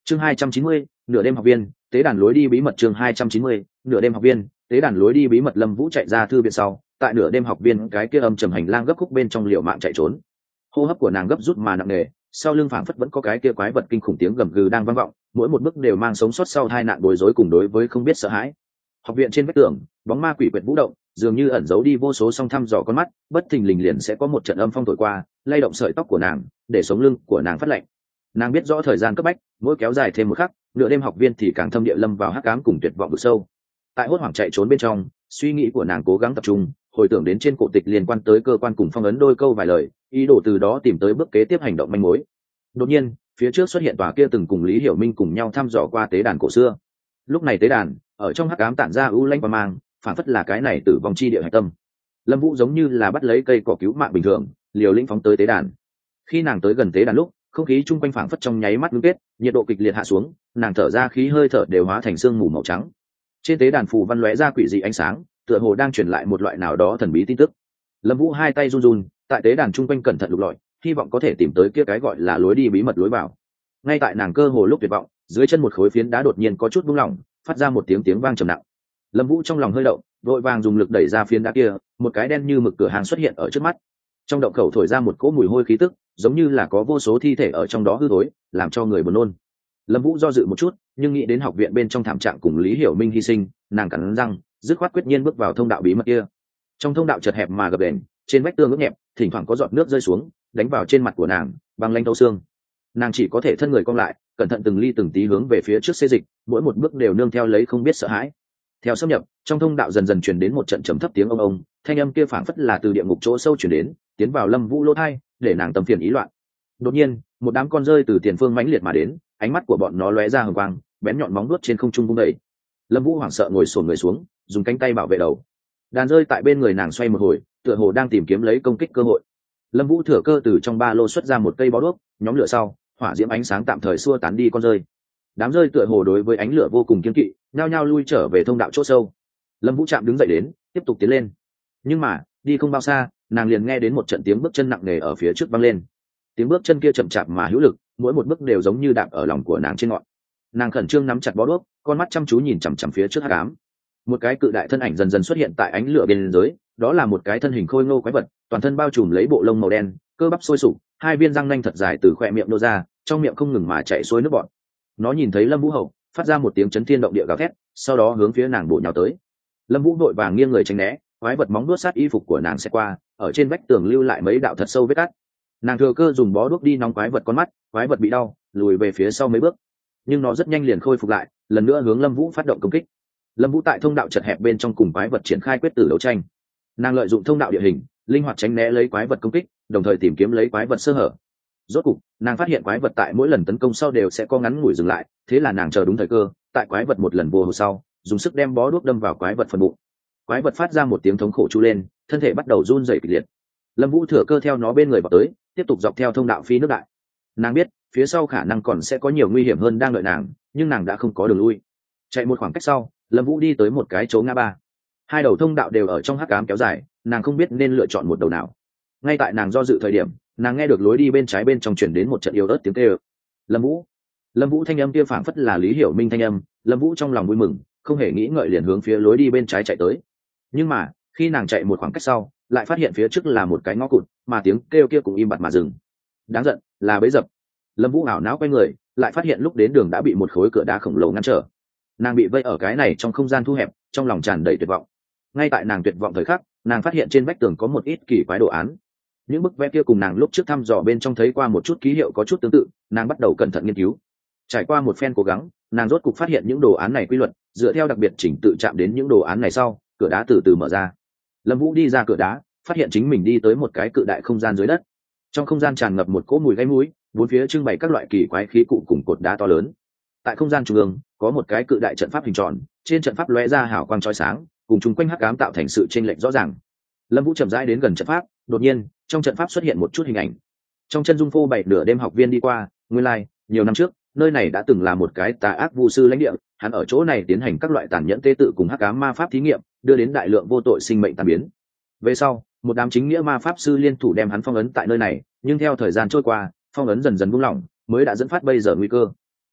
Chương 290, nửa đêm học viên, tế đàn lối đi bí mật. Chương 290, nửa đêm học viên, tế đàn lối đi bí mật. Lâm Vũ chạy ra thư viện sau, tại nửa đêm học viên cái kia âm trầm hành lang gấp khúc bên trong liều mạng chạy trốn. Hô hấp của nàng gấp rút mà nặng nề, sau lưng phảng phất vẫn có cái kia quái vật kinh khủng tiếng gầm gừ đang vang vọng, mỗi một bước đều mang sống sót sau tai nạn bối rối cùng đối với không biết sợ hãi. Học viện trên vách tường, bóng ma quỷ quyệt vũ động, dường như ẩn giấu đi vô số song thăm dò con mắt, bất thình lình liền sẽ có một trận âm phong thổi qua, lay động sợi tóc của nàng, để sống lưng của nàng phát lạnh. Nàng biết rõ thời gian cấp bách, mỗi kéo dài thêm một khắc, nửa đêm học viên thì càng thâm địa lâm vào hắc ám cùng tuyệt vọng vực sâu. Tại hốt hoảng chạy trốn bên trong, suy nghĩ của nàng cố gắng tập trung, hồi tưởng đến trên cổ tịch liên quan tới cơ quan cùng phong ấn đôi câu vài lời, ý đồ từ đó tìm tới bước kế tiếp hành động manh mối. Đột nhiên, phía trước xuất hiện tòa kia từng cùng Lý Hiểu Minh cùng nhau thăm dò qua tế đàn cổ xưa. Lúc này tế đàn ở trong hắc ám tản ra u lãnh và mang, phản phất là cái này tử vong chi địa hải tâm. Lâm Vũ giống như là bắt lấy cây cỏ cứu mạng bình thường, liều lĩnh phóng tới tế đàn. Khi nàng tới gần tế đàn lúc, không khí chung quanh phảng phất trong nháy mắt ngưng kết, nhiệt độ kịch liệt hạ xuống, nàng thở ra khí hơi thở đều hóa thành sương mù màu trắng. Trên tế đàn phù văn lóe ra quỷ dị ánh sáng, tựa hồ đang truyền lại một loại nào đó thần bí tin tức. Lâm Vũ hai tay run run, tại tế đàn chung quanh cẩn thận lục lọi, hy vọng có thể tìm tới kia cái gọi là lối đi bí mật lối vào. Ngay tại nàng cơ hồ lúc tuyệt vọng, dưới chân một khối phiến đá đột nhiên có chút buông lỏng, phát ra một tiếng vang trầm nặng. Lâm Vũ trong lòng hơi động, vội vàng dùng lực đẩy ra phiến đá kia, một cái đen như mực cửa hàng xuất hiện ở trước mắt. Trong động khẩu thổi ra một cỗ mùi hôi khí tức, giống như là có vô số thi thể ở trong đó hư thối, làm cho người buồn nôn. Lâm Vũ do dự một chút, nhưng nghĩ đến học viện bên trong thảm trạng cùng Lý Hiểu Minh hy sinh, nàng cắn răng, dứt khoát quyết nhiên bước vào thông đạo bí mật kia. Trong thông đạo chật hẹp mà gập ghềnh, trên vách tường ướt nhẹp, thỉnh thoảng có giọt nước rơi xuống, đánh vào trên mặt của nàng, băng lanh thấu xương. Nàng chỉ có thể thân người cong lại, cẩn thận từng ly từng tí hướng về phía trước xê dịch, mỗi một bước đều nương theo lấy không biết sợ hãi. Theo xâm nhập, trong thông đạo dần dần truyền đến một trận trầm thấp tiếng ông, thanh âm kia phảng phất là từ địa ngục chỗ sâu truyền đến, tiến vào Lâm Vũ lỗ tai, để nàng tâm phiền ý loạn. Đột nhiên, một đám con rơi từ tiền phương mãnh liệt mà đến, ánh mắt của bọn nó lóe ra hừng quang, bén nhọn móng vuốt trên không trung vung đẩy. Lâm Vũ hoảng sợ ngồi xổm người xuống, dùng cánh tay bảo vệ đầu. Đàn rơi tại bên người nàng xoay một hồi, tựa hồ đang tìm kiếm lấy công kích cơ hội. Lâm Vũ thừa cơ từ trong ba lô xuất ra một cây bó đuốc, nhóm lửa sau, hỏa diễm ánh sáng tạm thời xua tán đi con rơi. Đám rơi tựa hồ đối với ánh lửa vô cùng kiên kỵ, nhao nhao lui trở về thông đạo chỗ sâu. Lâm Vũ chạm đứng dậy đến, tiếp tục tiến lên. Nhưng mà, đi không bao xa, nàng liền nghe đến một trận tiếng bước chân nặng nề ở phía trước vang lên. Tiếng bước chân kia chậm chạp mà hữu lực, mỗi một bước đều giống như đạp ở lòng của nàng trên ngọn. Nàng khẩn trương nắm chặt bó đuốc, con mắt chăm chú nhìn chằm chằm phía trước hắc ám. Một cái cự đại thân ảnh dần dần xuất hiện tại ánh lửa bên dưới, đó là một cái thân hình khôi ngô quái vật, toàn thân bao trùm lấy bộ lông màu đen, cơ bắp sôi sục, hai viên răng nanh thật dài từ khóe miệng nô ra, trong miệng không ngừng mà chảy xuôi nước bọt. Nó nhìn thấy Lâm Vũ hậu, phát ra một tiếng chấn thiên động địa gào thét, sau đó hướng phía nàng bổ nhào tới. Lâm Vũ vội vàng nghiêng người tránh né, quái vật móng đuốt sát y phục của nàng sẽ qua, ở trên vách tường lưu lại mấy đạo thật sâu vết cắt. Nàng thừa cơ dùng bó đuốc đi nóng quái vật con mắt, quái vật bị đau, lùi về phía sau mấy bước, nhưng nó rất nhanh liền khôi phục lại, lần nữa hướng Lâm Vũ phát động công kích. Lâm Vũ tại thông đạo chật hẹp bên trong cùng quái vật triển khai quyết tử đấu tranh. Nàng lợi dụng thông đạo địa hình, linh hoạt tránh né lấy quái vật công kích, đồng thời tìm kiếm lấy quái vật sơ hở. Rốt cục, nàng phát hiện quái vật tại mỗi lần tấn công sau đều sẽ có ngắn ngủi dừng lại, thế là nàng chờ đúng thời cơ, tại quái vật một lần vô hồi sau, dùng sức đem bó đuốc đâm vào quái vật phần bụng. Quái vật phát ra một tiếng thống khổ chu lên, thân thể bắt đầu run rẩy kịch liệt. Lâm Vũ thừa cơ theo nó bên người vào tới, tiếp tục dọc theo thông đạo phi nước đại. Nàng biết, phía sau khả năng còn sẽ có nhiều nguy hiểm hơn đang đợi nàng, nhưng nàng đã không có đường lui. Chạy một khoảng cách sau, Lâm Vũ đi tới một cái chỗ ngã ba. Hai đầu thông đạo đều ở trong hắc ám kéo dài, nàng không biết nên lựa chọn một đầu nào. Ngay tại nàng do dự thời điểm, nàng nghe được lối đi bên trái bên trong truyền đến một trận yếu ớt tiếng kêu. Lâm Vũ. Lâm Vũ thanh âm kia phảng phất là Lý Hiểu Minh thanh âm, Lâm Vũ trong lòng vui mừng, không hề nghĩ ngợi liền hướng phía lối đi bên trái chạy tới. Nhưng mà, khi nàng chạy một khoảng cách sau, lại phát hiện phía trước là một cái ngõ cụt, mà tiếng kêu kia cũng im bặt mà dừng. Đáng giận, là bẫy dập. Lâm Vũ ảo não quay người, lại phát hiện lúc đến đường đã bị một khối cửa đá khổng lồ ngăn trở. Nàng bị vây ở cái này trong không gian thu hẹp, trong lòng tràn đầy tuyệt vọng. Ngay tại nàng tuyệt vọng thời khắc, nàng phát hiện trên vách tường có một ít kỳ quái đồ án. Những bức vẽ kia cùng nàng lúc trước thăm dò bên trong thấy qua một chút ký hiệu có chút tương tự, nàng bắt đầu cẩn thận nghiên cứu. Trải qua một phen cố gắng, nàng rốt cục phát hiện những đồ án này quy luật, dựa theo đặc biệt chỉnh tự chạm đến những đồ án này sau, cửa đá từ từ mở ra. Lâm Vũ đi ra cửa đá, phát hiện chính mình đi tới một cái cự đại không gian dưới đất. Trong không gian tràn ngập một cỗ mùi gáy mũi, bốn phía trưng bày các loại kỳ quái khí cụ cùng cột đá to lớn. Tại không gian trung ương, có một cái cự đại trận pháp hình tròn, trên trận pháp lóe ra hào quang chói sáng, cùng chung quanh hắc ám tạo thành sự chênh lệch rõ ràng. Lâm Vũ chậm rãi đến gần trận pháp, đột nhiên, trong trận pháp xuất hiện một chút hình ảnh. Trong chân dung phô bày nửa đêm học viên đi qua, nguyên lai, nhiều năm trước, nơi này đã từng là một cái tà ác vu sư lãnh địa, hắn ở chỗ này tiến hành các loại tàn nhẫn tế tự cùng hắc ám ma pháp thí nghiệm, đưa đến đại lượng vô tội sinh mệnh tan biến. Về sau, một đám chính nghĩa ma pháp sư liên thủ đem hắn phong ấn tại nơi này, nhưng theo thời gian trôi qua, phong ấn dần dần buông lỏng, mới đã dẫn phát bây giờ nguy cơ.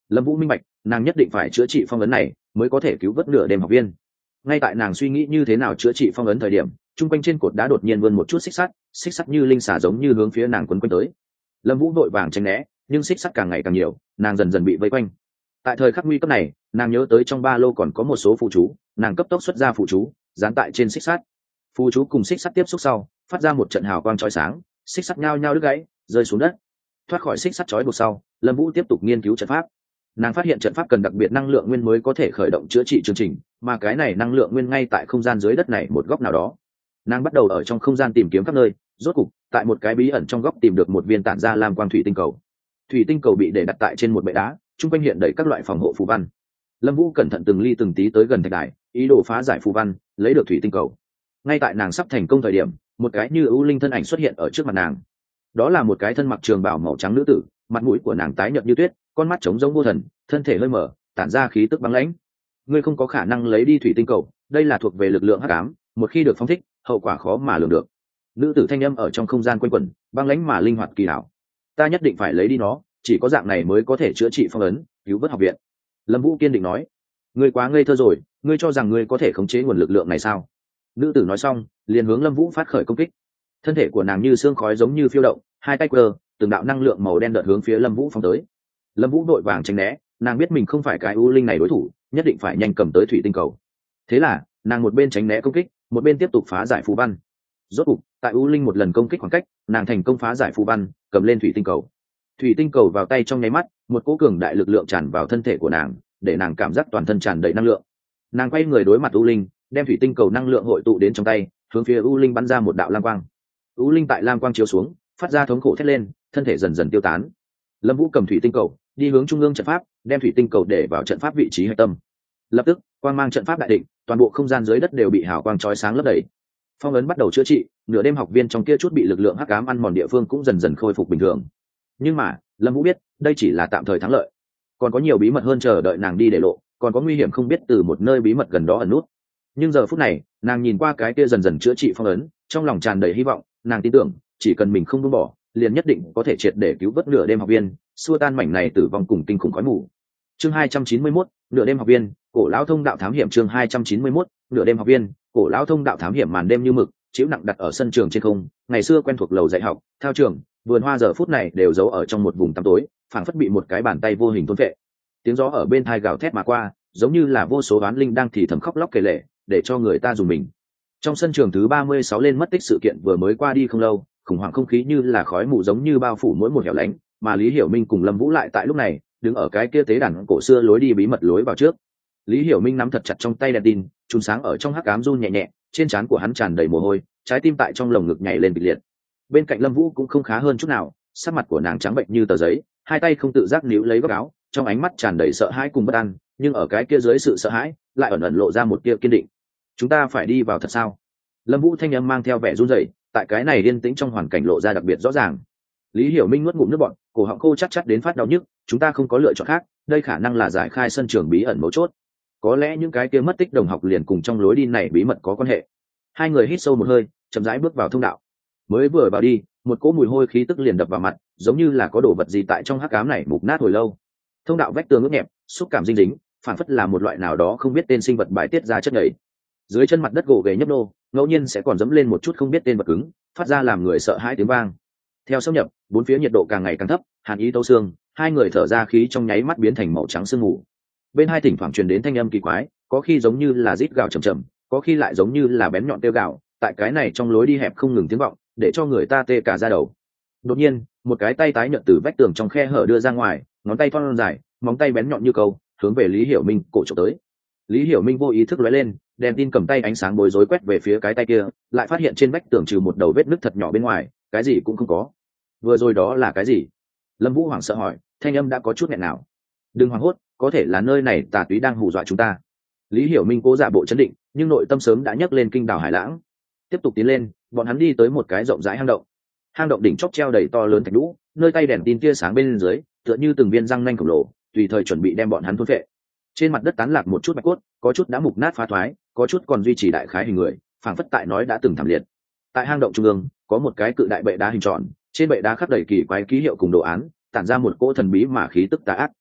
Lâm Vũ minh bạch, nàng nhất định phải chữa trị phong ấn này mới có thể cứu vớt nửa đêm học viên. Ngay tại nàng suy nghĩ như thế nào chữa trị phong ấn thời điểm, trung quanh trên cột đá đột nhiên vươn một chút xích sắt như linh xà giống như hướng phía nàng quấn quanh tới. Lâm Vũ vội vàng tránh né, nhưng xích sắt càng ngày càng nhiều, nàng dần dần bị vây quanh. Tại thời khắc nguy cấp này, nàng nhớ tới trong ba lô còn có một số phụ chú, nàng cấp tốc xuất ra phụ chú, dán tại trên xích sắt. Phụ chú cùng xích sắt tiếp xúc sau, phát ra một trận hào quang chói sáng, xích sắt nhao nhao đứt gãy, rơi xuống đất. Thoát khỏi xích sắt chói buộc sau, Lâm Vũ tiếp tục nghiên cứu trận pháp. Nàng phát hiện trận pháp cần đặc biệt năng lượng nguyên mới có thể khởi động chữa trị chương trình, mà cái này năng lượng nguyên ngay tại không gian dưới đất này một góc nào đó. Nàng bắt đầu ở trong không gian tìm kiếm khắp nơi, rốt cục tại một cái bí ẩn trong góc tìm được một viên tản ra lam quang thủy tinh cầu. Thủy tinh cầu bị để đặt tại trên một bệ đá, chung quanh hiện đầy các loại phòng hộ phù văn. Lâm Vũ cẩn thận từng ly từng tí tới gần thạch đài, ý đồ phá giải phù văn, lấy được thủy tinh cầu. Ngay tại nàng sắp thành công thời điểm, một cái như ưu linh thân ảnh xuất hiện ở trước mặt nàng. Đó là một cái thân mặc trường bào màu trắng nữ tử, mặt mũi của nàng tái nhợt như tuyết, con mắt trống rỗng vô thần, thân thể hơi mở, tản ra khí tức băng lãnh. Ngươi không có khả năng lấy đi thủy tinh cầu, đây là thuộc về lực lượng hắc ám, một khi được phóng thích, hậu quả khó mà lường được. Nữ tử thanh âm ở trong không gian quanh quẩn, băng lãnh mà linh hoạt kỳ hảo. Ta nhất định phải lấy đi nó, chỉ có dạng này mới có thể chữa trị phong ấn, cứu vớt học viện. Lâm Vũ kiên định nói. Ngươi quá ngây thơ rồi, ngươi cho rằng ngươi có thể khống chế nguồn lực lượng này sao? Nữ tử nói xong, liền hướng Lâm Vũ phát khởi công kích. Thân thể của nàng như sương khói giống như phiêu động, hai tay quơ, từng đạo năng lượng màu đen đợt hướng phía Lâm Vũ phóng tới. Lâm Vũ vội vàng tránh né, nàng biết mình không phải cái u linh này đối thủ, nhất định phải nhanh cầm tới thủy tinh cầu. Thế là, nàng một bên tránh né công kích, một bên tiếp tục phá giải phù văn. Rốt cục, tại u linh một lần công kích khoảng cách, nàng thành công phá giải phù văn, cầm lên thủy tinh cầu. Thủy tinh cầu vào tay trong nháy mắt, một cỗ cường đại lực lượng tràn vào thân thể của nàng, để nàng cảm giác toàn thân tràn đầy năng lượng. Nàng quay người đối mặt u linh, đem thủy tinh cầu năng lượng hội tụ đến trong tay, hướng phía u linh bắn ra một đạo lam quang. U linh tại lam quang chiếu xuống, phát ra thống khổ thét lên, thân thể dần dần tiêu tán. Lâm Vũ cầm thủy tinh cầu, đi hướng trung ương trận pháp, đem thủy tinh cầu để vào trận pháp vị trí hạch tâm. Lập tức, quang mang trận pháp đại định, toàn bộ không gian dưới đất đều bị hào quang chói sáng lấp đầy. Phong ấn bắt đầu chữa trị, nửa đêm học viên trong kia chút bị lực lượng hắc ám ăn mòn địa phương cũng dần dần khôi phục bình thường. Nhưng mà, Lâm Vũ biết, đây chỉ là tạm thời thắng lợi. Còn có nhiều bí mật hơn chờ đợi nàng đi để lộ, còn có nguy hiểm không biết từ một nơi bí mật gần đó ẩn nút. Nhưng giờ phút này, nàng nhìn qua cái kia dần dần chữa trị phong ấn, trong lòng tràn đầy hy vọng, nàng tin tưởng, chỉ cần mình không buông bỏ, liền nhất định có thể triệt để cứu vớt nửa đêm học viên, xua tan mảnh này tử vong cùng kinh khủng khói mù. Chương 291, nửa đêm học viên, cổ lão thông đạo thám hiểm. Chương 291, nửa đêm học viên, cổ lão thông đạo thám hiểm. Màn đêm như mực, chiếu nặng đặt ở sân trường trên không, ngày xưa quen thuộc lầu dạy học, thao trường, vườn hoa giờ phút này đều giấu ở trong một vùng tăm tối, phảng phất bị một cái bàn tay vô hình thôn phệ. Tiếng gió ở bên tai gào thét mà qua, giống như là vô số oán linh đang thì thầm khóc lóc kể lể, để cho người ta dùng mình. Trong sân trường thứ 36 lên mất tích sự kiện vừa mới qua đi không lâu, khủng hoảng không khí như là khói mù giống như bao phủ mỗi một hẻo lánh, mà Lý Hiểu Minh cùng Lâm Vũ lại tại lúc này đứng ở cái kia tế đàn cổ xưa lối đi bí mật lối vào trước. Lý Hiểu Minh nắm thật chặt trong tay đèn tin, chùm sáng ở trong hắc ám run nhẹ nhẹ, trên trán của hắn tràn đầy mồ hôi, trái tim tại trong lồng ngực nhảy lên kịch liệt. Bên cạnh Lâm Vũ cũng không khá hơn chút nào, sắc mặt của nàng trắng bệnh như tờ giấy, hai tay không tự giác níu lấy góc áo, trong ánh mắt tràn đầy sợ hãi cùng bất an, nhưng ở cái kia dưới sự sợ hãi, lại ẩn ẩn lộ ra một tia kiên định. Chúng ta phải đi vào thật sao? Lâm Vũ thanh âm mang theo vẻ run rẩy, tại cái này yên tĩnh trong hoàn cảnh lộ ra đặc biệt rõ ràng. Lý Hiểu Minh nuốt ngụm nước bọt, cổ họng khô chắc đến phát đau nhức, chúng ta không có lựa chọn khác, đây khả năng là giải khai sân trường bí ẩn mấu chốt. Có lẽ những cái kia mất tích đồng học liền cùng trong lối đi này bí mật có quan hệ. Hai người hít sâu một hơi, chậm rãi bước vào thông đạo. Mới vừa vào đi, một cỗ mùi hôi khí tức liền đập vào mặt, giống như là có đồ vật gì tại trong hắc ám này mục nát hồi lâu. Thông đạo vách tường ướt nhẹp, xúc cảm dinh dính, phản phất là một loại nào đó không biết tên sinh vật bài tiết ra chất nhầy. Dưới chân mặt đất gồ ghề nhấp nô, ngẫu nhiên sẽ còn dẫm lên một chút không biết tên vật cứng, phát ra làm người sợ hãi tiếng vang. Theo xâm nhập, bốn phía nhiệt độ càng ngày càng thấp, hàn ý tấu xương, hai người thở ra khí trong nháy mắt biến thành màu trắng sương mù. Bên hai thỉnh thoảng truyền đến thanh âm kỳ quái, có khi giống như là rít gào trầm trầm, có khi lại giống như là bén nhọn kêu gào, tại cái này trong lối đi hẹp không ngừng tiếng vọng, để cho người ta tê cả da đầu. Đột nhiên, một cái tay tái nhợt từ vách tường trong khe hở đưa ra ngoài, ngón tay thon dài, móng tay bén nhọn như câu, hướng về Lý Hiểu Minh cổ chụp tới. Lý Hiểu Minh vô ý thức lóe lên, đèn tin cầm tay ánh sáng bối rối quét về phía cái tay kia, lại phát hiện trên vách tường trừ một đầu vết nứt thật nhỏ bên ngoài, cái gì cũng không có. Vừa rồi đó là cái gì? Lâm Vũ hoảng sợ hỏi, thanh âm đã có chút nghẹn nào. Đừng hoảng hốt, có thể là nơi này tà túy đang hù dọa chúng ta. Lý Hiểu Minh cố giả bộ chấn định, nhưng nội tâm sớm đã nhấc lên kinh đảo hải lãng. Tiếp tục tiến lên, bọn hắn đi tới một cái rộng rãi hang động. Hang động đỉnh chóp treo đầy to lớn thạch lũ, nơi tay đèn tin tia sáng bên dưới, tựa như từng viên răng nanh khổng lồ, tùy thời chuẩn bị đem bọn hắn thôn phệ. Trên mặt đất tán lạc một chút bạch cốt, có chút đã mục nát phá thoái, có chút còn duy trì đại khái hình người, phảng phất tại nói đã từng thảm liệt. Tại hang động trung ương, có một cái cự đại bệ đá hình tròn, trên bệ đá khắc đầy kỳ quái ký hiệu cùng đồ án, tản ra một cỗ thần bí mà khí tức tà ác.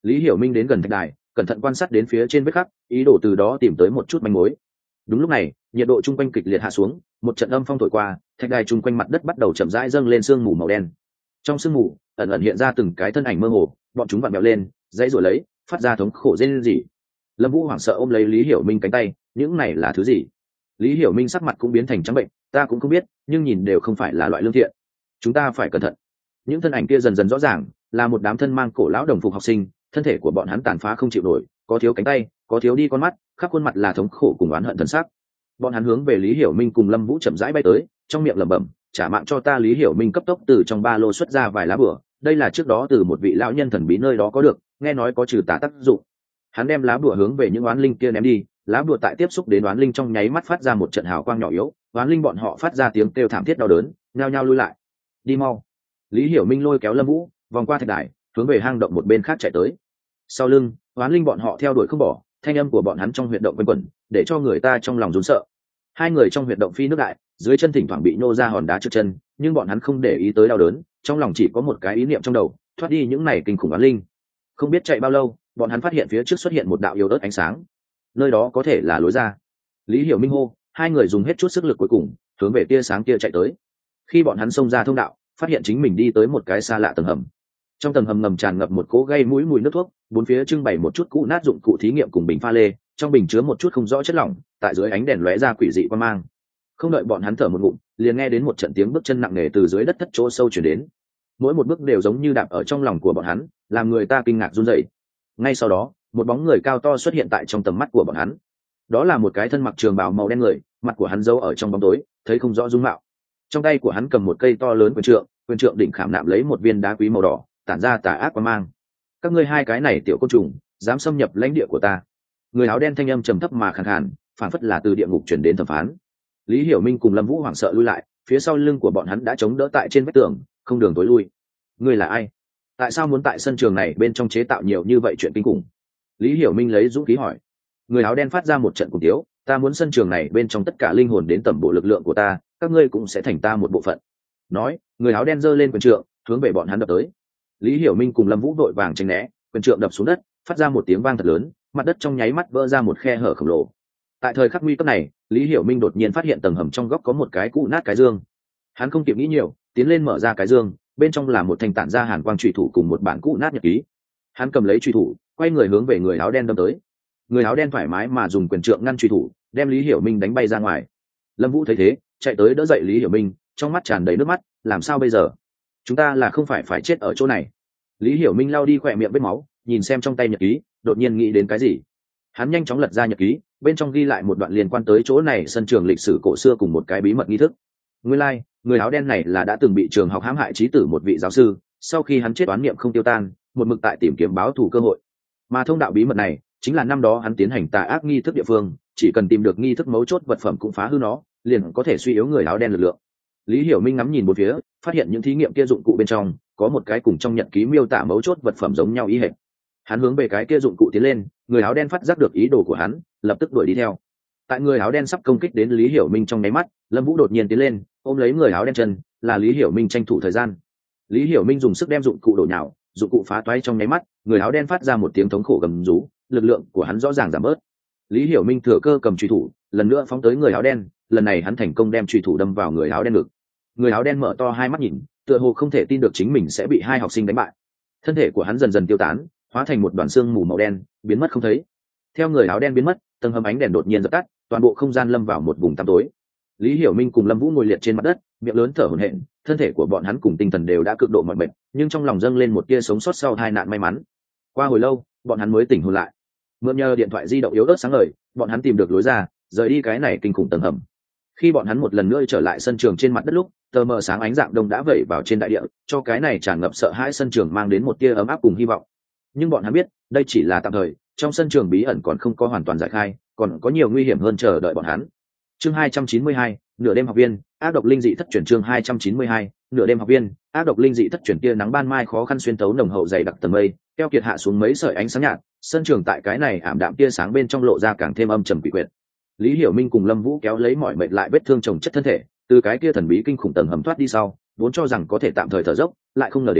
Lý Hiểu Minh đến gần thạch đài, cẩn thận quan sát đến phía trên vết khắc, ý đồ từ đó tìm tới một chút manh mối. Đúng lúc này, nhiệt độ chung quanh kịch liệt hạ xuống, một trận âm phong thổi qua, thạch đài chung quanh mặt đất bắt đầu chậm rãi dâng lên sương mù màu đen. Trong sương mù, ẩn ẩn hiện ra từng cái thân ảnh mơ hồ, bọn chúng vặn vẹo lên, dãy rồi lấy, phát ra thống khổ rên rỉ. Lâm Vũ hoảng sợ ôm lấy Lý Hiểu Minh cánh tay, những này là thứ gì? Lý Hiểu Minh sắc mặt cũng biến thành trắng bệnh, ta cũng không biết, nhưng nhìn đều không phải là loại lương thiện. Chúng ta phải cẩn thận. Những thân ảnh kia dần dần rõ ràng, là một đám thân mang cổ lão đồng phục học sinh, thân thể của bọn hắn tàn phá không chịu nổi, có thiếu cánh tay, có thiếu đi con mắt, khắp khuôn mặt là thống khổ cùng oán hận thần sắc. Bọn hắn hướng về Lý Hiểu Minh cùng Lâm Vũ chậm rãi bay tới, trong miệng lẩm bẩm, trả mạng cho ta. Lý Hiểu Minh cấp tốc từ trong ba lô xuất ra vài lá bùa, đây là trước đó từ một vị lão nhân thần bí nơi đó có được, nghe nói có trừ tà tác dụng. Hắn đem lá bùa hướng về những oán linh kia ném đi, lá bùa tại tiếp xúc đến oán linh trong nháy mắt phát ra một trận hào quang nhỏ yếu, oán linh bọn họ phát ra tiếng kêu thảm thiết đau đớn, nhao nhao lui lại. Đi mau. Lý Hiểu Minh lôi kéo Lâm Vũ vòng qua thạch đài, hướng về hang động một bên khác chạy tới. Sau lưng, oán linh bọn họ theo đuổi không bỏ, thanh âm của bọn hắn trong huyệt động quanh quẩn, để cho người ta trong lòng run sợ. Hai người trong huyệt động phi nước đại, dưới chân thỉnh thoảng bị nô ra hòn đá trượt chân, nhưng bọn hắn không để ý tới đau đớn, trong lòng chỉ có một cái ý niệm trong đầu, thoát đi những này kinh khủng oán linh. Không biết chạy bao lâu, bọn hắn phát hiện phía trước xuất hiện một đạo yếu ớt ánh sáng, nơi đó có thể là lối ra. Lý Hiểu Minh hô, hai người dùng hết chút sức lực cuối cùng, hướng về tia sáng kia chạy tới. Khi bọn hắn xông ra thông đạo, phát hiện chính mình đi tới một cái xa lạ tầng hầm. Trong tầng hầm ngầm tràn ngập một cỗ gây mũi mùi nước thuốc, bốn phía trưng bày một chút cũ nát dụng cụ thí nghiệm cùng bình pha lê, trong bình chứa một chút không rõ chất lỏng, tại dưới ánh đèn lóe ra quỷ dị quan mang. Không đợi bọn hắn thở một ngụm, liền nghe đến một trận tiếng bước chân nặng nề từ dưới đất thất chỗ sâu chuyển đến. Mỗi một bước đều giống như đạp ở trong lòng của bọn hắn, làm người ta kinh ngạc run rẩy. Ngay sau đó, một bóng người cao to xuất hiện tại trong tầm mắt của bọn hắn. Đó là một cái thân mặc trường bào màu đen người, mặt của hắn giấu ở trong bóng tối, thấy không rõ dung mạo. Trong tay của hắn cầm một cây to lớn quyền trượng đỉnh khảm nạm lấy một viên đá quý màu đỏ, tản ra tà ác quang mang. Các ngươi hai cái này tiểu côn trùng, dám xâm nhập lãnh địa của ta. Người áo đen thanh âm trầm thấp mà khàn khàn, phản phất là từ địa ngục chuyển đến thẩm phán. Lý Hiểu Minh cùng Lâm Vũ hoảng sợ lui lại, phía sau lưng của bọn hắn đã chống đỡ tại trên vách tường, không đường tối lui. Ngươi là ai? Tại sao muốn tại sân trường này bên trong chế tạo nhiều như vậy chuyện kinh khủng? Lý Hiểu Minh lấy dũng khí hỏi. Người áo đen phát ra một trận cùng tiếu, ta muốn sân trường này bên trong tất cả linh hồn đến tầm bộ lực lượng của ta, các ngươi cũng sẽ thành ta một bộ phận. Nói, người áo đen giơ lên quyền trượng, hướng về bọn hắn đập tới. Lý Hiểu Minh cùng Lâm Vũ đội vàng tránh né, quyền trượng đập xuống đất, phát ra một tiếng vang thật lớn, mặt đất trong nháy mắt vỡ ra một khe hở khổng lồ. Tại thời khắc nguy cấp này, Lý Hiểu Minh đột nhiên phát hiện tầng hầm trong góc có một cái cũ nát cái dương. Hắn không kịp nghĩ nhiều, tiến lên mở ra cái dương, bên trong là một thanh tản ra hàn quang chủy thủ cùng một bản cũ nát nhật ký. Hắn cầm lấy chủy thủ, quay người hướng về người áo đen đâm tới. Người áo đen thoải mái mà dùng quyền trượng ngăn chủy thủ, đem Lý Hiểu Minh đánh bay ra ngoài. Lâm Vũ thấy thế, chạy tới đỡ dậy Lý Hiểu Minh, trong mắt tràn đầy nước mắt, làm sao bây giờ? Chúng ta là không phải chết ở chỗ này? Lý Hiểu Minh lau đi khỏe miệng vết máu, nhìn xem trong tay nhật ký, đột nhiên nghĩ đến cái gì. Hắn nhanh chóng lật ra nhật ký, bên trong ghi lại một đoạn liên quan tới chỗ này sân trường lịch sử cổ xưa cùng một cái bí mật nghi thức. Nguyên lai, người áo đen này là đã từng bị trường học hãm hại chí tử một vị giáo sư, sau khi hắn chết oán niệm không tiêu tan, một mực tại tìm kiếm báo thù cơ hội. Mà thông đạo bí mật này, chính là năm đó hắn tiến hành tà ác nghi thức địa phương, chỉ cần tìm được nghi thức mấu chốt vật phẩm cũng phá hư nó, liền có thể suy yếu người áo đen lực lượng. Lý Hiểu Minh ngắm nhìn một phía, phát hiện những thí nghiệm kia dụng cụ bên trong có một cái cùng trong nhật ký miêu tả mấu chốt vật phẩm giống nhau ý hệt. Hắn hướng về cái kia dụng cụ tiến lên, người áo đen phát giác được ý đồ của hắn, lập tức đuổi đi theo. Tại người áo đen sắp công kích đến Lý Hiểu Minh trong nháy mắt, Lâm Vũ đột nhiên tiến lên, ôm lấy người áo đen chân, là Lý Hiểu Minh tranh thủ thời gian. Lý Hiểu Minh dùng sức đem dụng cụ đổ nhào, dụng cụ phá toái trong nháy mắt, người áo đen phát ra một tiếng thống khổ gầm rú, lực lượng của hắn rõ ràng giảm bớt. Lý Hiểu Minh thừa cơ cầm chùy thủ, lần nữa phóng tới người áo đen, lần này hắn thành công đem chùy thủ đâm vào người áo đen ngực. Người áo đen mở to hai mắt nhìn, tựa hồ không thể tin được chính mình sẽ bị hai học sinh đánh bại. Thân thể của hắn dần dần tiêu tán, hóa thành một đoàn xương mù màu đen, biến mất không thấy. Theo người áo đen biến mất, tầng hầm ánh đèn đột nhiên dập tắt, toàn bộ không gian lâm vào một vùng tăm tối. Lý Hiểu Minh cùng Lâm Vũ ngồi liệt trên mặt đất, miệng lớn thở hổn hển, thân thể của bọn hắn cùng tinh thần đều đã cực độ mỏi mệt, nhưng trong lòng dâng lên một tia sống sót sau tai nạn may mắn. Qua hồi lâu, bọn hắn mới tỉnh hồn lại. Mượn nhờ điện thoại di động yếu ớt sáng ngời, bọn hắn tìm được lối ra, rời đi cái này kinh khủng tầng hầm. Khi bọn hắn một lần nữa trở lại sân trường trên mặt đất lúc, tờ mờ sáng ánh dạng đông đã vẩy vào trên đại địa, cho cái này tràn ngập sợ hãi sân trường mang đến một tia ấm áp cùng hy vọng. Nhưng bọn hắn biết, đây chỉ là tạm thời, trong sân trường bí ẩn còn không có hoàn toàn giải khai, còn có nhiều nguy hiểm hơn chờ đợi bọn hắn. Chương 292, nửa đêm học viên, ác độc linh dị thất truyền. Chương 292, nửa đêm học viên, ác độc linh dị thất truyền. Tia nắng ban mai khó khăn xuyên tấu nồng hậu dày đặc tầng mây, keo kiệt hạ xuống mấy sợi ánh sáng nhạt, sân trường tại cái này ảm đạm tia sáng bên trong lộ ra càng thêm âm trầm quỷ quyệt. Lý Hiểu Minh cùng Lâm Vũ kéo lấy mọi mệt lại vết thương chồng chất thân thể, từ cái kia thần bí kinh khủng tầng hầm thoát đi sau, vốn cho rằng có thể tạm thời thở dốc, lại không ngờ đến,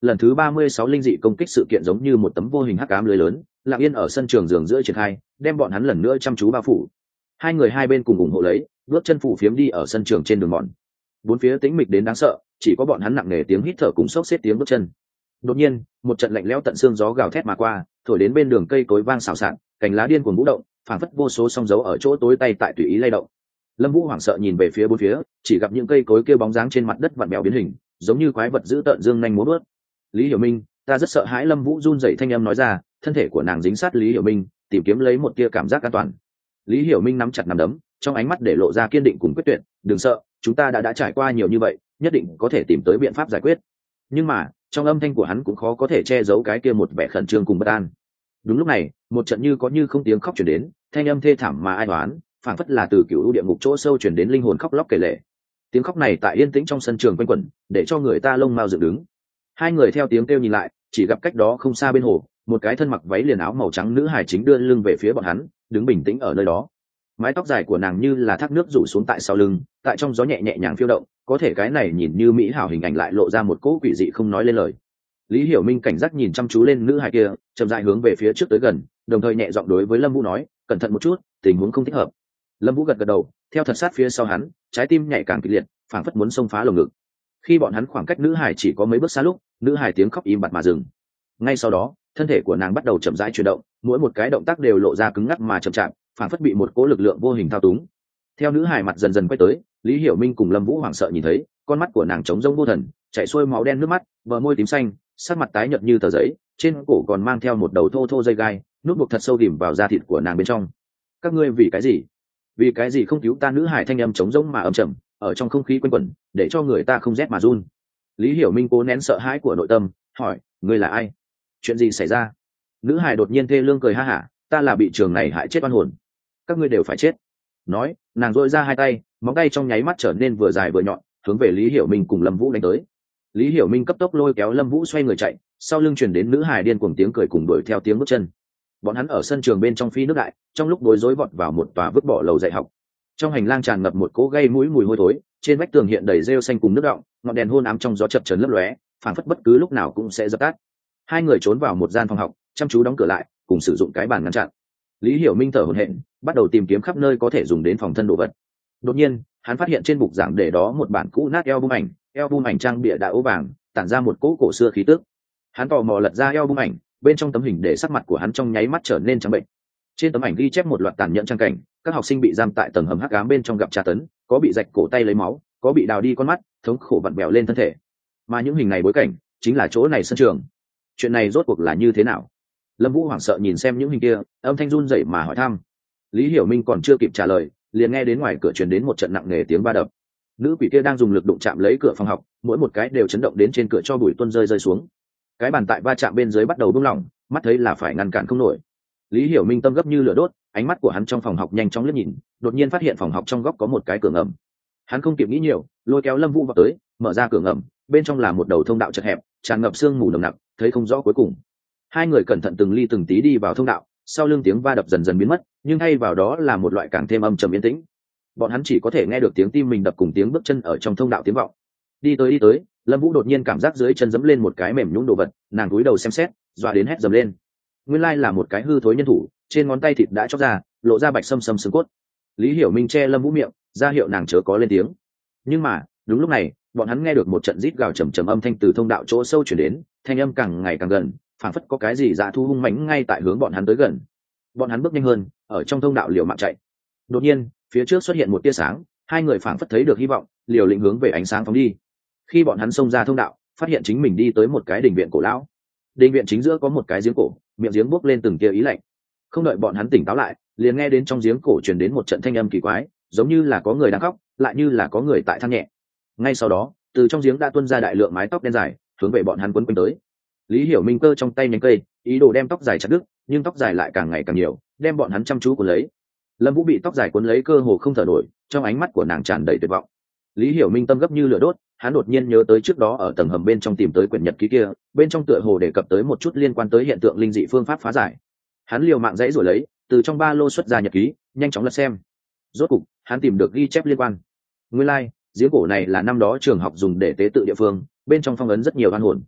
lần thứ 36 linh dị công kích sự kiện giống như một tấm vô hình hắc ám lưới lớn, lặng yên ở sân trường giường giữa triển khai, đem bọn hắn lần nữa chăm chú bao phủ. Hai người hai bên cùng ủng hộ lấy, bước chân phủ phiếm đi ở sân trường trên đường mòn. Bốn phía tĩnh mịch đến đáng sợ, chỉ có bọn hắn nặng nề tiếng hít thở cùng xốc xếp tiếng bước chân. Đột nhiên, một trận lạnh lẽo tận xương gió gào thét mà qua, thổi đến bên đường cây cối vang xào xạc, cành lá điên cuồng vũ động, phảng phất vô số song dấu ở chỗ tối tay tại tùy ý lay động. Lâm Vũ hoảng sợ nhìn về phía bốn phía, chỉ gặp những cây cối kia bóng dáng trên mặt đất vặn bèo biến hình, giống như quái vật dữ tợn dương nhanh múa bước. Lý Hiểu Minh, ta rất sợ hãi. Lâm Vũ run rẩy thanh âm nói ra, thân thể của nàng dính sát Lý Hiểu Minh, tìm kiếm lấy một tia cảm giác an toàn. Lý Hiểu Minh nắm chặt nắm đấm, trong ánh mắt để lộ ra kiên định cùng quyết tuyệt, đừng sợ, chúng ta đã trải qua nhiều như vậy, nhất định có thể tìm tới biện pháp giải quyết. Nhưng mà trong âm thanh của hắn cũng khó có thể che giấu cái kia một vẻ khẩn trương cùng bất an. Đúng lúc này, một trận như có như không tiếng khóc truyền đến, thanh âm thê thảm mà ai oán, phảng phất là từ cựu địa ngục chỗ sâu truyền đến linh hồn khóc lóc kể lể. Tiếng khóc này tại yên tĩnh trong sân trường quanh quẩn, để cho người ta lông mao dựng đứng. Hai người theo tiếng kêu nhìn lại, chỉ gặp cách đó không xa bên hồ, một cái thân mặc váy liền áo màu trắng nữ hài chính đưa lưng về phía bọn hắn, đứng bình tĩnh ở nơi đó. Mái tóc dài của nàng như là thác nước rủ xuống tại sau lưng, tại trong gió nhẹ nhẹ nhàng phiêu động, có thể cái này nhìn như mỹ hảo hình ảnh lại lộ ra một cỗ quỷ dị không nói lên lời. Lý Hiểu Minh cảnh giác nhìn chăm chú lên nữ hài kia, chậm rãi hướng về phía trước tới gần, đồng thời nhẹ giọng đối với Lâm Vũ nói, cẩn thận một chút, tình huống không thích hợp. Lâm Vũ gật gật đầu, theo thật sát phía sau hắn, trái tim nhảy càng kịch liệt, phảng phất muốn xông phá lồng ngực. Khi bọn hắn khoảng cách nữ hài chỉ có mấy bước xa lúc, nữ hài tiếng khóc im bặt mà dừng. Ngay sau đó, thân thể của nàng bắt đầu chậm rãi chuyển động, mỗi một cái động tác đều lộ ra cứng ngắc mà chậm chạp, phảng phất bị một cỗ lực lượng vô hình thao túng. Theo nữ hài mặt dần dần quay tới, Lý Hiểu Minh cùng Lâm Vũ hoảng sợ nhìn thấy, con mắt của nàng trống rỗng vô thần, chảy xuôi máu đen nước mắt, bờ môi tím xanh, sắc mặt tái nhợt như tờ giấy, trên cổ còn mang theo một đầu thô thô dây gai, nút buộc thật sâu ghìm vào da thịt của nàng bên trong. Các ngươi vì cái gì? Vì cái gì không cứu ta? Nữ hài thanh âm trống rỗng mà âm trầm, ở trong không khí quanh quẩn, để cho người ta không rét mà run. Lý Hiểu Minh cố nén sợ hãi của nội tâm, hỏi, ngươi là ai? Chuyện gì xảy ra? Nữ hài đột nhiên thê lương cười ha hả, ta là bị trường này hại chết oan hồn, các ngươi đều phải chết. Nói, nàng dội ra hai tay, móng tay trong nháy mắt trở nên vừa dài vừa nhọn, hướng về Lý Hiểu Minh cùng Lâm Vũ đánh tới. Lý Hiểu Minh cấp tốc lôi kéo Lâm Vũ xoay người chạy, sau lưng truyền đến nữ hài điên cuồng tiếng cười cùng đuổi theo tiếng bước chân. Bọn hắn ở sân trường bên trong phi nước đại, trong lúc bối rối vọt vào một tòa vứt bỏ lầu dạy học. Trong hành lang tràn ngập một cỗ gây mũi mùi hôi thối, trên vách tường hiện đầy rêu xanh cùng nước đọng, ngọn đèn hôn ám trong gió chập chờn lấp lóe, phảng phất bất cứ lúc nào cũng sẽ dập tắt. Hai người trốn vào một gian phòng học, chăm chú đóng cửa lại, cùng sử dụng cái bàn ngăn chặn. Lý Hiểu Minh thở hổn hển, bắt đầu tìm kiếm khắp nơi có thể dùng đến phòng thân đồ vật. Đột nhiên, hắn phát hiện trên bục giảng để đó một bản cũ nát album ảnh trang bìa đã ố vàng, tản ra một cỗ cổ xưa khí tức. Hắn tò mò lật ra album ảnh, bên trong tấm hình để sắc mặt của hắn trong nháy mắt trở nên trắng bệnh. Trên tấm ảnh ghi chép một loạt tàn nhẫn trang cảnh, các học sinh bị giam tại tầng hầm hắc ám bên trong gặp tra tấn, có bị rạch cổ tay lấy máu, có bị đào đi con mắt, thống khổ vặn bèo lên thân thể. Mà những hình này bối cảnh chính là chỗ này sân trường. Chuyện này rốt cuộc là như thế nào? Lâm Vũ hoảng sợ nhìn xem những hình kia, âm thanh run rẩy mà hỏi thăm. Lý Hiểu Minh còn chưa kịp trả lời, liền nghe đến ngoài cửa truyền đến một trận nặng nề tiếng va đập. Nữ quỷ kia đang dùng lực đụng chạm lấy cửa phòng học, mỗi một cái đều chấn động đến trên cửa cho bụi tuôn rơi xuống. Cái bàn tại va chạm bên dưới bắt đầu buông lỏng, mắt thấy là phải ngăn cản không nổi. Lý Hiểu Minh tâm gấp như lửa đốt, ánh mắt của hắn trong phòng học nhanh chóng liếc nhìn, đột nhiên phát hiện phòng học trong góc có một cái cửa ngầm. Hắn không kịp nghĩ nhiều, lôi kéo Lâm Vũ vào tới, mở ra cửa ngầm, bên trong là một đầu thông đạo chật hẹp, tràn ngập sương mù nồng nặc, thấy không rõ cuối cùng. Hai người cẩn thận từng ly từng tí đi vào thông đạo, sau lưng tiếng va đập dần dần biến mất, nhưng thay vào đó là một loại càng thêm âm trầm yên tĩnh. Bọn hắn chỉ có thể nghe được tiếng tim mình đập cùng tiếng bước chân ở trong thông đạo tiếng vọng. Đi tới, Lâm Vũ đột nhiên cảm giác dưới chân giẫm lên một cái mềm nhũn đồ vật, nàng cúi đầu xem xét, dọa đến hét dầm lên. Nguyên lai là một cái hư thối nhân thủ, trên ngón tay thịt đã chóc ra, lộ ra bạch sâm sâm xương cốt. Lý Hiểu Minh che Lâm Vũ miệng, ra hiệu nàng chớ có lên tiếng. Nhưng mà, đúng lúc này, bọn hắn nghe được một trận rít gào trầm trầm âm thanh từ thông đạo chỗ sâu truyền đến, thanh âm càng ngày càng gần, phảng phất có cái gì dã thu hung mãnh ngay tại hướng bọn hắn tới gần. Bọn hắn bước nhanh hơn, ở trong thông đạo liều mạng chạy. Đột nhiên, phía trước xuất hiện một tia sáng, hai người phảng phất thấy được hy vọng, liều lĩnh hướng về ánh sáng phóng đi. Khi bọn hắn xông ra thông đạo, phát hiện chính mình đi tới một cái đình viện cổ lão. Đình viện chính giữa có một cái giếng cổ, miệng giếng bốc lên từng tia ý lạnh. Không đợi bọn hắn tỉnh táo lại, liền nghe đến trong giếng cổ truyền đến một trận thanh âm kỳ quái, giống như là có người đang khóc, lại như là có người tại than nhẹ. Ngay sau đó, từ trong giếng đã tuôn ra đại lượng mái tóc đen dài, hướng về bọn hắn quấn quanh tới. Lý Hiểu Minh cơ trong tay nhánh cây, ý đồ đem tóc dài chặt đứt, nhưng tóc dài lại càng ngày càng nhiều, đem bọn hắn chăm chú cuốn lấy. Lâm Vũ bị tóc dài cuốn lấy cơ hồ không thở nổi, trong ánh mắt của nàng tràn đầy tuyệt vọng. Lý Hiểu Minh tâm gấp như lửa đốt, hắn đột nhiên nhớ tới trước đó ở tầng hầm bên trong tìm tới quyển nhật ký kia, bên trong tựa hồ đề cập tới một chút liên quan tới hiện tượng linh dị phương pháp phá giải. Hắn liều mạng dãy rồi lấy, từ trong ba lô xuất ra nhật ký, nhanh chóng lật xem. Rốt cục, hắn tìm được ghi chép liên quan. Nguyên lai, giếng cổ này là năm đó trường học dùng để tế tự địa phương, bên trong phong ấn rất nhiều oan hồn.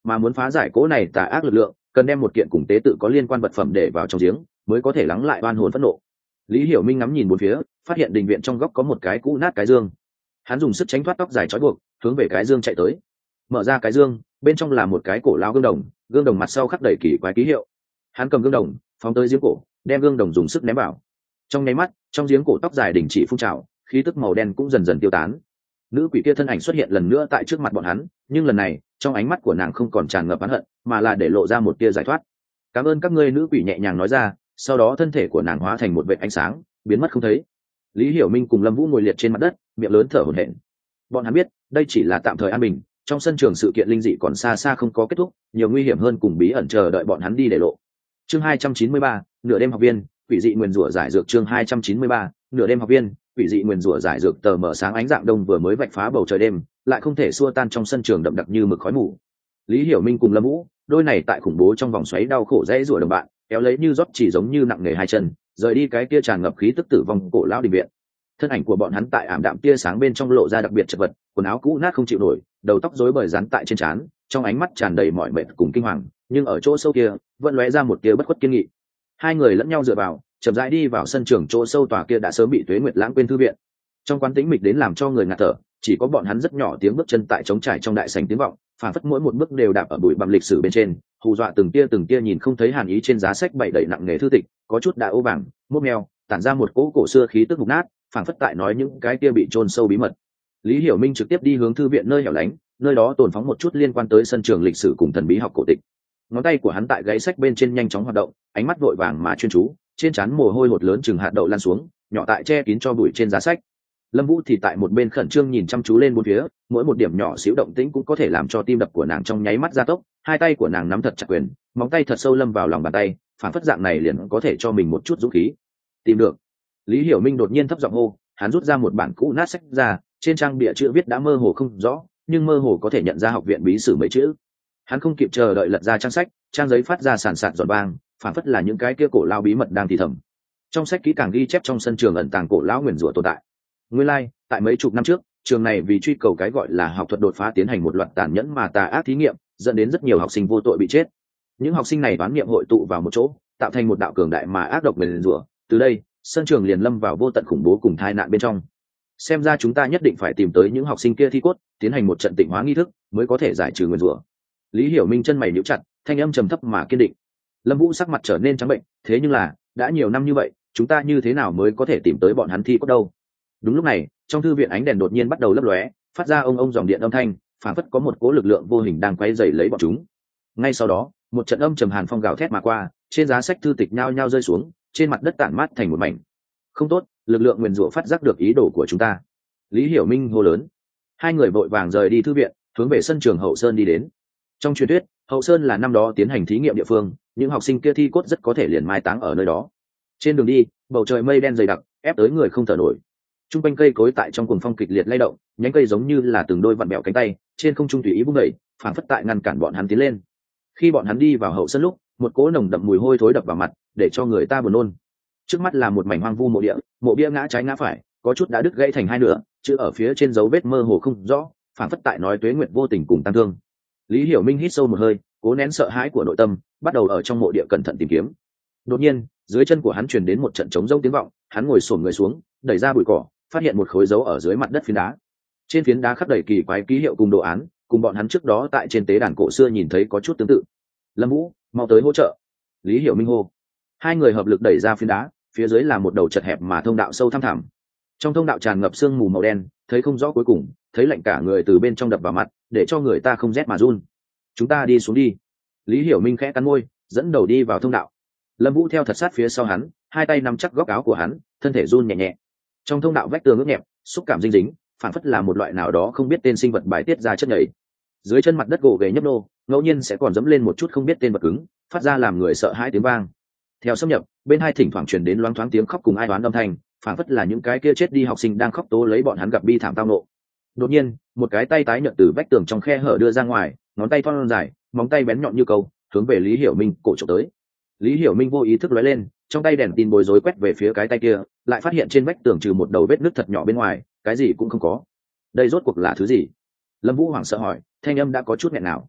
mà muốn phá giải cỗ này tà ác lực lượng cần đem một kiện cùng tế tự có liên quan vật phẩm để vào trong giếng mới có thể lắng lại oan hồn phẫn nộ. Lý Hiểu Minh ngắm nhìn bốn phía, phát hiện đình viện trong góc có một cái cũ nát cái dương. Hắn dùng sức tránh thoát tóc dài trói buộc, hướng về cái dương chạy tới. Mở ra cái dương, bên trong là một cái cổ lao gương đồng, gương đồng mặt sau khắc đầy kỳ quái ký hiệu. Hắn cầm gương đồng, phóng tới giếng cổ, đem gương đồng dùng sức ném vào. Trong nháy mắt, trong giếng cổ tóc dài đình chỉ phun trào, khí tức màu đen cũng dần dần tiêu tán. Nữ quỷ kia thân ảnh xuất hiện lần nữa tại trước mặt bọn hắn, nhưng lần này, trong ánh mắt của nàng không còn tràn ngập oán hận, mà là để lộ ra một tia giải thoát. "Cảm ơn các ngươi." Nữ quỷ nhẹ nhàng nói ra, sau đó thân thể của nàng hóa thành một vệt ánh sáng, biến mất không thấy. Lý Hiểu Minh cùng Lâm Vũ ngồi liệt trên mặt đất, miệng lớn thở hổn hển. Bọn hắn biết, đây chỉ là tạm thời an bình, trong sân trường sự kiện linh dị còn xa xa không có kết thúc, nhiều nguy hiểm hơn cùng bí ẩn chờ đợi bọn hắn đi để lộ. Chương 293, nửa đêm học viên, quỷ dị nguyền rủa giải dược. Chương 293, nửa đêm học viên, quỷ dị nguyền rủa giải dược. Tờ mở sáng ánh dạng đông vừa mới vạch phá bầu trời đêm, lại không thể xua tan trong sân trường đậm đặc như mực khói mù. Lý Hiểu Minh cùng Lâm Vũ, đôi này tại khủng bố trong vòng xoáy đau khổ dãy rủa đồng bạn, kéo lấy như rót chỉ giống như nặng nề hai chân, rời đi cái kia tràn ngập khí tức tử vong cổ lão đình viện. Thân ảnh của bọn hắn tại ảm đạm tia sáng bên trong lộ ra đặc biệt chật vật, quần áo cũ nát không chịu nổi, đầu tóc rối bời dán tại trên trán, trong ánh mắt tràn đầy mỏi mệt cùng kinh hoàng, nhưng ở chỗ sâu kia vẫn lóe ra một tia bất khuất kiên nghị. Hai người lẫn nhau dựa vào, chậm rãi đi vào sân trường chỗ sâu tòa kia đã sớm bị Tuế Nguyệt lãng quên thư viện. Trong quán tĩnh mịch đến làm cho người ngạt thở, chỉ có bọn hắn rất nhỏ tiếng bước chân tại trống trải trong đại sảnh tiếng vọng, phản phất mỗi một bước đều đạp ở bụi bặm lịch sử bên trên, hù dọa từng tia nhìn không thấy hàn ý trên giá sách bày đầy nặng nghề thư tịch, có chút đã ố vàng, mốt meo, tản ra một cỗ cổ xưa khí tức mục nát, phản phất tại nói những cái kia bị chôn sâu bí mật. Lý Hiểu Minh trực tiếp đi hướng thư viện nơi hẻo lánh, nơi đó tồn phóng một chút liên quan tới sân trường lịch sử cùng thần bí học cổ tịch. Ngón tay của hắn tại gáy sách bên trên nhanh chóng hoạt động, ánh mắt vội vàng mà chuyên chú, trên trán mồ hôi hột lớn chừng hạt đậu lan xuống, nhỏ tại che kín cho bụi trên giá sách. Lâm Vũ thì tại một bên khẩn trương nhìn chăm chú lên bốn phía, mỗi một điểm nhỏ xíu động tĩnh cũng có thể làm cho tim đập của nàng trong nháy mắt gia tốc, hai tay của nàng nắm thật chặt quyền, móng tay thật sâu lâm vào lòng bàn tay, phản phất dạng này liền có thể cho mình một chút dũng khí. Tìm được. Lý Hiểu Minh đột nhiên thấp giọng hô, hắn rút ra một bản cũ nát sách ra, trên trang bìa chữ viết đã mơ hồ không rõ, nhưng mơ hồ có thể nhận ra học viện bí sử mấy chữ. Hắn không kịp chờ đợi lật ra trang sách, trang giấy phát ra sàn sạt giọt vang, phản phất là những cái kia cổ lao bí mật đang thì thầm. Trong sách kỹ càng ghi chép trong sân trường ẩn tàng cổ lão nguyền rủa tồn tại. Nguyên lai, tại mấy chục năm trước, trường này vì truy cầu cái gọi là học thuật đột phá tiến hành một loạt tàn nhẫn mà tà ác thí nghiệm, dẫn đến rất nhiều học sinh vô tội bị chết. Những học sinh này đoán nghiệm hội tụ vào một chỗ, tạo thành một đạo cường đại mà ác độc nguyền rủa. Từ đây, sân trường liền lâm vào vô tận khủng bố cùng tai nạn bên trong. Xem ra chúng ta nhất định phải tìm tới những học sinh kia thi cốt, tiến hành một trận tịnh hóa nghi thức, mới có thể giải trừ nguyền rủa. Lý Hiểu Minh chân mày nhíu chặt, thanh âm trầm thấp mà kiên định. Lâm Vũ sắc mặt trở nên trắng bệnh, thế nhưng là, đã nhiều năm như vậy, chúng ta như thế nào mới có thể tìm tới bọn hắn thi cốt đâu? Đúng lúc này, trong thư viện ánh đèn đột nhiên bắt đầu lấp lóe, phát ra ông dòng điện âm thanh, phản phất có một cỗ lực lượng vô hình đang quay dày lấy bọn chúng. Ngay sau đó, một trận âm trầm hàn phong gào thét mà qua, trên giá sách thư tịch nhao nhao rơi xuống, trên mặt đất tản mát thành một mảnh. Không tốt, lực lượng nguyền rủa phát giác được ý đồ của chúng ta. Lý Hiểu Minh hô lớn. Hai người vội vàng rời đi thư viện, hướng về sân trường Hậu Sơn đi đến. Trong truyền thuyết, Hậu Sơn là năm đó tiến hành thí nghiệm địa phương, những học sinh kia thi cốt rất có thể liền mai táng ở nơi đó. Trên đường đi, bầu trời mây đen dày đặc, ép tới người không thở nổi. Trung quanh cây cối tại trong cuồng phong kịch liệt lay động, nhánh cây giống như là từng đôi vặn bẹo cánh tay, trên không trung tùy ý vung đẩy, phảng phất tại ngăn cản bọn hắn tiến lên. Khi bọn hắn đi vào Hậu Sơn lúc, một cỗ nồng đậm mùi hôi thối đập vào mặt, để cho người ta buồn nôn. Trước mắt là một mảnh hoang vu mộ địa, mộ bia ngã trái ngã phải, có chút đã đứt gãy thành hai nửa, chữ ở phía trên dấu vết mơ hồ không rõ, phảng phất tại nói tuế nguyệt vô tình cùng tăng thương. Lý Hiểu Minh hít sâu một hơi, cố nén sợ hãi của nội tâm, bắt đầu ở trong mộ địa cẩn thận tìm kiếm. Đột nhiên, dưới chân của hắn truyền đến một trận trống rỗng tiếng vọng, hắn ngồi xổm người xuống, đẩy ra bụi cỏ, phát hiện một khối dấu ở dưới mặt đất phiến đá. Trên phiến đá khắc đầy kỳ quái ký hiệu cùng đồ án, cùng bọn hắn trước đó tại trên tế đàn cổ xưa nhìn thấy có chút tương tự. Lâm Vũ, mau tới hỗ trợ! Lý Hiểu Minh hô. Hai người hợp lực đẩy ra phiến đá, phía dưới là một đầu chật hẹp mà thông đạo sâu thăm thẳm. Trong thông đạo tràn ngập sương mù màu đen, thấy không rõ cuối cùng, thấy lạnh cả người từ bên trong đập vào mặt, để cho người ta không rét mà run. Chúng ta đi xuống đi. Lý Hiểu Minh khẽ cắn môi, dẫn đầu đi vào thông đạo. Lâm Vũ theo thật sát phía sau hắn, hai tay nắm chắc góc áo của hắn, thân thể run nhẹ nhẹ. Trong thông đạo vách tường ướt nhẹp, xúc cảm dinh dính, phản phất là một loại nào đó không biết tên sinh vật bài tiết ra chất nhầy. Dưới chân mặt đất gồ ghề nhấp nô, ngẫu nhiên sẽ còn dẫm lên một chút không biết tên vật cứng, phát ra làm người sợ hãi tiếng vang. Theo xâm nhập, bên hai thỉnh thoảng truyền đến loáng thoáng tiếng khóc cùng ai oán âm thanh, phản phất là những cái kia chết đi học sinh đang khóc tố lấy bọn hắn gặp bi thảm tao nộ. Đột nhiên, một cái tay tái nhợt từ vách tường trong khe hở đưa ra ngoài, ngón tay thon dài, móng tay bén nhọn như câu, hướng về Lý Hiểu Minh cổ chụp tới. Lý Hiểu Minh vô ý thức lóe lên, trong tay đèn tin bối rối quét về phía cái tay kia, lại phát hiện trên vách tường trừ một đầu vết nứt thật nhỏ bên ngoài, cái gì cũng không có. Đây rốt cuộc là thứ gì? Lâm Vũ hoảng sợ hỏi, thanh âm đã có chút nghẹn nào.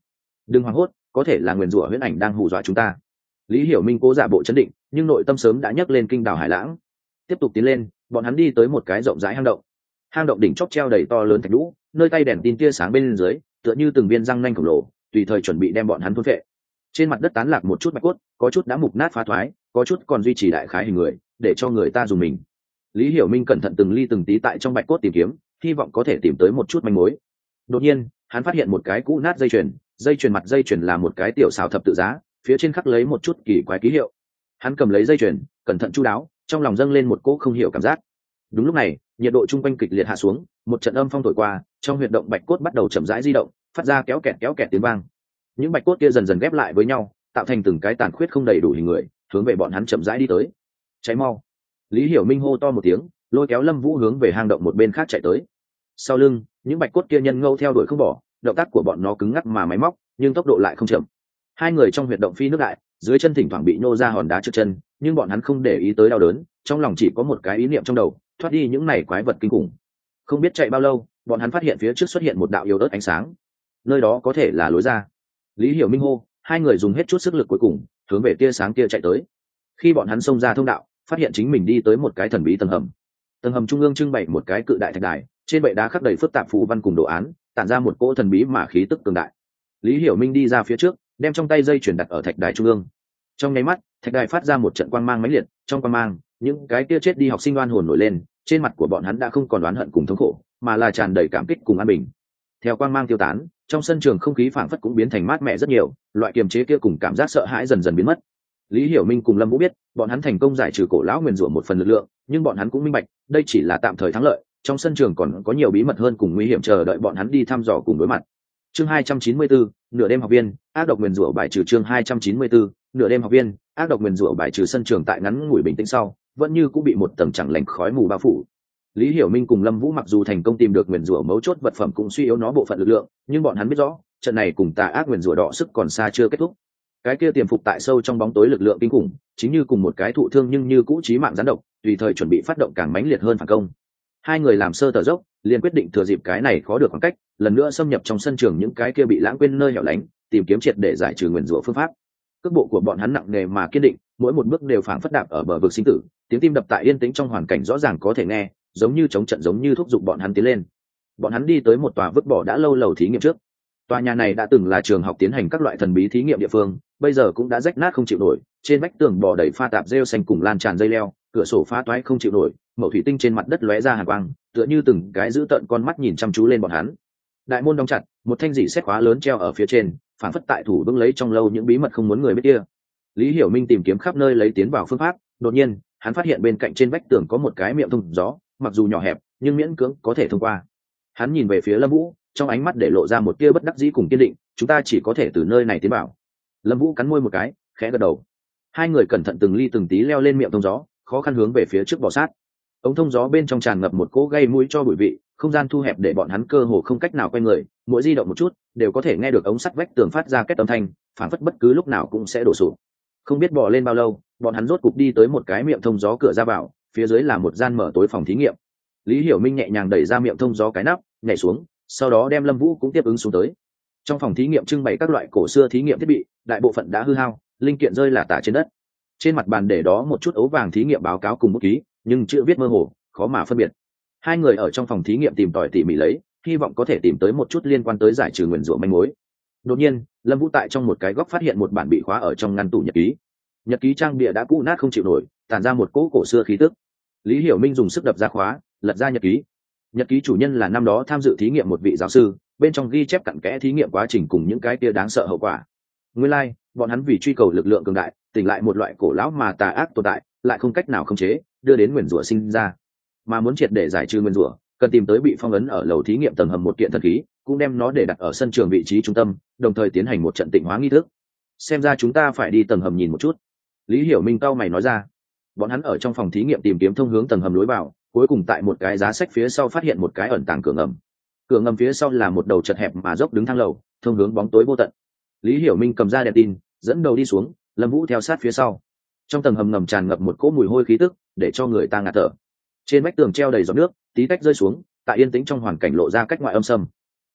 đừng hoảng hốt, có thể là nguyền rủa huyễn ảnh đang hù dọa chúng ta. Lý Hiểu Minh cố giả bộ chấn định, nhưng nội tâm sớm đã nhấc lên kinh đảo hải lãng. Tiếp tục tiến lên, bọn hắn đi tới một cái rộng rãi hang động. Hang động đỉnh chóp treo đầy to lớn thạch lũ, nơi tay đèn tin tia sáng bên dưới tựa như từng viên răng nanh khổng lồ, tùy thời chuẩn bị đem bọn hắn thôn phệ. Trên mặt đất tán lạc một chút bạch cốt, có chút đã mục nát phá thoái, có chút còn duy trì đại khái hình người, để cho người ta dùng mình. Lý Hiểu Minh cẩn thận từng ly từng tí tại trong bạch cốt tìm kiếm, hy vọng có thể tìm tới một chút manh mối. Đột nhiên, hắn phát hiện một cái cũ nát dây chuyền mặt dây chuyền là một cái tiểu xào thập tự giá, phía trên khắc lấy một chút kỳ quái ký hiệu. Hắn cầm lấy dây chuyền, cẩn thận chu đáo, trong lòng dâng lên một cỗ không hiểu cảm giác. Đúng lúc này, nhiệt độ chung quanh kịch liệt hạ xuống, một trận âm phong thổi qua, trong huyệt động bạch cốt bắt đầu chậm rãi di động, phát ra kéo kẹt tiếng vang. Những bạch cốt kia dần dần ghép lại với nhau, tạo thành từng cái tàn khuyết không đầy đủ hình người, hướng về bọn hắn chậm rãi đi tới. Cháy mau! Lý Hiểu Minh hô to một tiếng, lôi kéo Lâm Vũ hướng về hang động một bên khác chạy tới. Sau lưng, những bạch cốt kia nhân ngâu theo đuổi không bỏ, động tác của bọn nó cứng ngắc mà máy móc, nhưng tốc độ lại không chậm. Hai người trong huyệt động phi nước đại, dưới chân thỉnh thoảng bị nô ra hòn đá trượt chân, nhưng bọn hắn không để ý tới đau đớn, trong lòng chỉ có một cái ý niệm trong đầu, thoát đi những này quái vật kinh khủng. Không biết chạy bao lâu, bọn hắn phát hiện phía trước xuất hiện một đạo yếu ớt ánh sáng. Nơi đó có thể là lối ra. Lý Hiểu Minh hô, hai người dùng hết chút sức lực cuối cùng, hướng về tia sáng kia chạy tới. Khi bọn hắn xông ra thông đạo, phát hiện chính mình đi tới một cái thần bí tầng hầm. Tầng hầm trung ương trưng bày một cái cự đại thạch đài, trên bệ đá khắc đầy phức tạp phù văn cùng đồ án, tản ra một cỗ thần bí mà khí tức cường đại. Lý Hiểu Minh đi ra phía trước, đem trong tay dây chuyển đặt ở thạch đài trung ương. Trong nháy mắt, thạch đài phát ra một trận quang mang mãnh liệt, trong quang mang, những cái kia chết đi học sinh oan hồn nổi lên, trên mặt của bọn hắn đã không còn oán hận cùng thống khổ, mà là tràn đầy cảm kích cùng an bình. Theo quang mang tiêu tán, trong sân trường không khí phảng phất cũng biến thành mát mẻ rất nhiều, loại kiềm chế kia cùng cảm giác sợ hãi dần dần biến mất. Lý Hiểu Minh cùng Lâm Vũ biết, bọn hắn thành công giải trừ cổ lão nguyền rủa một phần lực lượng, nhưng bọn hắn cũng minh bạch, đây chỉ là tạm thời thắng lợi, trong sân trường còn có nhiều bí mật hơn cùng nguy hiểm chờ đợi bọn hắn đi thăm dò cùng đối mặt. Chương 294, nửa đêm học viên, ác độc nguyền rủa bài trừ. Chương 294, nửa đêm học viên, ác độc nguyền rủa bài trừ. Sân trường tại ngắn ngủi bình tĩnh sau, vẫn như cũng bị một tầng chẳng lành khói mù bao phủ. Lý Hiểu Minh cùng Lâm Vũ mặc dù thành công tìm được nguyền rủa mấu chốt vật phẩm cũng suy yếu nó bộ phận lực lượng, nhưng bọn hắn biết rõ, trận này cùng tà ác nguyền rủa đọ sức còn xa chưa kết thúc. Cái kia tiềm phục tại sâu trong bóng tối lực lượng kinh khủng, chính như cùng một cái thụ thương nhưng như cũ chí mạng gián độc, tùy thời chuẩn bị phát động càng mãnh liệt hơn phản công. Hai người làm sơ tờ dốc, liền quyết định thừa dịp cái này khó được khoảng cách, lần nữa xâm nhập trong sân trường những cái kia bị lãng quên nơi hẻo lánh, tìm kiếm triệt để giải trừ nguyền rủa phương pháp. Cước bộ của bọn hắn nặng nề mà kiên định, mỗi một bước đều phảng phất đạp ở bờ vực sinh tử, tiếng tim đập tại yên tĩnh trong hoàn cảnh rõ ràng có thể nghe, giống như chống trận giống như thúc giục bọn hắn tiến lên. Bọn hắn đi tới một tòa vứt bỏ đã lâu lầu thí nghiệm trước. Tòa nhà này đã từng là trường học tiến hành các loại thần bí thí nghiệm địa phương, bây giờ cũng đã rách nát không chịu nổi, trên vách tường bò đầy pha tạp rêu xanh cùng lan tràn dây leo, cửa sổ phá toái không chịu nổi, mẩu thủy tinh trên mặt đất lóe ra hàn quang, tựa như từng cái giữ tợn con mắt nhìn chăm chú lên bọn hắn. Đại môn đóng chặt, một thanh dỉ xét khóa lớn treo ở phía trên, phản phất tại thủ vững lấy trong lâu những bí mật không muốn người biết kia. Lý Hiểu Minh tìm kiếm khắp nơi lấy tiến vào phương pháp, đột nhiên, hắn phát hiện bên cạnh trên vách tường có một cái miệng thông gió, mặc dù nhỏ hẹp, nhưng miễn cưỡng có thể thông qua. Hắn nhìn về phía Lâm Vũ, trong ánh mắt để lộ ra một tia bất đắc dĩ cùng kiên định, chúng ta chỉ có thể từ nơi này tiến vào. Lâm Vũ cắn môi một cái, khẽ gật đầu. Hai người cẩn thận từng ly từng tí leo lên miệng thông gió, khó khăn hướng về phía trước bò sát. Ống thông gió bên trong tràn ngập một cỗ gây mũi cho bụi vị, không gian thu hẹp để bọn hắn cơ hồ không cách nào quay người, mỗi di động một chút đều có thể nghe được ống sắt vách tường phát ra két âm thanh, phản phất bất cứ lúc nào cũng sẽ đổ sụp. Không biết bò lên bao lâu, bọn hắn rốt cục đi tới một cái miệng thông gió cửa ra vào, phía dưới là một gian mở tối phòng thí nghiệm. Lý Hiểu Minh nhẹ nhàng đẩy ra miệng thông gió cái nắp, nhảy xuống, sau đó đem Lâm Vũ cũng tiếp ứng xuống tới. Trong phòng thí nghiệm trưng bày các loại cổ xưa thí nghiệm thiết bị, đại bộ phận đã hư hao, linh kiện rơi lả tả trên đất. Trên mặt bàn để đó một chút ấu vàng thí nghiệm báo cáo cùng bút ký, nhưng chữ viết mơ hồ, khó mà phân biệt. Hai người ở trong phòng thí nghiệm tìm tòi tỉ mỉ lấy, hy vọng có thể tìm tới một chút liên quan tới giải trừ nguyền rủa manh mối. Đột nhiên, Lâm Vũ tại trong một cái góc phát hiện một bản bị khóa ở trong ngăn tủ nhật ký. Nhật ký trang bìa đã cũ nát không chịu nổi, tản ra một cỗ cổ xưa khí tức. Lý Hiểu Minh dùng sức đập ra khóa, lật ra nhật ký. Nhật ký chủ nhân là năm đó tham dự thí nghiệm một vị giáo sư, bên trong ghi chép cặn kẽ thí nghiệm quá trình cùng những cái kia đáng sợ hậu quả. Nguyên lai, bọn hắn vì truy cầu lực lượng cường đại, tỉnh lại một loại cổ lão mà tà ác tồn tại, lại không cách nào khống chế, đưa đến nguyền rủa sinh ra. Mà muốn triệt để giải trừ nguyền rủa, cần tìm tới bị phong ấn ở lầu thí nghiệm tầng hầm một kiện thần khí, cũng đem nó để đặt ở sân trường vị trí trung tâm, đồng thời tiến hành một trận tịnh hóa nghi thức. Xem ra chúng ta phải đi tầng hầm nhìn một chút. Lý Hiểu Minh cau mày nói ra. Bọn hắn ở trong phòng thí nghiệm tìm kiếm thông hướng tầng hầm lối vào, cuối cùng tại một cái giá sách phía sau phát hiện một cái ẩn tàng cửa ngầm. Cửa ngầm phía sau là một đầu chật hẹp mà dốc đứng thang lầu, thông hướng bóng tối vô tận. Lý Hiểu Minh cầm ra đèn tin, dẫn đầu đi xuống, Lâm Vũ theo sát phía sau. Trong tầng hầm ngầm tràn ngập một cỗ mùi hôi khí tức, để cho người ta ngạt thở. Trên vách tường treo đầy giọt nước, tí tách rơi xuống, tại yên tĩnh trong hoàn cảnh lộ ra cách ngoại âm sâm.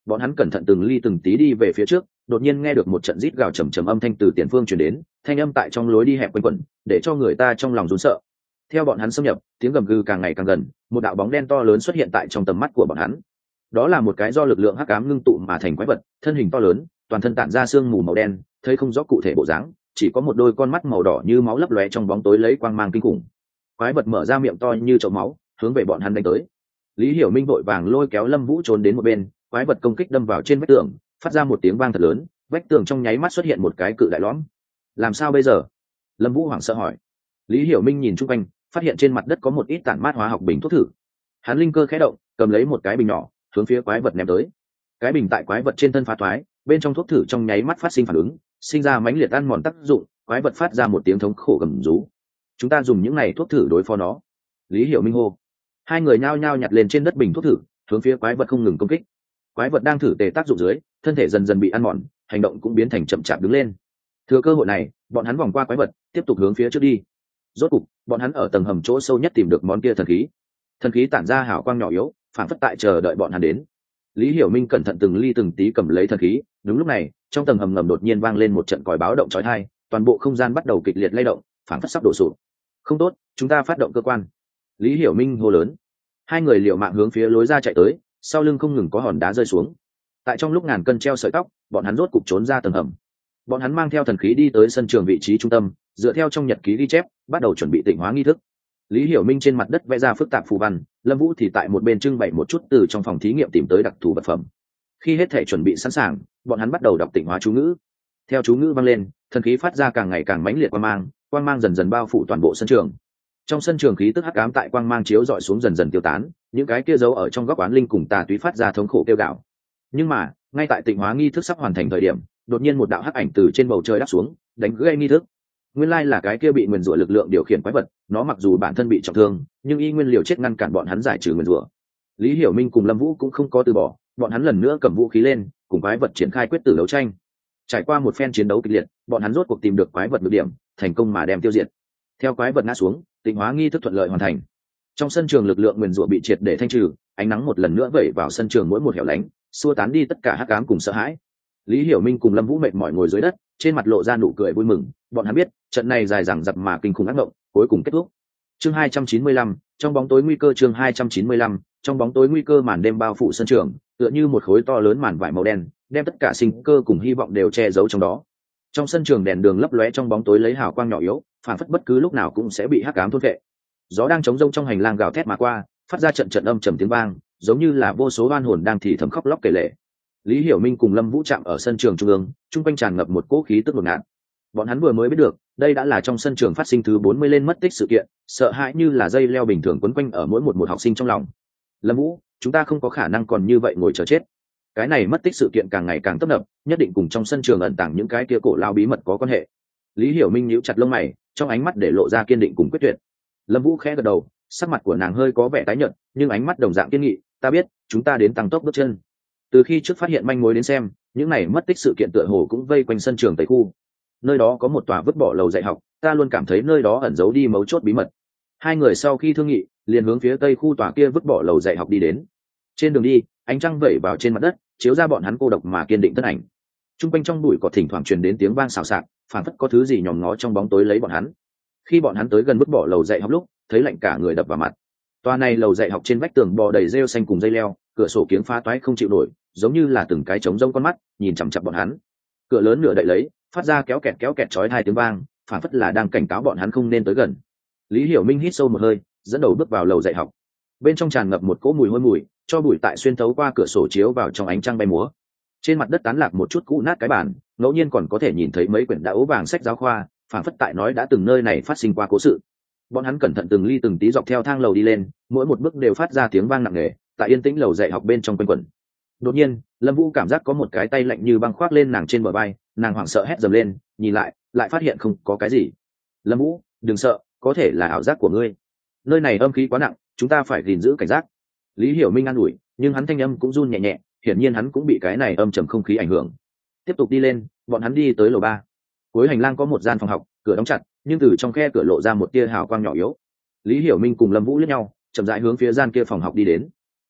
Bọn hắn cẩn thận từng ly từng tí đi về phía trước, đột nhiên nghe được một trận rít gào trầm trầm âm thanh từ tiền phương truyền đến, thanh âm tại trong lối đi hẹp quanh quẩn, để cho người ta trong lòng run sợ. Theo bọn hắn xâm nhập, tiếng gầm gừ càng ngày càng gần, một đạo bóng đen to lớn xuất hiện tại trong tầm mắt của bọn hắn. Đó là một cái do lực lượng hắc ám ngưng tụ mà thành quái vật, thân hình to lớn, toàn thân tản ra sương mù màu đen, thấy không rõ cụ thể bộ dáng, chỉ có một đôi con mắt màu đỏ như máu lấp lóe trong bóng tối lấy quang mang kinh khủng. Quái vật mở ra miệng to như chậu máu, hướng về bọn hắn đánh tới. Lý Hiểu Minh vội vàng lôi kéo Lâm Vũ trốn đến một bên, quái vật công kích đâm vào trên vách tường, phát ra một tiếng vang thật lớn, vách tường trong nháy mắt xuất hiện một cái cự đại lõm. Làm sao bây giờ? Lâm Vũ hoảng sợ hỏi. Lý Hiểu Minh nhìn chung quanh, phát hiện trên mặt đất có một ít tản mát hóa học bình thuốc thử. Hắn linh cơ khẽ động, cầm lấy một cái bình nhỏ, hướng phía quái vật ném tới. Cái bình tại quái vật trên thân phá thoái, bên trong thuốc thử trong nháy mắt phát sinh phản ứng, sinh ra mãnh liệt ăn mòn tác dụng, quái vật phát ra một tiếng thống khổ gầm rú. Chúng ta dùng những này thuốc thử đối phó nó. Lý Hiểu Minh hô. Hai người nhao nhao nhặt lên trên đất bình thuốc thử, hướng phía quái vật không ngừng công kích. Quái vật đang thử tề tác dụng dưới, thân thể dần dần bị ăn mòn, hành động cũng biến thành chậm chạp đứng lên. Thừa cơ hội này, bọn hắn vòng qua quái vật, tiếp tục hướng phía trước đi. Rốt cục, bọn hắn ở tầng hầm chỗ sâu nhất tìm được món kia thần khí. Thần khí tản ra hào quang nhỏ yếu, phản phất tại chờ đợi bọn hắn đến. Lý Hiểu Minh cẩn thận từng ly từng tí cầm lấy thần khí. Đúng lúc này, trong tầng hầm ngầm đột nhiên vang lên một trận còi báo động chói tai, toàn bộ không gian bắt đầu kịch liệt lay động, phản phất sắp đổ sụp. Không tốt, chúng ta phát động cơ quan. Lý Hiểu Minh hô lớn. Hai người liều mạng hướng phía lối ra chạy tới, sau lưng không ngừng có hòn đá rơi xuống. Tại trong lúc ngàn cân treo sợi tóc, bọn hắn rốt cục trốn ra tầng hầm. Bọn hắn mang theo thần khí đi tới sân trường vị trí trung tâm, dựa theo trong nhật ký ghi chép, bắt đầu chuẩn bị tịnh hóa nghi thức. Lý Hiểu Minh trên mặt đất vẽ ra phức tạp phù văn, Lâm Vũ thì tại một bên trưng bày một chút từ trong phòng thí nghiệm tìm tới đặc thù vật phẩm. Khi hết thể chuẩn bị sẵn sàng, bọn hắn bắt đầu đọc tịnh hóa chú ngữ. Theo chú ngữ vang lên, thần khí phát ra càng ngày càng mãnh liệt quang mang dần dần bao phủ toàn bộ sân trường. Trong sân trường khí tức hắc ám tại quang mang chiếu dọi xuống dần dần tiêu tán, những cái kia giấu ở trong góc oán linh cùng tà túy phát ra thống khổ kêu gào. Nhưng mà, ngay tại tịnh hóa nghi thức sắp hoàn thành thời điểm, đột nhiên một đạo hắc ảnh từ trên bầu trời đáp xuống, đánh gãy nghi thức. Nguyên lai là cái kia bị nguyền rủa lực lượng điều khiển quái vật, nó mặc dù bản thân bị trọng thương, nhưng y nguyên liều chết ngăn cản bọn hắn giải trừ nguyền rủa. Lý Hiểu Minh cùng Lâm Vũ cũng không có từ bỏ, bọn hắn lần nữa cầm vũ khí lên, cùng quái vật triển khai quyết tử đấu tranh. Trải qua một phen chiến đấu kịch liệt, bọn hắn rốt cuộc tìm được quái vật nhược điểm, thành công mà đem tiêu diệt. Theo quái vật ngã xuống, tịnh hóa nghi thức thuận lợi hoàn thành. Trong sân trường lực lượng nguyền rủa bị triệt để thanh trừ, ánh nắng một lần nữa vẩy vào sân trường mỗi một hẻo lánh, xua tán đi tất cả hắc ám cùng sợ hãi. Lý Hiểu Minh cùng Lâm Vũ mệt mỏi ngồi dưới đất, trên mặt lộ ra nụ cười vui mừng, bọn hắn biết, trận này dài dằng dặc mà kinh khủng ác mộng, cuối cùng kết thúc. Chương 295, trong bóng tối nguy cơ. Chương 295, trong bóng tối nguy cơ. Màn đêm bao phủ sân trường, tựa như một khối to lớn màn vải màu đen, đem tất cả sinh cơ cùng hy vọng đều che giấu trong đó. Trong sân trường đèn đường lấp lóe trong bóng tối lấy hào quang nhỏ yếu, phản phất bất cứ lúc nào cũng sẽ bị hắc ám thôn phệ. Gió đang trống rông trong hành lang gào thét mà qua, phát ra trận trận âm trầm tiếng vang, giống như là vô số oan hồn đang thì thầm khóc lóc kể lể. Lý Hiểu Minh cùng Lâm Vũ chạm ở sân trường trung ương, trung quanh tràn ngập một cỗ khí tức ngột ngạt. Bọn hắn vừa mới biết được, đây đã là trong sân trường phát sinh thứ 40 lên mất tích sự kiện, sợ hãi như là dây leo bình thường quấn quanh ở mỗi một học sinh trong lòng. Lâm Vũ, chúng ta không có khả năng còn như vậy ngồi chờ chết. Cái này mất tích sự kiện càng ngày càng tấp nập, nhất định cùng trong sân trường ẩn tàng những cái kia cổ lao bí mật có quan hệ. Lý Hiểu Minh nhíu chặt lông mày, trong ánh mắt để lộ ra kiên định cùng quyết tuyệt. Lâm Vũ khẽ gật đầu, sắc mặt của nàng hơi có vẻ tái nhợt, nhưng ánh mắt đồng dạng kiên nghị. Ta biết, chúng ta đến tăng tốc bước chân. Từ khi trước phát hiện manh mối đến xem, những này mất tích sự kiện tựa hồ cũng vây quanh sân trường Tây khu. Nơi đó có một tòa vứt bỏ lầu dạy học, ta luôn cảm thấy nơi đó ẩn giấu đi mấu chốt bí mật. Hai người sau khi thương nghị, liền hướng phía Tây khu tòa kia vứt bỏ lầu dạy học đi đến. Trên đường đi, ánh trăng vẩy vào trên mặt đất, chiếu ra bọn hắn cô độc mà kiên định thân ảnh. Trung quanh trong bụi cỏ thỉnh thoảng truyền đến tiếng vang xào xạc, phảng phất có thứ gì nhòm ngó trong bóng tối lấy bọn hắn. Khi bọn hắn tới gần vứt bỏ lầu dạy học lúc, thấy lạnh cả người đập vào mặt. Tòa này lầu dạy học trên vách tường bò đầy rêu xanh cùng dây leo, cửa sổ kiếng phá toái không chịu nổi, giống như là từng cái trống rông con mắt nhìn chằm chằm bọn hắn. Cửa lớn nửa đậy lấy, phát ra kéo kẹt chói tai tiếng vang, phảng phất là đang cảnh cáo bọn hắn không nên tới gần. Lý Hiểu Minh hít sâu một hơi, dẫn đầu bước vào lầu dạy học. Bên trong tràn ngập một cỗ mùi hôi mùi, cho bụi tại xuyên thấu qua cửa sổ chiếu vào trong ánh trăng bay múa. Trên mặt đất tán lạc một chút cũ nát cái bàn, ngẫu nhiên còn có thể nhìn thấy mấy quyển đã ố vàng sách giáo khoa, phảng phất tại nói đã từng nơi này phát sinh qua cố sự. Bọn hắn cẩn thận từng ly từng tí dọc theo thang lầu đi lên, mỗi một bước đều phát ra tiếng vang nặng nề, tại yên tĩnh lầu dạy học bên trong quanh quẩn. Đột nhiên, Lâm Vũ cảm giác có một cái tay lạnh như băng khoác lên nàng trên bờ vai, nàng hoảng sợ hét dầm lên, nhìn lại phát hiện không có cái gì. Lâm Vũ, đừng sợ, có thể là ảo giác của ngươi. Nơi này âm khí quá nặng, chúng ta phải gìn giữ cảnh giác. Lý Hiểu Minh an ủi, nhưng hắn thanh âm cũng run nhẹ nhẹ, hiển nhiên hắn cũng bị cái này âm trầm không khí ảnh hưởng. Tiếp tục đi lên, bọn hắn đi tới lầu 3. Cuối hành lang có một gian phòng học, cửa đóng chặt, nhưng từ trong khe cửa lộ ra một tia hào quang nhỏ yếu. Lý Hiểu Minh cùng Lâm Vũ liếc nhau, chậm rãi hướng phía gian kia phòng học đi đến.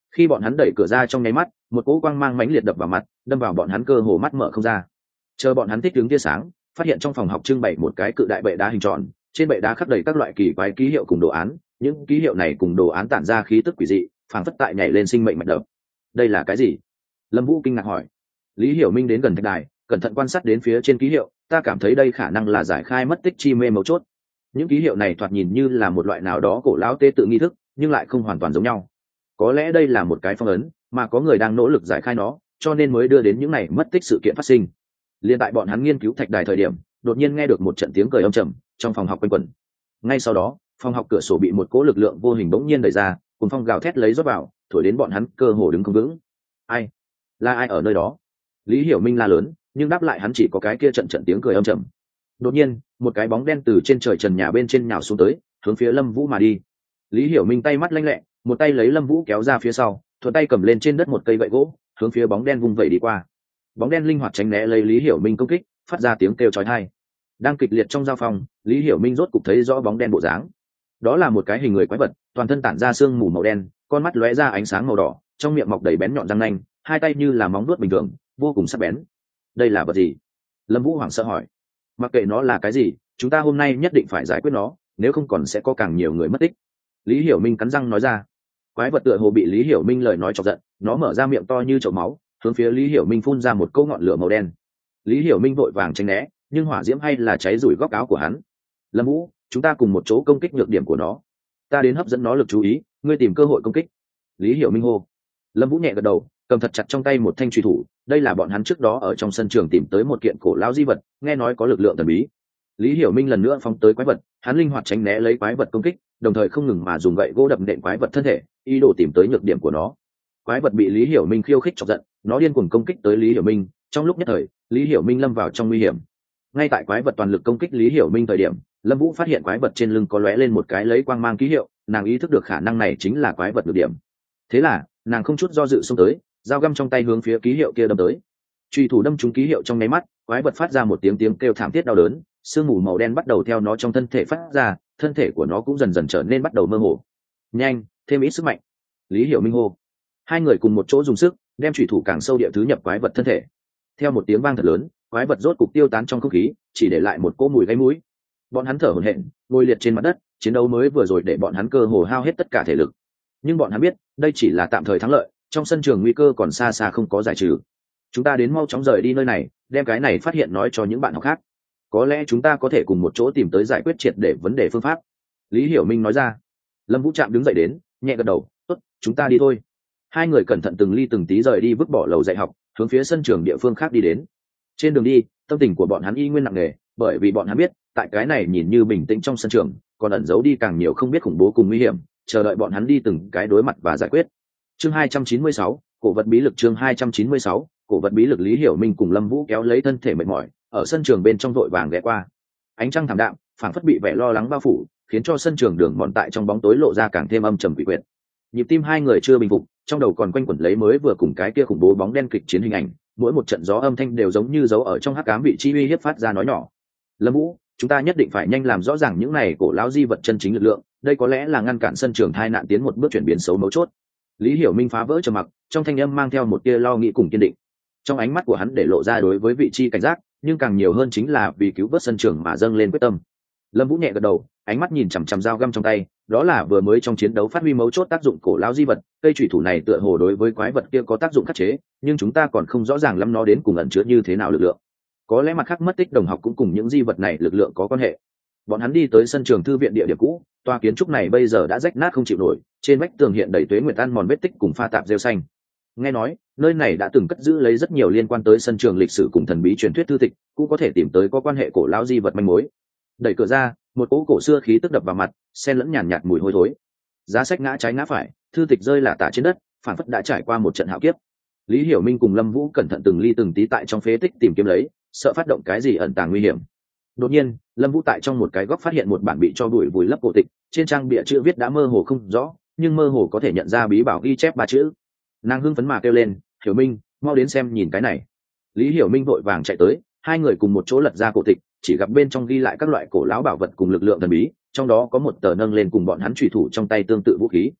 Khi bọn hắn đẩy cửa ra trong nháy mắt, một cỗ quang mang mãnh liệt đập vào mặt, đâm vào bọn hắn cơ hồ mắt mở không ra. Chờ bọn hắn thích đứng tia sáng, phát hiện trong phòng học trưng bày một cái cự đại bệ đá hình tròn, trên bệ đá khắc đầy các loại kỳ quái ký hiệu cùng đồ án, những ký hiệu này cùng đồ án tản ra khí tức quỷ dị, phảng phất tại nhảy lên sinh mệnh mạch đập. Đây là cái gì? Lâm Vũ kinh ngạc hỏi. Lý Hiểu Minh đến gần thạch đài, cẩn thận quan sát đến phía trên ký hiệu, ta cảm thấy đây khả năng là giải khai mất tích chi mê mấu chốt. Những ký hiệu này thoạt nhìn như là một loại nào đó cổ lão tế tự nghi thức, nhưng lại không hoàn toàn giống nhau. Có lẽ đây là một cái phong ấn, mà có người đang nỗ lực giải khai nó, cho nên mới đưa đến những này mất tích sự kiện phát sinh. Liên tại bọn hắn nghiên cứu thạch đài thời điểm, đột nhiên nghe được một trận tiếng cười âm trầm trong phòng học quanh quẩn. Ngay sau đó, phòng học cửa sổ bị một cỗ lực lượng vô hình bỗng nhiên đẩy ra, cùng phong gào thét lấy rót vào, thổi đến bọn hắn cơ hồ đứng không vững. Ai? Là ai ở nơi đó? Lý Hiểu Minh la lớn, nhưng đáp lại hắn chỉ có cái kia trận trận tiếng cười âm trầm. Đột nhiên, một cái bóng đen từ trên trời trần nhà bên trên nhào xuống tới, hướng phía Lâm Vũ mà đi. Lý Hiểu Minh tay mắt lanh lẹ, một tay lấy Lâm Vũ kéo ra phía sau, thuận tay cầm lên trên đất một cây gậy gỗ, hướng phía bóng đen vung vẩy đi qua. Bóng đen linh hoạt tránh né lấy Lý Hiểu Minh công kích, phát ra tiếng kêu chói tai. Đang kịch liệt trong giao phong, Lý Hiểu Minh rốt cục thấy rõ bóng đen bộ dáng. Đó là một cái hình người quái vật, toàn thân tản ra sương mù màu đen, con mắt lóe ra ánh sáng màu đỏ, trong miệng mọc đầy bén nhọn răng nanh, hai tay như là móng vuốt bình thường, vô cùng sắc bén. Đây là vật gì? Lâm Vũ hoảng sợ hỏi. Mặc kệ nó là cái gì, chúng ta hôm nay nhất định phải giải quyết nó, nếu không còn sẽ có càng nhiều người mất tích. Lý Hiểu Minh cắn răng nói ra. Quái vật tựa hồ bị Lý Hiểu Minh lời nói chọc giận, nó mở ra miệng to như chậu máu, hướng phía Lý Hiểu Minh phun ra một câu ngọn lửa màu đen. Lý Hiểu Minh vội vàng tránh né, nhưng hỏa diễm hay là cháy rủi góc áo của hắn. Lâm Vũ, chúng ta cùng một chỗ công kích nhược điểm của nó, ta đến hấp dẫn nó lực chú ý, ngươi tìm cơ hội công kích. Lý Hiểu Minh hô. Lâm Vũ nhẹ gật đầu, cầm thật chặt trong tay một thanh truy thủ, đây là bọn hắn trước đó ở trong sân trường tìm tới một kiện cổ lão di vật, nghe nói có lực lượng thần bí. Lý Hiểu Minh lần nữa phóng tới quái vật, hắn linh hoạt tránh né lấy quái vật công kích, đồng thời không ngừng mà dùng gậy gỗ đập nện quái vật thân thể, ý đồ tìm tới nhược điểm của nó. Quái vật bị Lý Hiểu Minh khiêu khích chọc giận, nó điên cuồng công kích tới Lý Hiểu Minh, trong lúc nhất thời, Lý Hiểu Minh lâm vào trong nguy hiểm. Ngay tại quái vật toàn lực công kích Lý Hiểu Minh thời điểm, Lâm Vũ phát hiện quái vật trên lưng có lóe lên một cái lấy quang mang ký hiệu, nàng ý thức được khả năng này chính là quái vật nhược điểm. Thế là, nàng không chút do dự xông tới, dao găm trong tay hướng phía ký hiệu kia đâm tới. Chùy thủ đâm trúng ký hiệu trong nháy mắt, quái vật phát ra một tiếng kêu thảm thiết đau đớn, sương mù màu đen bắt đầu theo nó trong thân thể phát ra, thân thể của nó cũng dần dần trở nên bắt đầu mơ hồ. Nhanh, thêm ít sức mạnh. Lý Hiểu Minh hô. Hai người cùng một chỗ dùng sức, đem chùy thủ càng sâu địa thứ nhập quái vật thân thể. Theo một tiếng vang thật lớn, quái vật rốt cục tiêu tán trong không khí, chỉ để lại một cỗ mùi gáy mũi. Bọn hắn thở hổn hển, ngồi liệt trên mặt đất, chiến đấu mới vừa rồi để bọn hắn cơ hồ hao hết tất cả thể lực. Nhưng bọn hắn biết, đây chỉ là tạm thời thắng lợi, trong sân trường nguy cơ còn xa xa không có giải trừ. Chúng ta đến mau chóng rời đi nơi này, đem cái này phát hiện nói cho những bạn học khác. Có lẽ chúng ta có thể cùng một chỗ tìm tới giải quyết triệt để vấn đề phương pháp. Lý Hiểu Minh nói ra. Lâm Vũ Trạm đứng dậy đến, nhẹ gật đầu, tốt, chúng ta đi thôi. Hai người cẩn thận từng ly từng tí rời đi, vứt bỏ lầu dạy học, hướng phía sân trường địa phương khác đi đến. Trên đường đi, tâm tình của bọn hắn y nguyên nặng nề, bởi vì bọn hắn biết, tại cái này nhìn như bình tĩnh trong sân trường, còn ẩn giấu đi càng nhiều không biết khủng bố cùng nguy hiểm, chờ đợi bọn hắn đi từng cái đối mặt và giải quyết. Chương 296, cổ vật bí lực. Chương 296, cổ vật bí lực. Lý Hiểu Minh cùng Lâm Vũ kéo lấy thân thể mệt mỏi, ở sân trường bên trong vội vàng ghé qua. Ánh trăng thảm đạm, phảng phất bị vẻ lo lắng bao phủ, khiến cho sân trường đường mòn tại trong bóng tối lộ ra càng thêm âm trầm quỷ quyệt. Nhịp tim hai người chưa bình phục, trong đầu còn quanh quẩn lấy mới vừa cùng cái kia khủng bố bóng đen kịch chiến hình ảnh, mỗi một trận gió âm thanh đều giống như giấu ở trong hắc ám vị chi uy hiếp phát ra nói nhỏ. Lâm Vũ, chúng ta nhất định phải nhanh làm rõ ràng những này cổ lão di vật chân chính lực lượng, đây có lẽ là ngăn cản sân trường tai nạn tiến một bước chuyển biến xấu mấu chốt. Lý Hiểu Minh phá vỡ trầm mặc, trong thanh âm mang theo một tia lo nghĩ cùng kiên định. Trong ánh mắt của hắn để lộ ra đối với vị trí cảnh giác, nhưng càng nhiều hơn chính là vì cứu vớt sân trường mà dâng lên quyết tâm. Lâm Vũ nhẹ gật đầu, ánh mắt nhìn chằm chằm dao găm trong tay, đó là vừa mới trong chiến đấu phát huy mấu chốt tác dụng cổ lão di vật, cây chủy thủ này tựa hồ đối với quái vật kia có tác dụng khắc chế, nhưng chúng ta còn không rõ ràng lắm nó đến cùng ẩn chứa như thế nào lực lượng. Có lẽ mặt khác mất tích đồng học cũng cùng những di vật này lực lượng có quan hệ. Bọn hắn đi tới sân trường thư viện địa điểm cũ, tòa kiến trúc này bây giờ đã rách nát không chịu nổi, trên vách tường hiện đầy tuế nguyệt ăn mòn vết tích cùng pha tạp rêu xanh. Nghe nói, nơi này đã từng cất giữ lấy rất nhiều liên quan tới sân trường lịch sử cùng thần bí truyền thuyết thư tịch, cũng có thể tìm tới có quan hệ cổ lão di vật manh mối. Đẩy cửa ra, một cỗ cổ xưa khí tức đập vào mặt, xen lẫn nhàn nhạt mùi hôi thối. Giá sách ngã trái ngã phải, thư tịch rơi lả tả trên đất, phản phất đã trải qua một trận hạo kiếp. Lý Hiểu Minh cùng Lâm Vũ cẩn thận từng ly từng tí tại trong phế tích tìm kiếm lấy, sợ phát động cái gì ẩn tàng nguy hiểm. Đột nhiên, Lâm Vũ tại trong một cái góc phát hiện một bản bị cho bụi vùi lấp cổ tịch, trên trang bìa chữ viết đã mơ hồ không rõ, nhưng mơ hồ có thể nhận ra bí bảo ghi chép ba chữ. Nàng hưng phấn mà kêu lên, "Hiểu Minh, mau đến xem nhìn cái này." Lý Hiểu Minh vội vàng chạy tới, hai người cùng một chỗ lật ra cổ tịch, chỉ gặp bên trong ghi lại các loại cổ lão bảo vật cùng lực lượng thần bí, trong đó có một tờ nâng lên cùng bọn hắn chủy thủ trong tay tương tự vũ khí.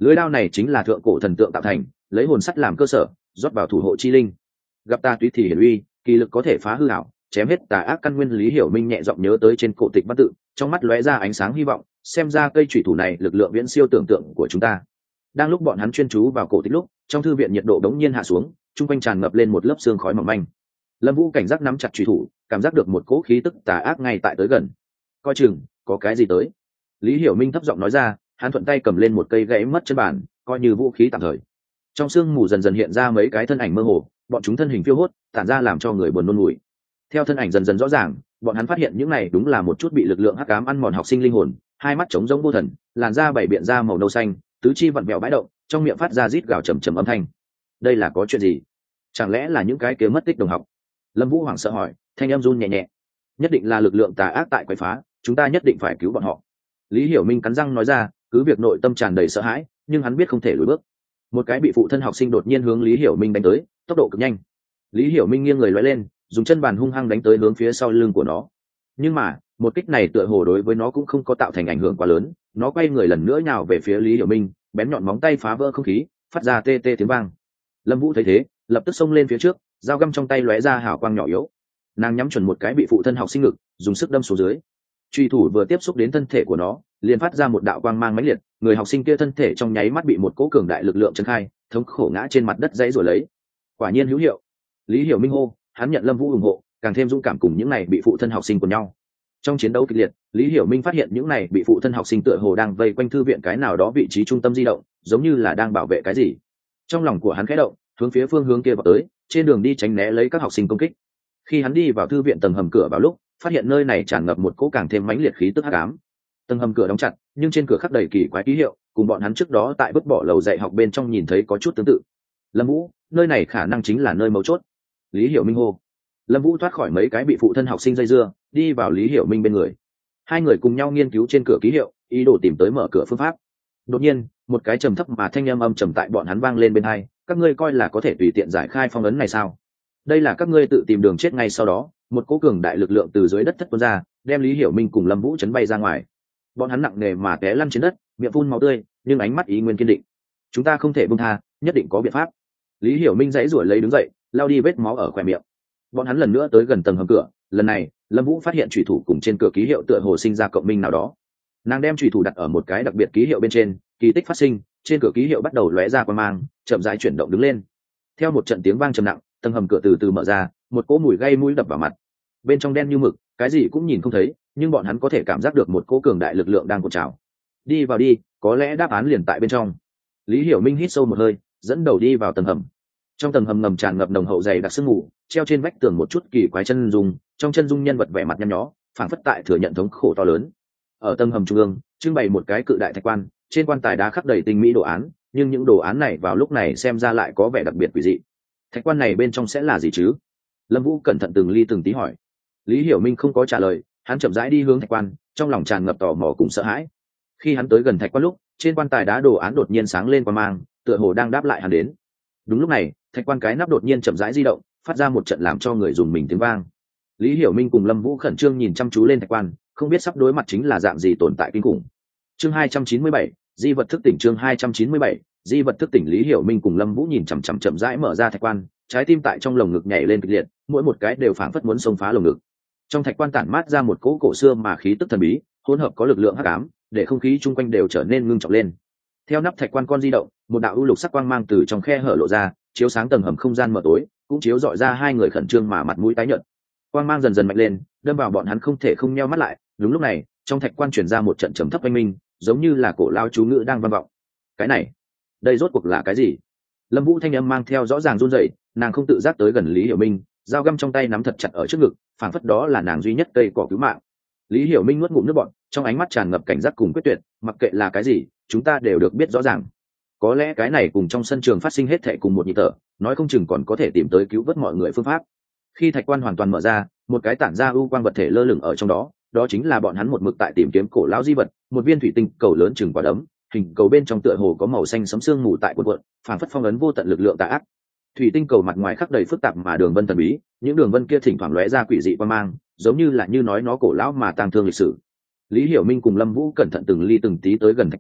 lưới đao này chính là thượng cổ thần tượng tạo thành, lấy hồn sắt làm cơ sở, rót vào thủ hộ chi linh. Gặp ta túy thì hiển uy, kỳ lực có thể phá hư ảo, chém hết tà ác căn nguyên. Lý Hiểu Minh nhẹ giọng nhớ tới trên cổ tịch văn tự, trong mắt lóe ra ánh sáng hy vọng, xem ra cây chủy thủ này lực lượng viễn siêu tưởng tượng của chúng ta. Đang lúc bọn hắn chuyên chú vào cổ tịch lúc, trong thư viện nhiệt độ đống nhiên hạ xuống, trung quanh tràn ngập lên một lớp sương khói mỏng manh. Lâm Vũ cảnh giác nắm chặt chủy thủ, cảm giác được một cỗ khí tức tà ác ngay tại tới gần. Coi chừng, có cái gì tới. Lý Hiểu Minh thấp giọng nói ra, hắn thuận tay cầm lên một cây gãy mất chân bản, coi như vũ khí tạm thời. Trong sương mù dần dần hiện ra mấy cái thân ảnh mơ hồ, bọn chúng thân hình phiêu hốt, tản ra làm cho người buồn nôn ngủi. Theo thân ảnh dần dần rõ ràng, bọn hắn phát hiện những này đúng là một chút bị lực lượng hắc ám ăn mòn học sinh linh hồn, hai mắt trống rỗng vô thần, làn da bảy biện da màu nâu xanh, tứ chi vặn vẹo bãi động, trong miệng phát ra rít gào trầm trầm âm thanh. Đây là có chuyện gì? Chẳng lẽ là những cái kia mất tích đồng học? Lâm Vũ hoảng sợ hỏi, thanh âm run nhẹ nhẹ. Nhất định là lực lượng tà ác tại quấy phá, chúng ta nhất định phải cứu bọn họ. Lý Hiểu Minh cắn răng nói ra, cứ việc nội tâm tràn đầy sợ hãi, nhưng hắn biết không thể lùi bước. Một cái bị phụ thân học sinh đột nhiên hướng Lý Hiểu Minh đánh tới, tốc độ cực nhanh. Lý Hiểu Minh nghiêng người lóe lên, dùng chân bàn hung hăng đánh tới hướng phía sau lưng của nó. Nhưng mà một kích này tựa hồ đối với nó cũng không có tạo thành ảnh hưởng quá lớn, nó quay người lần nữa nhào về phía Lý Hiểu Minh, bén nhọn móng tay phá vỡ không khí, phát ra tê tê tiếng vang. Lâm Vũ thấy thế, lập tức xông lên phía trước, dao găm trong tay lóe ra hào quang nhỏ yếu. Nàng nhắm chuẩn một cái bị phụ thân học sinh ngực, dùng sức đâm xuống dưới. Truy thủ vừa tiếp xúc đến thân thể của nó, liền phát ra một đạo quang mang mãnh liệt, người học sinh kia thân thể trong nháy mắt bị một cỗ cường đại lực lượng chấn khai, thống khổ ngã trên mặt đất dãy rồi lấy. Quả nhiên hữu hiệu. Lý Hiểu Minh hô, hắn nhận Lâm Vũ ủng hộ, càng thêm dũng cảm cùng những này bị phụ thân học sinh của nhau. Trong chiến đấu kịch liệt, Lý Hiểu Minh phát hiện những này bị phụ thân học sinh tựa hồ đang vây quanh thư viện cái nào đó vị trí trung tâm di động, giống như là đang bảo vệ cái gì. Trong lòng của hắn khẽ động, hướng phía phương hướng kia vào tới, trên đường đi tránh né lấy các học sinh công kích. Khi hắn đi vào thư viện tầng hầm cửa vào lúc, phát hiện nơi này tràn ngập một cỗ càng thêm mãnh liệt khí tức hắc ám. Tầng hầm cửa đóng chặt, nhưng trên cửa khắc đầy kỳ quái ký hiệu, cùng bọn hắn trước đó tại vứt bỏ lầu dạy học bên trong nhìn thấy có chút tương tự. Lâm Vũ, nơi này khả năng chính là nơi mấu chốt. Lý Hiểu Minh hô. Lâm Vũ thoát khỏi mấy cái bị phụ thân học sinh dây dưa, đi vào Lý Hiểu Minh bên người. Hai người cùng nhau nghiên cứu trên cửa ký hiệu, ý đồ tìm tới mở cửa phương pháp. Đột nhiên, một cái trầm thấp mà thanh âm trầm tại bọn hắn vang lên bên tai, các ngươi coi là có thể tùy tiện giải khai phong ấn này sao? Đây là các ngươi tự tìm đường chết. Ngay sau đó, một cỗ cường đại lực lượng từ dưới đất thất tuôn ra, đem Lý Hiểu Minh cùng Lâm Vũ chấn bay ra ngoài. Bọn hắn nặng nề mà té lăn trên đất, miệng phun máu tươi, nhưng ánh mắt ý nguyên kiên định. Chúng ta không thể buông tha, nhất định có biện pháp. Lý Hiểu Minh giãy giụa lấy đứng dậy, lau đi vết máu ở khóe miệng. Bọn hắn lần nữa tới gần tầng hầm cửa, lần này Lâm Vũ phát hiện chủy thủ cùng trên cửa ký hiệu tựa hồ sinh ra cộng minh nào đó. Nàng đem chủy thủ đặt ở một cái đặc biệt ký hiệu bên trên, kỳ tích phát sinh, trên cửa ký hiệu bắt đầu lóe ra quang mang, chậm rãi chuyển động đứng lên. Theo một trận tiếng vang trầm nặng, tầng hầm cửa từ từ mở ra, một cỗ mùi gây mũi đập vào mặt. Bên trong đen như mực, cái gì cũng nhìn không thấy, nhưng bọn hắn có thể cảm giác được một cỗ cường đại lực lượng đang cuộn trào. Đi vào đi, có lẽ đáp án liền tại bên trong. Lý Hiểu Minh hít sâu một hơi, dẫn đầu đi vào tầng hầm. Trong tầng hầm ngầm tràn ngập nồng hậu dày đặc sương mù, treo trên vách tường một chút kỳ quái chân dung, trong chân dung nhân vật vẻ mặt nhăn nhó, phảng phất tại thừa nhận thống khổ to lớn. Ở tầng hầm trung ương, trưng bày một cái cự đại thạch quan, trên quan tài đá khắc đầy tinh mỹ đồ án, nhưng những đồ án này vào lúc này xem ra lại có vẻ đặc biệt quỷ dị. Thạch quan này bên trong sẽ là gì chứ? Lâm Vũ cẩn thận từng ly từng tí hỏi. Lý Hiểu Minh không có trả lời, hắn chậm rãi đi hướng thạch quan, trong lòng tràn ngập tò mò cùng sợ hãi. Khi hắn tới gần thạch quan lúc, trên quan tài đá đồ án đột nhiên sáng lên quang mang, tựa hồ đang đáp lại hắn đến. Đúng lúc này, thạch quan cái nắp đột nhiên chậm rãi di động, phát ra một trận làm cho người dùng mình tiếng vang. Lý Hiểu Minh cùng Lâm Vũ khẩn trương nhìn chăm chú lên thạch quan, không biết sắp đối mặt chính là dạng gì tồn tại kinh khủng. Chương 297, di vật thức tỉnh. Chương 297, di vật thức tỉnh. Lý Hiểu Minh cùng Lâm Vũ nhìn chằm chằm chậm rãi mở ra thạch quan, trái tim tại trong lồng ngực nhảy lên kịch liệt, mỗi một cái đều phảng phất muốn xông phá lồng ngực. Trong thạch quan tản mát ra một cỗ cổ xưa mà khí tức thần bí, hỗn hợp có lực lượng hắc ám, để không khí chung quanh đều trở nên ngưng trọng lên. Theo nắp thạch quan con di động, một đạo u lục sắc quang mang từ trong khe hở lộ ra, chiếu sáng tầng hầm không gian mờ tối, cũng chiếu rọi ra hai người khẩn trương mà mặt mũi tái nhợt. Quang mang dần dần mạnh lên, đâm vào bọn hắn không thể không nheo mắt lại. Đúng lúc này, trong thạch quan truyền ra một trận trầm thấp oanh minh, giống như là cổ lao chú ngữ đang vang vọng. Cái này, đây rốt cuộc là cái gì? Lâm Vũ thanh âm mang theo rõ ràng run rẩy, nàng không tự giác tới gần Lý Hiểu Minh, dao găm trong tay nắm thật chặt ở trước ngực, phảng phất đó là nàng duy nhất cây cỏ cứu mạng. Lý Hiểu Minh nuốt ngụm nước bọt, trong ánh mắt tràn ngập cảnh giác cùng quyết tuyệt, mặc kệ là cái gì, chúng ta đều được biết rõ ràng. Có lẽ cái này cùng trong sân trường phát sinh hết thảy cùng một nhịp thở, nói không chừng còn có thể tìm tới cứu vớt mọi người phương pháp. Khi thạch quan hoàn toàn mở ra, một cái tản ra u quang vật thể lơ lửng ở trong đó, đó chính là bọn hắn một mực tại tìm kiếm cổ lão di vật, một viên thủy tinh cầu lớn chừng quả đấm, hình cầu bên trong tựa hồ có màu xanh sẫm sương mù tại cuộn cuộn, phảng phất phong ấn vô tận lực lượng tà ác. Thủy tinh cầu mặt ngoài khắc đầy phức tạp mà đường vân thần bí, những đường vân kia thỉnh thoảng lóe ra quỷ dị quang mang, giống như là như nói nó cổ lão mà tang thương lịch sử. Lý Hiểu Minh cùng Lâm Vũ cẩn thận từng ly từng tí tới gần thạch quan,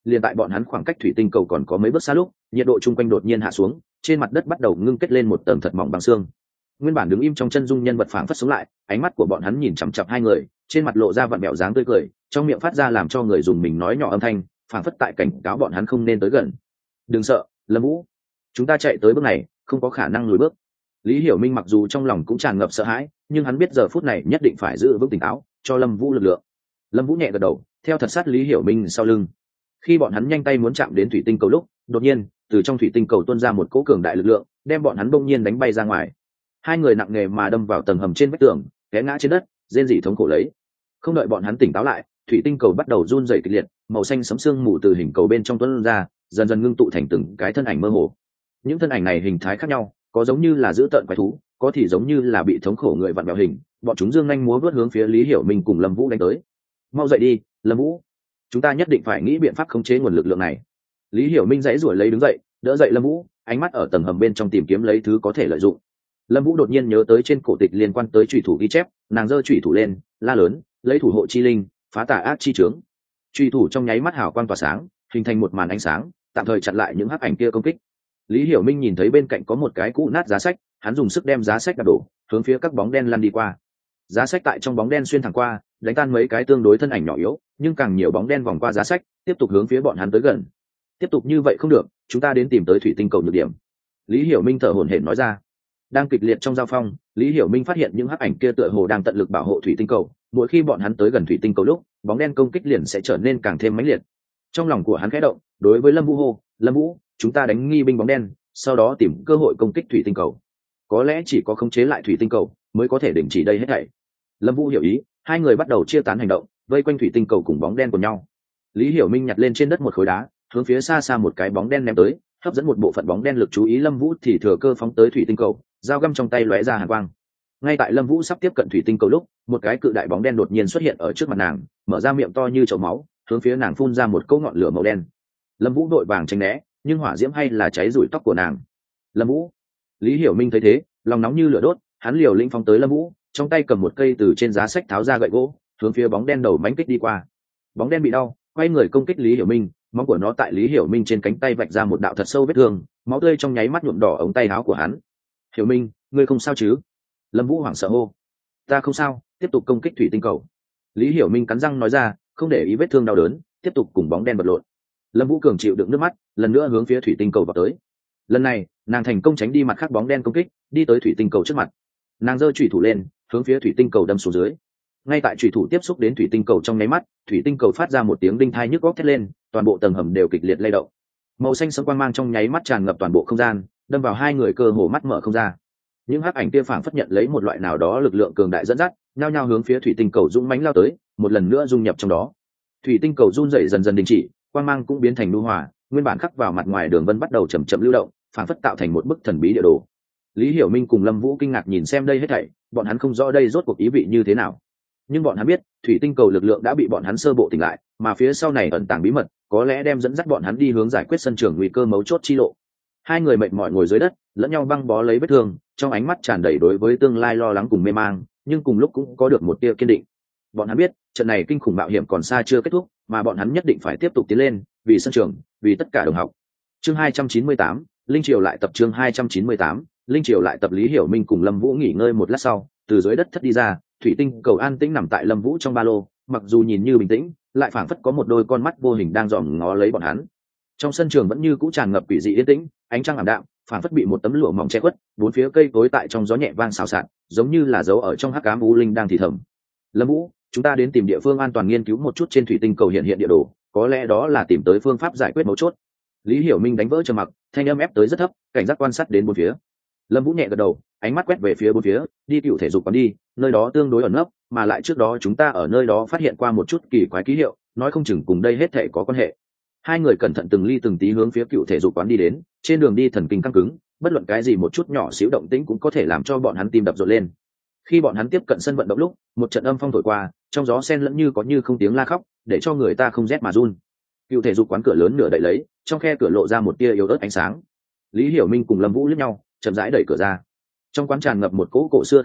liền tại bọn hắn khoảng cách thủy tinh cầu còn có mấy bước xa lúc nhiệt độ chung quanh đột nhiên hạ xuống, trên mặt đất bắt đầu ngưng kết lên một tầng thật mỏng bằng xương. Nguyên bản đứng im trong chân dung nhân vật phảng phất sống lại, ánh mắt của bọn hắn nhìn chằm chằm hai người, trên mặt lộ ra vặn bẹo dáng tươi cười, trong miệng phát ra làm cho người dùng mình nói nhỏ âm thanh, phảng phất tại cảnh cáo bọn hắn không nên tới gần. Đừng sợ, Lâm Vũ, chúng ta chạy tới bước này không có khả năng lùi bước. Lý Hiểu Minh mặc dù trong lòng cũng tràn ngập sợ hãi, nhưng hắn biết giờ phút này nhất định phải giữ vững tỉnh táo, cho Lâm Vũ lực lượng. Lâm Vũ nhẹ gật đầu, theo thật sát Lý Hiểu Minh sau lưng. Khi bọn hắn nhanh tay muốn chạm đến thủy tinh cầu lúc, đột nhiên từ trong thủy tinh cầu tuôn ra một cỗ cường đại lực lượng, đem bọn hắn bỗng nhiên đánh bay ra ngoài. Hai người nặng nề mà đâm vào tầng hầm trên vách tường, té ngã trên đất, rên rỉ thống khổ lấy. Không đợi bọn hắn tỉnh táo lại, thủy tinh cầu bắt đầu run rẩy kịch liệt, màu xanh sẫm sương mù từ hình cầu bên trong tuôn ra, dần dần ngưng tụ thành từng cái thân ảnh mơ hồ. Những thân ảnh này hình thái khác nhau, có giống như là dữ tợn quái thú, có thì giống như là bị thống khổ người vặn vẹo hình, bọn chúng dương nhanh múa vớt hướng phía Lý Hiểu Minh cùng Lâm Vũ đánh tới. Mau dậy đi, Lâm Vũ, chúng ta nhất định phải nghĩ biện pháp khống chế nguồn lực lượng này. Lý Hiểu Minh dãy rủa lấy đứng dậy, đỡ dậy Lâm Vũ, ánh mắt ở tầng hầm bên trong tìm kiếm lấy thứ có thể lợi dụng. Lâm Vũ đột nhiên nhớ tới trên cổ tịch liên quan tới chủy thủ ghi chép, nàng giơ chủy thủ lên, la lớn, lấy thủ hộ chi linh, phá tà ác chi chướng. Chủy thủ trong nháy mắt hào quang tỏa sáng, hình thành một màn ánh sáng, tạm thời chặn lại những hắc ảnh kia công kích. Lý Hiểu Minh nhìn thấy bên cạnh có một cái cũ nát giá sách, hắn dùng sức đem giá sách đập đổ, hướng phía các bóng đen lăn đi qua. Giá sách tại trong bóng đen xuyên thẳng qua, đánh tan mấy cái tương đối thân ảnh nhỏ yếu, nhưng càng nhiều bóng đen vòng qua giá sách, tiếp tục hướng phía bọn hắn tới gần. Tiếp tục như vậy không được, chúng ta đến tìm tới thủy tinh cầu nhược điểm. Lý Hiểu Minh thở hổn hển nói ra. Đang kịch liệt trong giao phong, Lý Hiểu Minh phát hiện những hắc ảnh kia tựa hồ đang tận lực bảo hộ thủy tinh cầu, mỗi khi bọn hắn tới gần thủy tinh cầu lúc, bóng đen công kích liền sẽ trở nên càng thêm mãnh liệt. Trong lòng của hắn khẽ động, đối với Lâm Vũ hô, Lâm Vũ, chúng ta đánh nghi binh bóng đen, sau đó tìm cơ hội công kích thủy tinh cầu. Có lẽ chỉ có khống chế lại thủy tinh cầu mới có thể đình chỉ đây hết thảy. Lâm Vũ hiểu ý, hai người bắt đầu chia tán hành động, vây quanh thủy tinh cầu cùng bóng đen của nhau. Lý Hiểu Minh nhặt lên trên đất một khối đá, hướng phía xa xa một cái bóng đen ném tới, hấp dẫn một bộ phận bóng đen lực chú ý. Lâm Vũ thì thừa cơ phóng tới thủy tinh cầu, dao găm trong tay lóe ra hàn quang. Ngay tại Lâm Vũ sắp tiếp cận thủy tinh cầu lúc, một cái cự đại bóng đen đột nhiên xuất hiện ở trước mặt nàng, mở ra miệng to như chậu máu, hướng phía nàng phun ra một cỗ ngọn lửa màu đen. Lâm Vũ đội vàng tránh né, nhưng hỏa diễm hay là cháy rủi tóc của nàng. Lâm Vũ, Lý Hiểu Minh thấy thế, lòng nóng như lửa đốt, hắn liều lĩnh phóng tới Lâm Vũ, trong tay cầm một cây từ trên giá sách tháo ra gậy gỗ, hướng phía bóng đen đầu mãnh kích đi qua. Bóng đen bị đau, quay người công kích Lý Hiểu Minh, móng của nó tại Lý Hiểu Minh trên cánh tay vạch ra một đạo thật sâu vết thương, máu tươi trong nháy mắt nhuộm đỏ ống tay áo của hắn. Hiểu Minh, ngươi không sao chứ? Lâm Vũ hoảng sợ hô. Ta không sao, tiếp tục công kích thủy tinh cầu. Lý Hiểu Minh cắn răng nói ra, không để ý vết thương đau đớn, tiếp tục cùng bóng đen vật lộn. Lâm Vũ cường chịu đựng nước mắt, lần nữa hướng phía thủy tinh cầu vào tới. Lần này, nàng thành công tránh đi mặt khác bóng đen công kích, đi tới thủy tinh cầu trước mặt. Nàng giơ chủy thủ lên, hướng phía thủy tinh cầu đâm xuống dưới. Ngay tại chủy thủ tiếp xúc đến thủy tinh cầu trong nháy mắt, thủy tinh cầu phát ra một tiếng đinh thai nhức óc thét lên, toàn bộ tầng hầm đều kịch liệt lay động. Màu xanh sẫm quang mang trong nháy mắt tràn ngập toàn bộ không gian, đâm vào hai người cơ hồ mắt mở không ra. Những hắc ảnh kia phảng phất nhận lấy một loại nào đó lực lượng cường đại dẫn dắt, nhao nhao hướng phía thủy tinh cầu dũng mãnh lao tới, một lần nữa dung nhập trong đó. Thủy tinh cầu run rẩy dần dần đình chỉ, quang mang cũng biến thành nhu hòa, nguyên bản khắc vào mặt ngoài đường vân bắt đầu chậm chậm lưu động, phảng phất tạo thành một bức thần bí địa đồ. Lý Hiểu Minh cùng Lâm Vũ kinh ngạc nhìn xem đây hết thảy, bọn hắn không rõ đây rốt cuộc ý vị như thế nào, nhưng bọn hắn biết thủy tinh cầu lực lượng đã bị bọn hắn sơ bộ tỉnh lại, mà phía sau này ẩn tàng bí mật có lẽ đem dẫn dắt bọn hắn đi hướng giải quyết sân trường nguy cơ mấu chốt chi lộ. Hai người mệt mỏi ngồi dưới đất, lẫn nhau băng bó lấy vết thương, trong ánh mắt tràn đầy đối với tương lai lo lắng cùng mê mang, nhưng cùng lúc cũng có được một tia kiên định. Bọn hắn biết trận này kinh khủng mạo hiểm còn xa chưa kết thúc, mà bọn hắn nhất định phải tiếp tục tiến lên, vì sân trường, vì tất cả đồng học. Chương 298, Linh Triều lại tập. Chương 298, Linh Triều lại tập. Lý Hiểu Minh cùng Lâm Vũ nghỉ ngơi một lát sau, từ dưới đất thất đi ra. Thủy tinh cầu an tĩnh nằm tại Lâm Vũ trong ba lô, mặc dù nhìn như bình tĩnh, lại phảng phất có một đôi con mắt vô hình đang dòm ngó lấy bọn hắn. Trong sân trường vẫn như cũ tràn ngập quỷ dị yên tĩnh, ánh trăng ảm đạm, phảng phất bị một tấm lụa mỏng che khuất, bốn phía cây cối tại trong gió nhẹ vang xào xạc, giống như là dấu ở trong hắc ám u linh đang thì thầm. Lâm Vũ, chúng ta đến tìm địa phương an toàn nghiên cứu một chút trên thủy tinh cầu hiện hiện địa đồ, có lẽ đó là tìm tới phương pháp giải quyết mấu chốt. Lý Hiểu Minh đánh vỡ trầm mặc, thanh âm ép tới rất thấp, cảnh giác quan sát đến bốn phía. Lâm Vũ nhẹ gật đầu, ánh mắt quét về phía bốn phía, đi cựu thể dục quán đi, nơi đó tương đối ẩn nấp, mà lại trước đó chúng ta ở nơi đó phát hiện qua một chút kỳ quái ký hiệu, nói không chừng cùng đây hết thể có quan hệ. Hai người cẩn thận từng ly từng tí hướng phía cựu thể dục quán đi đến, trên đường đi thần kinh căng cứng, bất luận cái gì một chút nhỏ xíu động tĩnh cũng có thể làm cho bọn hắn tim đập rộn lên. Khi bọn hắn tiếp cận sân vận động lúc, một trận âm phong thổi qua, trong gió xen lẫn như có như không tiếng la khóc, để cho người ta không rét mà run. Cựu thể dục quán cửa lớn nửa đậy lấy, trong khe cửa lộ ra một tia yếu ớt ánh sáng. Lý Hiểu Minh cùng Lâm Vũ liếc nhau, chậm rãi đẩy cửa ra. Trong quán tràn ngập một cỗ cổ xưa khí tức,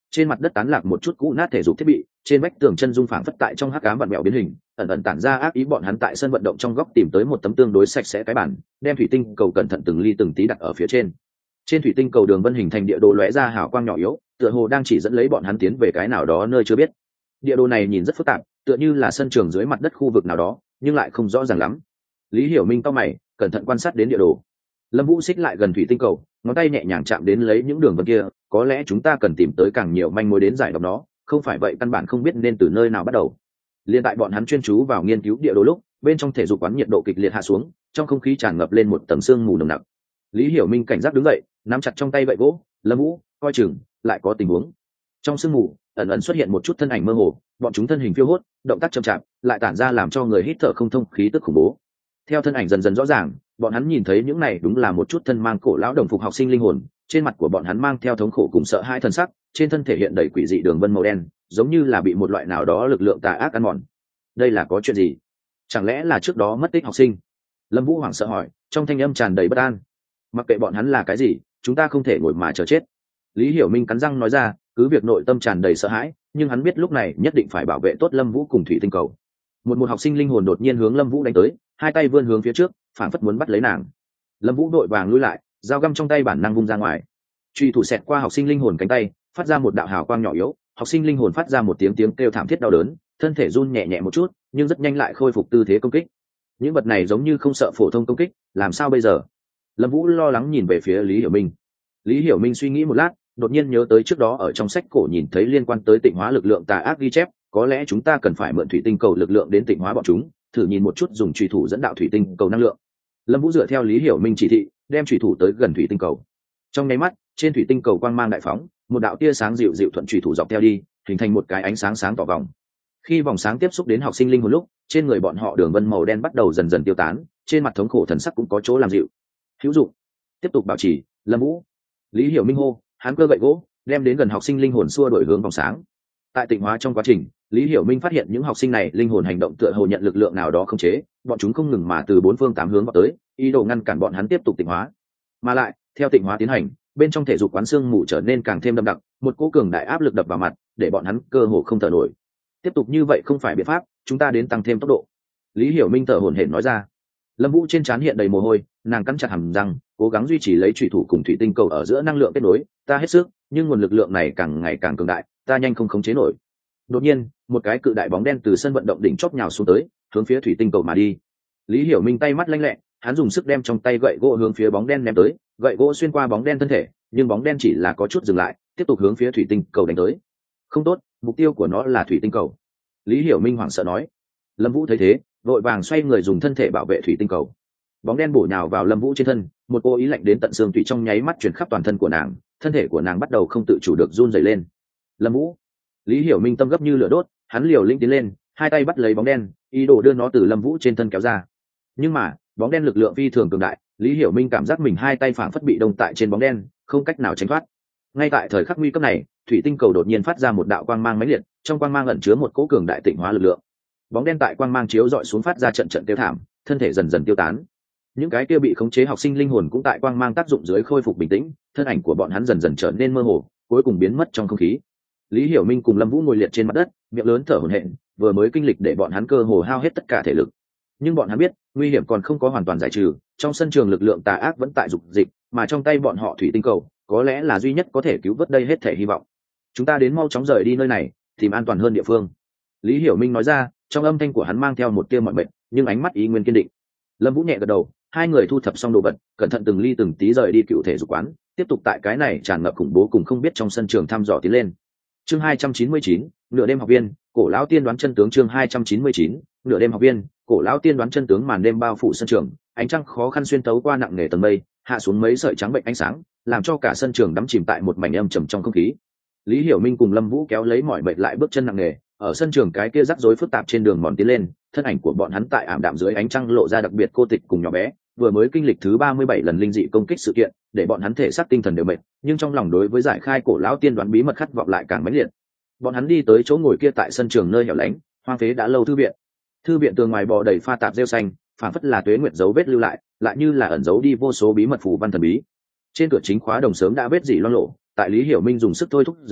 trên mặt đất tán lạc một chút cũ nát thể dục thiết bị, trên vách tường chân dung phảng phất tại trong hắc ám vặn mèo biến hình, ẩn ẩn tản ra ác ý. Bọn hắn tại sân vận động trong góc tìm tới một tấm tương đối sạch sẽ cái bản, đem thủy tinh cầu cẩn thận từng ly từng tí đặt ở phía trên. Trên thủy tinh cầu đường vân hình thành địa đồ lóe ra hào quang nhỏ yếu, tựa hồ đang chỉ dẫn lấy bọn hắn tiến về cái nào đó nơi chưa biết. Địa đồ này nhìn rất phức tạp, tựa như là sân trường dưới mặt đất khu vực nào đó, nhưng lại không rõ ràng lắm. Lý Hiểu Minh cau mày, cẩn thận quan sát đến địa đồ. Lâm Vũ xích lại gần thủy tinh cầu, ngón tay nhẹ nhàng chạm đến lấy những đường vân kia, có lẽ chúng ta cần tìm tới càng nhiều manh mối đến giải đọc nó, không phải vậy căn bản không biết nên từ nơi nào bắt đầu. Liên tại bọn hắn chuyên chú vào nghiên cứu địa đồ lúc, bên trong thể dục quán nhiệt độ kịch liệt hạ xuống, trong không khí tràn ngập lên một tầng sương mù nồng nặc. Lý Hiểu Minh cảnh giác đứng dậy, nắm chặt trong tay gậy gỗ. Lâm Vũ, coi chừng, lại có tình huống. Trong sương mù ẩn ẩn xuất hiện một chút thân ảnh mơ hồ, bọn chúng thân hình phiêu hốt, động tác chậm chạp, lại tản ra làm cho người hít thở không thông khí tức khủng bố. Theo thân ảnh dần dần rõ ràng, bọn hắn nhìn thấy những này đúng là một chút thân mang cổ lão đồng phục học sinh linh hồn, trên mặt của bọn hắn mang theo thống khổ cùng sợ hãi thần sắc, trên thân thể hiện đầy quỷ dị đường vân màu đen, giống như là bị một loại nào đó lực lượng tà ác ăn mòn. Đây là có chuyện gì? Chẳng lẽ là trước đó mất tích học sinh? Lâm Vũ hoảng sợ hỏi, trong thanh âm tràn đầy bất an. Mặc kệ bọn hắn là cái gì, chúng ta không thể ngồi mà chờ chết. Lý Hiểu Minh cắn răng nói ra, cứ việc nội tâm tràn đầy sợ hãi, nhưng hắn biết lúc này nhất định phải bảo vệ tốt Lâm Vũ cùng thủy tinh cầu. Một học sinh linh hồn đột nhiên hướng Lâm Vũ đánh tới, hai tay vươn hướng phía trước, phảng phất muốn bắt lấy nàng. Lâm Vũ đội vàng lùi lại, dao găm trong tay bản năng vung ra ngoài. Truy thủ xẹt qua học sinh linh hồn cánh tay, phát ra một đạo hào quang nhỏ yếu, học sinh linh hồn phát ra một tiếng kêu thảm thiết đau đớn, thân thể run nhẹ nhẹ một chút, nhưng rất nhanh lại khôi phục tư thế công kích. Những vật này giống như không sợ phổ thông công kích, làm sao bây giờ? Lâm Vũ lo lắng nhìn về phía Lý Hiểu Minh. Lý Hiểu Minh suy nghĩ một lát, đột nhiên nhớ tới trước đó ở trong sách cổ nhìn thấy liên quan tới tịnh hóa lực lượng tà ác ghi chép, có lẽ chúng ta cần phải mượn thủy tinh cầu lực lượng đến tịnh hóa bọn chúng, thử nhìn một chút dùng chủy thủ dẫn đạo thủy tinh cầu năng lượng. Lâm Vũ dựa theo Lý Hiểu Minh chỉ thị, đem chủy thủ tới gần thủy tinh cầu. Trong nháy mắt, trên thủy tinh cầu quang mang đại phóng, một đạo tia sáng dịu dịu thuận chủy thủ dọc theo đi, hình thành một cái ánh sáng sáng tỏ vòng. Khi vòng sáng tiếp xúc đến học sinh linh hồn lúc, trên người bọn họ đường vân màu đen bắt đầu dần dần tiêu tán, trên mặt thống khổ thần sắc cũng có chỗ làm dịu. Hữu dụng, tiếp tục bảo trì. Lâm Vũ. Lý Hiểu Minh hô, hắn cơ gậy gỗ, đem đến gần học sinh linh hồn xua đổi hướng vòng sáng. Tại tịnh hóa trong quá trình, Lý Hiểu Minh phát hiện những học sinh này linh hồn hành động tựa hồ nhận lực lượng nào đó khống chế, bọn chúng không ngừng mà từ bốn phương tám hướng vào tới, ý đồ ngăn cản bọn hắn tiếp tục tịnh hóa. Mà lại, theo tịnh hóa tiến hành, bên trong thể dục quán xương mù trở nên càng thêm đậm đặc, một cỗ cường đại áp lực đập vào mặt, để bọn hắn cơ hồ không thở nổi. Tiếp tục như vậy không phải biện pháp, chúng ta đến tăng thêm tốc độ. Lý Hiểu Minh thở hổn hển nói ra. Lâm Vũ trên trán hiện đầy mồ hôi, nàng cắn chặt hàm răng, cố gắng duy trì lấy chủy thủ cùng thủy tinh cầu ở giữa năng lượng kết nối. Ta hết sức, nhưng nguồn lực lượng này càng ngày càng cường đại, ta nhanh không khống chế nổi. Đột nhiên, một cái cự đại bóng đen từ sân vận động đỉnh chóp nhào xuống tới, hướng phía thủy tinh cầu mà đi. Lý Hiểu Minh tay mắt lanh lẹ, hắn dùng sức đem trong tay gậy gỗ hướng phía bóng đen ném tới, gậy gỗ xuyên qua bóng đen thân thể, nhưng bóng đen chỉ là có chút dừng lại, tiếp tục hướng phía thủy tinh cầu đánh tới. Không tốt, mục tiêu của nó là thủy tinh cầu. Lý Hiểu Minh hoảng sợ nói. Lâm Vũ thấy thế, vội vàng xoay người dùng thân thể bảo vệ thủy tinh cầu. Bóng đen bổ nhào vào Lâm Vũ trên thân, một cô ý lạnh đến tận xương tủy trong nháy mắt truyền khắp toàn thân của nàng, thân thể của nàng bắt đầu không tự chủ được run rẩy lên. Lâm Vũ. Lý Hiểu Minh tâm gấp như lửa đốt, hắn liều lĩnh tiến lên, hai tay bắt lấy bóng đen, ý đồ đưa nó từ Lâm Vũ trên thân kéo ra. Nhưng mà, bóng đen lực lượng phi thường cường đại, Lý Hiểu Minh cảm giác mình hai tay phảng phất bị đông tại trên bóng đen, không cách nào tránh thoát. Ngay tại thời khắc nguy cấp này, thủy tinh cầu đột nhiên phát ra một đạo quang mang mãnh liệt, trong quang mang ẩn chứa một cỗ cường đại tịnh hóa lực lượng. Bóng đen tại quang mang chiếu dọi xuống phát ra trận trận tiêu thảm, thân thể dần dần tiêu tán. Những cái kia bị khống chế học sinh linh hồn cũng tại quang mang tác dụng dưới khôi phục bình tĩnh, thân ảnh của bọn hắn dần dần trở nên mơ hồ, cuối cùng biến mất trong không khí. Lý Hiểu Minh cùng Lâm Vũ ngồi liệt trên mặt đất, miệng lớn thở hổn hển, vừa mới kinh lịch để bọn hắn cơ hồ hao hết tất cả thể lực. Nhưng bọn hắn biết, nguy hiểm còn không có hoàn toàn giải trừ, trong sân trường lực lượng tà ác vẫn tại dục dịch, mà trong tay bọn họ thủy tinh cầu, có lẽ là duy nhất có thể cứu vớt đây hết thể hy vọng. Chúng ta đến mau chóng rời đi nơi này, tìm an toàn hơn địa phương. Lý Hiểu Minh nói ra, trong âm thanh của hắn mang theo một tia mọi mệt, nhưng ánh mắt ý nguyên kiên định. Lâm Vũ nhẹ gật đầu, hai người thu thập xong đồ vật, cẩn thận từng ly từng tí rời đi cựu thể dục quán, tiếp tục tại cái này tràn ngập khủng bố cùng không biết trong sân trường thăm dò tiến lên. Chương 299, nửa đêm học viên, cổ lão tiên đoán chân tướng. Chương 299, nửa đêm học viên, cổ lão tiên đoán chân tướng. Màn đêm bao phủ sân trường, ánh trăng khó khăn xuyên tấu qua nặng nề tầng mây, hạ xuống mấy sợi trắng bệnh ánh sáng, làm cho cả sân trường đắm chìm tại một mảnh âm trầm trong không khí. Lý Hiểu Minh cùng Lâm Vũ kéo lấy mỏi mệt lại bước chân nặng nề, ở sân trường cái kia rắc rối phức tạp trên đường mòn tiến lên, thân ảnh của bọn hắn tại ảm đạm dưới ánh trăng lộ ra đặc biệt cô tịch cùng nhỏ bé, vừa mới kinh lịch thứ 37 lần linh dị công kích sự kiện, để bọn hắn thể xác tinh thần đều mệt, nhưng trong lòng đối với giải khai cổ lão tiên đoán bí mật khát vọng lại càng mãnh liệt. Bọn hắn đi tới chỗ ngồi kia tại sân trường nơi hẻo lánh, hoang phế đã lâu thư viện. Thư viện tường ngoài bò đầy pha tạp rêu xanh, phản phất là tuế nguyệt dấu vết lưu lại, lại như là ẩn giấu đi vô số bí mật phù văn thần bí. Trên cửa chính khóa đồng sớm đã vết dỉ loang lộ, tại Lý Hiểu Minh dùng sức thôi thúc dưới,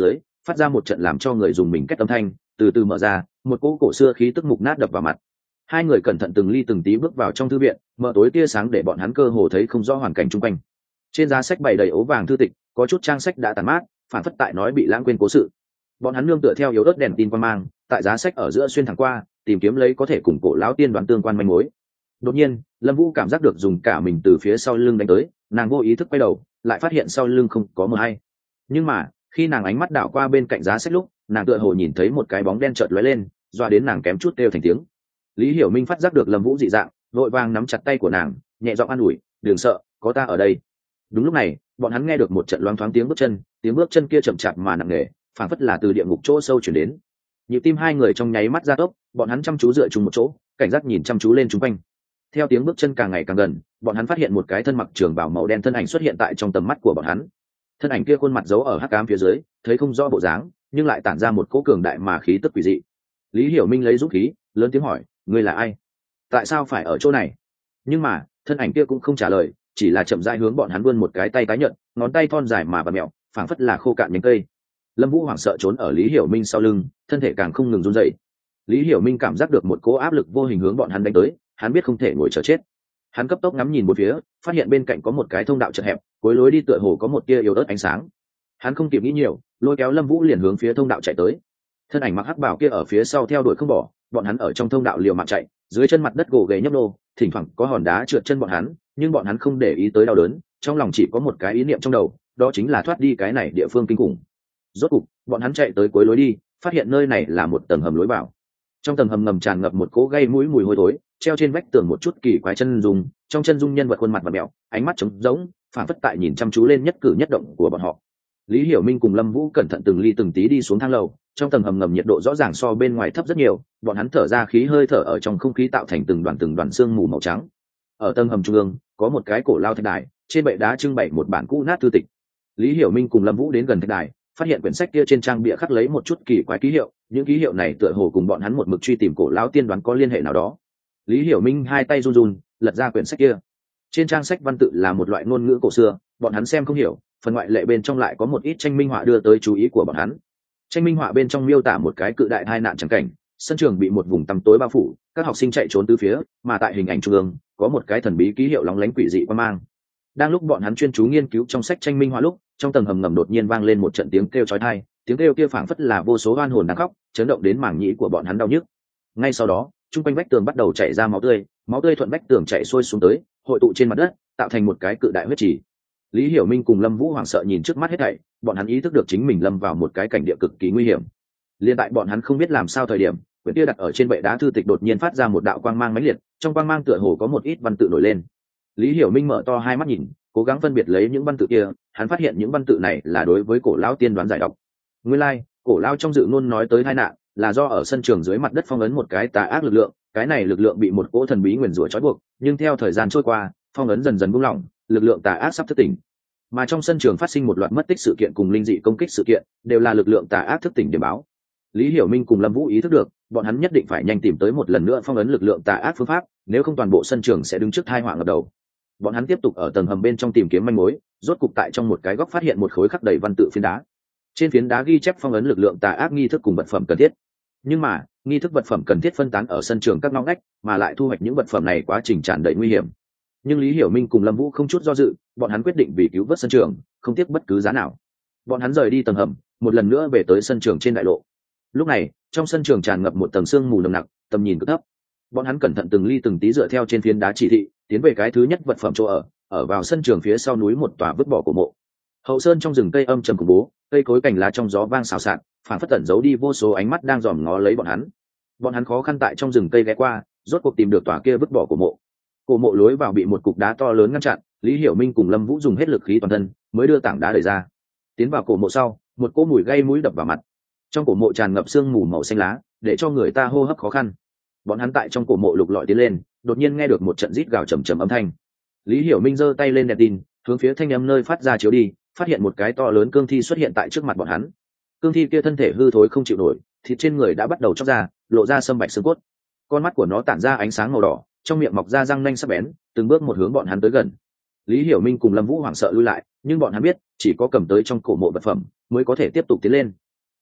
phát ra một trận làm cho người dùng mình kết âm thanh, từ từ mở ra, một cỗ cổ xưa khí tức mục nát đập vào mặt. Hai người cẩn thận từng ly từng tí bước vào trong thư viện, mở tối tia sáng để bọn hắn cơ hồ thấy không rõ hoàn cảnh chung quanh. Trên giá sách bày đầy ố vàng thư tịch, có chút trang sách đã tàn mát, phản phất tại nói bị lãng quên cố sự. Bọn hắn nương tựa theo yếu ớt đèn tin quan mang, tại giá sách ở giữa xuyên thẳng qua, tìm kiếm lấy có thể cùng cổ lão tiên đoán tương quan manh mối. Đột nhiên, Lâm Vũ cảm giác được dùng cả mình từ phía sau lưng đánh tới, nàng vô ý thức quay đầu, lại phát hiện sau lưng không có mờ hay. Nhưng mà, khi nàng ánh mắt đảo qua bên cạnh giá sách lúc, nàng tựa hồ nhìn thấy một cái bóng đen chợt lóe lên, dọa đến nàng kém chút kêu thành tiếng. Lý Hiểu Minh phát giác được Lâm Vũ dị dạng, vội vàng nắm chặt tay của nàng, nhẹ giọng an ủi, "Đừng sợ, có ta ở đây." Đúng lúc này, bọn hắn nghe được một trận loáng thoáng tiếng bước chân kia chậm chạp mà nặng nề, phảng phất là từ địa ngục chỗ sâu chuyển đến. Nhịp tim hai người trong nháy mắt gia tốc, bọn hắn chăm chú dựa chung một chỗ, cảnh giác nhìn chăm chú lên chúng quanh. Theo tiếng bước chân càng ngày càng gần, bọn hắn phát hiện một cái thân mặc trường bào màu đen thân ảnh xuất hiện tại trong tầm mắt của bọn hắn. Thân ảnh kia khuôn mặt giấu ở hắc ám phía dưới, thấy không rõ bộ dáng, nhưng lại tản ra một cỗ cường đại mà khí tức quỷ dị. Lý Hiểu Minh lấy dũng khí, lớn tiếng hỏi, "Ngươi là ai? Tại sao phải ở chỗ này?" Nhưng mà, thân ảnh kia cũng không trả lời, chỉ là chậm rãi hướng bọn hắn vươn một cái tay tái nhợt, ngón tay thon dài mà bặm mẹo, phảng phất là khô cạn nhánh cây. Lâm Vũ hoảng sợ trốn ở Lý Hiểu Minh sau lưng, thân thể càng không ngừng run rẩy. Lý Hiểu Minh cảm giác được một cỗ áp lực vô hình hướng bọn hắn đánh tới, hắn biết không thể ngồi chờ chết. Hắn cấp tốc ngắm nhìn một phía, phát hiện bên cạnh có một cái thông đạo chật hẹp, cuối lối đi tựa hồ có một tia yếu ớt ánh sáng. Hắn không kịp nghĩ nhiều, lôi kéo Lâm Vũ liền hướng phía thông đạo chạy tới. Thân ảnh mặc hắc bào kia ở phía sau theo đuổi không bỏ, bọn hắn ở trong thông đạo liều mạng chạy, dưới chân mặt đất gồ ghề nhấp nhô, thỉnh thoảng có hòn đá trượt chân bọn hắn, nhưng bọn hắn không để ý tới đau đớn, trong lòng chỉ có một cái ý niệm trong đầu, đó chính là thoát đi cái này địa phương kinh khủng. Rốt cục, bọn hắn chạy tới cuối lối đi, phát hiện nơi này là một tầng hầm lối vào. Trong tầng hầm ngầm tràn ngập một cỗ gây mũi mùi hôi thối, treo trên vách tường một chút kỳ quái chân dung, trong chân dung nhân vật khuôn mặt và mẹo, ánh mắt trống rỗng, phản phất tại nhìn chăm chú lên nhất cử nhất động của bọn họ. Lý Hiểu Minh cùng Lâm Vũ cẩn thận từng ly từng tí đi xuống thang lầu, trong tầng hầm ngầm nhiệt độ rõ ràng so bên ngoài thấp rất nhiều, bọn hắn thở ra khí hơi thở ở trong không khí tạo thành từng đoàn sương mù màu trắng. Ở tầng hầm trung ương, có một cái cổ lao thạch đài, trên bệ đá trưng bày một bản cũ nát thư tịch. Lý Hiểu Minh cùng Lâm Vũ đến gần thạch đài, phát hiện quyển sách kia trên trang bìa khắc lấy một chút kỳ quái ký hiệu, những ký hiệu này tựa hồ cùng bọn hắn một mực truy tìm cổ lão tiên đoán có liên hệ nào đó. Lý Hiểu Minh hai tay run run, lật ra quyển sách kia. Trên trang sách văn tự là một loại ngôn ngữ cổ xưa, bọn hắn xem không hiểu, phần ngoại lệ bên trong lại có một ít tranh minh họa đưa tới chú ý của bọn hắn. Tranh minh họa bên trong miêu tả một cái cự đại tai nạn chẳng cảnh, sân trường bị một vùng tăm tối bao phủ, các học sinh chạy trốn tứ phía, mà tại hình ảnh trung ương có một cái thần bí ký hiệu lóng lánh quỷ dị quang mang. Đang lúc bọn hắn chuyên chú nghiên cứu trong sách tranh minh họa lúc, trong tầng hầm ngầm đột nhiên vang lên một trận tiếng kêu chói tai, tiếng kêu kia phảng phất là vô số oan hồn đang khóc, chấn động đến màng nhĩ của bọn hắn đau nhức. Ngay sau đó, trung quanh vách tường bắt đầu chảy ra máu tươi thuận vách tường chảy xuôi xuống tới, hội tụ trên mặt đất, tạo thành một cái cự đại huyết trì. Lý Hiểu Minh cùng Lâm Vũ hoảng sợ nhìn trước mắt hết thảy, bọn hắn ý thức được chính mình lâm vào một cái cảnh địa cực kỳ nguy hiểm. Liên tại bọn hắn không biết làm sao thời điểm, quyển kia đặt ở trên bệ đá thư tịch đột nhiên phát ra một đạo quang mang mãnh liệt, trong quang mang tựa hồ có một ít văn tự nổi lên. Lý Hiểu Minh mở to hai mắt nhìn, cố gắng phân biệt lấy những văn tự kia, hắn phát hiện những văn tự này là đối với cổ lão tiên đoán giải đọc. Nguyên lai, cổ lão trong dự ngôn nói tới tai nạn, là do ở sân trường dưới mặt đất phong ấn một cái tà ác lực lượng, cái này lực lượng bị một cỗ thần bí nguyền rủa trói buộc, nhưng theo thời gian trôi qua, phong ấn dần dần buông lỏng, lực lượng tà ác sắp thức tỉnh. Mà trong sân trường phát sinh một loạt mất tích sự kiện cùng linh dị công kích sự kiện, đều là lực lượng tà ác thức tỉnh điểm báo. Lý Hiểu Minh cùng Lâm Vũ ý thức được, bọn hắn nhất định phải nhanh tìm tới một lần nữa phong ấn lực lượng tà ác phương pháp, nếu không toàn bộ sân trường sẽ đứng trước tai họa ngập đầu. Bọn hắn tiếp tục ở tầng hầm bên trong tìm kiếm manh mối, rốt cục tại trong một cái góc phát hiện một khối khắc đầy văn tự phiến đá. Trên phiến đá ghi chép phong ấn lực lượng tà ác nghi thức cùng vật phẩm cần thiết. Nhưng mà, nghi thức vật phẩm cần thiết phân tán ở sân trường các ngõ ngách, mà lại thu hoạch những vật phẩm này quá trình tràn đầy nguy hiểm. Nhưng Lý Hiểu Minh cùng Lâm Vũ không chút do dự, bọn hắn quyết định vì cứu vớt sân trường, không tiếc bất cứ giá nào. Bọn hắn rời đi tầng hầm, một lần nữa về tới sân trường trên đại lộ. Lúc này, trong sân trường tràn ngập một tầng sương mù nồng nặc, tầm nhìn cực thấp. Bọn hắn cẩn thận từng ly từng tí dựa theo trên phiến đá chỉ thị, tiến về cái thứ nhất vật phẩm chỗ ở vào sân trường phía sau núi một tòa vứt bỏ cổ mộ. Hậu sơn trong rừng cây âm trầm khủng bố, cây cối cành lá trong gió vang xào xạc, phản phất tẩn giấu đi vô số ánh mắt đang dòm ngó lấy bọn hắn. Bọn hắn khó khăn tại trong rừng cây ghé qua, rốt cuộc tìm được tòa kia vứt bỏ cổ mộ. Cổ mộ lối vào bị một cục đá to lớn ngăn chặn, Lý Hiểu Minh cùng Lâm Vũ dùng hết lực khí toàn thân mới đưa tảng đá đẩy ra. Tiến vào cổ mộ sau, một cỗ mùi gây mũi đập vào mặt. Trong cổ mộ tràn ngập sương mù màu xanh lá, để cho người ta hô hấp khó khăn. Bọn hắn tại trong cổ mộ lục lọi tiến lên, đột nhiên nghe được một trận rít gào trầm trầm âm thanh. Lý Hiểu Minh giơ tay lên đèn tin, hướng phía thanh âm nơi phát ra chiếu đi, phát hiện một cái to lớn cương thi xuất hiện tại trước mặt bọn hắn. Cương thi kia thân thể hư thối không chịu nổi, thịt trên người đã bắt đầu chóc ra, lộ ra sâm bạch xương cốt. Con mắt của nó tản ra ánh sáng màu đỏ, trong miệng mọc ra răng nanh sắc bén, từng bước một hướng bọn hắn tới gần. Lý Hiểu Minh cùng Lâm Vũ hoảng sợ lui lại, nhưng bọn hắn biết, chỉ có cầm tới trong cổ mộ vật phẩm mới có thể tiếp tục tiến lên.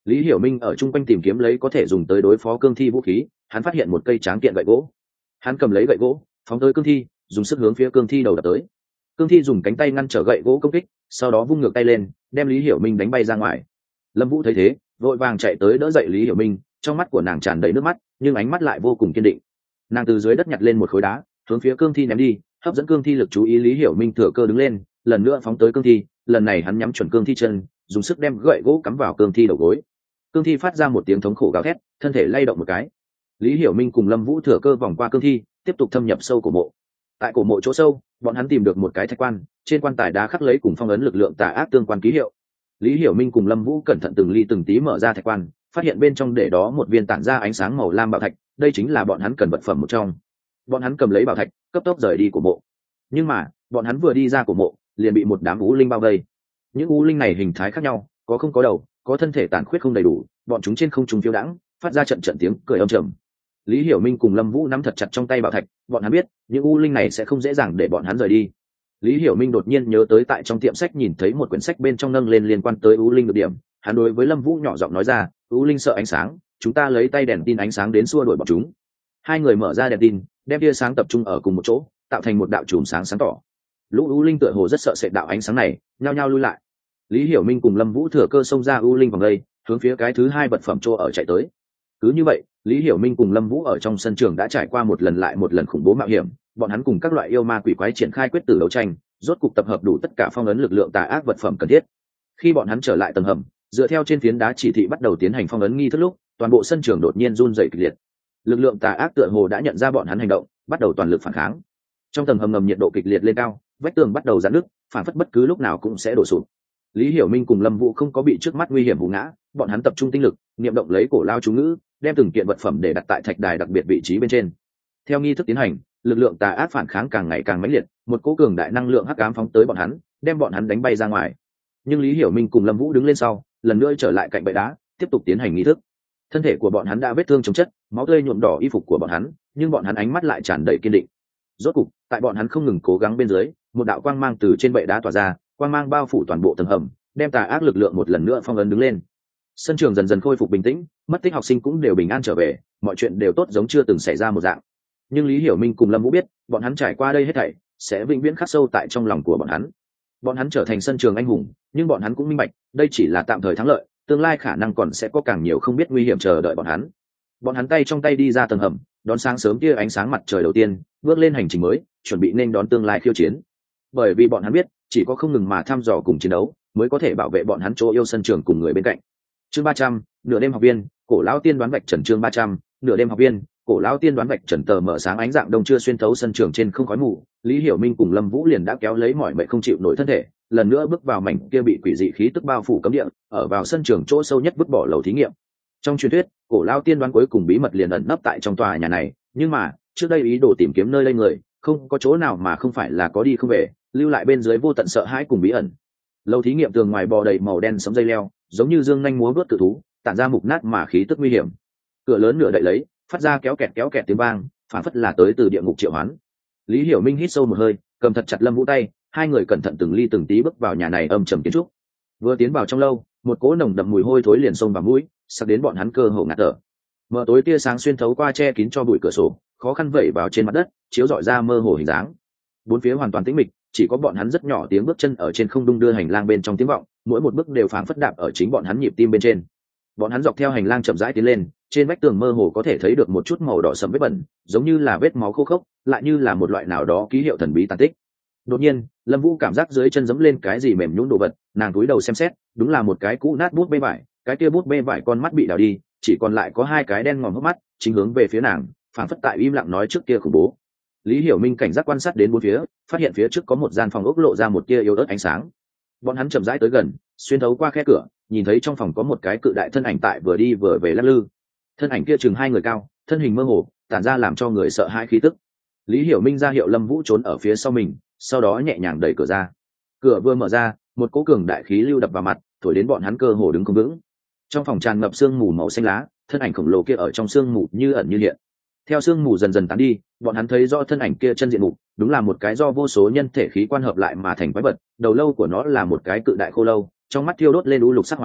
Lý Hiểu Minh ở chung quanh tìm kiếm lấy có thể dùng tới đối phó cương thi vũ khí, hắn phát hiện một cây tráng kiện gậy gỗ. Hắn cầm lấy gậy gỗ, phóng tới cương thi, dùng sức hướng phía cương thi đầu đập tới. Cương thi dùng cánh tay ngăn trở gậy gỗ công kích, sau đó vung ngược tay lên, đem Lý Hiểu Minh đánh bay ra ngoài. Lâm Vũ thấy thế, vội vàng chạy tới đỡ dậy Lý Hiểu Minh, trong mắt của nàng tràn đầy nước mắt, nhưng ánh mắt lại vô cùng kiên định. Nàng từ dưới đất nhặt lên một khối đá, hướng phía cương thi ném đi, hấp dẫn cương thi lực chú ý. Lý Hiểu Minh thừa cơ đứng lên, lần nữa phóng tới cương thi, lần này hắn nhắm chuẩn cương thi chân, dùng sức đem gậy gỗ cắm vào cương thi đầu gối. Cương thi phát ra một tiếng thống khổ gào thét, thân thể lay động một cái. Lý Hiểu Minh cùng Lâm Vũ thừa cơ vòng qua cương thi, tiếp tục thâm nhập sâu cổ mộ. Tại cổ mộ chỗ sâu, bọn hắn tìm được một cái thạch quan, trên quan tài đá khắc lấy cùng phong ấn lực lượng tà ác tương quan ký hiệu. Lý Hiểu Minh cùng Lâm Vũ cẩn thận từng ly từng tí mở ra thạch quan, phát hiện bên trong để đó một viên tản ra ánh sáng màu lam bảo thạch, đây chính là bọn hắn cần vật phẩm một trong. Bọn hắn cầm lấy bảo thạch, cấp tốc rời đi cổ mộ. Nhưng mà, bọn hắn vừa đi ra cổ mộ, liền bị một đám u linh bao vây. Những u linh này hình thái khác nhau, có không có đầu, có thân thể tàn khuyết không đầy đủ, bọn chúng trên không trung phiêu đãng, phát ra trận trận tiếng cười âm trầm. Lý Hiểu Minh cùng Lâm Vũ nắm thật chặt trong tay bảo thạch, bọn hắn biết, những u linh này sẽ không dễ dàng để bọn hắn rời đi. Lý Hiểu Minh đột nhiên nhớ tới tại trong tiệm sách nhìn thấy một quyển sách bên trong nâng lên liên quan tới u linh được điểm, hắn đối với Lâm Vũ nhỏ giọng nói ra, u linh sợ ánh sáng, chúng ta lấy tay đèn tin ánh sáng đến xua đuổi bọn chúng. Hai người mở ra đèn tin, đem tia sáng tập trung ở cùng một chỗ, tạo thành một đạo chùm sáng sáng tỏ. Lũ u linh tựa hồ rất sợ sệt đạo ánh sáng này, nhao nhao lui lại. Lý Hiểu Minh cùng Lâm Vũ thừa cơ xông ra u linh vòng đây, hướng phía cái thứ hai vật phẩm chỗ ở chạy tới. Cứ như vậy, Lý Hiểu Minh cùng Lâm Vũ ở trong sân trường đã trải qua một lần lại một lần khủng bố mạo hiểm, bọn hắn cùng các loại yêu ma quỷ quái triển khai quyết tử đấu tranh, rốt cục tập hợp đủ tất cả phong ấn lực lượng tà ác vật phẩm cần thiết. Khi bọn hắn trở lại tầng hầm, dựa theo trên phiến đá chỉ thị bắt đầu tiến hành phong ấn nghi thức lúc, toàn bộ sân trường đột nhiên run rẩy kịch liệt. Lực lượng tà ác tựa hồ đã nhận ra bọn hắn hành động, bắt đầu toàn lực phản kháng. Trong tầng hầm ngầm nhiệt độ kịch liệt lên cao, vách tường bắt đầu giãn nứt, phản phất bất cứ lúc nào cũng sẽ đổ sụp. Lý Hiểu Minh cùng Lâm Vũ không có bị trước mắt nguy hiểm vụ ngã, bọn hắn tập trung tinh lực, niệm động lấy cổ lao chú ngữ, đem từng kiện vật phẩm để đặt tại thạch đài đặc biệt vị trí bên trên. Theo nghi thức tiến hành, lực lượng tà ác phản kháng càng ngày càng mãnh liệt, một cỗ cường đại năng lượng hắc ám phóng tới bọn hắn, đem bọn hắn đánh bay ra ngoài. Nhưng Lý Hiểu Minh cùng Lâm Vũ đứng lên sau, lần nữa trở lại cạnh bệ đá, tiếp tục tiến hành nghi thức. Thân thể của bọn hắn đã vết thương chồng chất, máu tươi nhuộm đỏ y phục của bọn hắn, nhưng bọn hắn ánh mắt lại tràn đầy kiên định. Rốt cục, tại bọn hắn không ngừng cố gắng bên dưới, một đạo quang mang từ trên bệ đá tỏa ra, quang mang bao phủ toàn bộ tầng hầm, đem tà ác lực lượng một lần nữa phong ấn đứng lên. Sân trường dần dần khôi phục bình tĩnh, mất tích học sinh cũng đều bình an trở về, mọi chuyện đều tốt giống chưa từng xảy ra một dạng. Nhưng Lý Hiểu Minh cùng Lâm Vũ biết, bọn hắn trải qua đây hết thảy sẽ vĩnh viễn khắc sâu tại trong lòng của bọn hắn. Bọn hắn trở thành sân trường anh hùng, nhưng bọn hắn cũng minh bạch, đây chỉ là tạm thời thắng lợi, tương lai khả năng còn sẽ có càng nhiều không biết nguy hiểm chờ đợi bọn hắn. Bọn hắn tay trong tay đi ra tầng hầm, đón sáng sớm kia ánh sáng mặt trời đầu tiên, bước lên hành trình mới, chuẩn bị nên đón tương lai khiêu chiến. Bởi vì bọn hắn biết, chỉ có không ngừng mà thăm dò cùng chiến đấu, mới có thể bảo vệ bọn hắn chỗ yêu sân trường cùng người bên cạnh. Chương 300, nửa đêm học viên, cổ lão tiên đoán vạch trần. Chương 300, nửa đêm học viên, cổ lão tiên đoán vạch trần. Tờ mở sáng ánh dạng đông chưa xuyên thấu sân trường trên không khói mù, Lý Hiểu Minh cùng Lâm Vũ liền đã kéo lấy mỏi mệt không chịu nổi thân thể, lần nữa bước vào mảnh kia bị quỷ dị khí tức bao phủ cấm địa, ở vào sân trường chỗ sâu nhất vứt bỏ lầu thí nghiệm. Trong truyền thuyết, cổ lão tiên đoán cuối cùng bí mật liền ẩn nấp tại trong tòa nhà này, nhưng mà, trước đây ý đồ tìm kiếm nơi đây người, không có chỗ nào mà không phải là có đi không về, lưu lại bên dưới vô tận sợ hãi cùng bí ẩn. Lầu thí nghiệm tường ngoài bò đầy màu đen sẫm dây leo, giống như dương nhanh múa vớt cự thú, tản ra mục nát mà khí tức nguy hiểm. Cửa lớn nửa đậy lấy, phát ra kéo kẹt tiếng vang, phản phất là tới từ địa ngục triệu hoán. Lý Hiểu Minh hít sâu một hơi, cầm thật chặt Lâm Vũ tay, hai người cẩn thận từng ly từng tí bước vào nhà này âm trầm kiến trúc. Vừa tiến vào trong lâu, một cỗ nồng đậm mùi hôi thối liền xông vào mũi, sặc đến bọn hắn cơ hồ ngạt thở. Mở tối tia sáng xuyên thấu qua che kín cho bụi cửa sổ, khó khăn vẩy vào trên mặt đất, chiếu rọi ra mơ hồ hình dáng. Bốn phía hoàn toàn tĩnh mịch, chỉ có bọn hắn rất nhỏ tiếng bước chân ở trên không đung đưa hành lang bên trong tiếng vọng, mỗi một bước đều phảng phất đạp ở chính bọn hắn nhịp tim bên trên. Bọn hắn dọc theo hành lang chậm rãi tiến lên, trên vách tường mơ hồ có thể thấy được một chút màu đỏ sẫm vết bẩn, giống như là vết máu khô khốc, lại như là một loại nào đó ký hiệu thần bí tàn tích. Đột nhiên, Lâm Vũ cảm giác dưới chân giẫm lên cái gì mềm nhũn đồ vật, nàng cúi đầu xem xét, đúng là một cái cũ nát bút bê vải, cái kia bút bê vải con mắt bị đào đi, chỉ còn lại có hai cái đen ngòm hốc mắt, chính hướng về phía nàng, phảng phất tại im lặng nói trước kia khủng bố. Lý Hiểu Minh cảnh giác quan sát đến bốn phía, phát hiện phía trước có một gian phòng ốc lộ ra một tia yếu ớt ánh sáng. Bọn hắn chậm rãi tới gần, xuyên thấu qua khe cửa, nhìn thấy trong phòng có một cái cự đại thân ảnh tại vừa đi vừa về lắc lư. Thân ảnh kia chừng hai người cao, thân hình mơ hồ, tản ra làm cho người sợ hãi khí tức. Lý Hiểu Minh ra hiệu Lâm Vũ trốn ở phía sau mình, sau đó nhẹ nhàng đẩy cửa ra. Cửa vừa mở ra, một cỗ cường đại khí lưu đập vào mặt, thổi đến bọn hắn cơ hồ đứng không vững. Trong phòng tràn ngập sương mù màu xanh lá, thân ảnh khổng lồ kia ở trong sương mù như ẩn như hiện. Theo sương mù dần dần tán đi, bọn hắn thấy rõ thân ảnh kia chân diện mục, đúng là một cái do vô số nhân thể khí quan hợp lại mà thành quái vật, đầu lâu của nó là một cái cự đại khô lâu, trong mắt thiêu đốt lên u lục sắc hỏa diễm,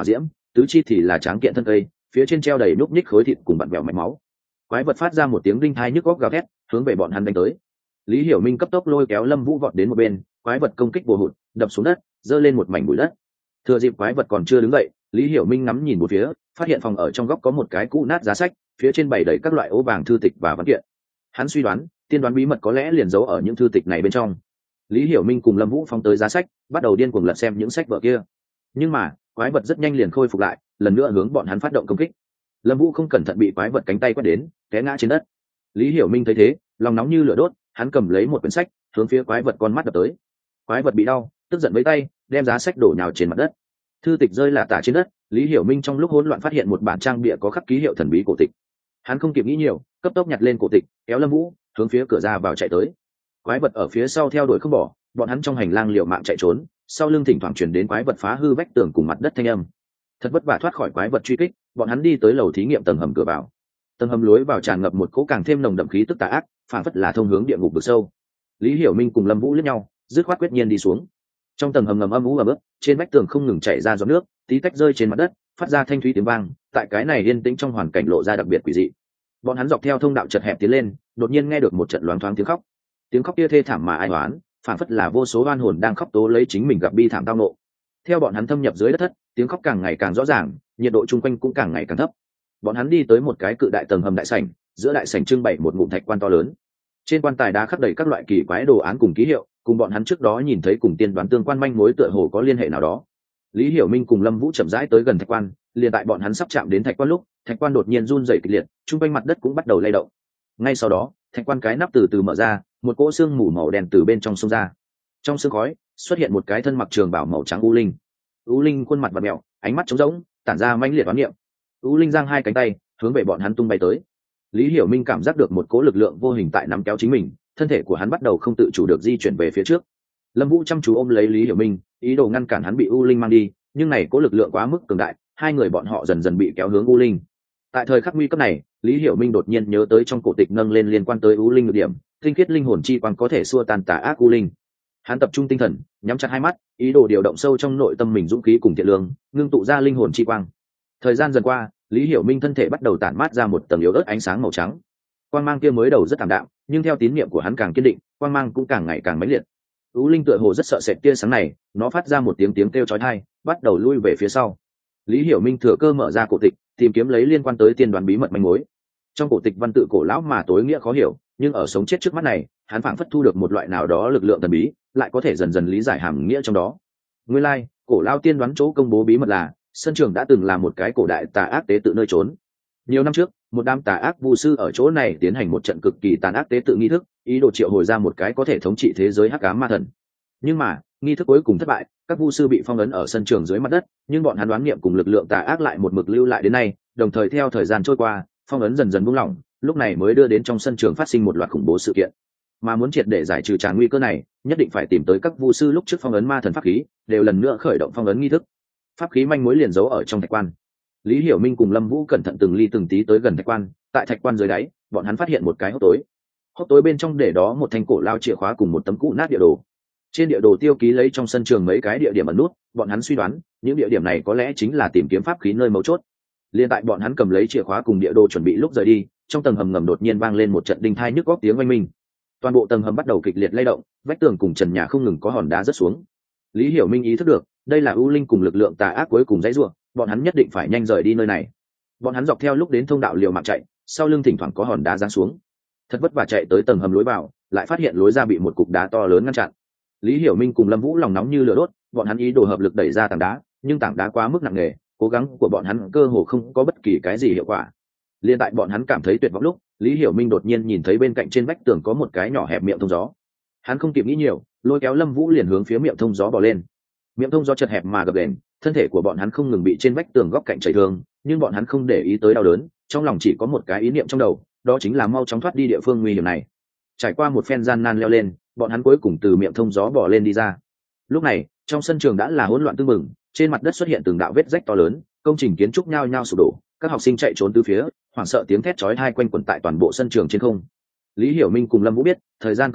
tứ chi thì là tráng kiện thân cây, phía trên treo đầy núc ních khối thịt cùng vặn vẹo mạch máu. Quái vật phát ra một tiếng đinh thai nhức góc gào thét, hướng về bọn hắn đánh tới. Lý Hiểu Minh cấp tốc lôi kéo Lâm Vũ vọt đến một bên, quái vật công kích bùa hụt, đập xuống đất, giơ lên một mảnh bụi đất. Thừa dịp quái vật còn chưa đứng dậy, Lý Hiểu Minh ngắm nhìn một phía, phát hiện phòng ở trong góc có một cái cũ nát giá sách, phía trên bày đầy các loại ố vàng thư tịch và văn kiện. Hắn suy đoán, tiên đoán bí mật có lẽ liền giấu ở những thư tịch này bên trong. Lý Hiểu Minh cùng Lâm Vũ phóng tới giá sách, bắt đầu điên cuồng lật xem những sách vở kia. Nhưng mà, quái vật rất nhanh liền khôi phục lại, lần nữa hướng bọn hắn phát động công kích. Lâm Vũ không cẩn thận bị quái vật cánh tay quét đến, té ngã trên đất. Lý Hiểu Minh thấy thế, lòng nóng như lửa đốt, hắn cầm lấy một quyển sách, hướng phía quái vật con mắt đập tới. Quái vật bị đau, tức giận với tay, đem giá sách đổ nhào trên mặt đất. Thư tịch rơi lả tả trên đất, Lý Hiểu Minh trong lúc hỗn loạn phát hiện một bản trang bìa có khắc ký hiệu thần bí cổ tịch. Hắn không kịp nghĩ nhiều, cấp tốc nhặt lên cổ tịch, kéo Lâm Vũ hướng phía cửa ra vào chạy tới. Quái vật ở phía sau theo đuổi không bỏ, bọn hắn trong hành lang liều mạng chạy trốn, sau lưng thỉnh thoảng truyền đến quái vật phá hư vách tường cùng mặt đất thanh âm. Thật vất vả thoát khỏi quái vật truy kích, bọn hắn đi tới lầu thí nghiệm tầng hầm cửa vào. Tầng hầm lối vào tràn ngập một cỗ càng thêm nồng đậm khí tức tà ác, phản phất là thông hướng địa ngục vực sâu. Lý Hiểu Minh cùng Lâm Vũ liếc nhau, dứt khoát quyết nhiên đi xuống. Trong tầng hầm ngầm âm u ẩm ướt, trên vách tường không ngừng chảy ra giọt nước, tí tách rơi trên mặt đất, phát ra thanh thúy tiếng vang, tại cái này yên tĩnh trong hoàn cảnh lộ ra đặc biệt quỷ dị. Bọn hắn dọc theo thông đạo chật hẹp tiến lên, đột nhiên nghe được một trận loáng thoáng tiếng khóc. Tiếng khóc kia thê thảm mà ai oán, phản phất là vô số oan hồn đang khóc tố lấy chính mình gặp bi thảm tao nộ. Theo bọn hắn thâm nhập dưới đất thất, tiếng khóc càng ngày càng rõ ràng, nhiệt độ chung quanh cũng càng ngày càng thấp. Bọn hắn đi tới một cái cự đại tầng hầm đại sảnh, giữa đại sảnh trưng bày một ngụm thạch quan to lớn. Trên quan tài đá khắc đầy các loại kỳ quái đồ án cùng ký hiệu, cùng bọn hắn trước đó nhìn thấy cùng tiên đoán tương quan manh mối tựa hồ có liên hệ nào đó. Lý Hiểu Minh cùng Lâm Vũ chậm rãi tới gần thạch quan, liền tại bọn hắn sắp chạm đến thạch quan lúc, thạch quan đột nhiên run rẩy kịch liệt, chung quanh mặt đất cũng bắt đầu lay động. Ngay sau đó, thạch quan cái nắp từ từ mở ra, một cỗ xương mù màu đen từ bên trong xông ra. Trong sương khói xuất hiện một cái thân mặc trường bào màu trắng u linh. U linh khuôn mặt vặn mèo, ánh mắt trống rỗng, tản ra mãnh liệt oán niệm. U linh giang hai cánh tay, hướng về bọn hắn tung bay tới. Lý Hiểu Minh cảm giác được một cỗ lực lượng vô hình tại nắm kéo chính mình, thân thể của hắn bắt đầu không tự chủ được di chuyển về phía trước. Lâm Vũ chăm chú ôm lấy Lý Hiểu Minh, ý đồ ngăn cản hắn bị u linh mang đi, nhưng này cỗ lực lượng quá mức cường đại, hai người bọn họ dần dần bị kéo hướng u linh. Tại thời khắc nguy cấp này, Lý Hiểu Minh đột nhiên nhớ tới trong cổ tịch nâng lên liên quan tới u linh nhược điểm, tinh khiết linh hồn chi quang có thể xua tan tà ác u linh. Hắn tập trung tinh thần, nhắm chặt hai mắt, ý đồ điều động sâu trong nội tâm mình dũng khí cùng thiện lương, ngưng tụ ra linh hồn chi quang. Thời gian dần qua, Lý Hiểu Minh thân thể bắt đầu tản mát ra một tầng yếu ớt ánh sáng màu trắng. Quang mang kia mới đầu rất tạm đạm, nhưng theo tín niệm của hắn càng kiên định, quang mang cũng càng ngày càng mãnh liệt. U linh tựa hồ rất sợ sệt tia sáng này, nó phát ra một tiếng kêu chói tai, bắt đầu lui về phía sau. Lý Hiểu Minh thừa cơ mở ra cổ tịch, tìm kiếm lấy liên quan tới tiên đoán bí mật manh mối. Trong cổ tịch văn tự cổ lão mà tối nghĩa khó hiểu, nhưng ở sống chết trước mắt này, hắn phảng phất thu được một loại nào đó lực lượng thần bí, lại có thể dần dần lý giải hàm nghĩa trong đó. Nguyên lai, cổ lão tiên đoán chỗ công bố bí mật là, sân trường đã từng là một cái cổ đại tà ác tế tự nơi trốn. Nhiều năm trước, một đám tà ác vu sư ở chỗ này tiến hành một trận cực kỳ tàn ác tế tự nghi thức, ý đồ triệu hồi ra một cái có thể thống trị thế giới hắc ám ma thần. Nhưng mà, nghi thức cuối cùng thất bại, các vu sư bị phong ấn ở sân trường dưới mặt đất, nhưng bọn hắn đoán niệm cùng lực lượng tà ác lại một mực lưu lại đến nay, đồng thời theo thời gian trôi qua, phong ấn dần dần buông lỏng, lúc này mới đưa đến trong sân trường phát sinh một loạt khủng bố sự kiện. Mà muốn triệt để giải trừ tràn nguy cơ này, nhất định phải tìm tới các vu sư lúc trước phong ấn ma thần pháp khí, đều lần nữa khởi động phong ấn nghi thức. Pháp khí manh mối liền giấu ở trong thạch quan. Lý Hiểu Minh cùng Lâm Vũ cẩn thận từng ly từng tí tới gần thạch quan, tại thạch quan dưới đáy, bọn hắn phát hiện một cái hốc tối. Hốc tối bên trong để đó một thanh cổ lao chìa khóa cùng một tấm cũ nát địa đồ. Trên địa đồ tiêu ký lấy trong sân trường mấy cái địa điểm ẩn nút, bọn hắn suy đoán, những địa điểm này có lẽ chính là tìm kiếm pháp khí nơi mấu chốt. Liên tại bọn hắn cầm lấy chìa khóa cùng địa đồ chuẩn bị lúc rời đi, trong tầng hầm ngầm đột nhiên vang lên một trận đinh thai nhức góc tiếng oanh minh. Toàn bộ tầng hầm bắt đầu kịch liệt lay động, vách tường cùng trần nhà không ngừng có hòn đá rớt xuống. Lý Hiểu Minh ý thức được, đây là u linh cùng lực lượng tà ác cuối cùng dãy rủa, bọn hắn nhất định phải nhanh rời đi nơi này. Bọn hắn dọc theo lúc đến thông đạo liều mạng chạy, sau lưng thỉnh thoảng có hòn đá giáng xuống. Thật vất vả chạy tới tầng hầm lối vào, lại phát hiện lối ra bị một cục đá to lớn ngăn chặn. Lý Hiểu Minh cùng Lâm Vũ lòng nóng như lửa đốt, bọn hắn ý đồ hợp lực đẩy ra tảng đá, nhưng tảng đá quá mức nặng nề, cố gắng của bọn hắn cơ hồ không có bất kỳ cái gì hiệu quả. Liên tại bọn hắn cảm thấy tuyệt vọng lúc, Lý Hiểu Minh đột nhiên nhìn thấy bên cạnh trên vách tường có một cái nhỏ hẹp miệng thông gió. Hắn không kịp nghĩ nhiều, lôi kéo Lâm Vũ liền hướng phía miệng thông gió bò lên. Miệng thông gió chật hẹp mà gập ghềnh, thân thể của bọn hắn không ngừng bị trên vách tường góc cạnh chảy thương, nhưng bọn hắn không để ý tới đau đớn, trong lòng chỉ có một cái ý niệm trong đầu, đó chính là mau chóng thoát đi địa phương nguy hiểm này. Trải qua một phen gian nan leo lên, bọn hắn cuối cùng từ miệng thông gió bò lên đi ra. Lúc này, trong sân trường đã là hỗn loạn tưng bừng, trên mặt đất xuất hiện từng đạo vết rách to lớn, công trình kiến trúc nhao nhao sụp đổ, các học sinh chạy trốn tứ phía, hoảng sợ tiếng thét chói tai quanh quẩn tại toàn bộ sân trường trên không. Lý Hiểu Minh cùng Lâm Vũ biết, thời gian cấp bách,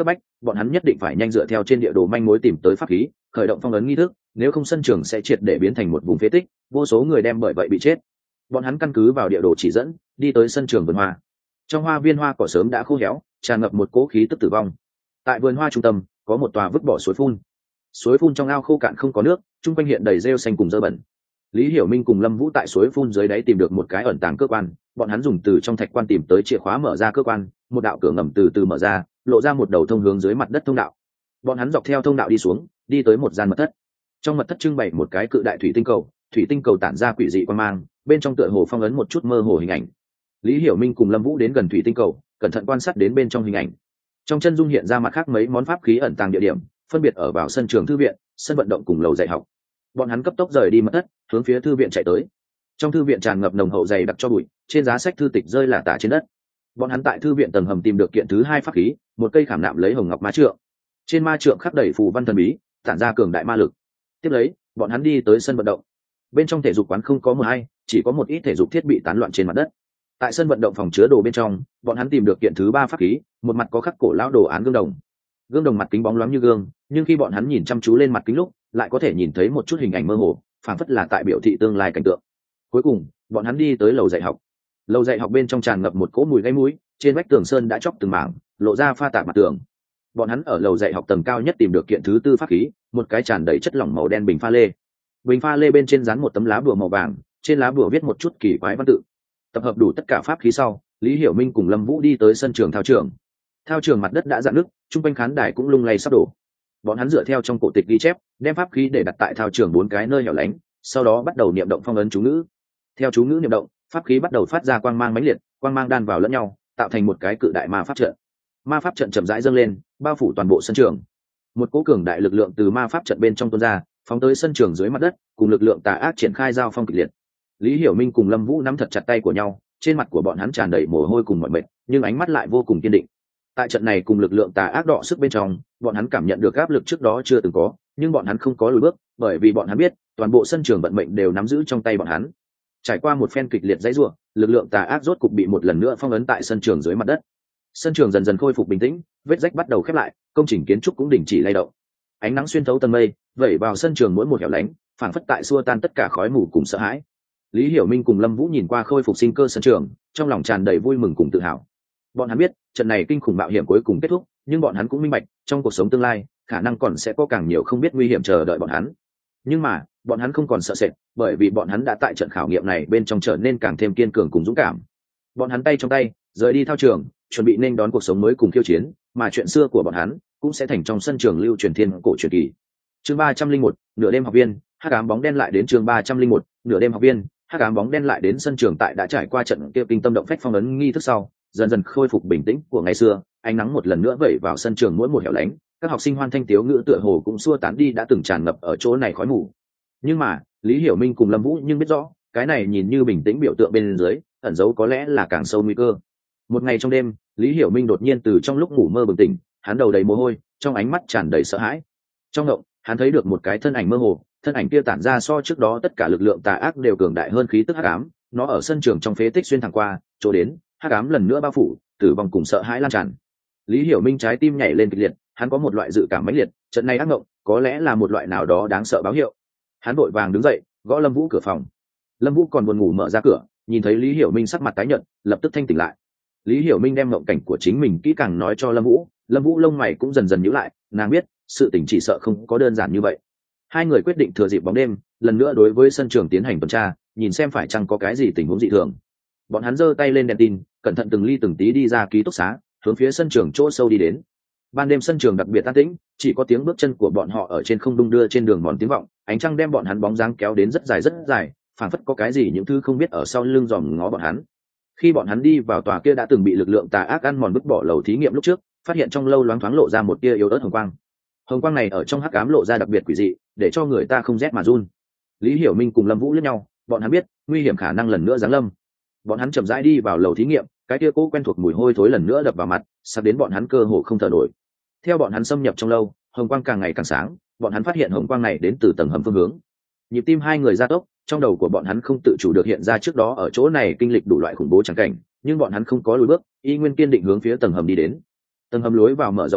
bọn hắn nhất định phải nhanh dựa theo trên địa đồ manh mối tìm tới pháp khí, khởi động phong ấn nghi thức, nếu không sân trường sẽ triệt để biến thành một vùng phế tích, vô số người đem bởi vậy bị chết. Bọn hắn căn cứ vào địa đồ chỉ dẫn, đi tới sân trường vườn hoa. Trong hoa viên hoa cỏ sớm đã khô héo, tràn ngập một cỗ khí tức tử vong. Tại vườn hoa trung tâm, có một tòa vứt bỏ suối phun. Suối phun trong ao khô cạn không có nước, chung quanh hiện đầy rêu xanh cùng dơ bẩn. Lý Hiểu Minh cùng Lâm Vũ tại suối phun dưới đáy tìm được một cái ẩn tàng cơ quan, bọn hắn dùng từ trong thạch quan tìm tới chìa khóa mở ra cơ quan, một đạo cửa ngầm từ từ mở ra, lộ ra một đầu thông hướng dưới mặt đất thông đạo. Bọn hắn dọc theo thông đạo đi xuống, đi tới một gian mật thất. Trong mật thất trưng bày một cái cự đại thủy tinh cầu tản ra quỷ dị quang mang, bên trong tựa hồ phong ấn một chút mơ hồ hình ảnh. Lý Hiểu Minh cùng Lâm Vũ đến gần thủy tinh cầu, cẩn thận quan sát đến bên trong hình ảnh. Trong chân dung hiện ra mặt khác mấy món pháp khí ẩn tàng địa điểm, phân biệt ở vào sân trường thư viện, sân vận động cùng lầu dạy học. Bọn hắn cấp tốc rời đi mật thất, hướng phía thư viện chạy tới. Trong thư viện tràn ngập nồng hậu dày đặc cho bụi, trên giá sách thư tịch rơi lả tả trên đất. Bọn hắn tại thư viện tầng hầm tìm được kiện thứ hai pháp khí, một cây khảm nạm lấy hồng ngọc ma trượng. Trên ma trượng khắc đầy phù văn thần bí, tản ra cường đại ma lực. Tiếp lấy, bọn hắn đi tới sân vận động. Bên trong thể dục quán không có mờ hay, chỉ có một ít thể dục thiết bị tán loạn trên mặt đất. Tại sân vận động phòng chứa đồ bên trong, bọn hắn tìm được kiện thứ ba pháp khí, một mặt có khắc cổ lão đồ án gương đồng. Gương đồng mặt kính bóng loáng như gương, nhưng khi bọn hắn nhìn chăm chú lên mặt kính lúc, lại có thể nhìn thấy một chút hình ảnh mơ hồ, phảng phất là tại biểu thị tương lai cảnh tượng. Cuối cùng, bọn hắn đi tới lầu dạy học. Lầu dạy học bên trong tràn ngập một cỗ mùi gáy mũi, trên vách tường sơn đã chóc từng mảng, lộ ra pha tạp mặt tường. Bọn hắn ở lầu dạy học tầng cao nhất tìm được kiện thứ tư pháp khí, một cái tràn đầy chất lỏng màu đen bình pha lê. Bình pha lê bên trên dán một tấm lá bùa màu vàng, trên lá bùa viết một chút kỳ quái văn tự. Tập hợp đủ tất cả pháp khí sau, Lý Hiểu Minh cùng Lâm Vũ đi tới sân trường thao trường. Thao trường mặt đất đã rạn nứt, trung quanh khán đài cũng lung lay sắp đổ. Bọn hắn dựa theo trong cổ tịch ghi chép, đem pháp khí để đặt tại thao trường 4 cái nơi hẻo lánh, sau đó bắt đầu niệm động phong ấn chú ngữ. Theo chú ngữ niệm động, pháp khí bắt đầu phát ra quang mang mãnh liệt, quang mang đan vào lẫn nhau, tạo thành một cái cự đại ma pháp trận. Ma pháp trận chậm rãi dâng lên, bao phủ toàn bộ sân trường. Một cỗ cường đại lực lượng từ ma pháp trận bên trong tuôn ra, phóng tới sân trường dưới mặt đất, cùng lực lượng tà ác triển khai giao phong kịch liệt. Lý Hiểu Minh cùng Lâm Vũ nắm thật chặt tay của nhau, trên mặt của bọn hắn tràn đầy mồ hôi cùng mỏi mệt, nhưng ánh mắt lại vô cùng kiên định. Tại trận này cùng lực lượng tà ác đọ sức bên trong, bọn hắn cảm nhận được áp lực trước đó chưa từng có, nhưng bọn hắn không có lùi bước, bởi vì bọn hắn biết, toàn bộ sân trường vận mệnh đều nắm giữ trong tay bọn hắn. Trải qua một phen kịch liệt dãy rủa, lực lượng tà ác rốt cục bị một lần nữa phong ấn tại sân trường dưới mặt đất. Sân trường dần dần khôi phục bình tĩnh, vết rách bắt đầu khép lại, công trình kiến trúc cũng đình chỉ lay động. Ánh nắng xuyên thấu tầng mây, vẩy vào sân trường mỗi một hẻo lánh, phảng phất tại xua tan tất cả khói mù cùng sợ hãi. Lý Hiểu Minh cùng Lâm Vũ nhìn qua khôi phục sinh cơ sân trường, trong lòng tràn đầy vui mừng cùng tự hào. Bọn hắn biết, trận này kinh khủng mạo hiểm cuối cùng kết thúc, nhưng bọn hắn cũng minh bạch, trong cuộc sống tương lai, khả năng còn sẽ có càng nhiều không biết nguy hiểm chờ đợi bọn hắn. Nhưng mà, bọn hắn không còn sợ sệt, bởi vì bọn hắn đã tại trận khảo nghiệm này bên trong trở nên càng thêm kiên cường cùng dũng cảm. Bọn hắn tay trong tay, rời đi thao trường, chuẩn bị nên đón cuộc sống mới cùng khiêu chiến, mà chuyện xưa của bọn hắn cũng sẽ thành trong sân trường lưu truyền thiên cổ truyền kỳ. Chương 301, nửa đêm học viên, hắc ám bóng đen lại đến. Chương 301, nửa đêm học viên, hắc ám bóng đen lại đến. Sân trường tại đã trải qua trận kia kinh tâm động phách phong ấn nghi thức sau, dần dần khôi phục bình tĩnh của ngày xưa, ánh nắng một lần nữa vẩy vào sân trường mỗi một hẻo lánh, các học sinh hoan thanh tiếu ngữ tựa hồ cũng xua tán đi đã từng tràn ngập ở chỗ này khói mù. Nhưng mà, Lý Hiểu Minh cùng Lâm Vũ nhưng biết rõ, cái này nhìn như bình tĩnh biểu tượng bên dưới, ẩn giấu có lẽ là càng sâu nguy cơ. Một ngày trong đêm, Lý Hiểu Minh đột nhiên từ trong lúc ngủ mơ bừng tỉnh, hắn đầu đầy mồ hôi, trong ánh mắt tràn đầy sợ hãi. Trong ngộng, hắn thấy được một cái thân ảnh mơ hồ, thân ảnh kia tản ra so trước đó tất cả lực lượng tà ác đều cường đại hơn khí tức hắc ám, nó ở sân trường trong phế tích xuyên thẳng qua, chỗ đến, hắc ám lần nữa bao phủ, tử vong cùng sợ hãi lan tràn. Lý Hiểu Minh trái tim nhảy lên kịch liệt, hắn có một loại dự cảm mãnh liệt, trận này ác mộng có lẽ là một loại nào đó đáng sợ báo hiệu. Hắn vội vàng đứng dậy, gõ Lâm Vũ cửa phòng. Lâm Vũ còn buồn ngủ mở ra cửa, nhìn thấy Lý Hiểu Minh sắc mặt tái nhợt, lập tức thanh tỉnh lại. Lý Hiểu Minh đem mộng cảnh của chính mình kỹ càng nói cho Lâm Vũ lông mày cũng dần dần nhíu lại, nàng biết, sự tình chỉ sợ không có đơn giản như vậy. Hai người quyết định thừa dịp bóng đêm, lần nữa đối với sân trường tiến hành tuần tra, nhìn xem phải chăng có cái gì tình huống dị thường. Bọn hắn giơ tay lên đèn tin, cẩn thận từng ly từng tí đi ra ký túc xá, hướng phía sân trường chỗ sâu đi đến. Ban đêm sân trường đặc biệt an tĩnh, chỉ có tiếng bước chân của bọn họ ở trên không đung đưa trên đường mòn tiếng vọng, ánh trăng đem bọn hắn bóng dáng kéo đến rất dài, phảng phất có cái gì những thứ không biết ở sau lưng dòm ngó bọn hắn. Khi bọn hắn đi vào tòa kia đã từng bị lực lượng tà ác ăn mòn vứt bỏ lầu thí nghiệm lúc trước, phát hiện trong lâu loáng thoáng lộ ra một tia yếu ớt hồng quang. Hồng quang này ở trong hắc ám lộ ra đặc biệt quỷ dị, để cho người ta không rét mà run. Lý Hiểu Minh cùng Lâm Vũ liếc nhau, bọn hắn biết nguy hiểm khả năng lần nữa giáng lâm. Bọn hắn chậm rãi đi vào lầu thí nghiệm, cái tia cố quen thuộc mùi hôi thối lần nữa đập vào mặt, sắp đến bọn hắn cơ hồ không thở nổi. Theo bọn hắn xâm nhập trong lâu, hồng quang càng ngày càng sáng, bọn hắn phát hiện hồng quang này đến từ tầng hầm phương hướng. Nhịp tim hai người gia tốc, trong đầu của bọn hắn không tự chủ được hiện ra trước đó ở chỗ này kinh lịch đủ loại khủng bố trắng cảnh, nhưng bọn hắn không có lùi bước, y nguyên kiên định hướng phía tầng hầm đi đến. Tầng hầm lối vào mở rộng ra,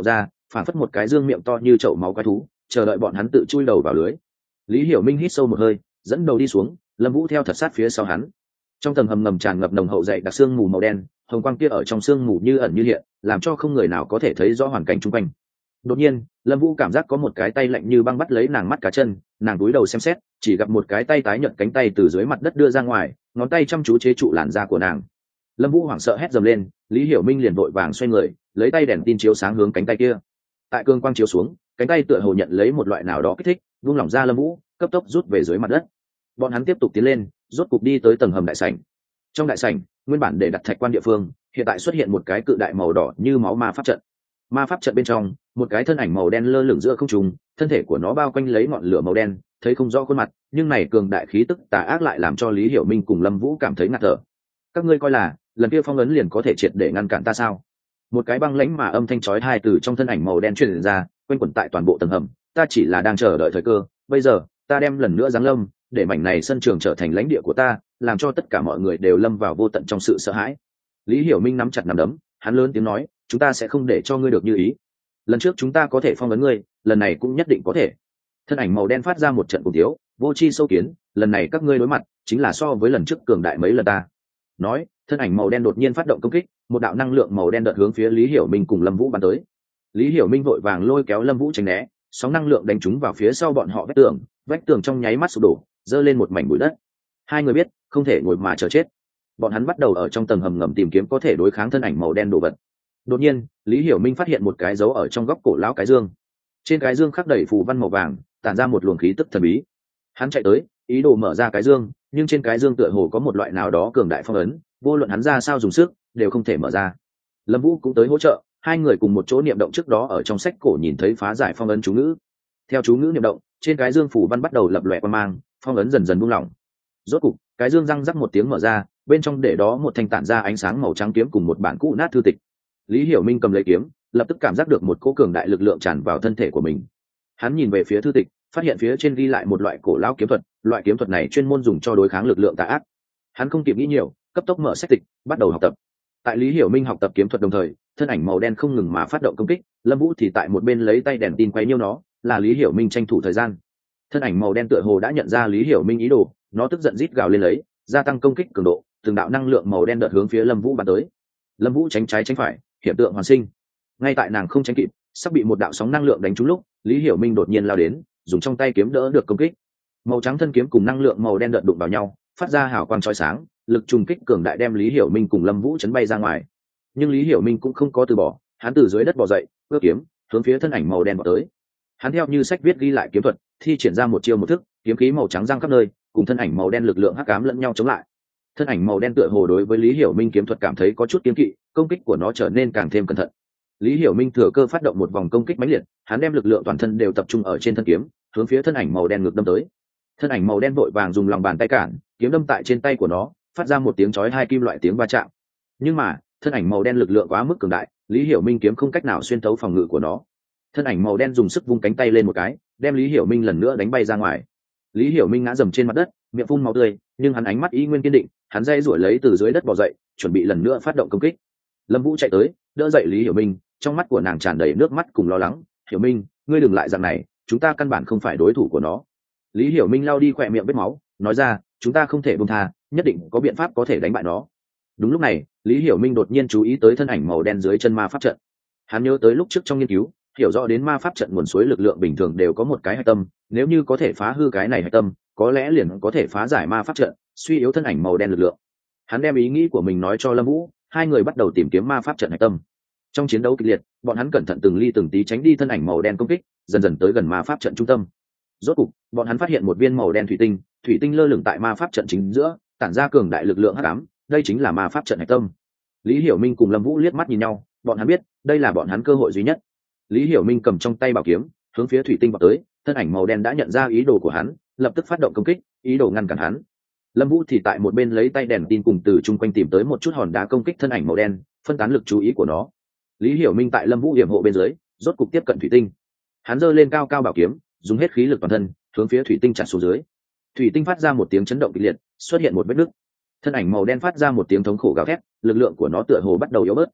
phản phất một cái dương miệng to như chậu máu quái thú, chờ đợi bọn hắn tự chui đầu vào lưới. Lý Hiểu Minh hít sâu một hơi, dẫn đầu đi xuống, Lâm Vũ theo thật sát phía sau hắn. Trong tầng hầm ngầm tràn ngập nồng hậu dày đặc sương mù màu đen, hồng quang kia ở trong sương mù như ẩn như hiện, làm cho không người nào có thể thấy rõ hoàn cảnh xung quanh. Đột nhiên, Lâm Vũ cảm giác có một cái tay lạnh như băng bắt lấy nàng mắt cá chân, nàng cúi đầu xem xét, chỉ gặp một cái tay tái nhợt cánh tay từ dưới mặt đất đưa ra ngoài, ngón tay chăm chú chế trụ làn da của nàng. Lâm Vũ hoảng sợ hét dầm lên, Lý Hiểu Minh liền vội vàng xoay người, lấy tay đèn tin chiếu sáng hướng cánh tay kia. Tại cương quang chiếu xuống, cánh tay tựa hồ nhận lấy một loại nào đó kích thích, vung lỏng ra Lâm Vũ, cấp tốc rút về dưới mặt đất. Bọn hắn tiếp tục tiến lên, rốt cục đi tới tầng hầm đại sảnh. Trong đại sảnh, nguyên bản để đặt thạch quan địa phương, hiện tại xuất hiện một cái cự đại màu đỏ như máu ma pháp trận. Ma pháp trận bên trong, một cái thân ảnh màu đen lơ lửng giữa không trung, thân thể của nó bao quanh lấy ngọn lửa màu đen, thấy không rõ khuôn mặt, nhưng này cường đại khí tức tà ác lại làm cho Lý Hiểu Minh cùng Lâm Vũ cảm thấy ngạt thở. Các ngươi coi là, lần kia phong ấn liền có thể triệt để ngăn cản ta sao? Một cái băng lãnh mà âm thanh chói tai từ trong thân ảnh màu đen truyền ra, quanh quẩn tại toàn bộ tầng hầm. Ta chỉ là đang chờ đợi thời cơ, bây giờ, ta đem lần nữa giáng lâm, để mảnh này sân trường trở thành lãnh địa của ta, làm cho tất cả mọi người đều lâm vào vô tận trong sự sợ hãi. Lý Hiểu Minh nắm chặt nắm đấm, hắn lớn tiếng nói, chúng ta sẽ không để cho ngươi được như ý. Lần trước chúng ta có thể phong ấn ngươi, lần này cũng nhất định có thể. Thân ảnh màu đen phát ra một trận cùng thiếu, vô chi sâu kiến, lần này các ngươi đối mặt chính là so với lần trước cường đại mấy lần ta. Nói, thân ảnh màu đen đột nhiên phát động công kích, một đạo năng lượng màu đen đợt hướng phía Lý Hiểu Minh cùng Lâm Vũ bắn tới. Lý Hiểu Minh vội vàng lôi kéo Lâm Vũ tránh né, sóng năng lượng đánh trúng vào phía sau bọn họ vách tường trong nháy mắt sụp đổ, dơ lên một mảnh bụi đất. Hai người biết, không thể ngồi mà chờ chết. Bọn hắn bắt đầu ở trong tầng hầm ngầm tìm kiếm có thể đối kháng thân ảnh màu đen đồ vật. Đột nhiên, Lý Hiểu Minh phát hiện một cái dấu ở trong góc cổ lão cái dương. Trên cái dương khắc đầy phù văn màu vàng, tản ra một luồng khí tức thần bí. Hắn chạy tới, ý đồ mở ra cái dương, nhưng trên cái dương tựa hồ có một loại nào đó cường đại phong ấn, vô luận hắn ra sao dùng sức, đều không thể mở ra. Lâm Vũ cũng tới hỗ trợ, hai người cùng một chỗ niệm động trước đó ở trong sách cổ nhìn thấy phá giải phong ấn chú ngữ. Theo chú ngữ niệm động, trên cái dương phù văn bắt đầu lập lòe quang mang, phong ấn dần dần buông lỏng. Rốt cục, cái dương răng rắc một tiếng mở ra, bên trong để đó một thanh tản ra ánh sáng màu trắng kiếm cùng một bản cũ nát thư tịch. Lý Hiểu Minh cầm lấy kiếm, lập tức cảm giác được một cỗ cường đại lực lượng tràn vào thân thể của mình. Hắn nhìn về phía thư tịch, phát hiện phía trên ghi lại một loại cổ lão kiếm thuật, loại kiếm thuật này chuyên môn dùng cho đối kháng lực lượng tà ác. Hắn không kịp nghĩ nhiều, cấp tốc mở sách tịch, bắt đầu học tập. Tại Lý Hiểu Minh học tập kiếm thuật đồng thời, thân ảnh màu đen không ngừng mà phát động công kích, Lâm Vũ thì tại một bên lấy tay đèn tin quấy nhiêu nó, là Lý Hiểu Minh tranh thủ thời gian. Thân ảnh màu đen tựa hồ đã nhận ra Lý Hiểu Minh ý đồ, nó tức giận rít gào lên lấy, gia tăng công kích cường độ, từng đạo năng lượng màu đen đợt hướng phía Lâm Vũ bắn tới. Lâm Vũ tránh trái tránh phải, hiện tượng hoàn sinh. Ngay tại nàng không tránh kịp, sắp bị một đạo sóng năng lượng đánh trúng lúc, Lý Hiểu Minh đột nhiên lao đến, dùng trong tay kiếm đỡ được công kích. Màu trắng thân kiếm cùng năng lượng màu đen đợt đụng vào nhau, phát ra hào quang chói sáng, lực trùng kích cường đại đem Lý Hiểu Minh cùng Lâm Vũ chấn bay ra ngoài. Nhưng Lý Hiểu Minh cũng không có từ bỏ, hắn từ dưới đất bò dậy, cướp kiếm, hướng phía thân ảnh màu đen vọt tới. Hắn theo như sách viết ghi lại kiếm thuật, thi triển ra một chiêu một thức, kiếm khí màu trắng giăng khắp nơi, cùng thân ảnh màu đen lực lượng hắc ám lẫn nhau chống lại. Thân ảnh màu đen tựa hồ đối với Lý Hiểu Minh kiếm thuật cảm thấy có chút kiêng kỵ, công kích của nó trở nên càng thêm cẩn thận. Lý Hiểu Minh thừa cơ phát động một vòng công kích mãnh liệt, hắn đem lực lượng toàn thân đều tập trung ở trên thân kiếm, hướng phía thân ảnh màu đen ngược đâm tới. Thân ảnh màu đen vội vàng dùng lòng bàn tay cản, kiếm đâm tại trên tay của nó, phát ra một tiếng chói hai kim loại tiếng va chạm. Nhưng mà, thân ảnh màu đen lực lượng quá mức cường đại, Lý Hiểu Minh kiếm không cách nào xuyên thấu phòng ngự của nó. Thân ảnh màu đen dùng sức vung cánh tay lên một cái, đem Lý Hiểu Minh lần nữa đánh bay ra ngoài. Lý Hiểu Minh ngã dầm trên mặt đất, miệng phun máu tươi, nhưng hắn ánh mắt ý nguyên kiên định, hắn dây duỗi lấy từ dưới đất bò dậy, chuẩn bị lần nữa phát động công kích. Lâm Vũ chạy tới, đỡ dậy Lý Hiểu Minh, trong mắt của nàng tràn đầy nước mắt cùng lo lắng. Hiểu Minh, ngươi đừng lại dạng này, chúng ta căn bản không phải đối thủ của nó. Lý Hiểu Minh lau đi khỏe miệng vết máu, nói ra, chúng ta không thể buông tha, nhất định có biện pháp có thể đánh bại nó. Đúng lúc này, Lý Hiểu Minh đột nhiên chú ý tới thân ảnh màu đen dưới chân ma pháp trận. Hắn nhớ tới lúc trước trong nghiên cứu, hiểu rõ đến ma pháp trận nguồn suối lực lượng bình thường đều có một cái hạch tâm, nếu như có thể phá hư cái này hạch tâm, có lẽ liền có thể phá giải ma pháp trận, suy yếu thân ảnh màu đen lực lượng. Hắn đem ý nghĩ của mình nói cho Lâm Vũ, hai người bắt đầu tìm kiếm ma pháp trận hạch tâm. Trong chiến đấu kịch liệt, bọn hắn cẩn thận từng ly từng tí tránh đi thân ảnh màu đen công kích, dần dần tới gần ma pháp trận trung tâm. Rốt cục, bọn hắn phát hiện một viên màu đen thủy tinh lơ lửng tại ma pháp trận chính giữa, tản ra cường đại lực lượng hắc ám, đây chính là ma pháp trận hạch tâm. Lý Hiểu Minh cùng Lâm Vũ liếc mắt nhìn nhau, bọn hắn biết, đây là bọn hắn cơ hội duy nhất. Lý Hiểu Minh cầm trong tay bảo kiếm, hướng phía thủy tinh vọt tới, thân ảnh màu đen đã nhận ra ý đồ của hắn, lập tức phát động công kích, ý đồ ngăn cản hắn. Lâm Vũ thì tại một bên lấy tay đèn tin cùng từ chung quanh tìm tới một chút hòn đá công kích thân ảnh màu đen, phân tán lực chú ý của nó. Lý Hiểu Minh tại Lâm Vũ yểm hộ bên dưới, rốt cục tiếp cận thủy tinh. Hắn giơ lên cao cao bảo kiếm, dùng hết khí lực toàn thân, hướng phía thủy tinh chặt xuống dưới. Thủy tinh phát ra một tiếng chấn động kịch liệt, xuất hiện một vết nứt. Thân ảnh màu đen phát ra một tiếng thống khổ gào thét, lực lượng của nó tựa hồ bắt đầu yếu bớt.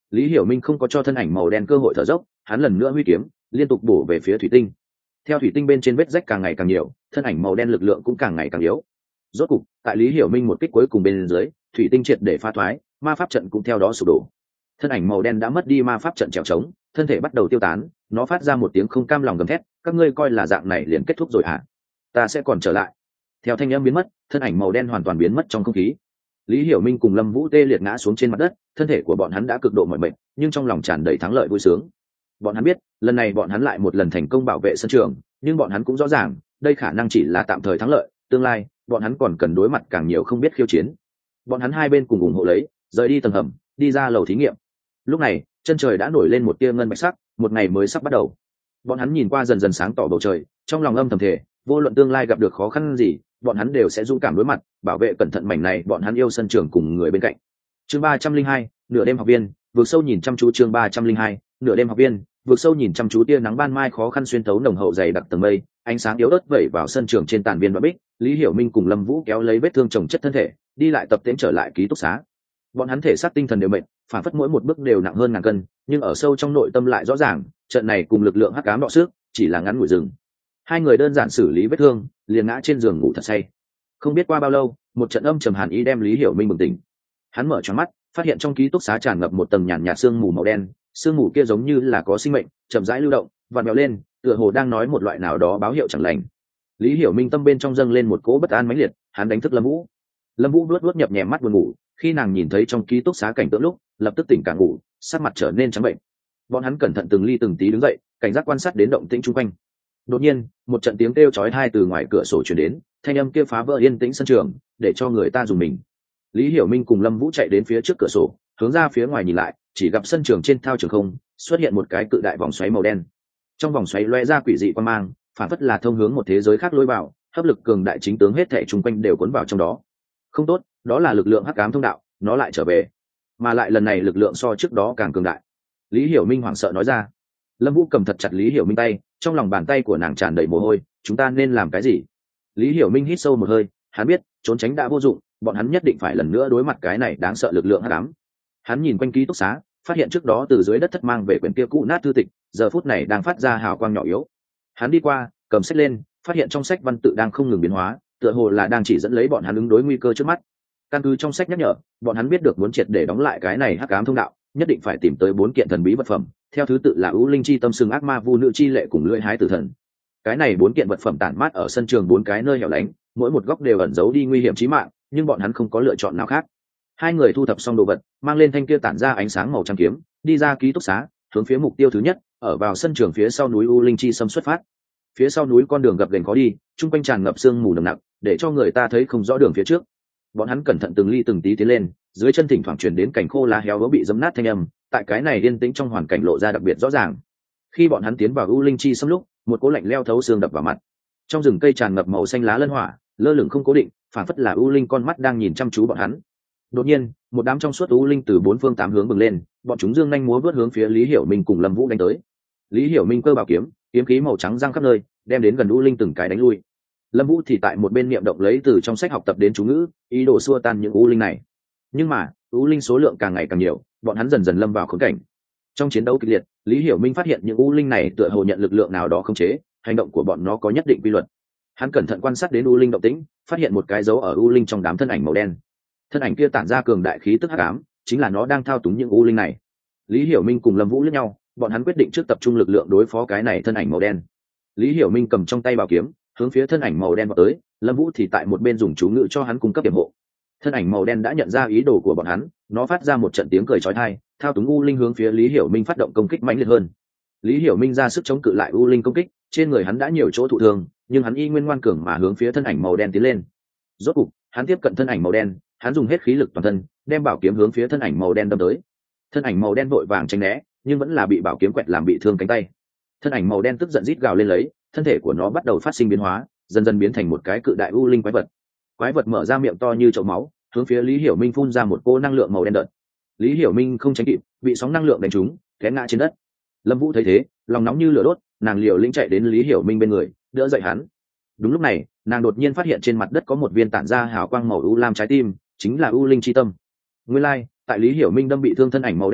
Lý Hiểu Minh không có cho thân ảnh màu đen cơ hội thở dốc, hắn lần nữa huy kiếm liên tục bổ về phía thủy tinh. Theo thủy tinh bên trên vết rách càng ngày càng nhiều, thân ảnh màu đen lực lượng cũng càng ngày càng yếu. Rốt cục tại Lý Hiểu Minh một kích cuối cùng bên dưới, thủy tinh triệt để phá thoái, ma pháp trận cũng theo đó sụp đổ. Thân ảnh màu đen đã mất đi ma pháp trận trèo trống, thân thể bắt đầu tiêu tán, nó phát ra một tiếng không cam lòng gầm thét, các ngươi coi là dạng này liền kết thúc rồi hả? Ta sẽ còn trở lại. Theo thanh âm biến mất, thân ảnh màu đen hoàn toàn biến mất trong không khí. Lý Hiểu Minh cùng Lâm Vũ tê liệt ngã xuống trên mặt đất, thân thể của bọn hắn đã cực độ mỏi mệt, nhưng trong lòng tràn đầy thắng lợi vui sướng. Bọn hắn biết, lần này bọn hắn lại một lần thành công bảo vệ sân trường, nhưng bọn hắn cũng rõ ràng, đây khả năng chỉ là tạm thời thắng lợi, tương lai, bọn hắn còn cần đối mặt càng nhiều không biết khiêu chiến. Bọn hắn hai bên cùng ủng hộ lấy, rời đi tầng hầm, đi ra lầu thí nghiệm. Lúc này, chân trời đã nổi lên một tia ngân bạch sắc, một ngày mới sắp bắt đầu. Bọn hắn nhìn qua dần dần sáng tỏ bầu trời, trong lòng âm thầm thề, vô luận tương lai gặp được khó khăn gì, bọn hắn đều sẽ dũng cảm đối mặt, bảo vệ cẩn thận mảnh này bọn hắn yêu sân trường cùng người bên cạnh. Chương 302, nửa đêm học viên, vượt sâu nhìn chăm chú. Chương 302, nửa đêm học viên, vượt sâu nhìn chăm chú. Tia nắng ban mai khó khăn xuyên thấu nồng hậu dày đặc tầng mây, ánh sáng yếu ớt vẩy vào sân trường trên tàn viên đoạn bích. Lý Hiểu Minh cùng Lâm Vũ kéo lấy vết thương chồng chất thân thể, đi lại tập tễnh trở lại ký túc xá. Bọn hắn thể xác tinh thần đều mệt, phản phất mỗi một bước đều nặng hơn ngàn cân, nhưng ở sâu trong nội tâm lại rõ ràng, trận này cùng lực lượng hắc ám đọ sức, chỉ là ngắn ngủi dừng. Hai người đơn giản xử lý vết thương, liền ngã trên giường ngủ thật say. Không biết qua bao lâu, một trận âm trầm hàn ý đem Lý Hiểu Minh bừng tỉnh. Hắn mở tròn mắt, phát hiện trong ký túc xá tràn ngập một tầng nhàn nhạt sương mù màu đen, sương mù kia giống như là có sinh mệnh, chậm rãi lưu động, vặn vẹo lên, tựa hồ đang nói một loại nào đó báo hiệu chẳng lành. Lý Hiểu Minh tâm bên trong dâng lên một cỗ bất an mãnh liệt, hắn đánh thức Lâm Vũ. Lâm Vũ luốt nhập nhẹ mắt buồn ngủ, khi nàng nhìn thấy trong ký túc xá cảnh tượng lúc, lập tức tỉnh cả ngủ, sắc mặt trở nên trắng bệnh. Bọn hắn cẩn thận từng ly từng tí đứng dậy, cảnh giác quan sát đến động tĩnh xung quanh. Đột nhiên, một trận tiếng kêu chói tai từ ngoài cửa sổ truyền đến, thanh âm kia phá vỡ yên tĩnh sân trường, để cho người ta dùng mình. Lý Hiểu Minh cùng Lâm Vũ chạy đến phía trước cửa sổ, hướng ra phía ngoài nhìn lại, chỉ gặp sân trường trên thao trường không xuất hiện một cái cự đại vòng xoáy màu đen. Trong vòng xoáy lóe ra quỷ dị quang mang, phản phất là thông hướng một thế giới khác lối vào, hấp lực cường đại chính tướng hết thảy xung quanh đều cuốn vào trong đó. Không tốt, đó là lực lượng hắc ám thông đạo, nó lại trở về, mà lại lần này lực lượng so trước đó càng cường đại. Lý Hiểu Minh hoảng sợ nói ra. Lâm Vũ cầm thật chặt Lý Hiểu Minh tay, trong lòng bàn tay của nàng tràn đầy mồ hôi, chúng ta nên làm cái gì? Lý Hiểu Minh hít sâu một hơi, hắn biết trốn tránh đã vô dụng, bọn hắn nhất định phải lần nữa đối mặt cái này đáng sợ lực lượng hắc ám. Hắn nhìn quanh ký túc xá, phát hiện trước đó từ dưới đất thất mang về quyển kia cũ nát thư tịch, giờ phút này đang phát ra hào quang nhỏ yếu. Hắn đi qua, cầm sách lên, phát hiện trong sách văn tự đang không ngừng biến hóa, tựa hồ là đang chỉ dẫn lấy bọn hắn ứng đối nguy cơ trước mắt. Căn cứ trong sách nhắc nhở, bọn hắn biết được muốn triệt để đóng lại cái này hắc ám thông đạo, nhất định phải tìm tới 4 kiện thần bí vật phẩm, theo thứ tự là ưu linh chi tâm sừng ác ma vu nữ chi lệ cùng lưỡi hái tử thần. Cái này 4 kiện vật phẩm tản mát ở sân trường 4 cái nơi hẻo lánh, mỗi một góc đều ẩn giấu đi nguy hiểm chí mạng, nhưng bọn hắn không có lựa chọn nào khác. Hai người thu thập xong đồ vật, mang lên thanh kia tản ra ánh sáng màu trắng kiếm, đi ra ký túc xá, hướng phía mục tiêu thứ nhất, ở vào sân trường phía sau núi U Linh Chi Sâm xuất phát. Phía sau núi con đường gập ghềnh khó đi, trung quanh tràn ngập sương mù nồng nặc, để cho người ta thấy không rõ đường phía trước. Bọn hắn cẩn thận từng ly từng tí tiến lên, dưới chân thỉnh thoảng truyền đến cảnh khô lá héo bị dẫm nát thanh âm, tại cái này yên tĩnh trong hoàn cảnh lộ ra đặc biệt rõ ràng. Khi bọn hắn tiến vào U Linh Chi Sâm lúc, một cỗ lạnh leo thấu xương đập vào mặt. Trong rừng cây tràn ngập màu xanh lá lân hỏa, lơ lửng không cố định, phản phất là U Linh con mắt đang nhìn chăm chú bọn hắn. Đột nhiên, một đám trong suốt U Linh từ 4 phương 8 hướng bừng lên, bọn chúng dương nhanh múa vớt hướng phía Lý Hiểu Minh cùng Lâm Vũ đánh tới. Lý Hiểu Minh cơ bảo kiếm, kiếm khí màu trắng giăng khắp nơi, đem đến gần U Linh từng cái đánh lui. Lâm Vũ thì tại một bên niệm động lấy từ trong sách học tập đến chú ngữ, ý đồ xua tan những U Linh này. Nhưng mà, U Linh số lượng càng ngày càng nhiều, bọn hắn dần dần lâm vào khốn cảnh. Trong chiến đấu kịch liệt, Lý Hiểu Minh phát hiện những U Linh này tựa hồ nhận lực lượng nào đó khống chế, hành động của bọn nó có nhất định quy luật. Hắn cẩn thận quan sát đến U Linh động tĩnh, phát hiện một cái dấu ở U Linh trong đám thân ảnh màu đen. Thân ảnh kia tản ra cường đại khí tức hắc ám, chính là nó đang thao túng những U Linh này. Lý Hiểu Minh cùng Lâm Vũ liếc nhau, bọn hắn quyết định trước tập trung lực lượng đối phó cái này thân ảnh màu đen. Lý Hiểu Minh cầm trong tay bảo kiếm, hướng phía thân ảnh màu đen vào tới, Lâm Vũ thì tại một bên dùng chú ngữ cho hắn cung cấp tiềm hộ. Thân ảnh màu đen đã nhận ra ý đồ của bọn hắn, nó phát ra một trận tiếng cười chói tai, thao túng U Linh hướng phía Lý Hiểu Minh phát động công kích mãnh liệt hơn. Lý Hiểu Minh ra sức chống cự lại U Linh công kích, trên người hắn đã nhiều chỗ thụ thương, nhưng hắn y nguyên ngoan cường mà hướng phía thân ảnh màu đen tiến lên. Rốt cục, hắn tiếp cận thân ảnh màu đen, hắn dùng hết khí lực toàn thân, đem bảo kiếm hướng phía thân ảnh màu đen đâm tới. Thân ảnh màu đen vội vàng tránh né, nhưng vẫn là bị bảo kiếm quẹt làm bị thương cánh tay. Thân ảnh màu đen tức giận rít gào lên lấy, thân thể của nó bắt đầu phát sinh biến hóa, dần dần biến thành một cái cự đại U Linh quái vật. Quái vật mở ra miệng to như chậu máu, hướng phía Lý Hiểu Minh phun ra một cô năng lượng màu đen đợt. Lý Hiểu Minh không tránh kịp, bị sóng năng lượng đánh trúng, té ngã trên đất. Lâm Vũ thấy thế, lòng nóng như lửa đốt, nàng liều lĩnh chạy đến Lý Hiểu Minh bên người, đỡ dậy hắn. Đúng lúc này, nàng đột nhiên phát hiện trên mặt đất có một viên tản ra hào quang màu u lam trái tim, chính là U Linh chi tâm. Nguyên lai, tại Lý Hiểu Minh đâm bị thương thân ảnh màu đen lúc,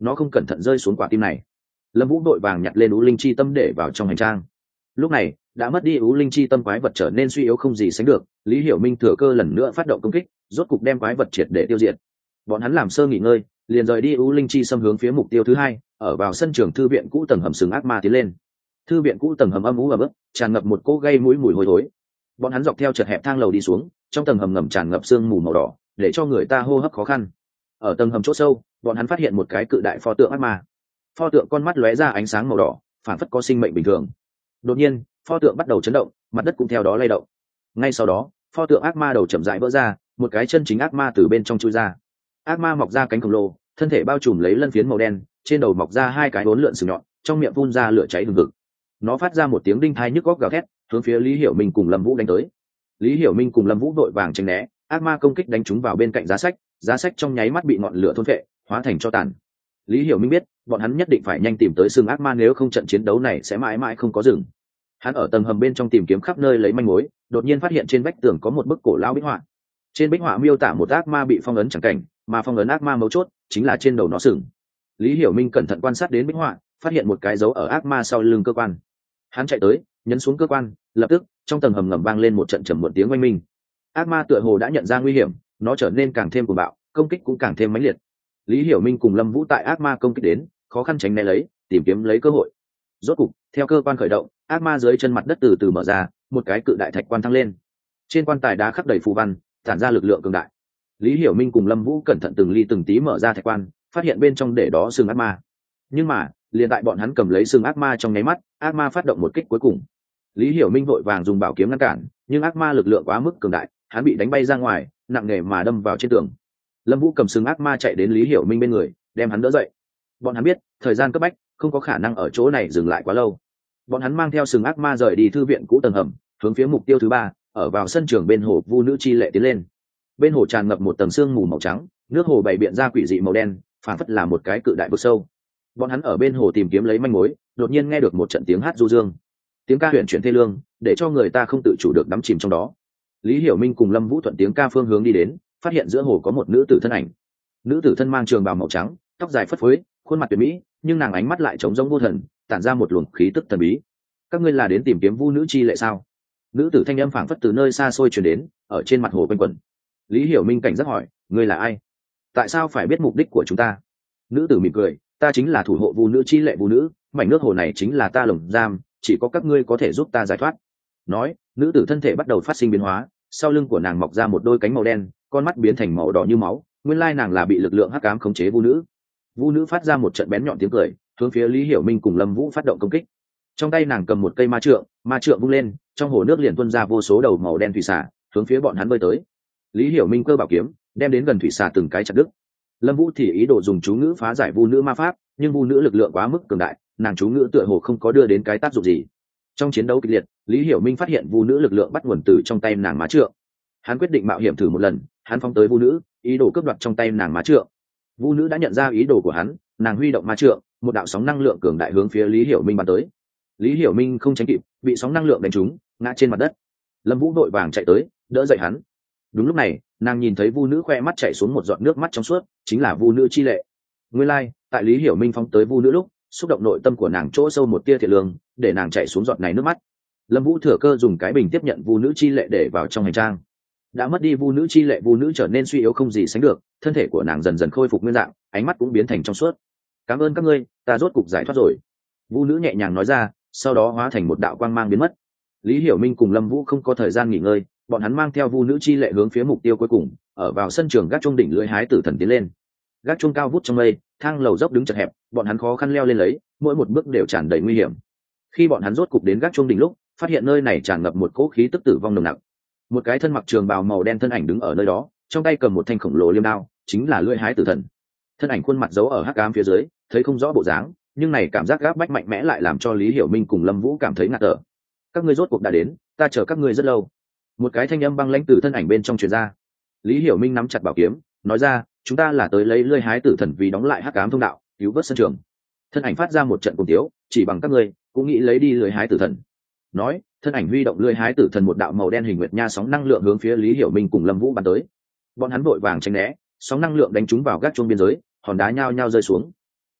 nó không cẩn thận rơi xuống quả tim này. Lâm Vũ đội vàng nhặt lên U Linh Chi Tâm để vào trong hành trang. Lúc này đã mất đi U Linh Chi Tâm quái vật trở nên suy yếu không gì sánh được, Lý Hiểu Minh thừa cơ lần nữa phát động công kích, rốt cục đem quái vật triệt để tiêu diệt. Bọn hắn làm sơ nghỉ ngơi, liền rời đi U Linh Chi xâm hướng phía mục tiêu thứ hai, ở vào sân trường thư viện cũ tầng hầm sừng ác ma tiến lên. Thư viện cũ tầng hầm âm u ẩm ướt, tràn ngập một cỗ gây mũi mùi hôi thối. Bọn hắn dọc theo chật hẹp thang lầu đi xuống, trong tầng hầm ngầm tràn ngập sương mù màu đỏ, để cho người ta hô hấp khó khăn. Ở tầng hầm chỗ sâu, bọn hắn phát hiện một cái cự đại pho tượng ác ma. Pho tượng con mắt lóe ra ánh sáng màu đỏ, phản phất có sinh mệnh bình thường. Đột nhiên, pho tượng bắt đầu chấn động, mặt đất cũng theo đó lay động. Ngay sau đó, pho tượng ác ma đầu chậm rãi vỡ ra, một cái chân chính ác ma từ bên trong chui ra. Ác ma mọc ra cánh khổng lồ, thân thể bao trùm lấy lân phiến màu đen, trên đầu mọc ra hai cái uốn lượn sừng nhọn, trong miệng phun ra lửa cháy hừng hực. Nó phát ra một tiếng đinh thai nhức góc gào thét, hướng phía Lý Hiểu Minh cùng Lâm Vũ đánh tới. Lý Hiểu Minh cùng Lâm Vũ vội vàng tránh né, ác ma công kích đánh trúng vào bên cạnh giá sách trong nháy mắt bị ngọn lửa thôn phệ, hóa thành tro tàn. Lý Hiểu Minh biết, bọn hắn nhất định phải nhanh tìm tới xương ác ma, nếu không trận chiến đấu này sẽ mãi mãi không có dừng. Hắn ở tầng hầm bên trong tìm kiếm khắp nơi lấy manh mối, đột nhiên phát hiện trên vách tường có một bức cổ lão bích họa. Trên bích họa miêu tả một ác ma bị phong ấn chẳng cảnh, mà phong ấn ác ma mấu chốt chính là trên đầu nó sừng. Lý Hiểu Minh cẩn thận quan sát đến bích họa, phát hiện một cái dấu ở ác ma sau lưng cơ quan. Hắn chạy tới, nhấn xuống cơ quan, lập tức trong tầng hầm ngầm vang lên một trận trầm muộn tiếng oanh minh. Ác ma tựa hồ đã nhận ra nguy hiểm, nó trở nên càng thêm cuồng bạo, công kích cũng càng thêm mãnh liệt. Lý Hiểu Minh cùng Lâm Vũ tại ác ma công kích đến, khó khăn tránh né lấy, tìm kiếm lấy cơ hội. Rốt cục, theo cơ quan khởi động, ác ma dưới chân mặt đất từ từ mở ra, một cái cự đại thạch quan thăng lên. Trên quan tài đá khắc đầy phù văn, tản ra lực lượng cường đại. Lý Hiểu Minh cùng Lâm Vũ cẩn thận từng ly từng tí mở ra thạch quan, phát hiện bên trong để đó xương ác ma. Nhưng mà, liền tại bọn hắn cầm lấy xương ác ma trong nháy mắt, ác ma phát động một kích cuối cùng. Lý Hiểu Minh vội vàng dùng bảo kiếm ngăn cản, nhưng ác ma lực lượng quá mức cường đại, hắn bị đánh bay ra ngoài, nặng nề mà đâm vào trên tường. Lâm Vũ cầm xương ác ma chạy đến Lý Hiểu Minh bên người, đem hắn đỡ dậy. Bọn hắn biết, thời gian cấp bách, không có khả năng ở chỗ này dừng lại quá lâu. Bọn hắn mang theo xương ác ma rời đi thư viện cũ tầng hầm, hướng phía mục tiêu thứ ba, ở vào sân trường bên hồ Vu nữ chi lệ tiến lên. Bên hồ tràn ngập một tầng sương mù màu trắng, nước hồ bày biện ra quỷ dị màu đen, phản phất là một cái cự đại vực sâu. Bọn hắn ở bên hồ tìm kiếm lấy manh mối, đột nhiên nghe được một trận tiếng hát du dương, tiếng ca huyền chuyển thê lương, để cho người ta không tự chủ được đắm chìm trong đó. Lý Hiểu Minh cùng Lâm Vũ thuận tiếng ca phương hướng đi đến, phát hiện giữa hồ có một nữ tử thân ảnh. Nữ tử thân mang trường bào màu trắng, tóc dài phất phới, khuôn mặt tuyệt mỹ, nhưng nàng ánh mắt lại trống rỗng vô thần, tản ra một luồng khí tức thần bí. Các ngươi là đến tìm kiếm Vu nữ chi lệ sao? Nữ tử thanh âm phảng phất từ nơi xa xôi truyền đến, ở trên mặt hồ quanh quẩn. Lý Hiểu Minh cảnh giác hỏi, ngươi là ai? Tại sao phải biết mục đích của chúng ta? Nữ tử mỉm cười, ta chính là thủ hộ Vu nữ chi lệ Vu nữ, mảnh nước hồ này chính là ta lồng giam, chỉ có các ngươi có thể giúp ta giải thoát. Nói, nữ tử thân thể bắt đầu phát sinh biến hóa, sau lưng của nàng mọc ra một đôi cánh màu đen, con mắt biến thành màu đỏ như máu, nguyên lai nàng là bị lực lượng hắc ám khống chế Vu nữ. Vu nữ phát ra một trận bén nhọn tiếng cười, hướng phía Lý Hiểu Minh cùng Lâm Vũ phát động công kích. Trong tay nàng cầm một cây ma trượng vung lên, trong hồ nước liền tuôn ra vô số đầu màu đen thủy xà, hướng phía bọn hắn bơi tới. Lý Hiểu Minh cơ bảo kiếm, đem đến gần thủy xà từng cái chặt đứt. Lâm Vũ thì ý đồ dùng chú ngữ phá giải Vu nữ ma pháp, nhưng Vu nữ lực lượng quá mức cường đại, nàng chú ngữ tựa hồ không có đưa đến cái tác dụng gì. Trong chiến đấu kịch liệt, Lý Hiểu Minh phát hiện Vu nữ lực lượng bắt nguồn từ trong tay nàng ma trượng. Hắn quyết định mạo hiểm thử một lần, hắn phóng tới Vu nữ, ý đồ cướp đoạt trong tay nàng ma trượng. Vu nữ đã nhận ra ý đồ của hắn, nàng huy động ma trượng, một đạo sóng năng lượng cường đại hướng phía Lý Hiểu Minh bắn tới. Lý Hiểu Minh không tránh kịp, bị sóng năng lượng đánh trúng, ngã trên mặt đất. Lâm Vũ đội vàng chạy tới, đỡ dậy hắn. Đúng lúc này, nàng nhìn thấy Vu nữ khoe mắt chảy xuống một giọt nước mắt trong suốt, chính là Vu nữ chi lệ. Nguyên lai, tại Lý Hiểu Minh phóng tới Vu nữ lúc, xúc động nội tâm của nàng chỗ sâu một tia thiện lương, để nàng chảy xuống giọt này nước mắt. Lâm Vũ thừa cơ dùng cái bình tiếp nhận Vu nữ chi lệ để vào trong hành trang. Đã mất đi Vu nữ chi lệ, Vu nữ trở nên suy yếu không gì sánh được, thân thể của nàng dần dần khôi phục nguyên dạng, ánh mắt cũng biến thành trong suốt. Cảm ơn các ngươi, ta rốt cục giải thoát rồi. Vu nữ nhẹ nhàng nói ra, sau đó hóa thành một đạo quang mang biến mất. Lý Hiểu Minh cùng Lâm Vũ không có thời gian nghỉ ngơi, bọn hắn mang theo Vu nữ chi lệ hướng phía mục tiêu cuối cùng, ở vào sân trường gác chuông đỉnh lưỡi hái tử thần tiến lên. Gác chuông cao vút trong mây, thang lầu dốc đứng chật hẹp, bọn hắn khó khăn leo lên lấy, mỗi một bước đều tràn đầy nguy hiểm. Khi bọn hắn rốt cục đến gác chuông đỉnh lúc, phát hiện nơi này tràn ngập một cỗ khí tức tử vong nồng nặc. Một cái thân mặc trường bào màu đen thân ảnh đứng ở nơi đó, trong tay cầm một thanh khổng lồ liêm đao, chính là lưỡi hái tử thần. Thân ảnh khuôn mặt giấu ở hắc ám phía dưới, thấy không rõ bộ dáng, nhưng này cảm giác gáp bách mạnh mẽ lại làm cho Lý Hiểu Minh cùng Lâm Vũ cảm thấy ngạt thở. Các ngươi rốt cuộc đã đến, ta chờ các ngươi rất lâu. Một cái thanh âm băng lãnh từ thân ảnh bên trong truyền ra. Lý Hiểu Minh nắm chặt bảo kiếm, nói ra, chúng ta là tới lấy lưỡi hái tử thần vì đóng lại hắc ám thông đạo, cứu vớt sân trường. Thân ảnh phát ra một trận cuồng tiếu, chỉ bằng các ngươi cũng nghĩ lấy đi lưỡi hái tử thần. Nói, thân ảnh huy động lưỡi hái tử thần, một đạo màu đen hình nguyệt nha sóng năng lượng hướng phía Lý Hiểu Minh cùng Lâm Vũ bắn tới. Bọn hắn vội vàng tránh né, sóng năng lượng đánh trúng vào gác chuông biên giới, hòn đá nhao nhao rơi xuống.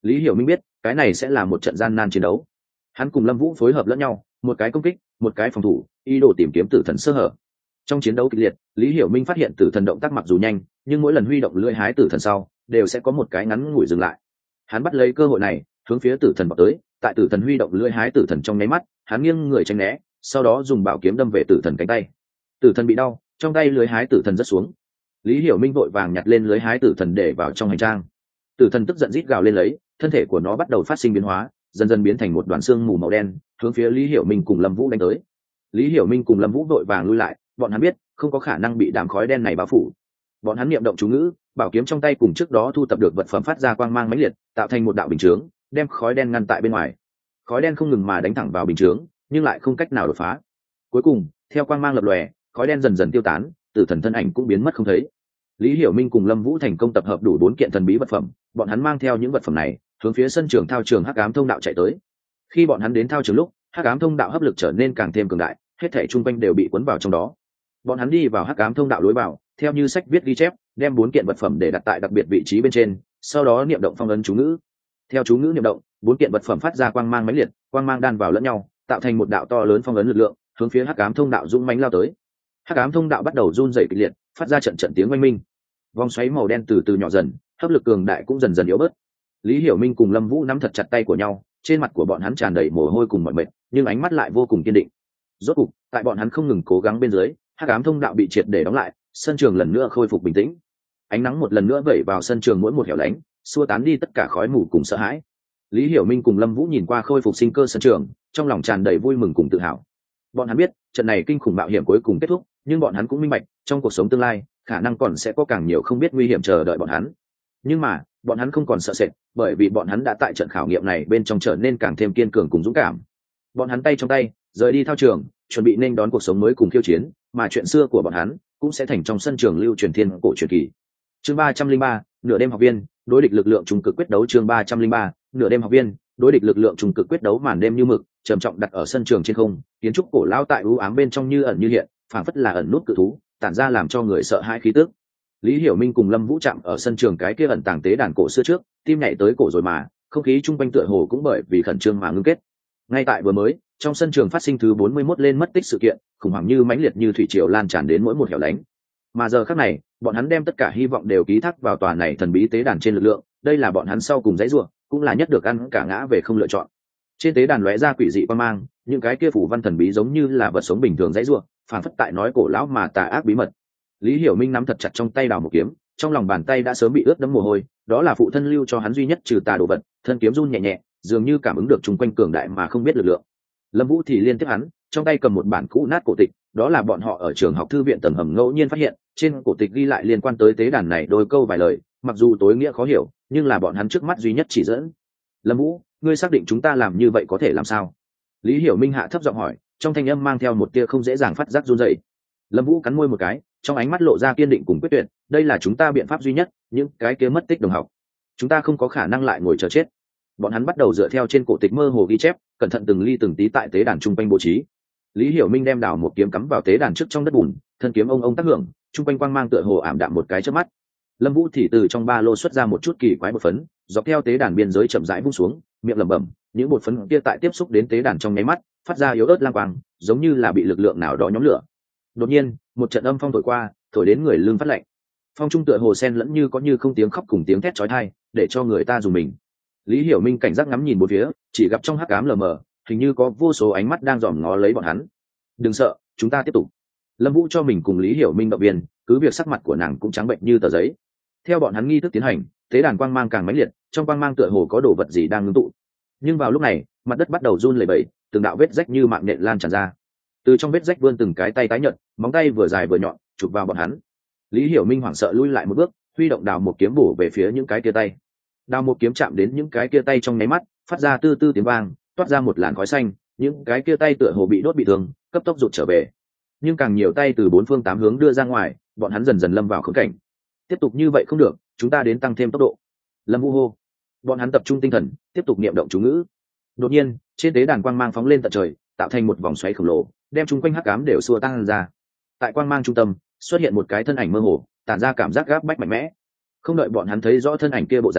Lý Hiểu Minh biết cái này sẽ là một trận gian nan chiến đấu. Hắn cùng Lâm Vũ phối hợp lẫn nhau, một cái công kích, một cái phòng thủ, ý đồ tìm kiếm tử thần sơ hở. Trong chiến đấu kịch liệt, Lý Hiểu Minh phát hiện tử thần động tác mặc dù nhanh, nhưng mỗi lần huy động lưỡi hái tử thần sau, đều sẽ có một cái ngắn ngủi dừng lại. Hắn bắt lấy cơ hội này, hướng phía tử thần vọt tới, tại tử thần huy động lưỡi hái tử thần trong nháy mắt, hắn nghiêng người tránh né, sau đó dùng bảo kiếm đâm về tử thần cánh tay. Tử thần bị đau, trong tay lưỡi hái tử thần rất xuống. Lý Hiểu Minh vội vàng nhặt lên lưỡi hái tử thần để vào trong hành trang. Tử thần tức giận rít gào lên lấy, thân thể của nó bắt đầu phát sinh biến hóa, dần dần biến thành một đoàn xương mù màu đen, hướng phía Lý Hiểu Minh cùng Lâm Vũ đánh tới. Lý Hiểu Minh cùng Lâm Vũ vội vàng lui lại, bọn hắn biết không có khả năng bị đám khói đen này bao phủ. Bọn hắn niệm động chú ngữ, bảo kiếm trong tay cùng trước đó thu tập được vật phẩm phát ra quang mang mãnh liệt, tạo thành một đạo bình chướng, đem khói đen ngăn tại bên ngoài. Khói đen không ngừng mà đánh thẳng vào bình chướng, nhưng lại không cách nào đột phá. Cuối cùng, theo quang mang lập lòe, khói đen dần dần tiêu tán, tử thần thân ảnh cũng biến mất không thấy. Lý Hiểu Minh cùng Lâm Vũ thành công tập hợp đủ 4 kiện thần bí vật phẩm, bọn hắn mang theo những vật phẩm này, hướng phía sân trường thao trường Hắc Ám Thông Đạo chạy tới. Khi bọn hắn đến thao trường lúc, Hắc Ám Thông Đạo hấp lực trở nên càng thêm cường đại, hết thảy chung quanh đều bị cuốn vào trong đó. Bọn hắn đi vào Hắc Ám Thông Đạo lối vào, theo như sách viết ghi chép, đem 4 kiện vật phẩm để đặt tại đặc biệt vị trí bên trên, sau đó niệm động phong ấn chú ngữ. Theo chú ngữ niệm động, 4 kiện vật phẩm phát ra quang mang mãnh liệt, quang mang đan vào lẫn nhau, tạo thành một đạo to lớn phong ấn lực lượng, hướng phía Hắc Ám Thông Đạo dũng mãnh lao tới. Hắc Ám Thông Đạo bắt đầu run rẩy kịch liệt, phát ra trận trận tiếng oanh minh. Vòng xoáy màu đen từ từ nhỏ dần, hấp lực cường đại cũng dần dần yếu bớt. Lý Hiểu Minh cùng Lâm Vũ nắm thật chặt tay của nhau, trên mặt của bọn hắn tràn đầy mồ hôi cùng mỏi mệt, nhưng ánh mắt lại vô cùng kiên định. Rốt cục, tại bọn hắn không ngừng cố gắng bên dưới, Hắc Ám Thông Đạo bị triệt để đóng lại, sân trường lần nữa khôi phục bình tĩnh. Ánh nắng một lần nữa vẩy vào sân trường mỗi một hẻo lánh, xua tán đi tất cả khói mù cùng sợ hãi. Lý Hiểu Minh cùng Lâm Vũ nhìn qua khôi phục sinh cơ sân trường, trong lòng tràn đầy vui mừng cùng tự hào. Bọn hắn biết, trận này kinh khủng mạo hiểm cuối cùng kết thúc, nhưng bọn hắn cũng minh bạch, trong cuộc sống tương lai, khả năng còn sẽ có càng nhiều không biết nguy hiểm chờ đợi bọn hắn. Nhưng mà, bọn hắn không còn sợ sệt, bởi vì bọn hắn đã tại trận khảo nghiệm này bên trong trở nên càng thêm kiên cường cùng dũng cảm. Bọn hắn tay trong tay, rời đi thao trường, chuẩn bị nên đón cuộc sống mới cùng khiêu chiến, mà chuyện xưa của bọn hắn cũng sẽ thành trong sân trường lưu truyền thiên cổ truyền kỳ. Chương 303, nửa đêm học viên, đối địch lực lượng trung cực quyết đấu. Chương 303, nửa đêm học viên, đối địch lực lượng trung cực quyết đấu. Màn đêm như mực, trầm trọng đặt ở sân trường trên không, kiến trúc cổ lão tại u ám bên trong như ẩn như hiện, phảng phất là ẩn nút cự thú, tản ra làm cho người sợ hãi khí tức. Lý Hiểu Minh cùng Lâm Vũ chạm ở sân trường cái kia ẩn tàng tế đàn cổ xưa trước, tim nhảy tới cổ rồi mà, không khí chung quanh tựa hồ cũng bởi vì khẩn trương mà ngưng kết. Ngay tại vừa mới, trong sân trường phát sinh thứ 41 lên mất tích sự kiện, khủng hoảng như mãnh liệt như thủy triều lan tràn đến mỗi một hẻo lánh. Mà giờ khắc này, bọn hắn đem tất cả hy vọng đều ký thác vào tòa này thần bí tế đàn trên lực lượng, đây là bọn hắn sau cùng dãy rủa, cũng là nhất được ăn cả ngã về không lựa chọn. Trên tế đàn lóe ra quỷ dị quang mang, những cái kia phủ văn thần bí giống như là vật sống bình thường dãy rủa, phản phất tại nói cổ lão mà tà ác bí mật. Lý Hiểu Minh nắm thật chặt trong tay đào một kiếm, trong lòng bàn tay đã sớm bị ướt đẫm mồ hôi, đó là phụ thân lưu cho hắn duy nhất trừ tà đồ vật, thân kiếm run nhẹ nhẹ, dường như cảm ứng được chung quanh cường đại mà không biết lực lượng. Lâm Vũ thì liên tiếp hắn, trong tay cầm một bản cũ nát cổ tịch, đó là bọn họ ở trường học thư viện tầng hầm ngẫu nhiên phát hiện, trên cổ tịch ghi lại liên quan tới tế đàn này đôi câu vài lời, mặc dù tối nghĩa khó hiểu, nhưng là bọn hắn trước mắt duy nhất chỉ dẫn. Lâm Vũ, ngươi xác định chúng ta làm như vậy có thể làm sao? Lý Hiểu Minh hạ thấp giọng hỏi, trong thanh âm mang theo một tia không dễ dàng phát giác run rẩy. Lâm Vũ cắn môi một cái, trong ánh mắt lộ ra kiên định cùng quyết tuyệt, đây là chúng ta biện pháp duy nhất, những cái kia mất tích đồng học, chúng ta không có khả năng lại ngồi chờ chết. Bọn hắn bắt đầu dựa theo trên cổ tịch mơ hồ ghi chép, cẩn thận từng ly từng tí tại tế đàn trung quanh bố trí. Lý Hiểu Minh đem đào một kiếm cắm vào tế đàn trước trong đất bùn, thân kiếm ông tác hưởng, trung quanh quang mang tựa hồ ảm đạm một cái chớp mắt. Lâm Vũ thì từ trong ba lô xuất ra một chút kỳ quái bột phấn, dọc theo tế đàn biên giới chậm rãi vung xuống, miệng lẩm bẩm, những bột phấn kia tại tiếp xúc đến tế đàn trong nháy mắt, phát ra yếu ớt lang quang, giống như là bị lực lượng nào đó nhóm lửa. Đột nhiên, một trận âm phong thổi qua, thổi đến người lưng phát lạnh. Phong trung tựa hồ sen lẫn như có như không tiếng khóc cùng tiếng thét chói tai, để cho người ta dùng mình. Lý Hiểu Minh cảnh giác ngắm nhìn bốn phía, chỉ gặp trong hắc ám lờ mờ, hình như có vô số ánh mắt đang dòm ngó lấy bọn hắn. Đừng sợ, chúng ta tiếp tục. Lâm Vũ cho mình cùng Lý Hiểu Minh động viên, cứ việc sắc mặt của nàng cũng trắng bệnh như tờ giấy. Theo bọn hắn nghi thức tiến hành, tế đàn quang mang càng mãnh liệt, trong quang mang tựa hồ có đồ vật gì đang ngưng tụ. Nhưng vào lúc này, mặt đất bắt đầu run lẩy bẩy, từng đạo vết rách như mạng nhện lan tràn ra. Từ trong vết rách vươn từng cái tay tái nhợt, móng tay vừa dài vừa nhọn, chụp vào bọn hắn. Lý Hiểu Minh hoảng sợ lui lại một bước, huy động đào một kiếm bổ về phía những cái kia tay. Đào một kiếm chạm đến những cái kia tay trong nháy mắt, phát ra tư tư tiếng vang, toát ra một làn khói xanh, những cái kia tay tựa hồ bị đốt bị thương, cấp tốc rụt trở về. Nhưng càng nhiều tay từ bốn phương tám hướng đưa ra ngoài, bọn hắn dần dần lâm vào khốn cảnh. Tiếp tục như vậy không được, chúng ta đến tăng thêm tốc độ. Lâm Vũ hô. Bọn hắn tập trung tinh thần, tiếp tục niệm động chú ngữ. Đột nhiên, trên tế đàn quang mang phóng lên tận trời, tạo thành một vòng xoáy khổng lồ, đem chúng quanh hắc ám đều xua tan ra. Tại quang mang trung tâm, xuất hiện một cái thân ảnh mơ hồ, tản ra cảm giác gáp bách mạnh mẽ. Không đợi bọn hắn thấy rõ thân ảnh kia bộ dáng,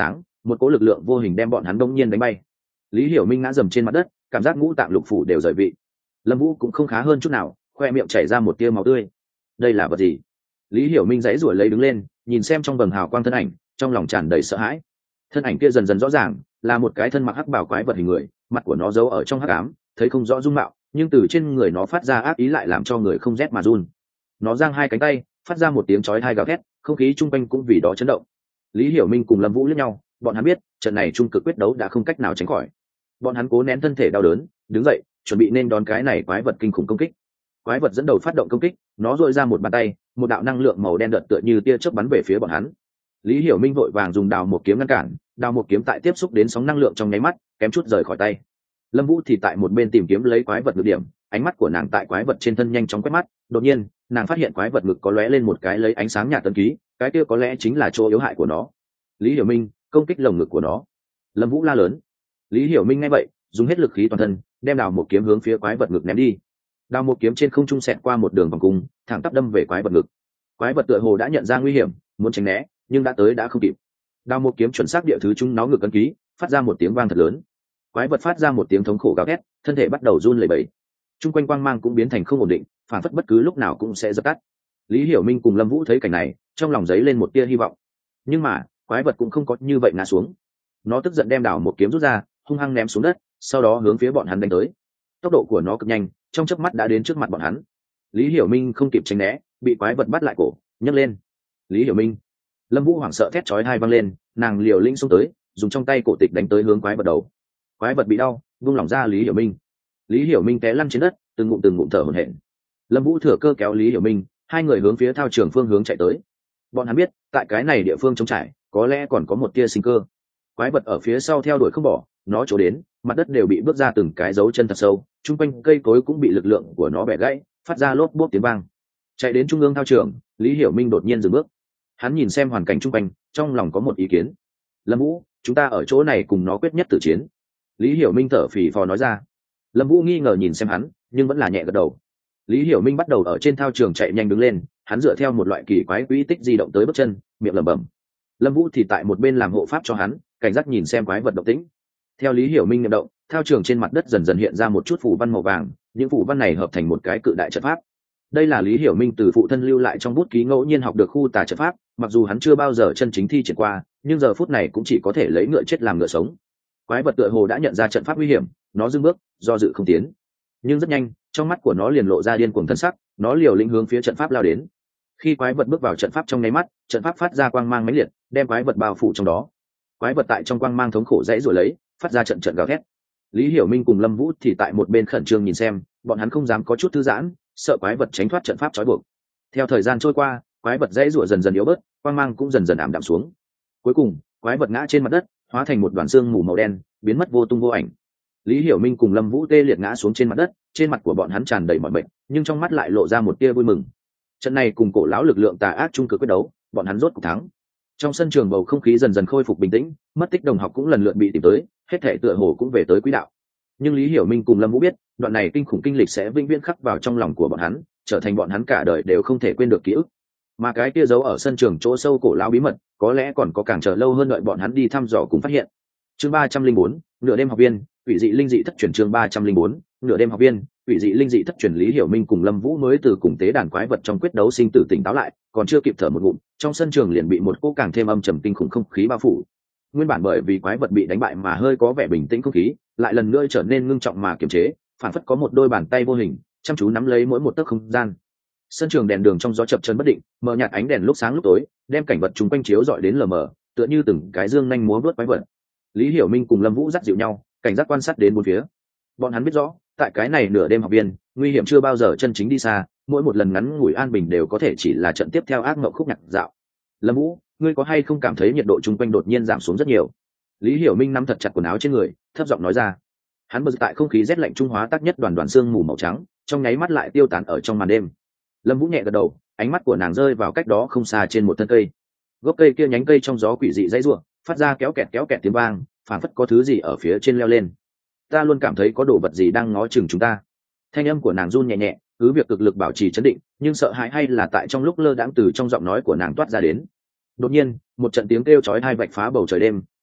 một cỗ lực lượng vô hình đem bọn hắn đông nhiên đánh bay. Lý Hiểu Minh ngã dầm trên mặt đất, cảm giác ngũ tạng lục phủ đều rời vị. Lâm Vũ cũng không khá hơn chút nào, khoe miệng chảy ra một tia máu tươi. Đây là vật gì? Lý Hiểu Minh giãy giụa lấy đứng lên, nhìn xem trong vầng hào quang thân ảnh, trong lòng tràn đầy sợ hãi. Thân ảnh kia dần dần rõ ràng, là một cái thân mặc hắc bào quái vật hình người, mặt của nó giấu ở trong hắc ám, thấy không rõ dung mạo, nhưng từ trên người nó phát ra ác ý lại làm cho người không rét mà run. Nó giang hai cánh tay, phát ra một tiếng chói tai gào thét, không khí chung quanh cũng vì đó chấn động. Lý Hiểu Minh cùng Lâm Vũ liếc nhau, bọn hắn biết, trận này trung cực quyết đấu đã không cách nào tránh khỏi. Bọn hắn cố nén thân thể đau đớn, đứng dậy, chuẩn bị nên đón cái này quái vật kinh khủng công kích. Quái vật dẫn đầu phát động công kích, nó dội ra một bàn tay, một đạo năng lượng màu đen đợt tựa như tia chớp bắn về phía bọn hắn. Lý Hiểu Minh vội vàng dùng đào một kiếm ngăn cản, đào một kiếm tại tiếp xúc đến sóng năng lượng trong nháy mắt, kém chút rời khỏi tay. Lâm Vũ thì tại một bên tìm kiếm lấy quái vật ngược điểm, ánh mắt của nàng tại quái vật trên thân nhanh chóng quét mắt, đột nhiên, nàng phát hiện quái vật ngực có lóe lên một cái lấy ánh sáng nhạt tân ký, cái kia có lẽ chính là chỗ yếu hại của nó. Lý Hiểu Minh, công kích lồng ngực của nó. Lâm Vũ la lớn. Lý Hiểu Minh nghe vậy, dùng hết lực khí toàn thân, đem đào một kiếm hướng phía quái vật ngực ném đi. Đào một kiếm trên không trung xẹt qua một đường vòng cung, thẳng tắp đâm về quái vật ngực. Quái vật tựa hồ đã nhận ra nguy hiểm, muốn tránh né, nhưng đã tới đã không kịp. Đào một kiếm chuẩn xác địa thứ trúng nó ngực ấn ký, phát ra một tiếng vang thật lớn. Quái vật phát ra một tiếng thống khổ gào thét, thân thể bắt đầu run lẩy bẩy. Trung quanh quang mang cũng biến thành không ổn định, phản phất bất cứ lúc nào cũng sẽ dập tắt. Lý Hiểu Minh cùng Lâm Vũ thấy cảnh này, trong lòng dấy lên một tia hy vọng. Nhưng mà, quái vật cũng không có như vậy ngã xuống. Nó tức giận đem đào một kiếm rút ra, hung hăng ném xuống đất, sau đó hướng phía bọn hắn đánh tới. Tốc độ của nó cực nhanh, trong chớp mắt đã đến trước mặt bọn hắn. Lý Hiểu Minh không kịp tránh né, bị quái vật bắt lại cổ, nhấc lên. Lý Hiểu Minh. Lâm Vũ hoảng sợ thét chói tai vang lên, nàng liều lĩnh xông tới, dùng trong tay cổ tịch đánh tới hướng quái vật đầu. Quái vật bị đau, buông lỏng ra Lý Hiểu Minh. Lý Hiểu Minh té lăn trên đất, từng ngụm thở hổn hển. Lâm Vũ thừa cơ kéo Lý Hiểu Minh, hai người hướng phía thao trường phương hướng chạy tới. Bọn hắn biết, tại cái này địa phương trống trải, có lẽ còn có một tia sinh cơ. Quái vật ở phía sau theo đuổi không bỏ, nó chỗ đến, mặt đất đều bị bước ra từng cái dấu chân thật sâu, chung quanh cây cối cũng bị lực lượng của nó bẻ gãy, phát ra lốp bốp tiếng vang. Chạy đến trung ương thao trường, Lý Hiểu Minh đột nhiên dừng bước. Hắn nhìn xem hoàn cảnh chung quanh, trong lòng có một ý kiến. Lâm Vũ, chúng ta ở chỗ này cùng nó quyết nhất tử chiến. Lý Hiểu Minh thở phì phò nói ra. Lâm Vũ nghi ngờ nhìn xem hắn, nhưng vẫn là nhẹ gật đầu. Lý Hiểu Minh bắt đầu ở trên thao trường chạy nhanh đứng lên, hắn dựa theo một loại kỳ quái quỹ tích di động tới bước chân, miệng lẩm bẩm. Lâm Vũ thì tại một bên làm hộ pháp cho hắn, cảnh giác nhìn xem quái vật động tĩnh. Theo Lý Hiểu Minh niệm động, thao trường trên mặt đất dần dần hiện ra một chút phù văn màu vàng, những phù văn này hợp thành một cái cự đại trận pháp. Đây là Lý Hiểu Minh từ phụ thân lưu lại trong bút ký ngẫu nhiên học được khu tà trận pháp, mặc dù hắn chưa bao giờ chân chính thi triển qua, nhưng giờ phút này cũng chỉ có thể lấy ngựa chết làm ngựa sống. Quái vật tựa hồ đã nhận ra trận pháp nguy hiểm, nó dừng bước, do dự không tiến. Nhưng rất nhanh, trong mắt của nó liền lộ ra điên cuồng thân sắc, nó liều lĩnh hướng phía trận pháp lao đến. Khi quái vật bước vào trận pháp trong nháy mắt, trận pháp phát ra quang mang mãnh liệt, đem quái vật bao phủ trong đó. Quái vật tại trong quang mang thống khổ dãy rồi lấy, phát ra trận trận gào thét. Lý Hiểu Minh cùng Lâm Vũ thì tại một bên khẩn trương nhìn xem, bọn hắn không dám có chút thư giãn, sợ quái vật tránh thoát trận pháp trói buộc. Theo thời gian trôi qua, quái vật dãy rủa dần dần yếu bớt, quang mang cũng dần dần ảm đạm xuống. Cuối cùng, quái vật ngã trên mặt đất, hóa thành một đoàn xương mù màu đen, biến mất vô tung vô ảnh. Lý Hiểu Minh cùng Lâm Vũ tê liệt ngã xuống trên mặt đất, trên mặt của bọn hắn tràn đầy mỏi mệt, nhưng trong mắt lại lộ ra một tia vui mừng. Trận này cùng cổ lão lực lượng tà ác trung cực quyết đấu, bọn hắn rốt cục thắng. Trong sân trường bầu không khí dần dần khôi phục bình tĩnh, mất tích đồng học cũng lần lượt bị tìm tới, hết thảy tựa hồ cũng về tới quỹ đạo. Nhưng Lý Hiểu Minh cùng Lâm Vũ biết, đoạn này kinh khủng kinh lịch sẽ vĩnh viễn khắc vào trong lòng của bọn hắn, trở thành bọn hắn cả đời đều không thể quên được ký ức. Mà cái kia giấu ở sân trường chỗ sâu cổ lão bí mật, có lẽ còn có càng chờ lâu hơn đợi bọn hắn đi thăm dò cùng phát hiện. Chương 304, nửa đêm học viên, quỷ dị linh dị thất truyền. Chương 304, nửa đêm học viên, quỷ dị linh dị thất truyền. Lý Hiểu Minh cùng Lâm Vũ mới từ cùng tế đàn quái vật trong quyết đấu sinh tử tỉnh táo lại, còn chưa kịp thở một ngụm, trong sân trường liền bị một cỗ càng thêm âm trầm kinh khủng không khí bao phủ. Nguyên bản bởi vì quái vật bị đánh bại mà hơi có vẻ bình tĩnh không khí, lại lần nữa trở nên ngưng trọng mà kiềm chế, phản phất có một đôi bàn tay vô hình chăm chú nắm lấy mỗi một tấc không gian. Sân trường đèn đường trong gió chập chờn bất định, mờ nhạt ánh đèn lúc sáng lúc tối, đem cảnh vật chung quanh chiếu rọi đến lờ mờ, tựa như từng cái dương nhanh múa vớt quái vật. Lý Hiểu Minh cùng Lâm Vũ dắt dịu nhau, cảnh giác quan sát đến bốn phía. Bọn hắn biết rõ, tại cái này nửa đêm học viên, nguy hiểm chưa bao giờ chân chính đi xa, mỗi một lần ngắn ngủi an bình đều có thể chỉ là trận tiếp theo ác mộng khúc nhạc dạo. Lâm Vũ, ngươi có hay không cảm thấy nhiệt độ chung quanh đột nhiên giảm xuống rất nhiều? Lý Hiểu Minh nắm thật chặt quần áo trên người, thấp giọng nói ra. Hắn bật tại không khí rét lạnh trung hóa tác nhất đoàn đoàn xương mù màu trắng, trong nháy mắt lại tiêu tán ở trong màn đêm. Lâm Vũ nhẹ gật đầu, ánh mắt của nàng rơi vào cách đó không xa trên một thân cây. Gốc cây kia nhánh cây trong gió quỷ dị dãy rủa, phát ra kéo kẹt tiếng vang, phảng phất có thứ gì ở phía trên leo lên. Ta luôn cảm thấy có đồ vật gì đang ngó chừng chúng ta. Thanh âm của nàng run nhẹ nhẹ, cứ việc cực lực bảo trì trấn định, nhưng sợ hãi hay là tại trong lúc lơ đãng từ trong giọng nói của nàng toát ra đến. Đột nhiên, một trận tiếng kêu chói tai vạch phá bầu trời đêm,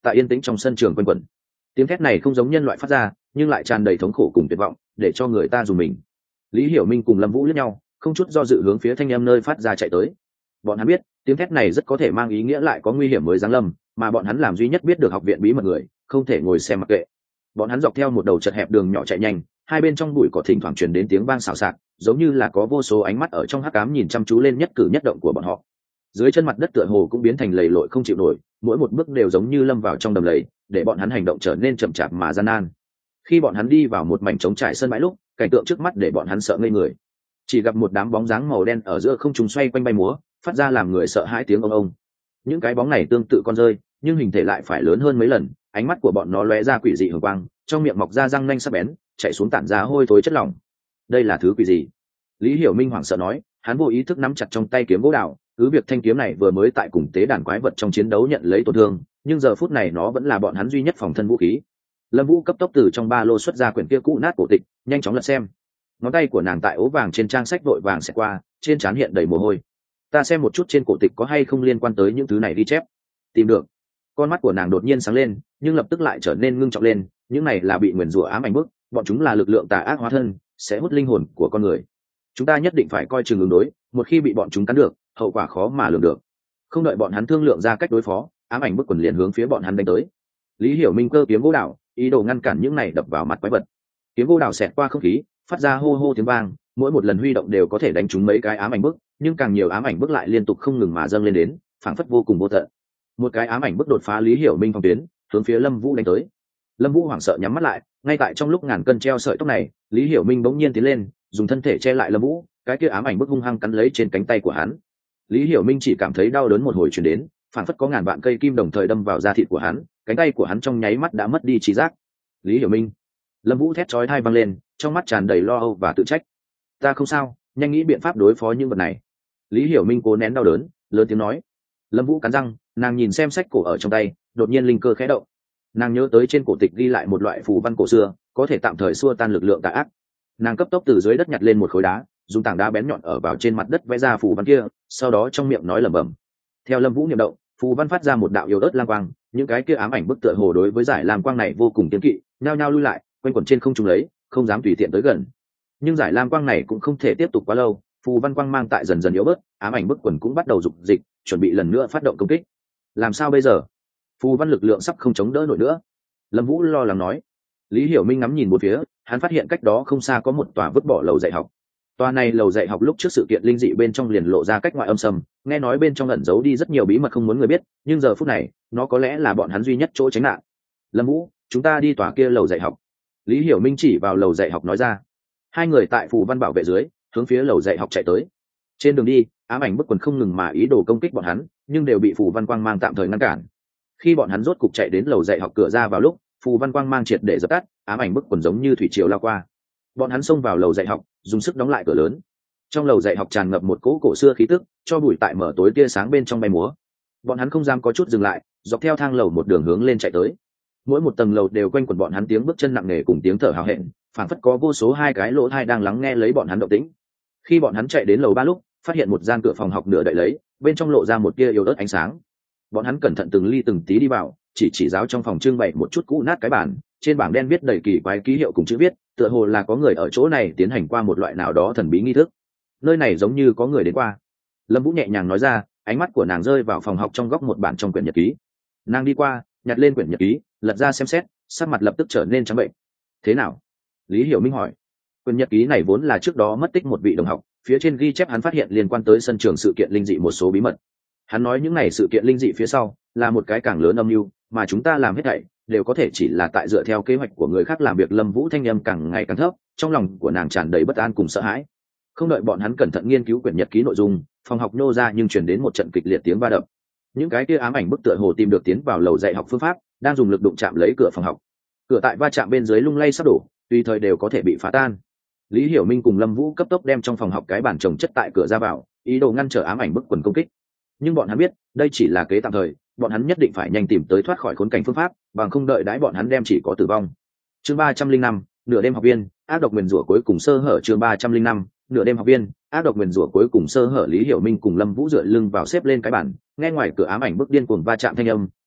tại yên tĩnh trong sân trường quanh quẩn. Tiếng thét này không giống nhân loại phát ra, nhưng lại tràn đầy thống khổ cùng tuyệt vọng, để cho người ta dùng mình. Lý Hiểu Minh cùng Lâm Vũ liếc nhau, không chút do dự hướng phía thanh âm nơi phát ra chạy tới. Bọn hắn biết, tiếng thét này rất có thể mang ý nghĩa lại có nguy hiểm mới giáng lâm, mà bọn hắn làm duy nhất biết được học viện bí mật người, không thể ngồi xem mặc kệ. Bọn hắn dọc theo một đầu chật hẹp đường nhỏ chạy nhanh, hai bên trong bụi cỏ thỉnh thoảng truyền đến tiếng vang xào xạc, giống như là có vô số ánh mắt ở trong hắc ám nhìn chăm chú lên nhất cử nhất động của bọn họ. Dưới chân mặt đất tựa hồ cũng biến thành lầy lội không chịu nổi, mỗi một bước đều giống như lâm vào trong đầm lầy, để bọn hắn hành động trở nên chậm chạp mà gian nan. Khi bọn hắn đi vào một mảnh trống trải sân bãi lúc, cảnh tượng trước mắt để bọn hắn sợ ngây người. Chỉ gặp một đám bóng dáng màu đen ở giữa không trung xoay quanh bay múa, phát ra làm người sợ hãi tiếng ông ông. Những cái bóng này tương tự con rơi, nhưng hình thể lại phải lớn hơn mấy lần, ánh mắt của bọn nó lóe ra quỷ dị hường quang, trong miệng mọc ra răng nanh sắc bén, chạy xuống tản ra hôi thối chất lỏng. Đây là thứ quỷ gì? Lý Hiểu Minh hoảng sợ nói, hắn vô ý thức nắm chặt trong tay kiếm gỗ đào, cứ việc thanh kiếm này vừa mới tại cùng tế đàn quái vật trong chiến đấu nhận lấy tổn thương, nhưng giờ phút này nó vẫn là bọn hắn duy nhất phòng thân vũ khí. Lâm Vũ cấp tốc từ trong ba lô xuất ra quyển kia cũ nát cổ tịch, nhanh chóng lật xem. Ngón tay của nàng tại ố vàng trên trang sách vội vàng xẹt qua, trên trán hiện đầy mồ hôi. Ta xem một chút trên cổ tịch có hay không liên quan tới những thứ này ghi chép. Tìm được. Con mắt của nàng đột nhiên sáng lên, nhưng lập tức lại trở nên ngưng trọng lên. Những này là bị nguyền rủa ám ảnh bức, bọn chúng là lực lượng tà ác hóa thân, sẽ hút linh hồn của con người. Chúng ta nhất định phải coi chừng ứng đối, một khi bị bọn chúng cắn được, hậu quả khó mà lường được. Không đợi bọn hắn thương lượng ra cách đối phó, ám ảnh bức quần liền hướng phía bọn hắn đánh tới. Lý Hiểu Minh cơ kiếm gỗ đào, ý đồ ngăn cản những này đập vào mặt quái vật. Kiếm gỗ đào xẹt qua không khí, phát ra hô hô tiếng vang, mỗi một lần huy động đều có thể đánh trúng mấy cái ám ảnh bức, nhưng càng nhiều ám ảnh bức lại liên tục không ngừng mà dâng lên đến, phảng phất vô cùng vô tận. Một cái ám ảnh bức đột phá Lý Hiểu Minh phòng tuyến, hướng phía Lâm Vũ đánh tới. Lâm Vũ hoảng sợ nhắm mắt lại, ngay tại trong lúc ngàn cân treo sợi tóc này, Lý Hiểu Minh bỗng nhiên tiến lên, dùng thân thể che lại Lâm Vũ, cái kia ám ảnh bức hung hăng cắn lấy trên cánh tay của hắn. Lý Hiểu Minh chỉ cảm thấy đau đớn một hồi truyền đến, phảng phất có ngàn vạn cây kim đồng thời đâm vào da thịt của hắn, cánh tay của hắn trong nháy mắt đã mất đi trí giác. Lý Hiểu Minh. Lâm Vũ thét chói tai vang lên, trong mắt tràn đầy lo âu và tự trách. Ta không sao, nhanh nghĩ biện pháp đối phó những vật này. Lý Hiểu Minh cố nén đau đớn, lớn tiếng nói. Lâm Vũ cắn răng, nàng nhìn xem sách cổ ở trong tay, đột nhiên linh cơ khẽ động. Nàng nhớ tới trên cổ tịch ghi lại một loại phù văn cổ xưa, có thể tạm thời xua tan lực lượng tà ác. Nàng cấp tốc từ dưới đất nhặt lên một khối đá, dùng tảng đá bén nhọn ở vào trên mặt đất vẽ ra phù văn kia, sau đó trong miệng nói lẩm bẩm. Theo Lâm Vũ niệm động, phù văn phát ra một đạo yếu ớt lam quang, những cái kia ám ảnh bức tựa hồ đối với giải lam quang này vô cùng kiêng kỵ, nhao nhao lui lại, quanh quẩn trên không trung lấy, không dám tùy tiện tới gần. Nhưng giải lam quang này cũng không thể tiếp tục quá lâu, phù văn quang mang tại dần dần yếu bớt, ám ảnh bức quần cũng bắt đầu dục dịch, chuẩn bị lần nữa phát động công kích. Làm sao bây giờ? Phù văn lực lượng sắp không chống đỡ nổi nữa. Lâm Vũ lo lắng nói. Lý Hiểu Minh ngắm nhìn một phía, hắn phát hiện cách đó không xa có một tòa vứt bỏ lầu dạy học. Tòa này lầu dạy học lúc trước sự kiện linh dị bên trong liền lộ ra cách ngoại âm sầm, nghe nói bên trong ẩn giấu đi rất nhiều bí mật không muốn người biết, nhưng giờ phút này, nó có lẽ là bọn hắn duy nhất chỗ tránh nạn. Lâm Vũ, chúng ta đi tòa kia lầu dạy học. Lý Hiểu Minh chỉ vào lầu dạy học nói ra. Hai người tại phù văn bảo vệ dưới, hướng phía lầu dạy học chạy tới. Trên đường đi, ám ảnh bức quần không ngừng mà ý đồ công kích bọn hắn, nhưng đều bị phù văn quang mang tạm thời ngăn cản. Khi bọn hắn rốt cục chạy đến lầu dạy học cửa ra vào lúc, phù văn quang mang triệt để dập tắt, ám ảnh bức quần giống như thủy triều lao qua. Bọn hắn xông vào lầu dạy học, dùng sức đóng lại cửa lớn. Trong lầu dạy học tràn ngập một cỗ cổ xưa khí tức, cho bụi tại mở tối tia sáng bên trong bay múa. Bọn hắn không dám có chút dừng lại, dọc theo thang lầu một đường hướng lên chạy tới. Mỗi một tầng lầu đều quanh quẩn bọn hắn tiếng bước chân nặng nề cùng tiếng thở hào hẹn, phảng phất có vô số hai cái lỗ tai đang lắng nghe lấy bọn hắn động tĩnh. Khi bọn hắn chạy đến lầu 3 lúc, phát hiện một gian cửa phòng học nửa đậy lấy, bên trong lộ ra một tia yếu ớt ánh sáng. Bọn hắn cẩn thận từng ly từng tí đi vào, chỉ giáo trong phòng trưng bày một chút cũ nát cái bàn, trên bảng đen viết đầy kỳ quái ký hiệu cùng chữ viết, tựa hồ là có người ở chỗ này tiến hành qua một loại nào đó thần bí nghi thức. Nơi này giống như có người đến qua. Lâm Vũ nhẹ nhàng nói ra, ánh mắt của nàng rơi vào phòng học trong góc một bản trong quyển nhật ký. Nàng đi qua, nhặt lên quyển nhật ký, lật ra xem xét, sắc mặt lập tức trở nên trắng bệnh. Thế nào? Lý Hiểu Minh hỏi. Quyển nhật ký này vốn là trước đó mất tích một vị đồng học, phía trên ghi chép hắn phát hiện liên quan tới sân trường sự kiện linh dị một số bí mật. Hắn nói những này sự kiện linh dị phía sau là một cái càng lớn âm mưu, mà chúng ta làm hết thảy đều có thể chỉ là tại dựa theo kế hoạch của người khác làm việc. Lâm Vũ thanh âm càng ngày càng thấp, trong lòng của nàng tràn đầy bất an cùng sợ hãi. Không đợi bọn hắn cẩn thận nghiên cứu quyển nhật ký nội dung, phòng học nô ra nhưng truyền đến một trận kịch liệt tiếng va đập. Những cái kia ám ảnh bức tựa hồ tìm được tiến vào lầu dạy học phương pháp, đang dùng lực đụng chạm lấy cửa phòng học. Cửa tại va chạm bên dưới lung lay sắp đổ, tùy thời đều có thể bị phá tan. Lý Hiểu Minh cùng Lâm Vũ cấp tốc đem trong phòng học cái bàn chồng chất tại cửa ra vào, ý đồ ngăn trở ám ảnh bức quần công kích. Nhưng bọn hắn biết, đây chỉ là kế tạm thời, bọn hắn nhất định phải nhanh tìm tới thoát khỏi khốn cảnh phương pháp, bằng không đợi đãi bọn hắn đem chỉ có tử vong. Chương 305, nửa đêm học viên, ác độc nguyền rủa cuối cùng sơ hở. Chương 305, nửa đêm học viên, ác độc nguyền rủa cuối cùng sơ hở. Lý Hiểu Minh cùng Lâm Vũ dựa lưng vào xếp lên cái bàn, nghe ngoài cửa ám ảnh bức điên cuồng va chạm thanh âm,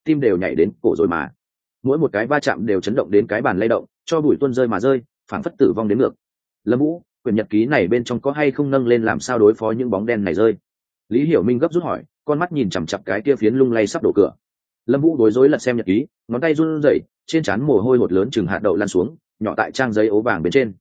tim đều nhảy đến cổ rồi mà. Mỗi một cái va chạm đều chấn động đến cái bàn lay động, cho bụi tuôn rơi mà rơi, phảng phất tử vong đến ngược. Lâm Vũ, quyển nhật ký này bên trong có hay không nâng lên làm sao đối phó những bóng đen này rơi? Lý Hiểu Minh gấp rút hỏi, con mắt nhìn chằm chặp cái kia phiến lung lay sắp đổ cửa. Lâm Vũ bối rối lật xem nhật ký, ngón tay run rẩy, trên trán mồ hôi hột lớn chừng hạt đậu lan xuống, nhỏ tại trang giấy ố vàng bên trên.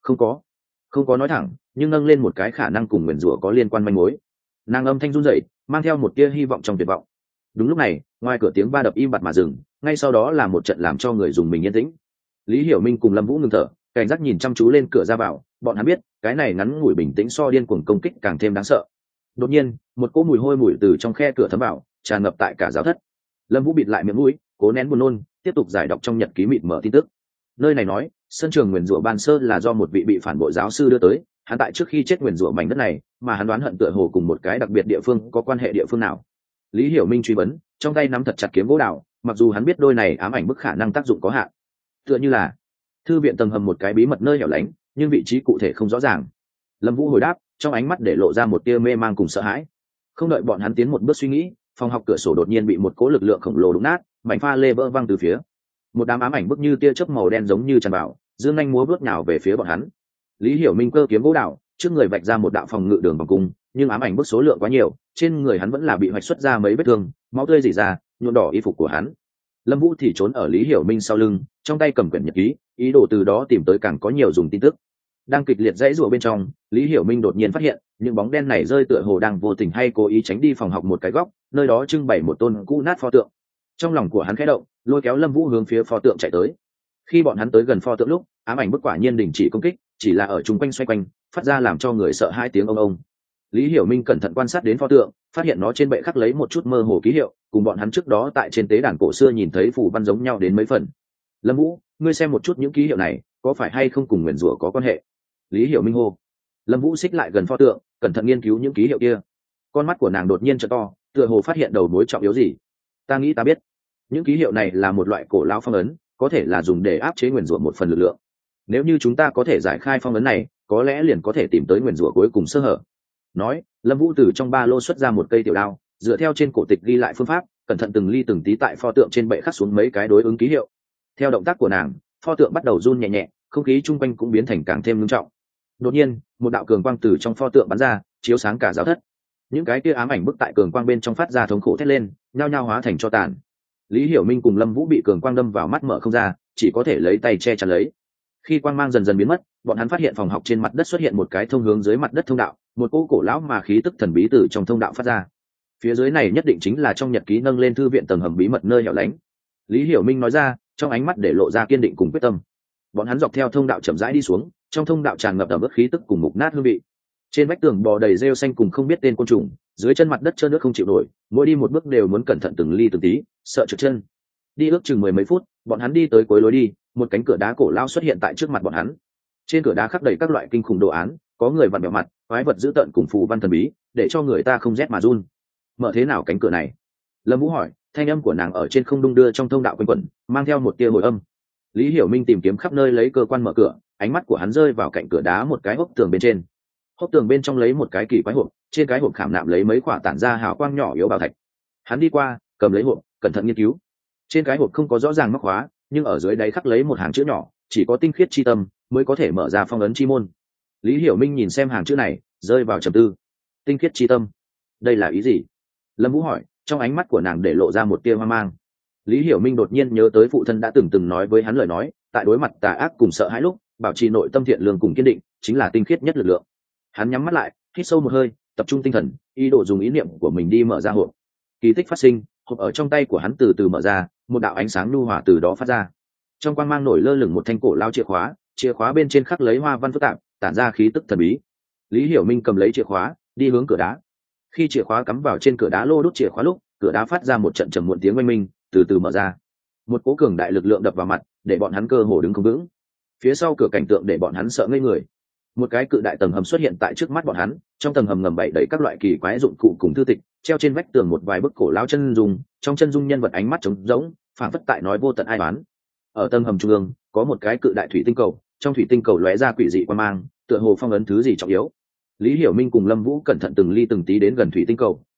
Không có nói thẳng, nhưng nâng lên một cái khả năng cùng nguyền rủa có liên quan manh mối. Nàng âm thanh run rẩy, mang theo một tia hy vọng trong tuyệt vọng. Đúng lúc này, ngoài cửa tiếng va đập im bặt mà dừng, ngay sau đó là một trận làm cho người dùng mình yên tĩnh. Lý Hiểu Minh cùng Lâm Vũ ngừng thở, cảnh giác nhìn chăm chú lên cửa ra vào, bọn hắn biết, cái này ngắn ngủi bình tĩnh so điên cuồng công kích càng thêm đáng sợ. Đột nhiên, một cỗ mùi hôi mùi từ trong khe cửa thấm vào, tràn ngập tại cả giáo thất. Lâm Vũ bịt lại miệng mũi, cố nén buồn nôn, tiếp tục giải đọc trong nhật ký mịt mở tin tức. Nơi này nói, sân trường nguyền rủa ban sơ là do một vị bị phản bội giáo sư đưa tới, hắn tại trước khi chết nguyền rủa mảnh đất này, mà hắn đoán hận tựa hồ cùng một cái đặc biệt địa phương có quan hệ địa phương nào. Lý Hiểu Minh truy vấn, trong tay nắm thật chặt kiếm gỗ đào, mặc dù hắn biết đôi này ám ảnh bức khả năng tác dụng có hạn. Tựa như là thư viện tầng hầm một cái bí mật nơi hẻo lánh, nhưng vị trí cụ thể không rõ ràng. Lâm Vũ hồi đáp, trong ánh mắt để lộ ra một tia mê mang cùng sợ hãi. Không đợi bọn hắn tiến một bước suy nghĩ, phòng học cửa sổ đột nhiên bị một cỗ lực lượng khổng lồ đụng nát, mảnh pha lê vỡ văng từ phía. Một đám ám ảnh bức như tia chớp màu đen giống như tràn vào, dương nhanh múa bước nhào về phía bọn hắn. Lý Hiểu Minh cơ kiếm gỗ đào, trước người vạch ra một đạo phòng ngự đường vòng cung, nhưng ám ảnh bức số lượng quá nhiều, trên người hắn vẫn là bị hoạch xuất ra mấy vết thương, máu tươi rỉ ra, nhuộm đỏ y phục của hắn. Lâm Vũ thì trốn ở Lý Hiểu Minh sau lưng, trong tay cầm quyển nhật ký, ý đồ từ đó tìm tới càng có nhiều dùng tin tức. Đang kịch liệt dãy rủa bên trong, Lý Hiểu Minh đột nhiên phát hiện, những bóng đen này rơi tựa hồ đang vô tình hay cố ý tránh đi phòng học một cái góc, nơi đó trưng bày một tôn cũ nát pho tượng. Trong lòng của hắn khẽ động, lôi kéo Lâm Vũ hướng phía pho tượng chạy tới. Khi bọn hắn tới gần pho tượng lúc, ám ảnh bức quả nhiên đình chỉ công kích, chỉ là ở chung quanh xoay quanh, phát ra làm cho người sợ hai tiếng ông ông. Lý Hiểu Minh cẩn thận quan sát đến pho tượng, phát hiện nó trên bệ khắc lấy một chút mơ hồ ký hiệu, cùng bọn hắn trước đó tại trên tế đàn cổ xưa nhìn thấy phù văn giống nhau đến mấy phần. Lâm Vũ, ngươi xem một chút những ký hiệu này, có phải hay không cùng nguyền rủa có quan hệ? Lý Hiểu Minh hô. Lâm Vũ xích lại gần pho tượng, cẩn thận nghiên cứu những ký hiệu kia. Con mắt của nàng đột nhiên trợn to, tựa hồ phát hiện đầu mối trọng yếu gì. Ta nghĩ ta biết, những ký hiệu này là một loại cổ lão phong ấn, có thể là dùng để áp chế nguyền rủa một phần lực lượng. Nếu như chúng ta có thể giải khai phong ấn này, có lẽ liền có thể tìm tới nguyền rủa cuối cùng sơ hở. Nói, Lâm Vũ từ trong ba lô xuất ra một cây tiểu đao, dựa theo trên cổ tịch ghi lại phương pháp, cẩn thận từng ly từng tí tại pho tượng trên bệ khắc xuống mấy cái đối ứng ký hiệu. Theo động tác của nàng, pho tượng bắt đầu run nhẹ nhẹ, không khí chung quanh cũng biến thành càng thêm nghiêm trọng. Đột nhiên, một đạo cường quang từ trong pho tượng bắn ra, chiếu sáng cả giáo thất. Những cái kia ám ảnh bức tại cường quang bên trong phát ra thống khổ thét lên, nhao nhao hóa thành tro tàn. Lý Hiểu Minh cùng Lâm Vũ bị cường quang đâm vào mắt mở không ra, chỉ có thể lấy tay che chắn lấy. Khi quang mang dần dần biến mất, bọn hắn phát hiện phòng học trên mặt đất xuất hiện một cái thông hướng dưới mặt đất thông đạo, một cỗ cổ lão mà khí tức thần bí từ trong thông đạo phát ra. Phía dưới này nhất định chính là trong nhật ký nâng lên thư viện tầng hầm bí mật nơi hẻo lánh. Lý Hiểu Minh nói ra, trong ánh mắt để lộ ra kiên định cùng quyết tâm. Bọn hắn dọc theo thông đạo chậm rãi đi xuống, trong thông đạo tràn ngập ẩm ướt khí tức cùng mục nát hương vị. Trên vách tường bò đầy rêu xanh cùng không biết tên côn trùng, dưới chân mặt đất trơn nước không chịu nổi, mỗi đi một bước đều muốn cẩn thận từng ly từng tí, sợ trượt chân. Đi ước chừng 10 mấy phút, bọn hắn đi tới cuối lối đi, một cánh cửa đá cổ lao xuất hiện tại trước mặt bọn hắn. Trên cửa đá khắc đầy các loại kinh khủng đồ án, có người vặn bẹo mặt, quái vật dữ tợn cùng phù văn thần bí, để cho người ta không rét mà run. Mở thế nào cánh cửa này? Lâm Vũ hỏi, thanh âm của nàng ở trên không đung đưa trong thông đạo quanh quẩn, mang theo một tia hồi âm. Lý Hiểu Minh tìm kiếm khắp nơi lấy cơ quan mở cửa, ánh mắt của hắn rơi vào cạnh cửa đá một cái hốc tường bên trên. Hốc tường bên trong lấy một cái kỳ quái hộp, trên cái hộp khảm nạm lấy mấy quả tản ra hào quang nhỏ yếu bảo thạch. Hắn đi qua, cầm lấy hộp, cẩn thận nghiên cứu. Trên cái hộp không có rõ ràng móc khóa, nhưng ở dưới đáy khắc lấy một hàng chữ nhỏ, chỉ có tinh khiết chi tâm mới có thể mở ra phong ấn chi môn. Lý Hiểu Minh nhìn xem hàng chữ này, rơi vào trầm tư. Tinh khiết chi tâm, đây là ý gì? Lâm Vũ hỏi, trong ánh mắt của nàng để lộ ra một tia hoang mang. Lý Hiểu Minh đột nhiên nhớ tới phụ thân đã từng nói với hắn lời nói, tại đối mặt tà ác cùng sợ hãi lúc, bảo trì nội tâm thiện lương cùng kiên định, chính là tinh khiết nhất lực lượng. Hắn nhắm mắt lại, hít sâu một hơi, tập trung tinh thần, ý đồ dùng ý niệm của mình đi mở ra hộp. Kỳ tích phát sinh, hộp ở trong tay của hắn từ từ mở ra, một đạo ánh sáng nhu hòa từ đó phát ra. Trong quang mang nổi lơ lửng một thanh cổ lao chìa khóa bên trên khắc lấy hoa văn phức tạp, tản ra khí tức thần bí. Lý Hiểu Minh cầm lấy chìa khóa, đi hướng cửa đá. Khi chìa khóa cắm vào trên cửa đá lô đốt chìa khóa lúc, cửa đá phát ra một trận trầm muộn tiếng oanh minh, từ từ mở ra. Một cỗ cường đại lực lượng đập vào mặt, để bọn hắn cơ hồ đứng không vững. Phía sau cửa cảnh tượng để bọn hắn sợ ngây người. Một cái cự đại tầng hầm xuất hiện tại trước mắt bọn hắn, trong tầng hầm ngầm bày đầy các loại kỳ quái dụng cụ cùng thư tịch, treo trên vách tường một vài bức cổ lao chân dung, trong chân dung nhân vật ánh mắt trống rỗng, phản phất tại nói vô tận ai oán. Ở tầng hầm trung ương, có một cái cự đại thủy tinh cầu, trong thủy tinh cầu lóe ra quỷ dị quan mang, tựa hồ phong ấn thứ gì trọng yếu. Lý Hiểu Minh cùng Lâm Vũ cẩn thận từng ly từng tí đến gần thủy tinh cầu,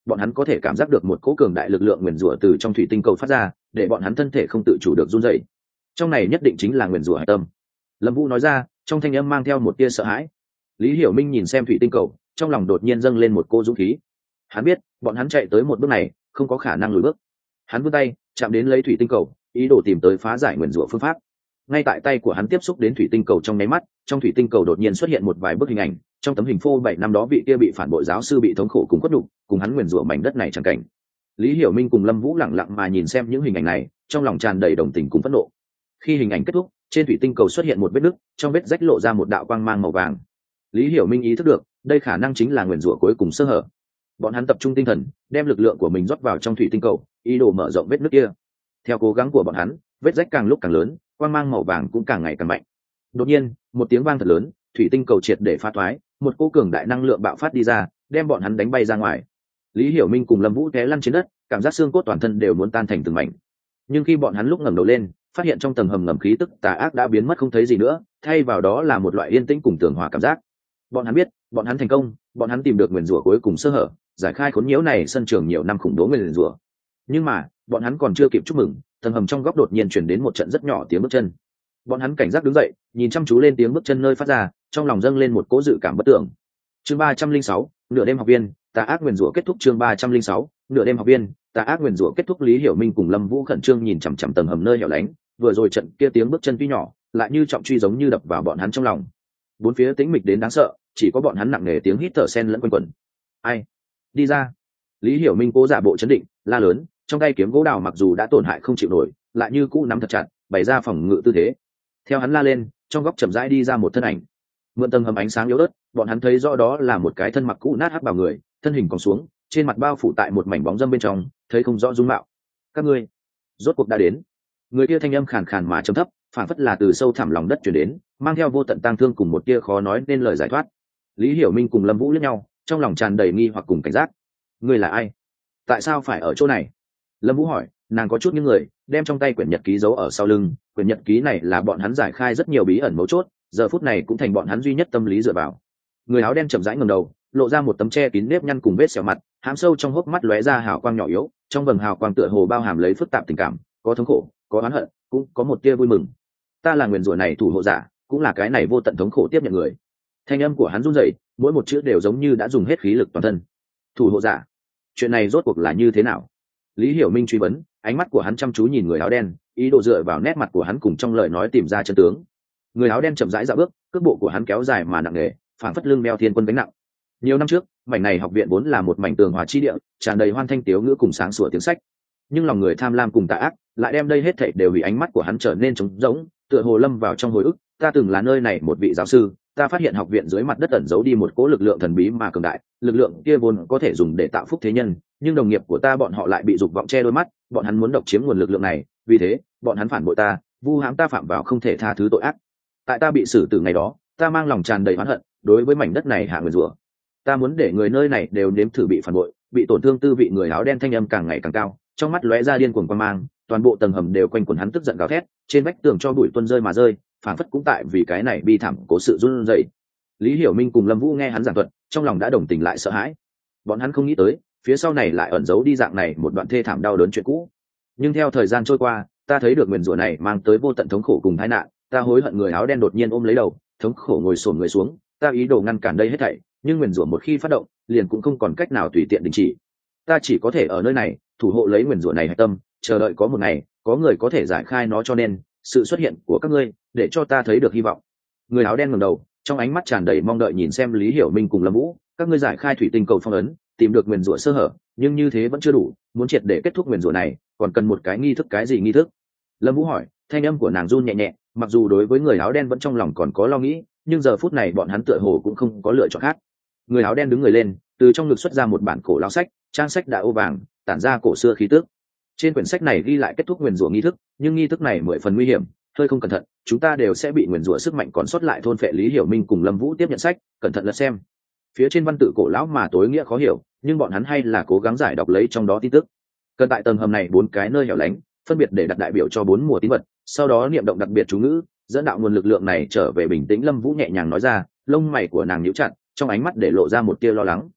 bọn hắn có thể cảm giác được một cỗ cường đại lực lượng nguyền rủa từ trong thủy tinh cầu phát ra, để bọn hắn thân thể không tự chủ được run rẩy. Trong này nhất định chính là nguyền rủa hạch tâm. Lâm Vũ nói ra, trong thanh âm mang theo một tia sợ hãi. Lý Hiểu Minh nhìn xem thủy tinh cầu, trong lòng đột nhiên dâng lên một cô dũng khí. Hắn biết bọn hắn chạy tới một bước này không có khả năng lùi bước. Hắn vươn tay chạm đến lấy thủy tinh cầu, ý đồ tìm tới phá giải nguyền rủa phương pháp. Ngay tại tay của hắn tiếp xúc đến thủy tinh cầu trong nháy mắt, trong thủy tinh cầu đột nhiên xuất hiện một vài bức hình ảnh. Trong tấm hình phô 7 năm đó vị kia bị phản bội giáo sư bị thống khổ cùng khuất nhục, cùng hắn nguyền rủa mảnh đất này chẳng cảnh. Lý Hiểu Minh cùng Lâm Vũ lặng lặng mà nhìn xem những hình ảnh này, trong lòng tràn đầy đồng tình cùng phẫn nộ. Khi hình ảnh kết thúc, trên thủy tinh cầu xuất hiện một vết nứt, trong vết rách lộ ra một đạo quang mang màu vàng. Lý Hiểu Minh ý thức được, đây khả năng chính là nguyền rủa cuối cùng sơ hở. Bọn hắn tập trung tinh thần, đem lực lượng của mình rót vào trong thủy tinh cầu, ý đồ mở rộng vết nứt kia. Theo cố gắng của bọn hắn, vết rách càng lúc càng lớn, quang mang màu vàng cũng càng ngày càng mạnh. Đột nhiên, một tiếng vang thật lớn, thủy tinh cầu triệt để phá toái, một cỗ cường đại năng lượng bạo phát đi ra, đem bọn hắn đánh bay ra ngoài. Lý Hiểu Minh cùng Lâm Vũ té lăn trên đất, cảm giác xương cốt toàn thân đều muốn tan thành từng mảnh. Nhưng khi bọn hắn lúc ngẩng đầu lên, phát hiện trong tầng hầm ngầm khí tức tà ác đã biến mất không thấy gì nữa, thay vào đó là một loại yên tĩnh cùng tường hòa cảm giác. Bọn hắn biết, bọn hắn thành công, bọn hắn tìm được nguyền rủa cuối cùng sơ hở, giải khai khốn nhiễu này sân trường nhiều năm khủng bố nguyền rủa. Nhưng mà, bọn hắn còn chưa kịp chúc mừng, tầng hầm trong góc đột nhiên truyền đến một trận rất nhỏ tiếng bước chân. Bọn hắn cảnh giác đứng dậy, nhìn chăm chú lên tiếng bước chân nơi phát ra, trong lòng dâng lên một cỗ dự cảm bất tưởng. Chương 306, nửa đêm học viên, tà ác nguyền rủa kết thúc. Chương 306, nửa đêm học viên, tà ác nguyền rủa kết thúc. Lý Hiểu Minh cùng Lâm Vũ khẩn trương nhìn chằm chằm tầng hầm nơi hẻo lánh, vừa rồi trận kia tiếng bước chân tuy nhỏ, lại như trọng truy giống như đập vào bọn hắn trong lòng. Bốn phía tĩnh mịch đến đáng sợ, chỉ có bọn hắn nặng nề tiếng hít thở xen lẫn quanh quẩn. Ai? Đi ra! Lý Hiểu Minh cố giả bộ trấn định, la lớn, trong tay kiếm gỗ đào mặc dù đã tổn hại không chịu nổi, lại như cũ nắm thật chặt, bày ra phòng ngự tư thế. Theo hắn la lên, trong góc chậm rãi đi ra một thân ảnh. Mượn tầng hầm ánh sáng yếu ớt, bọn hắn thấy rõ đó là một cái thân mặc cũ nát hắc bào người, thân hình còn xuống, trên mặt bao phủ tại một mảnh bóng râm bên trong, thấy không rõ dung mạo. Các ngươi, rốt cuộc đã đến. Người kia thanh âm khàn khàn mà trầm thấp, phản phất là từ sâu thẳm lòng đất truyền đến, mang theo vô tận tang thương cùng một tia khó nói nên lời giải thoát. Lý Hiểu Minh cùng Lâm Vũ liếc nhau, trong lòng tràn đầy nghi hoặc cùng cảnh giác. Ngươi là ai? Tại sao phải ở chỗ này? Lâm Vũ hỏi, nàng có chút những người, đem trong tay quyển nhật ký giấu ở sau lưng. Quyển nhật ký này là bọn hắn giải khai rất nhiều bí ẩn mấu chốt, giờ phút này cũng thành bọn hắn duy nhất tâm lý dựa vào. Người áo đen chậm rãi ngẩng đầu, lộ ra một tấm che kín nếp nhăn cùng vết sẹo mặt, hám sâu trong hốc mắt lóe ra hào quang nhỏ yếu, trong vầng hào quang tựa hồ bao hàm lấy phức tạp tình cảm, có thống khổ, có oán hận, cũng có một tia vui mừng. Ta là nguyền rủa này thủ hộ giả, cũng là cái này vô tận thống khổ tiếp nhận người. Thanh âm của hắn run rẩy, mỗi một chữ đều giống như đã dùng hết khí lực toàn thân. Thủ hộ giả, chuyện này rốt cuộc là như thế nào? Lý Hiểu Minh truy vấn, ánh mắt của hắn chăm chú nhìn người áo đen, ý đồ dựa vào nét mặt của hắn cùng trong lời nói tìm ra chân tướng. Người áo đen chậm rãi dạo bước, cước bộ của hắn kéo dài mà nặng nề, phảng phất lưng đeo thiên quân gánh nặng. Nhiều năm trước, mảnh này học viện vốn là một mảnh tường hòa chi địa, tràn đầy hoan thanh tiếu ngữ cùng sáng sủa tiếng sách. Nhưng lòng người tham lam cùng tà ác, lại đem đây hết thảy đều vì ánh mắt của hắn trở nên trống rỗng, tựa hồ lâm vào trong hồi ức. Ta từng là nơi này một vị giáo sư, ta phát hiện học viện dưới mặt đất ẩn giấu đi một cỗ lực lượng thần bí mà cường đại, lực lượng kia vốn có thể dùng để tạo phúc thế nhân, nhưng đồng nghiệp của ta bọn họ lại bị dục vọng che đôi mắt, bọn hắn muốn độc chiếm nguồn lực lượng này, vì thế, bọn hắn phản bội ta, vu hãm ta phạm vào không thể tha thứ tội ác. Tại ta bị xử tử ngày đó, ta mang lòng tràn đầy oán hận, đối với mảnh đất này hạ nguyền rủa. Ta muốn để người nơi này đều nếm thử bị phản bội, bị tổn thương. Tư vị người áo đen thanh âm càng ngày càng cao, trong mắt lóe ra điên cuồng quan mang, toàn bộ tầng hầm đều quanh quẩn hắn tức giận gào thét, trên vách tường cho bụi tuôn rơi mà rơi, phản phất cũng tại vì cái này bi thảm cố sự run rẩy. Lý Hiểu Minh cùng Lâm Vũ nghe hắn giảng thuật, trong lòng đã đồng tình lại sợ hãi. Bọn hắn không nghĩ tới, phía sau này lại ẩn giấu đi dạng này một đoạn thê thảm đau đớn chuyện cũ. Nhưng theo thời gian trôi qua, ta thấy được nguyền rủa này mang tới vô tận thống khổ cùng tai nạn, ta hối hận. Người áo đen đột nhiên ôm lấy đầu, thống khổ ngồi xổm người xuống, ta ý đồ ngăn cản đây hết thảy, nhưng nguyền rủa một khi phát động, liền cũng không còn cách nào tùy tiện đình chỉ. Ta chỉ có thể ở nơi này, thủ hộ lấy nguyền rủa này hạch tâm, chờ đợi có một ngày, có người có thể giải khai nó, cho nên, sự xuất hiện của các ngươi, để cho ta thấy được hy vọng. Người áo đen ngẩng đầu, trong ánh mắt tràn đầy mong đợi nhìn xem Lý Hiểu Minh cùng Lâm Vũ, các ngươi giải khai thủy tinh cầu phong ấn, tìm được nguyền rủa sơ hở, nhưng như thế vẫn chưa đủ, muốn triệt để kết thúc nguyền rủa này, còn cần một cái nghi thức. Cái gì nghi thức? Lâm Vũ hỏi, thanh âm của nàng run nhẹ nhẹ, mặc dù đối với người áo đen vẫn trong lòng còn có lo nghĩ, nhưng giờ phút này bọn hắn tựa hồ cũng không có lựa chọn khác. Người áo đen đứng người lên, từ trong ngực xuất ra một bản cổ lão sách, trang sách đã ô vàng, tản ra cổ xưa khí tức. Trên quyển sách này ghi lại kết thúc nguyền rủa nghi thức, nhưng nghi thức này 10 phần nguy hiểm, hơi không cẩn thận, chúng ta đều sẽ bị nguyền rủa sức mạnh còn sót lại thôn phệ. Lý Hiểu Minh cùng Lâm Vũ tiếp nhận sách, cẩn thận lật xem. Phía trên văn tự cổ lão mà tối nghĩa khó hiểu, nhưng bọn hắn hay là cố gắng giải đọc lấy trong đó tin tức. Cần tại tầng hầm này 4 cái nơi hẻo lánh, phân biệt để đặt đại biểu cho 4 mùa tín vật, sau đó niệm động đặc biệt chú ngữ, dẫn đạo nguồn lực lượng này trở về bình tĩnh. Lâm Vũ nhẹ nhàng nói ra, lông mày của nàng nhíu chặt, trong ánh mắt để lộ ra một tia lo lắng.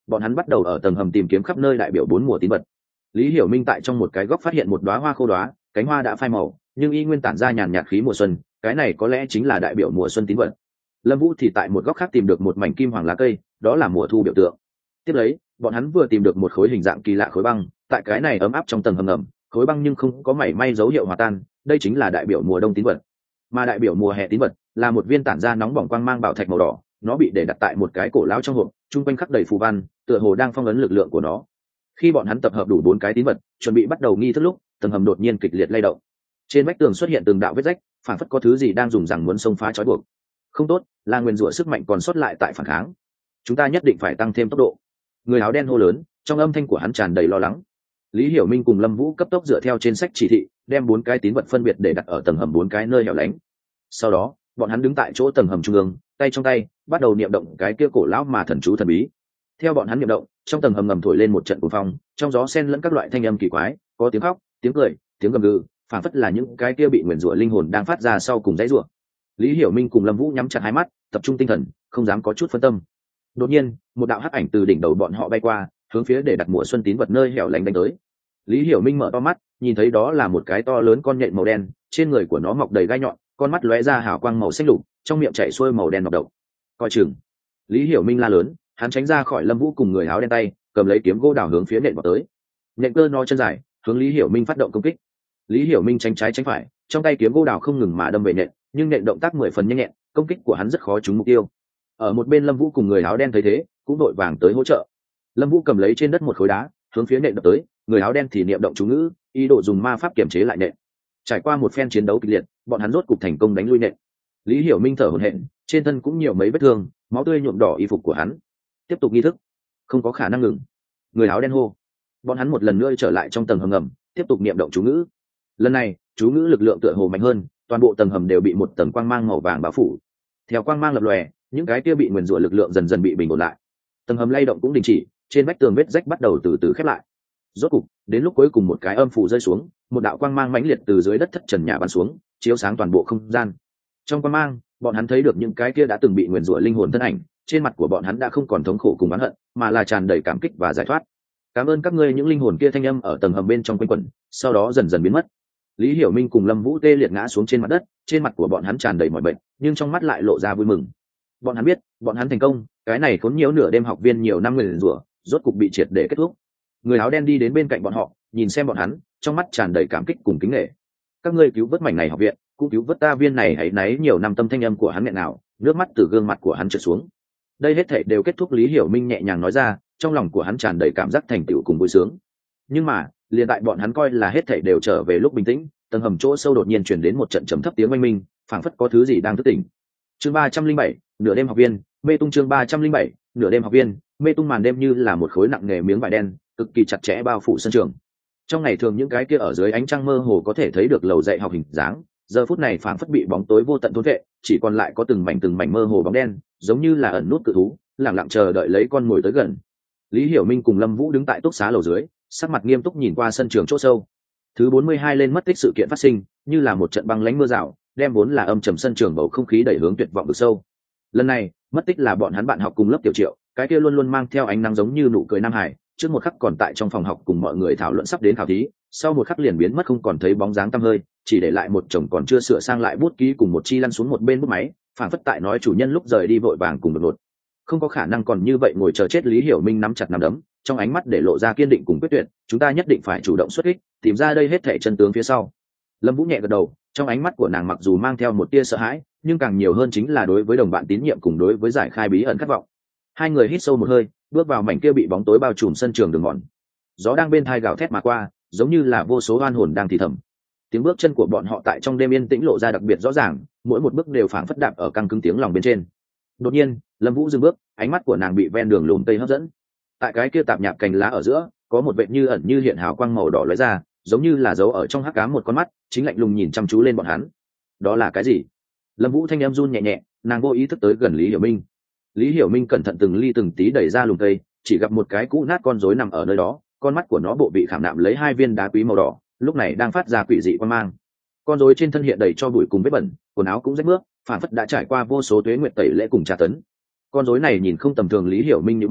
bọn hắn bắt đầu ở tầng hầm tìm kiếm khắp nơi đại biểu 4 mùa tín vật. Lý Hiểu Minh tại trong một cái góc phát hiện một đóa hoa khô đóa, cánh hoa đã phai màu nhưng y nguyên tản ra nhàn nhạt khí mùa xuân, cái này có lẽ chính là đại biểu mùa xuân tín vật. Lâm Vũ thì tại một góc khác tìm được một mảnh kim hoàng lá cây, đó là mùa thu biểu tượng. Tiếp lấy bọn hắn vừa tìm được một khối hình dạng kỳ lạ khối băng, tại cái này ấm áp trong tầng hầm ngầm, khối băng nhưng không có mảy may dấu hiệu hòa tan, đây chính là đại biểu mùa đông tín vật. Mà đại biểu mùa hè tín vật là một viên tản ra nóng bỏng quang mang bảo thạch màu đỏ, nó bị để đặt tại một cái cổ lão trong hộp, trung quanh khắc đầy phù văn, tựa hồ đang phong ấn lực lượng của nó. Khi bọn hắn tập hợp đủ 4 cái tín vật, chuẩn bị bắt đầu nghi thức lúc, tầng hầm đột nhiên kịch liệt lay động. Trên vách tường xuất hiện từng đạo vết rách, phản phất có thứ gì đang dùng rằng muốn xông phá trói buộc. Không tốt, là nguyên rủa sức mạnh còn sót lại tại phản kháng. Chúng ta nhất định phải tăng thêm tốc độ. Người áo đen hô lớn, trong âm thanh của hắn tràn đầy lo lắng. Lý Hiểu Minh cùng Lâm Vũ cấp tốc dựa theo trên sách chỉ thị, đem 4 cái tín vật phân biệt để đặt ở tầng hầm 4 cái nơi hẻo lánh. Sau đó, bọn hắn đứng tại chỗ tầng hầm trung ương, tay trong tay, bắt đầu niệm động cái kia cổ lão mà thần chú thần bí. Theo bọn hắn niệm động, trong tầng hầm ngầm thổi lên một trận cuồng phong, trong gió xen lẫn các loại thanh âm kỳ quái, có tiếng khóc, tiếng cười, tiếng gầm gừ, phảng phất là những cái kia bị nguyền rủa linh hồn đang phát ra sau cùng dãy rủa. Lý Hiểu Minh cùng Lâm Vũ nhắm chặt hai mắt, tập trung tinh thần, không dám có chút phân tâm. Đột nhiên, một đạo hắc ảnh từ đỉnh đầu bọn họ bay qua, hướng phía để đặt mùa xuân tín vật nơi hẻo lánh đánh tới. Lý Hiểu Minh mở to mắt, nhìn thấy đó là một cái to lớn con nhện màu đen, trên người của nó mọc đầy gai nhọn, con mắt lóe ra hào quang màu xanh lục, trong miệng chảy xuôi màu đen nọc độc. Coi chừng! Lý Hiểu Minh la lớn, hắn tránh ra khỏi Lâm Vũ cùng người áo đen tay, cầm lấy kiếm gỗ đào hướng phía nện vào tới. Nện cơ no chân dài, hướng Lý Hiểu Minh phát động công kích. Lý Hiểu Minh tránh trái tránh phải, trong tay kiếm gỗ đào không ngừng mà đâm về nện, nhưng nện động tác 10 phần nhanh nhẹn, công kích của hắn rất khó trúng mục tiêu. Ở một bên Lâm Vũ cùng người áo đen thấy thế, cũng đội vàng tới hỗ trợ. Lâm Vũ cầm lấy trên đất một khối đá, hướng phía nện đập tới, người áo đen thì niệm động chú ngữ, ý đồ dùng ma pháp kiểm chế lại nện. Trải qua một phen chiến đấu kịch liệt, bọn hắn rốt cục thành công đánh lui nện. Lý Hiểu Minh thở hổn hển, trên thân cũng nhiều mấy vết thương, máu tươi nhuộm đỏ y phục của hắn. Tiếp tục nghi thức, không có khả năng ngừng. Người áo đen hô. Bọn hắn một lần nữa trở lại trong tầng hầm ngầm, tiếp tục niệm động chú ngữ. Lần này, chú ngữ lực lượng tựa hồ mạnh hơn, toàn bộ tầng hầm đều bị một tầng quang mang màu vàng bao phủ. Theo quang mang lập lòe, những cái kia bị nguyền rủa lực lượng dần dần bị bình ổn lại. Tầng hầm lay động cũng đình chỉ, trên vách tường vết rách bắt đầu từ từ khép lại. Rốt cục, đến lúc cuối cùng một cái âm phủ rơi xuống, một đạo quang mang mãnh liệt từ dưới đất thất trần nhà bắn xuống, chiếu sáng toàn bộ không gian. Trong quang mang, bọn hắn thấy được những cái kia đã từng bị nguyền rủa linh hồn thân ảnh, trên mặt của bọn hắn đã không còn thống khổ cùng oán hận, mà là tràn đầy cảm kích và giải thoát. Cảm ơn các ngươi, những linh hồn kia thanh âm ở tầng hầm bên trong quanh quẩn, sau đó dần dần biến mất. Lý Hiểu Minh cùng Lâm Vũ tê liệt ngã xuống trên mặt đất, trên mặt của bọn hắn tràn đầy mỏi bệnh, nhưng trong mắt lại lộ ra vui mừng. Bọn hắn biết, bọn hắn thành công, cái này khốn nhiễu nửa đêm học viên nhiều năm nguyền rủa, rốt cục bị triệt để kết thúc. Người áo đen đi đến bên cạnh bọn họ, nhìn xem bọn hắn, trong mắt tràn đầy cảm kích cùng kính nể. Các ngươi cứu vớt mảnh này học viện, cũng cứu vớt ta viên này hãy náy nhiều năm, tâm thanh âm của hắn nghẹn nào, nước mắt từ gương mặt của hắn trượt xuống. Đây hết thảy đều kết thúc. Lý Hiểu Minh nhẹ nhàng nói ra, trong lòng của hắn tràn đầy cảm giác thành tựu cùng vui sướng. Nhưng mà, liền tại bọn hắn coi là hết thảy đều trở về lúc bình tĩnh, tầng hầm chỗ sâu đột nhiên truyền đến một trận trầm thấp tiếng oanh minh, phảng phất có thứ gì đang thức tỉnh. Chương 307, nửa đêm học viên, mê tung. Chương 307, nửa đêm học viên, mê tung. Màn đêm như là một khối nặng nề miếng vải đen, cực kỳ chặt chẽ bao phủ sân trường. Trong ngày thường những cái kia ở dưới ánh trăng mơ hồ có thể thấy được lầu dạy học hình dáng, giờ phút này phảng phất bị bóng tối vô tận thôn vệ, chỉ còn lại có từng mảnh mơ hồ bóng đen, giống như là ẩn nút cự thú, lặng lặng chờ đợi lấy con mồi tới gần. Lý Hiểu Minh cùng Lâm Vũ đứng tại túc xá lầu dưới, sắc mặt nghiêm túc nhìn qua sân trường chỗ sâu. Thứ 42 lên mất tích sự kiện phát sinh, như là một trận băng lãnh mưa rào, đem vốn là âm trầm sân trường bầu không khí đẩy hướng tuyệt vọng vực sâu. Lần này, mất tích là bọn hắn bạn học cùng lớp Tiểu Triệu, cái kia luôn luôn mang theo ánh nắng giống như nụ cười Nam Hải, trước một khắc còn tại trong phòng học cùng mọi người thảo luận sắp đến khảo thí, sau một khắc liền biến mất không còn thấy bóng dáng tăm hơi, chỉ để lại một chồng còn chưa sửa sang lại bút ký cùng một chi lăn xuống một bên bút máy, phản phất tại nói chủ nhân lúc rời đi vội vàng cùng đột ngột. Không có khả năng còn như vậy ngồi chờ chết. Lý Hiểu Minh nắm chặt nắm đấm, trong ánh mắt để lộ ra kiên định cùng quyết tuyệt, chúng ta nhất định phải chủ động xuất kích, tìm ra đây hết thảy chân tướng phía sau. Lâm Vũ nhẹ gật đầu, trong ánh mắt của nàng mặc dù mang theo một tia sợ hãi, nhưng càng nhiều hơn chính là đối với đồng bạn tín nhiệm cùng đối với giải khai bí ẩn khát vọng. Hai người hít sâu một hơi, bước vào mảnh kia bị bóng tối bao trùm sân trường đường mòn. Gió đang bên tai gào thét mà qua, giống như là vô số oan hồn đang thì thầm. Tiếng bước chân của bọn họ tại trong đêm yên tĩnh lộ ra đặc biệt rõ ràng, mỗi một bước đều phảng phất đạp ở căng cứng tiếng lòng bên trên. Đột nhiên, Lâm Vũ dừng bước, ánh mắt của nàng bị ven đường lùm cây hấp dẫn. Tại cái kia tạp nhạp cành lá ở giữa, có một vệt như ẩn như hiện hào quang màu đỏ lóe ra, giống như là dấu ở trong hắc ám một con mắt, chính lạnh lùng nhìn chăm chú lên bọn hắn. Đó là cái gì? Lâm Vũ thanh em run nhẹ nhẹ, nàng vô ý thức tới gần Lý Hiểu Minh. Lý Hiểu Minh cẩn thận từng ly từng tí đẩy ra lùm cây, chỉ gặp một cái cũ nát con rối nằm ở nơi đó, con mắt của nó bộ bị khảm nạm lấy 2 viên đá quý màu đỏ, lúc này đang phát ra quỷ dị quang mang. Con rối trên thân hiện đầy cho bụi cùng vết bẩn, quần áo cũng rách rưới, phản phất đã trải qua vô số tuế nguyệt tẩy lễ cùng tra tấn. Con rối này nhìn không tầm thường. Lý Hiểu Minh nhíu mày,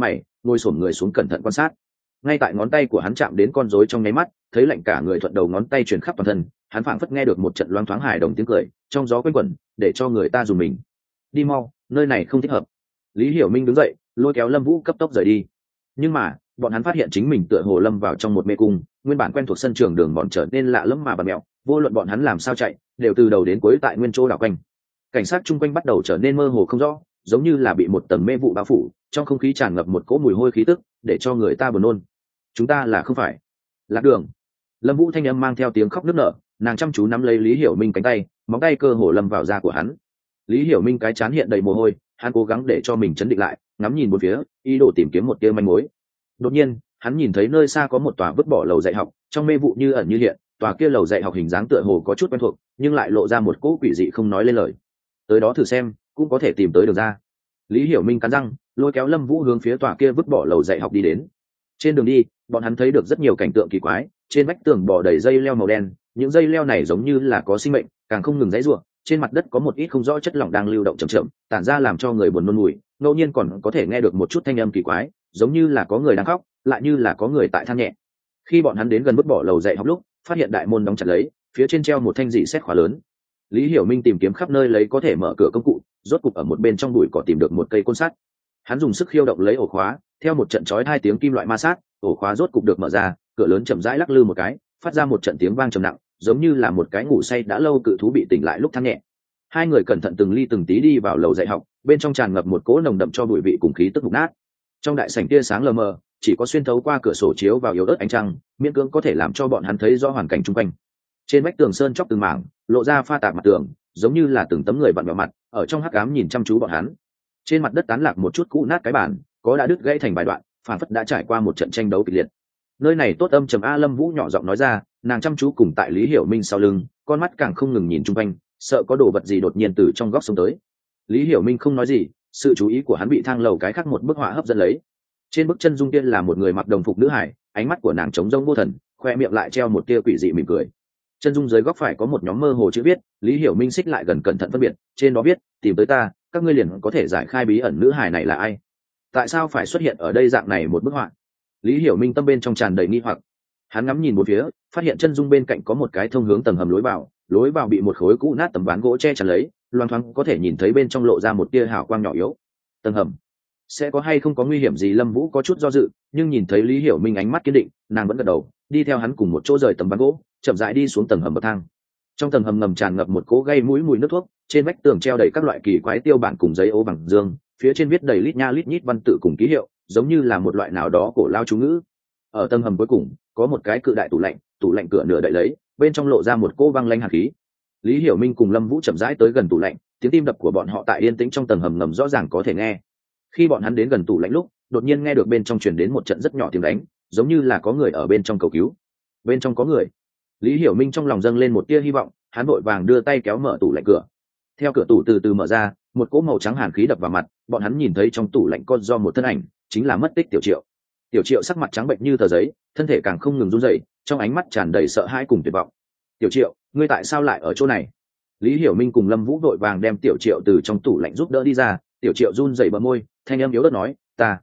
ngồi xổm người xuống cẩn thận quan sát. Ngay tại ngón tay của hắn chạm đến con rối trong nháy mắt, thấy lạnh cả người thuận đầu ngón tay truyền khắp toàn thân, hắn phảng phất nghe được một trận loáng thoáng hài đồng tiếng cười trong gió quanh quẩn, để cho người ta dùng mình. Đi mau, nơi này không thích hợp. Lý Hiểu Minh đứng dậy, lôi kéo Lâm Vũ cấp tốc rời đi. Nhưng mà bọn hắn phát hiện chính mình tựa hồ lâm vào trong một mê cung, nguyên bản quen thuộc sân trường đường bọn trở nên lạ lẫm mà bặm mẹo, vô luận bọn hắn làm sao chạy đều từ đầu đến cuối tại nguyên chỗ đảo quanh. Cảnh sát chung quanh bắt đầu trở nên mơ hồ không rõ, giống như là bị một tầng mê vụ bao phủ, trong không khí tràn ngập một cỗ mùi hôi khí tức, để cho người ta buồn nôn. Chúng ta là không phải lạc đường. Lâm Vũ thanh âm mang theo tiếng khóc nức nở, nàng chăm chú nắm lấy Lý Hiểu Minh cánh tay, móng tay cơ hồ lâm vào da của hắn. Lý Hiểu Minh cái trán hiện đầy mồ hôi, hắn cố gắng để cho mình chấn định lại, ngắm nhìn bốn phía, ý đồ tìm kiếm một tia manh mối. Đột nhiên hắn nhìn thấy nơi xa có một tòa vứt bỏ lầu dạy học, trong mê vụ như ẩn như hiện, tòa kia lầu dạy học hình dáng tựa hồ có chút quen thuộc, nhưng lại lộ ra một cỗ quỷ dị không nói lên lời. Tới đó thử xem, cũng có thể tìm tới được ra. Lý Hiểu Minh cắn răng, lôi kéo Lâm Vũ hướng phía tòa kia vứt bỏ lầu dạy học đi đến. Trên đường đi, bọn hắn thấy được rất nhiều cảnh tượng kỳ quái, trên vách tường bò đầy dây leo màu đen, những dây leo này giống như là có sinh mệnh, càng không ngừng giãy giụa. Trên mặt đất có một ít không rõ chất lỏng đang lưu động chậm chậm, tản ra làm cho người buồn nôn mùi, ngẫu nhiên còn có thể nghe được một chút thanh âm kỳ quái, giống như là có người đang khóc, lại như là có người tại than nhẹ. Khi bọn hắn đến gần vứt bỏ lầu dạy học lúc, phát hiện đại môn đóng chặt lấy, phía trên treo một thanh rỉ sét khóa lớn. Lý Hiểu Minh tìm kiếm khắp nơi lấy có thể mở cửa công cụ, rốt cục ở một bên trong bụi cỏ tìm được một cây côn sắt. Hắn dùng sức khiêu động lấy ổ khóa, theo một trận chói hai tiếng kim loại ma sát, ổ khóa rốt cục được mở ra, cửa lớn chậm rãi lắc lư một cái, phát ra một trận tiếng vang trầm nặng, giống như là một cái ngủ say đã lâu cự thú bị tỉnh lại lúc than nhẹ. Hai người cẩn thận từng ly từng tí đi vào lầu dạy học, bên trong tràn ngập một cỗ nồng đậm cho bụi vị cùng khí tức mục nát. Trong đại sảnh tia sáng lờ mờ, chỉ có xuyên thấu qua cửa sổ chiếu vào yếu ớt ánh trăng, miễn cưỡng có thể làm cho bọn hắn thấy rõ hoàn cảnh xung quanh. Trên vách tường sơn chóc từng mảng, lộ ra pha tạp mặt tường, giống như là từng tấm người vặn vẹo mặt, ở trong hắc ám nhìn chăm chú bọn hắn. Trên mặt đất tán lạc một chút cũ nát cái bàn, có đã đứt gãy thành vài đoạn, phản phất đã trải qua một trận tranh đấu kịch liệt. Nơi này tốt âm trầm a. Lâm Vũ nhỏ giọng nói ra, nàng chăm chú cùng tại Lý Hiểu Minh sau lưng, con mắt càng không ngừng nhìn chung quanh, sợ có đồ vật gì đột nhiên từ trong góc xông tới. Lý Hiểu Minh không nói gì, sự chú ý của hắn bị thang lầu cái khác một bức họa hấp dẫn lấy. Trên bức chân dung tiên là một người mặc đồng phục nữ hải, ánh mắt của nàng trống rỗng vô thần, khoe miệng lại treo một tia quỷ dị mỉm cười. Chân dung dưới góc phải có một nhóm mơ hồ chữ viết, Lý Hiểu Minh xích lại gần cẩn thận phân biệt, trên đó viết, tìm tới ta, các ngươi liền có thể giải khai bí ẩn nữ hải này là ai. Tại sao phải xuất hiện ở đây dạng này một bức họa? Lý Hiểu Minh tâm bên trong tràn đầy nghi hoặc. Hắn ngắm nhìn một phía, phát hiện chân dung bên cạnh có một cái thông hướng tầng hầm lối vào bị một khối cũ nát tấm ván gỗ che chắn lấy, loang thoáng có thể nhìn thấy bên trong lộ ra một tia hào quang nhỏ yếu. Tầng hầm sẽ có hay không có nguy hiểm gì? Lâm Vũ có chút do dự, nhưng nhìn thấy Lý Hiểu Minh ánh mắt kiên định, nàng vẫn gật đầu, đi theo hắn cùng một chỗ rời tấm ván gỗ, chậm rãi đi xuống tầng hầm bậc thang. Trong tầng hầm ngầm tràn ngập một cỗ gây mũi mùi nước thuốc, trên vách tường treo đầy các loại kỳ quái tiêu bản cùng giấy ố bằng dương, phía trên viết đầy lít nha lít nhít văn tự cùng ký hiệu, giống như là một loại nào đó cổ lao chú ngữ. Ở tầng hầm cuối cùng có một cái cự đại tủ lạnh cửa nửa đậy lấy, bên trong lộ ra một cỗ băng lanh hàn khí. Lý Hiểu Minh cùng Lâm Vũ chậm rãi tới gần tủ lạnh, tiếng tim đập của bọn họ tại yên tĩnh trong tầng hầm ngầm rõ ràng có thể nghe. Khi bọn hắn đến gần tủ lạnh lúc, đột nhiên nghe được bên trong truyền đến một trận rất nhỏ tiếng đánh, giống như là có người ở bên trong cầu cứu. Bên trong có người. Lý Hiểu Minh trong lòng dâng lên một tia hy vọng, hắn vội vàng đưa tay kéo mở tủ lạnh cửa. Theo cửa tủ từ từ mở ra, một cỗ màu trắng hàn khí đập vào mặt, bọn hắn nhìn thấy trong tủ lạnh có do một thân ảnh, chính là mất tích Tiểu Triệu. Tiểu Triệu sắc mặt trắng bệnh như tờ giấy, thân thể càng không ngừng run rẩy, trong ánh mắt tràn đầy sợ hãi cùng tuyệt vọng. Tiểu Triệu, ngươi tại sao lại ở chỗ này? Lý Hiểu Minh cùng Lâm Vũ vội vàng đem Tiểu Triệu từ trong tủ lạnh giúp đỡ đi ra. Tiểu Triệu run rẩy bờ môi, thanh âm yếu ớt nói,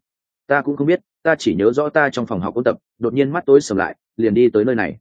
ta cũng không biết, ta chỉ nhớ rõ ta trong phòng học ôn tập, đột nhiên mắt tối sầm lại, liền đi tới nơi này.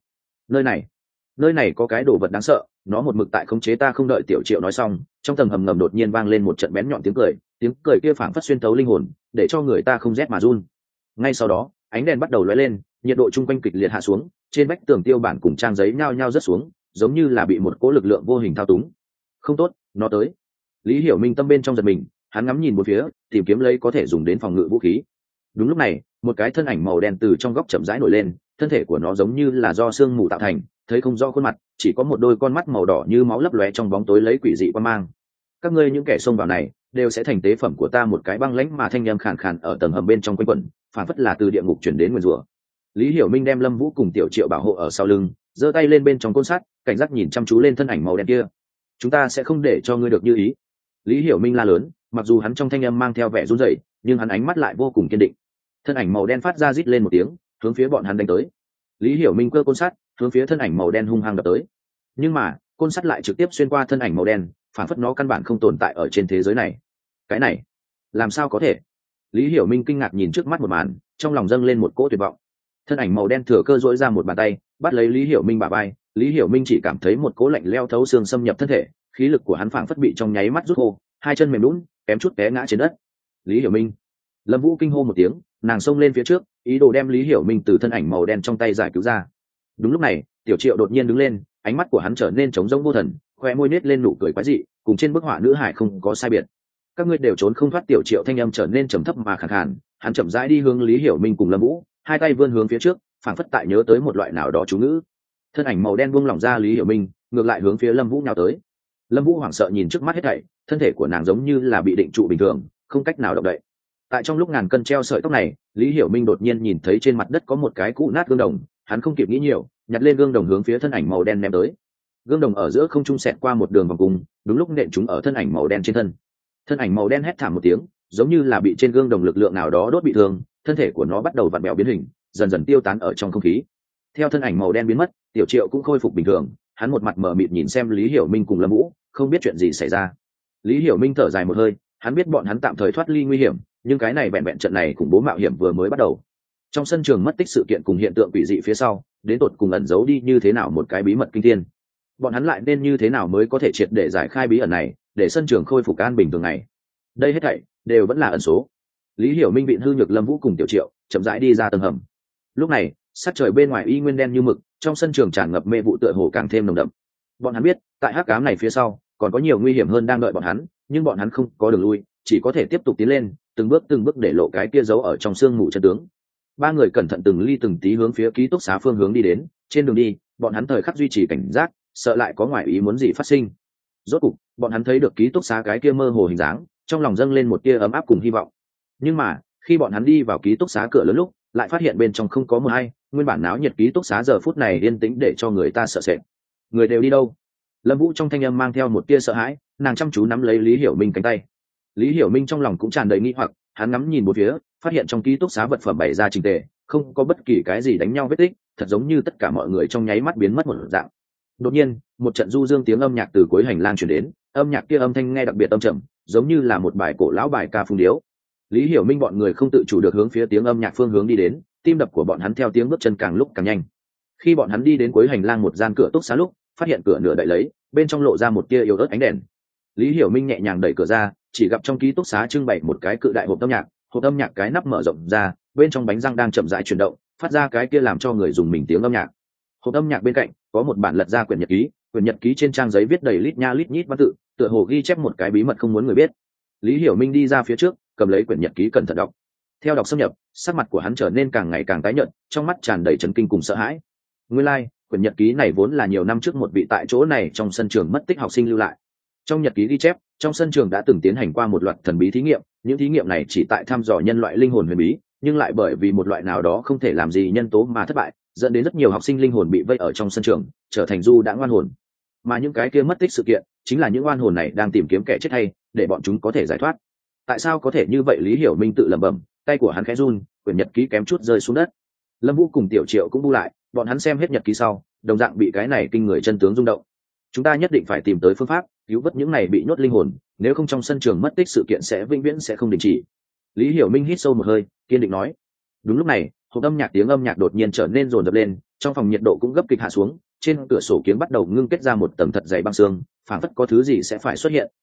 Nơi này có cái đồ vật đáng sợ, nó một mực tại khống chế ta. Không đợi Tiểu Triệu nói xong, trong tầng hầm ngầm đột nhiên vang lên một trận bén nhọn tiếng cười kia phảng phất xuyên thấu linh hồn, để cho người ta không rét mà run. Ngay sau đó, ánh đèn bắt đầu lóe lên, nhiệt độ chung quanh kịch liệt hạ xuống, trên vách tường tiêu bản cùng trang giấy nhao nhao rớt xuống, giống như là bị một cỗ lực lượng vô hình thao túng. Không tốt, nó tới. Lý Hiểu Minh tâm bên trong giật mình, hắn ngắm nhìn một phía, tìm kiếm lấy có thể dùng đến phòng ngự vũ khí. Đúng lúc này, một cái thân ảnh màu đen từ trong góc chậm rãi nổi lên, thân thể của nó giống như là do sương mù tạo thành, thấy không rõ khuôn mặt, chỉ có một đôi con mắt màu đỏ như máu lấp lóe trong bóng tối lấy quỷ dị quan mang. Các ngươi những kẻ xông vào này đều sẽ thành tế phẩm của ta. Một cái băng lãnh mà thanh âm khàn khàn ở tầng hầm bên trong quanh quẩn, phản phất là từ địa ngục chuyển đến nguyền rủa. Lý Hiểu Minh đem Lâm Vũ cùng Tiểu Triệu bảo hộ ở sau lưng, giơ tay lên bên trong côn sắt, cảnh giác nhìn chăm chú lên thân ảnh màu đen kia. Chúng ta sẽ không để cho ngươi được như ý. Lý Hiểu Minh la lớn, mặc dù hắn trong thanh âm mang theo vẻ run rẩy, nhưng hắn ánh mắt lại vô cùng kiên định. Thân ảnh màu đen phát ra rít lên một tiếng, hướng phía bọn hắn đánh tới. Lý Hiểu Minh cơ côn sắt, hướng phía thân ảnh màu đen hung hăng đập tới. Nhưng mà, côn sắt lại trực tiếp xuyên qua thân ảnh màu đen, phản phất nó căn bản không tồn tại ở trên thế giới này. Cái này, làm sao có thể? Lý Hiểu Minh kinh ngạc nhìn trước mắt một màn, trong lòng dâng lên một cỗ tuyệt vọng. Thân ảnh màu đen thừa cơ duỗi ra một bàn tay, bắt lấy Lý Hiểu Minh bả vai. Lý Hiểu Minh chỉ cảm thấy một cỗ lạnh lẽo thấu xương xâm nhập thân thể, khí lực của hắn phảng phất bị trong nháy mắt rút khô, hai chân mềm nhũn, kém chút té ngã trên đất. Lý Hiểu Minh. Lâm Vũ kinh hô một tiếng, nàng xông lên phía trước, ý đồ đem Lý Hiểu Minh từ thân ảnh màu đen trong tay giải cứu ra. Đúng lúc này, Tiểu Triệu đột nhiên đứng lên, ánh mắt của hắn trở nên trống rỗng vô thần, khoe môi nết lên nụ cười quái dị, cùng trên bức họa nữ hải không có sai biệt. Các ngươi đều trốn không thoát. Tiểu Triệu thanh âm trở nên trầm thấp mà khàn khàn, hắn chậm rãi đi hướng Lý Hiểu Minh cùng Lâm Vũ, hai tay vươn hướng phía trước, phảng phất tại nhớ tới một loại nào đó chú ngữ. Thân ảnh màu đen buông lỏng ra Lý Hiểu Minh, ngược lại hướng phía Lâm Vũ nhào tới. Lâm Vũ hoảng sợ nhìn trước mắt hết thảy, thân thể của nàng giống như là bị định trụ bình thường, không cách nào động đậy. Tại trong lúc ngàn cân treo sợi tóc này, Lý Hiểu Minh đột nhiên nhìn thấy trên mặt đất có một cái cũ nát gương đồng, hắn không kịp nghĩ nhiều, nhặt lên gương đồng hướng phía thân ảnh màu đen ném tới. Gương đồng ở giữa không trung xẹt qua một đường vòng cung, đúng lúc nện chúng ở thân ảnh màu đen trên thân. Thân ảnh màu đen hét thảm một tiếng, giống như là bị trên gương đồng lực lượng nào đó đốt bị thương, thân thể của nó bắt đầu vặn vẹo biến hình, dần dần tiêu tán ở trong không khí. Theo thân ảnh màu đen biến mất, Tiểu Triệu cũng khôi phục bình thường, hắn một mặt mờ mịt nhìn xem Lý Hiểu Minh cùng Lâm Vũ, không biết chuyện gì xảy ra. Lý Hiểu Minh thở dài một hơi, hắn biết bọn hắn tạm thời thoát ly nguy hiểm, nhưng cái này vẹn vẹn trận này khủng bố mạo hiểm vừa mới bắt đầu. Trong sân trường mất tích sự kiện cùng hiện tượng quỷ dị phía sau, đến tột cùng ẩn giấu đi như thế nào một cái bí mật kinh thiên. Bọn hắn lại nên như thế nào mới có thể triệt để giải khai bí ẩn này, để sân trường khôi phục an bình thường ngày. Đây hết thảy đều vẫn là ẩn số. Lý Hiểu Minh vịn hư nhược Lâm Vũ cùng Tiểu Triệu chậm rãi đi ra tầng hầm. Lúc này, sắc trời bên ngoài y nguyên đen như mực, trong sân trường tràn ngập mê vụ tựa hồ càng thêm nồng đậm. Bọn hắn biết, tại hắc ám này phía sau, còn có nhiều nguy hiểm hơn đang đợi bọn hắn, nhưng bọn hắn không có đường lui, chỉ có thể tiếp tục tiến lên, từng bước để lộ cái kia giấu ở trong xương mù chân tướng. Ba người cẩn thận từng ly từng tí hướng phía ký túc xá phương hướng đi đến, trên đường đi, bọn hắn thời khắc duy trì cảnh giác, sợ lại có ngoại ý muốn gì phát sinh. Rốt cục, bọn hắn thấy được ký túc xá cái kia mơ hồ hình dáng, trong lòng dâng lên một tia ấm áp cùng hy vọng. Nhưng mà, khi bọn hắn đi vào ký túc xá cửa lớn lúc, lại phát hiện bên trong không có mờ hay, nguyên bản náo nhiệt ký túc xá giờ phút này yên tĩnh để cho người ta sợ sệt. Người đều đi đâu? Lâm Vũ trong thanh âm mang theo một tia sợ hãi, nàng chăm chú nắm lấy Lý Hiểu Minh cánh tay. Lý Hiểu Minh trong lòng cũng tràn đầy nghi hoặc, hắn ngắm nhìn một phía, phát hiện trong ký túc xá vật phẩm bày ra chỉnh tề, không có bất kỳ cái gì đánh nhau vết tích, thật giống như tất cả mọi người trong nháy mắt biến mất một dạng. Đột nhiên, một trận du dương tiếng âm nhạc từ cuối hành lang truyền đến, âm nhạc kia âm thanh nghe đặc biệt âm trầm, giống như là một bài cổ lão bài ca phung điếu. Lý Hiểu Minh bọn người không tự chủ được hướng phía tiếng âm nhạc phương hướng đi đến, tim đập của bọn hắn theo tiếng bước chân càng lúc càng nhanh. Khi bọn hắn đi đến cuối hành lang một gian cửa túc xá lúc, phát hiện cửa nửa đậy lấy, bên trong lộ ra một tia yếu ớt ánh đèn. Lý Hiểu Minh nhẹ nhàng đẩy cửa ra, chỉ gặp trong ký túc xá trưng bày một cái cự đại hộp âm nhạc cái nắp mở rộng ra, bên trong bánh răng đang chậm rãi chuyển động, phát ra cái kia làm cho người dùng mình tiếng âm nhạc. Hộp âm nhạc bên cạnh có một bản lật ra quyển nhật ký trên trang giấy viết đầy lít nha lít nhít văn tự, tựa hồ ghi chép một cái bí mật không muốn người biết. Lý Hiểu Minh đi ra phía trước, cầm lấy quyển nhật ký cẩn thận đọc. Theo đọc xâm nhập, sắc mặt của hắn trở nên càng ngày càng tái nhợt, trong mắt tràn đầy chấn kinh cùng sợ hãi. Nguyên lai, quyển nhật ký này vốn là nhiều năm trước một vị tại chỗ này trong sân trường mất tích học sinh lưu lại. Trong nhật ký ghi chép, trong sân trường đã từng tiến hành qua một loạt thần bí thí nghiệm, những thí nghiệm này chỉ tại thăm dò nhân loại linh hồn huyền bí, nhưng lại bởi vì một loại nào đó không thể làm gì nhân tố mà thất bại, dẫn đến rất nhiều học sinh linh hồn bị vây ở trong sân trường, trở thành du đãng oan hồn. Mà những cái kia mất tích sự kiện, chính là những oan hồn này đang tìm kiếm kẻ chết hay, để bọn chúng có thể giải thoát. Tại sao có thể như vậy? Lý Hiểu Minh tự lẩm bẩm, tay của hắn khẽ run, quyển nhật ký kém chút rơi xuống đất. Lâm Vũ cùng Tiểu Triệu cũng bu lại, bọn hắn xem hết nhật ký sau, đồng dạng bị cái này kinh người chân tướng rung động. Chúng ta nhất định phải tìm tới phương pháp cứu vớt những này bị nhốt linh hồn, nếu không trong sân trường mất tích sự kiện sẽ vĩnh viễn sẽ không đình chỉ. Lý Hiểu Minh hít sâu một hơi, kiên định nói. Đúng lúc này, hộp âm nhạc tiếng âm nhạc đột nhiên trở nên rồn rập lên, trong phòng nhiệt độ cũng gấp kịch hạ xuống, trên cửa sổ kiếng bắt đầu ngưng kết ra một tầng thật dày băng xương, phảng phất có thứ gì sẽ phải xuất hiện.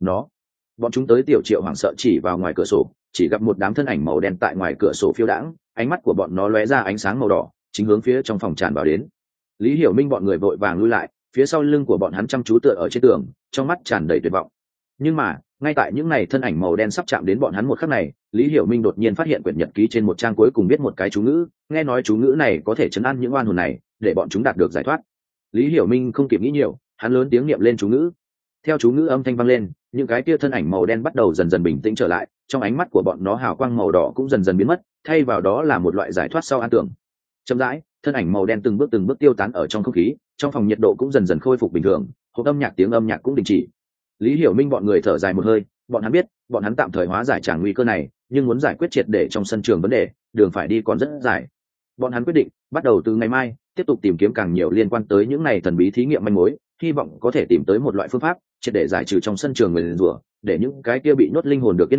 Bọn chúng tới. Tiểu Triệu hoảng sợ chỉ vào ngoài cửa sổ, chỉ gặp một đám thân ảnh màu đen tại ngoài cửa sổ phiêu đãng, ánh mắt của bọn nó lóe ra ánh sáng màu đỏ, chính hướng phía trong phòng tràn vào đến. Lý Hiểu Minh bọn người vội vàng lui lại, phía sau lưng của bọn hắn chăm chú tựa ở trên tường, trong mắt tràn đầy tuyệt vọng. Nhưng mà, ngay tại những này thân ảnh màu đen sắp chạm đến bọn hắn một khắc này, Lý Hiểu Minh đột nhiên phát hiện quyển nhật ký trên một trang cuối cùng viết một cái chú ngữ, nghe nói chú ngữ này có thể trấn an những oan hồn này, để bọn chúng đạt được giải thoát. Lý Hiểu Minh không kịp nghĩ nhiều, hắn lớn tiếng niệm lên chú ngữ. Theo chú ngữ âm thanh vang lên, những cái kia thân ảnh màu đen bắt đầu dần dần bình tĩnh trở lại, trong ánh mắt của bọn nó hào quang màu đỏ cũng dần dần biến mất, thay vào đó là một loại giải thoát sau an tưởng. Chậm rãi, thân ảnh màu đen từng bước tiêu tán ở trong không khí, trong phòng nhiệt độ cũng dần dần khôi phục bình thường, hộp âm nhạc tiếng âm nhạc cũng đình chỉ. Lý Hiểu Minh bọn người thở dài một hơi, bọn hắn biết, bọn hắn tạm thời hóa giải tràng nguy cơ này, nhưng muốn giải quyết triệt để trong sân trường vấn đề, đường phải đi còn rất dài. Bọn hắn quyết định, bắt đầu từ ngày mai, tiếp tục tìm kiếm càng nhiều liên quan tới những này thần bí thí nghiệm manh mối, hy vọng có thể tìm tới một loại phương pháp triệt để giải trừ trong sân trường người rủa, để những cái kia bị nhốt linh hồn được yên nghỉ,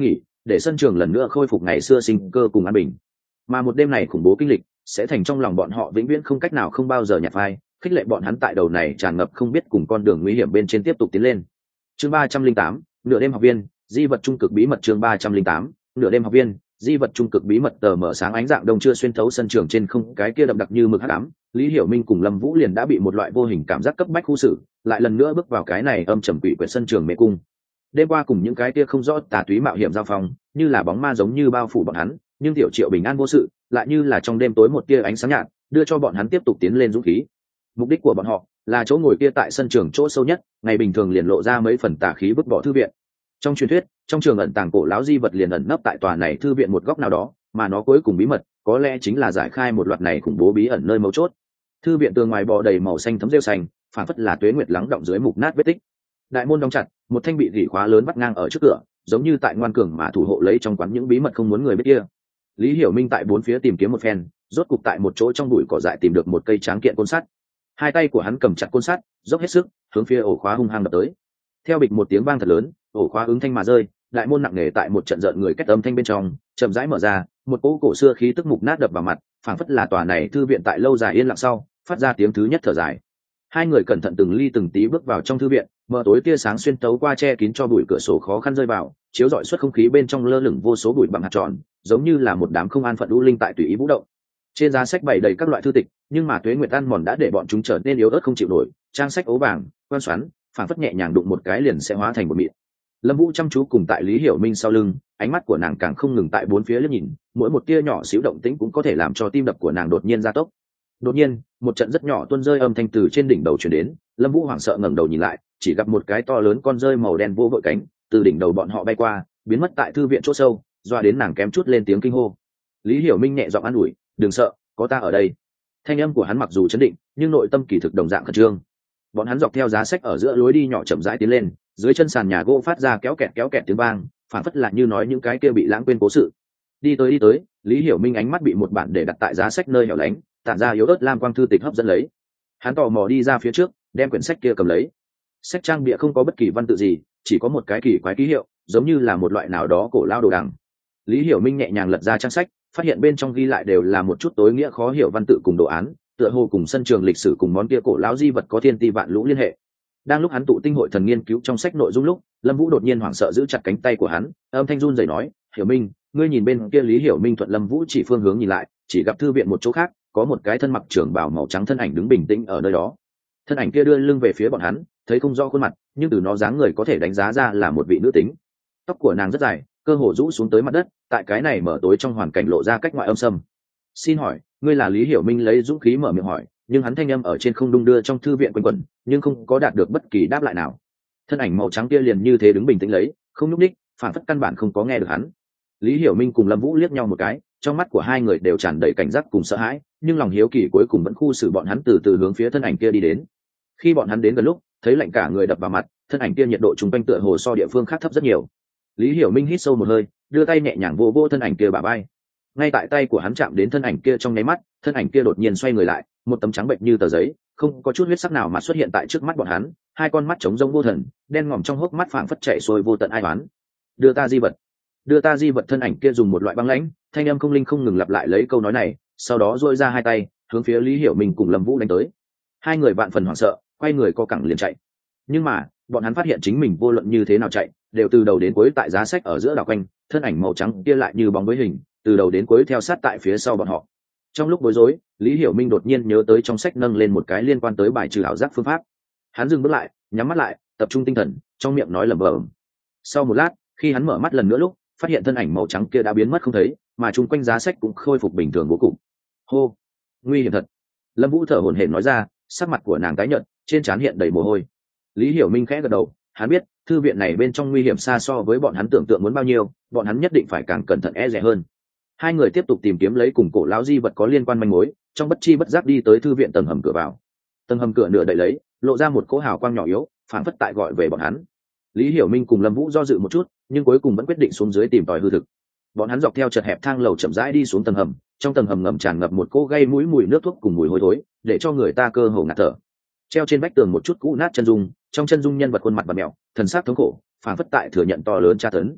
để sân trường lần nữa khôi phục ngày xưa sinh cơ cùng an bình. Mà một đêm này khủng bố kinh lịch sẽ thành trong lòng bọn họ vĩnh viễn không cách nào không bao giờ nhạt phai, khích lệ bọn hắn tại đầu này tràn ngập không biết cùng con đường nguy hiểm bên trên tiếp tục tiến lên. Chương 308, nửa đêm học viên, di vật trung cực bí mật. Chương 308, nửa đêm học viên, di vật trung cực bí mật. Tờ mở sáng ánh dạng đông chưa xuyên thấu sân trường trên không cái kia đậm đặc như mực hắc ám, Lý Hiểu Minh cùng Lâm Vũ liền đã bị một loại vô hình cảm giác cấp bách khu xử, lại lần nữa bước vào cái này âm trầm quỷ quyệt sân trường mê cung. Đêm qua cùng những cái kia không rõ tà túy mạo hiểm giao phong, như là bóng ma giống như bao phủ bọn hắn, nhưng Tiểu Triệu bình an vô sự, lại như là trong đêm tối một tia ánh sáng nhạt, đưa cho bọn hắn tiếp tục tiến lên dũng khí. Mục đích của bọn họ là chỗ ngồi kia tại sân trường chỗ sâu nhất, ngày bình thường liền lộ ra mấy phần tà khí vứt bỏ thư viện. Trong truyền thuyết, trong trường ẩn tàng cổ lão di vật liền ẩn nấp tại tòa này thư viện một góc nào đó, mà nó cuối cùng bí mật có lẽ chính là giải khai một loạt này khủng bố bí ẩn nơi mấu chốt. Thư viện tường ngoài bò đầy màu xanh thấm rêu xanh, phản phất là tuế nguyệt lắng động dưới mục nát vết tích. Đại môn đóng chặt, một thanh bị gỉ khóa lớn vắt ngang ở trước cửa, giống như tại ngoan cường mà thủ hộ lấy trong quán những bí mật không muốn người biết kia. Lý Hiểu Minh tại bốn phía tìm kiếm một phen, rốt cục tại một chỗ trong bụi cỏ dại tìm được một cây tráng kiện côn sắt. Hai tay của hắn cầm chặt côn sắt, dốc hết sức hướng phía ổ khóa hung hăng đập tới. Theo bịch một tiếng vang thật lớn, ổ khóa ứng thanh mà rơi, đại môn nặng nề tại một trận rợn người kết âm thanh bên trong chậm rãi mở ra, một cỗ cổ xưa khí tức mục nát đập vào mặt, phảng phất là tòa này thư viện tại lâu dài yên lặng sau phát ra tiếng thứ nhất thở dài. Hai người cẩn thận từng ly từng tí bước vào trong thư viện, mờ tối tia sáng xuyên tấu qua che kín cho bụi cửa sổ khó khăn rơi vào, chiếu rọi suốt không khí bên trong lơ lửng vô số bụi bặm hạt tròn, giống như là một đám không an phận u linh tại tùy ý vũ động. Trên giá sách bày đầy các loại thư tịch, nhưng mà tuế nguyệt ăn mòn đã để bọn chúng trở nên yếu ớt không chịu nổi, trang sách ố vàng quan xoắn, phảng phất nhẹ nhàng đụng một cái liền sẽ hóa thành một mịn. Lâm Vũ chăm chú cùng tại Lý Hiểu Minh sau lưng, ánh mắt của nàng càng không ngừng tại bốn phía liếc nhìn, mỗi một tia nhỏ xíu động tĩnh cũng có thể làm cho tim đập của nàng đột nhiên gia tốc. Đột nhiên, một trận rất nhỏ tuôn rơi âm thanh từ trên đỉnh đầu truyền đến, Lâm Vũ hoảng sợ ngẩng đầu nhìn lại, chỉ gặp một cái to lớn con rơi màu đen vô vội cánh, từ đỉnh đầu bọn họ bay qua, biến mất tại thư viện chỗ sâu, doa đến nàng kém chút lên tiếng kinh hô. Lý Hiểu Minh nhẹ giọng an ủi, "Đừng sợ, có ta ở đây." Thanh âm của hắn mặc dù chấn định, nhưng nội tâm kỳ thực đồng dạng khẩn trương. Bọn hắn dọc theo giá sách ở giữa lối đi nhỏ chậm rãi tiến lên, dưới chân sàn nhà gỗ phát ra kéo kẹt tiếng vang, phản phất là như nói những cái kia bị lãng quên cố sự. Đi tới, Lý Hiểu Minh ánh mắt bị một bản để đặt tại giá sách nơi hẻo lánh, tản ra yếu ớt lam quang thư tịch hấp dẫn lấy. Hắn tò mò đi ra phía trước, đem quyển sách kia cầm lấy. Sách trang bìa không có bất kỳ văn tự gì, chỉ có một cái kỳ quái ký hiệu, giống như là một loại nào đó cổ lao đồ đằng. Lý Hiểu Minh nhẹ nhàng lật ra trang sách, phát hiện bên trong ghi lại đều là một chút tối nghĩa khó hiểu văn tự cùng đồ án, tựa hồ cùng sân trường lịch sử cùng món kia cổ lão di vật có thiên ti vạn lũ liên hệ. Đang lúc hắn tụ tinh hội thần nghiên cứu trong sách nội dung lúc, Lâm Vũ đột nhiên hoảng sợ giữ chặt cánh tay của hắn, âm thanh run rẩy nói, "Hiểu Minh, ngươi nhìn bên kia." Lý Hiểu Minh thuận Lâm Vũ chỉ phương hướng nhìn lại, chỉ gặp thư viện một chỗ khác, có một cái thân mặc trường bào màu trắng thân ảnh đứng bình tĩnh ở nơi đó. Thân ảnh kia đưa lưng về phía bọn hắn, thấy không rõ khuôn mặt, nhưng từ nó dáng người có thể đánh giá ra là một vị nữ tính. Tóc của nàng rất dài, cơ hồ rũ xuống tới mặt đất, tại cái này mở tối trong hoàn cảnh lộ ra cách ngoại âm sâm. "Xin hỏi, ngươi là?" Lý Hiểu Minh lấy dũng khí mở miệng hỏi, nhưng hắn thanh âm ở trên không đung đưa trong thư viện quanh quẩn, nhưng không có đạt được bất kỳ đáp lại nào. Thân ảnh màu trắng kia liền như thế đứng bình tĩnh lấy, không nhúc nhích, phản phất căn bản không có nghe được hắn. Lý Hiểu Minh cùng Lâm Vũ liếc nhau một cái, trong mắt của hai người đều tràn đầy cảnh giác cùng sợ hãi, nhưng lòng hiếu kỳ cuối cùng vẫn khu xử bọn hắn từ từ hướng phía thân ảnh kia đi đến. Khi bọn hắn đến gần lúc, thấy lạnh cả người đập vào mặt, thân ảnh kia nhiệt độ trung quanh tựa hồ so địa phương khác thấp rất nhiều. Lý Hiểu Minh hít sâu một hơi, đưa tay nhẹ nhàng vỗ thân ảnh kia bả vai. Ngay tại tay của hắn chạm đến thân ảnh kia trong nháy mắt, thân ảnh kia đột nhiên xoay người lại, một tấm trắng bệnh như tờ giấy, không có chút huyết sắc nào mà xuất hiện tại trước mắt bọn hắn, hai con mắt trống rỗng vô thần, đen ngòm trong hốc mắt phảng phất chảy xuôi vô tận ai oán. "Đưa ta di vật." "Đưa ta di vật." Thân ảnh kia dùng một loại băng lãnh, thanh âm không linh không ngừng lặp lại lấy câu nói này, sau đó duỗi ra hai tay, hướng phía Lý Hiểu Minh cùng Lâm Vũ đánh tới. Hai người vạn phần hoảng sợ, quay người co cẳng liền chạy. Nhưng mà, bọn hắn phát hiện chính mình vô luận như thế nào chạy, đều từ đầu đến cuối tại giá sách ở giữa đảo quanh, thân ảnh màu trắng kia lại như bóng với hình, từ đầu đến cuối theo sát tại phía sau bọn họ. Trong lúc bối rối, Lý Hiểu Minh đột nhiên nhớ tới trong sách nâng lên một cái liên quan tới bài trừ ảo giác phương pháp. Hắn dừng bước lại, nhắm mắt lại, tập trung tinh thần, trong miệng nói lẩm bẩm. Sau một lát, khi hắn mở mắt lần nữa lúc, phát hiện thân ảnh màu trắng kia đã biến mất không thấy, mà chung quanh giá sách cũng khôi phục bình thường vô cùng. "Hô, nguy hiểm thật." Lâm Vũ thở hổn hển nói ra, sắc mặt của nàng tái nhợt, trên trán hiện đầy mồ hôi. Lý Hiểu Minh khẽ gật đầu, hắn biết thư viện này bên trong nguy hiểm xa so với bọn hắn tưởng tượng muốn bao nhiêu, bọn hắn nhất định phải càng cẩn thận e dè hơn. Hai người tiếp tục tìm kiếm lấy cùng cổ lão di vật có liên quan manh mối, trong bất chi bất giác đi tới thư viện tầng hầm cửa vào. Tầng hầm cửa nửa đậy lấy, lộ ra một cỗ hào quang nhỏ yếu, phảng phất tại gọi về bọn hắn. Lý Hiểu Minh cùng Lâm Vũ do dự một chút, nhưng cuối cùng vẫn quyết định xuống dưới tìm tòi hư thực. Bọn hắn dọc theo chật hẹp thang lầu chậm rãi đi xuống tầng hầm, trong tầng hầm ngầm tràn ngập một cỗ gây mũi mùi nước thuốc cùng mùi hôi thối, để cho người ta cơ hồ ngạt thở. Treo trên vách tường một chút cũ nát chân dung, trong chân dung nhân vật khuôn mặt bặm mèo, thần sắc thống khổ, phảng phất tại thừa nhận to lớn tra tấn.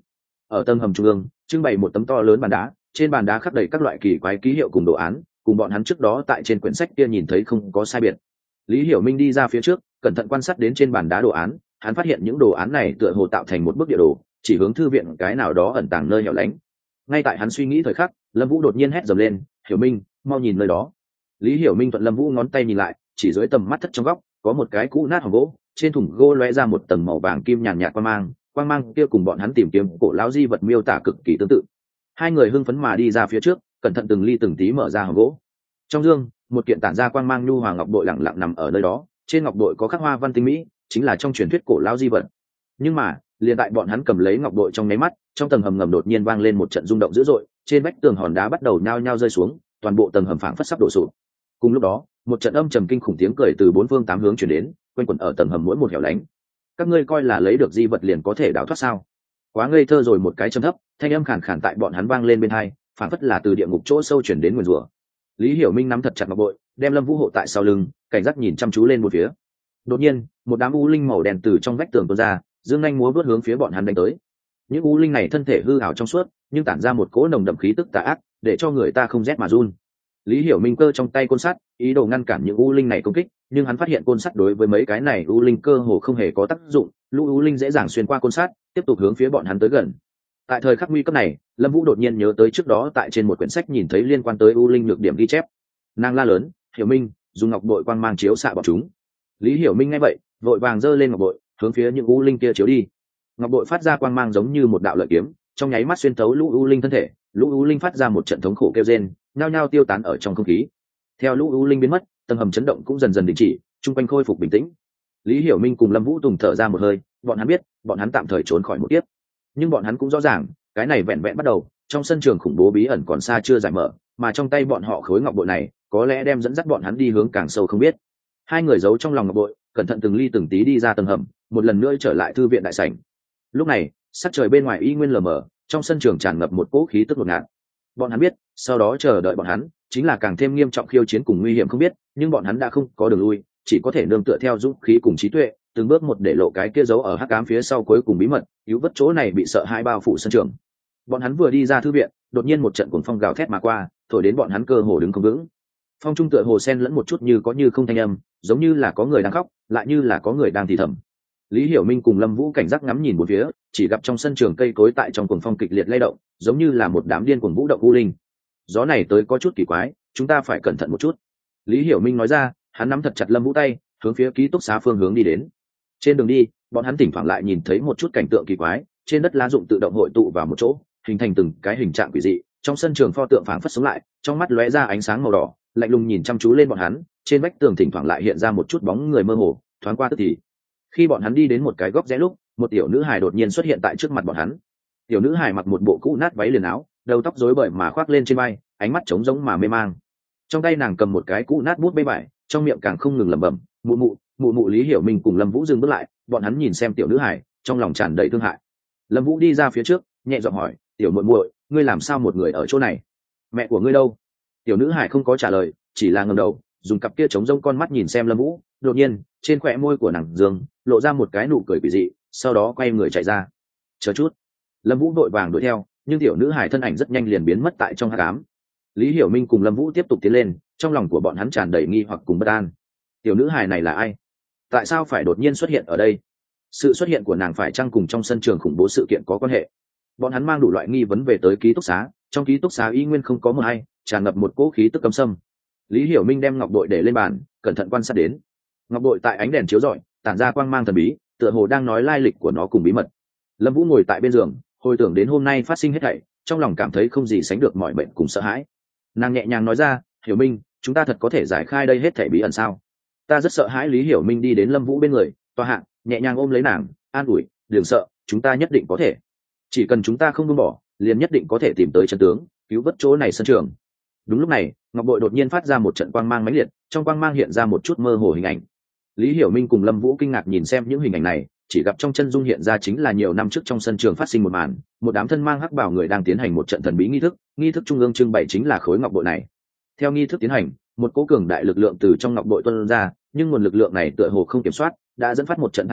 Ở tầng hầm trung ương trưng bày một tấm to lớn bàn đá, trên bàn đá khắc đầy các loại kỳ quái ký hiệu cùng đồ án, cùng bọn hắn trước đó tại trên quyển sách kia nhìn thấy không có sai biệt. Lý Hiểu Minh đi ra phía trước, cẩn thận quan sát đến trên bàn đá đồ án, hắn phát hiện những đồ án này tựa hồ tạo thành một bức địa đồ, chỉ hướng thư viện cái nào đó ẩn tàng nơi hẻo lánh. Ngay tại hắn suy nghĩ thời khắc, Lâm Vũ đột nhiên hét dầm lên, "Hiểu Minh, mau nhìn nơi đó!" Lý Hiểu Minh thuận Lâm Vũ ngón tay nhìn lại, chỉ dưới tầm mắt thất trong góc, có một cái cũ nát hòm gỗ, trên thùng gỗ lóe ra một tầng màu vàng kim nhàn nhạt quang mang kia cùng bọn hắn tìm kiếm cổ lão di vật miêu tả cực kỳ tương tự. Hai người hưng phấn mà đi ra phía trước, cẩn thận từng ly từng tí mở ra hòm gỗ. Trong dương, một kiện tản ra quang mang nhu hòa ngọc bội lặng lặng nằm ở nơi đó, trên ngọc bội có khắc hoa văn tinh mỹ, chính là trong truyền thuyết cổ lão di vật. Nhưng mà, liền tại bọn hắn cầm lấy ngọc bội trong nháy mắt, trong tầng hầm ngầm đột nhiên vang lên một trận rung động dữ dội, trên vách tường hòn đá bắt đầu nhao nhao rơi xuống, toàn bộ tầng hầm phảng phất sắp đổ sụp. Cùng lúc đó, một trận âm trầm kinh khủng tiếng cười từ bốn phương tám hướng truyền đến, quanh quẩn ở tầng hầm mỗi một hẻo lánh. Các ngươi coi là lấy được di vật liền có thể đào thoát sao? Quá ngây thơ rồi, một cái trầm thấp, thanh âm khàn khàn tại bọn hắn vang lên bên tai, phảng phất là từ địa ngục chỗ sâu truyền đến nguyền rủa. Lý Hiểu Minh nắm thật chặt ngọc bội, đem Lâm Vũ hộ tại sau lưng, cảnh giác nhìn chăm chú lên một phía. Đột nhiên, một đám u linh màu đen từ trong vách tường tuôn ra, dương nhanh múa vớt hướng phía bọn hắn đánh tới. Những u linh này thân thể hư ảo trong suốt, nhưng tản ra một cỗ nồng đậm khí tức tà ác, để cho người ta không rét mà run. Lý Hiểu Minh cơ trong tay côn sắt, ý đồ ngăn cản những u linh này công kích, nhưng hắn phát hiện côn sắt đối với mấy cái này u linh cơ hồ không hề có tác dụng, lũ u linh dễ dàng xuyên qua côn sắt, tiếp tục hướng phía bọn hắn tới gần. Tại thời khắc nguy cấp này, Lâm Vũ đột nhiên nhớ tới trước đó tại trên một quyển sách nhìn thấy liên quan tới u linh nhược điểm ghi chép. Nàng la lớn, "Hiểu Minh, dùng ngọc bội quang mang chiếu xạ bọn chúng." Lý Hiểu Minh nghe vậy, vội vàng giơ lên ngọc bội, hướng phía những u linh kia chiếu đi. Ngọc bội phát ra quang mang giống như một đạo lợi kiếm, trong nháy mắt xuyên thấu lũ u linh thân thể, lũ u linh phát ra một trận thống khổ kêu rên, nhao nhao tiêu tán ở trong không khí. Theo lũ u linh biến mất, tầng hầm chấn động cũng dần dần đình chỉ, trung quanh khôi phục bình tĩnh. Lý Hiểu Minh cùng Lâm Vũ Tùng thở ra một hơi, bọn hắn biết, bọn hắn tạm thời trốn khỏi một kiếp. Nhưng bọn hắn cũng rõ ràng, cái này vẹn vẹn bắt đầu, trong sân trường khủng bố bí ẩn còn xa chưa giải mở, mà trong tay bọn họ khối ngọc bội này, có lẽ đem dẫn dắt bọn hắn đi hướng càng sâu không biết. Hai người giấu trong lòng ngọc bội, cẩn thận từng ly từng tí đi ra tầng hầm, một lần nữa trở lại thư viện đại sảnh. Lúc này, sắc trời bên ngoài y nguyên lờ mờ, trong sân trường tràn ngập một cỗ khí tức ngột ngạt. Bọn hắn biết, sau đó chờ đợi bọn hắn chính là càng thêm nghiêm trọng khiêu chiến cùng nguy hiểm không biết, nhưng bọn hắn đã không có đường lui, chỉ có thể nương tựa theo dũng khí cùng trí tuệ, từng bước một để lộ cái kia giấu ở hắc ám phía sau cuối cùng bí mật, cứu vớt chỗ này bị sợ hãi bao phủ sân trường. Bọn hắn vừa đi ra thư viện, đột nhiên một trận cuồng phong gào thét mà qua, thổi đến bọn hắn cơ hồ đứng không vững. Phong trung tựa hồ xen lẫn một chút như có như không thanh âm, giống như là có người đang khóc, lại như là có người đang thì thầm. Lý Hiểu Minh cùng Lâm Vũ cảnh giác ngắm nhìn bốn phía, chỉ gặp trong sân trường cây cối tại trong cuồng phong kịch liệt lay động, giống như là một đám điên cuồng vũ động u linh. Gió này tới có chút kỳ quái, chúng ta phải cẩn thận một chút. Lý Hiểu Minh nói ra, hắn nắm thật chặt Lâm Vũ tay, hướng phía ký túc xá phương hướng đi đến. Trên đường đi, bọn hắn thỉnh thoảng lại nhìn thấy một chút cảnh tượng kỳ quái, trên đất lá rụng tự động hội tụ vào một chỗ, hình thành từng cái hình trạng quỷ dị. Trong sân trường pho tượng phảng phất sống lại, trong mắt lóe ra ánh sáng màu đỏ, lạnh lùng nhìn chăm chú lên bọn hắn. Trên vách tường thỉnh thoảng lại hiện ra một chút bóng người mơ hồ, thoáng qua tức thì. Khi bọn hắn đi đến một cái góc rẽ lúc, một tiểu nữ hài đột nhiên xuất hiện tại trước mặt bọn hắn. Tiểu nữ hài mặc một bộ cũ nát váy liền áo, đầu tóc rối bời mà khoác lên trên vai, ánh mắt trống rỗng mà mê mang. Trong tay nàng cầm một cái cũ nát bút bê vải, trong miệng càng không ngừng lẩm bẩm, "Mụ mụ, mụ mụ." Lý Hiểu Minh cùng Lâm Vũ dừng bước lại, bọn hắn nhìn xem tiểu nữ hài, trong lòng tràn đầy thương hại. Lâm Vũ đi ra phía trước, nhẹ giọng hỏi, "Tiểu muội muội, ngươi làm sao một người ở chỗ này? Mẹ của ngươi đâu?" Tiểu nữ hài không có trả lời, chỉ là ngẩng đầu, dùng cặp kia trống rỗng con mắt nhìn xem Lâm Vũ. Đột nhiên, trên khóe môi của nàng dương lộ ra một cái nụ cười quỷ dị, sau đó quay người chạy ra. "Chờ chút." Lâm Vũ vội vàng đuổi theo, nhưng tiểu nữ hài thân ảnh rất nhanh liền biến mất tại trong hắc ám. Lý Hiểu Minh cùng Lâm Vũ tiếp tục tiến lên, trong lòng của bọn hắn tràn đầy nghi hoặc cùng bất an. Tiểu nữ hài này là ai? Tại sao phải đột nhiên xuất hiện ở đây? Sự xuất hiện của nàng phải chăng cùng trong sân trường khủng bố sự kiện có quan hệ? Bọn hắn mang đủ loại nghi vấn về tới ký túc xá, trong ký túc xá y nguyên không có một ai, tràn ngập một cỗ khí tức cấm sâm. Lý Hiểu Minh đem ngọc bội để lên bàn, cẩn thận quan sát đến. Ngọc bội tại ánh đèn chiếu rọi, tản ra quang mang thần bí, tựa hồ đang nói lai lịch của nó cùng bí mật. Lâm Vũ ngồi tại bên giường, hồi tưởng đến hôm nay phát sinh hết thảy, trong lòng cảm thấy không gì sánh được mọi bệnh cùng sợ hãi. Nàng nhẹ nhàng nói ra, "Hiểu Minh, chúng ta thật có thể giải khai đây hết thảy bí ẩn sao?" "Ta rất sợ hãi." Lý Hiểu Minh đi đến Lâm Vũ bên người, tòa hạ, nhẹ nhàng ôm lấy nàng, an ủi, "Đừng sợ, chúng ta nhất định có thể. Chỉ cần chúng ta không buông bỏ, liền nhất định có thể tìm tới chân tướng, cứu vớt chỗ này sân trường." Đúng lúc này, ngọc bội đột nhiên phát ra một trận quang mang mãnh liệt, trong quang mang hiện ra một chút mơ hồ hình ảnh. Lý Hiểu Minh cùng Lâm Vũ kinh ngạc nhìn xem những hình ảnh này, chỉ gặp trong chân dung hiện ra chính là nhiều năm trước trong sân trường phát sinh một màn, một đám thân mang hắc bào người đang tiến hành một trận thần bí nghi thức trung ương trưng bày chính là khối ngọc bội này. Theo nghi thức tiến hành, một cỗ cường đại lực lượng từ trong ngọc bội tuôn ra, nhưng nguồn lực lượng này tựa hồ không kiểm soát, đã dẫn phát một trận tai nạn,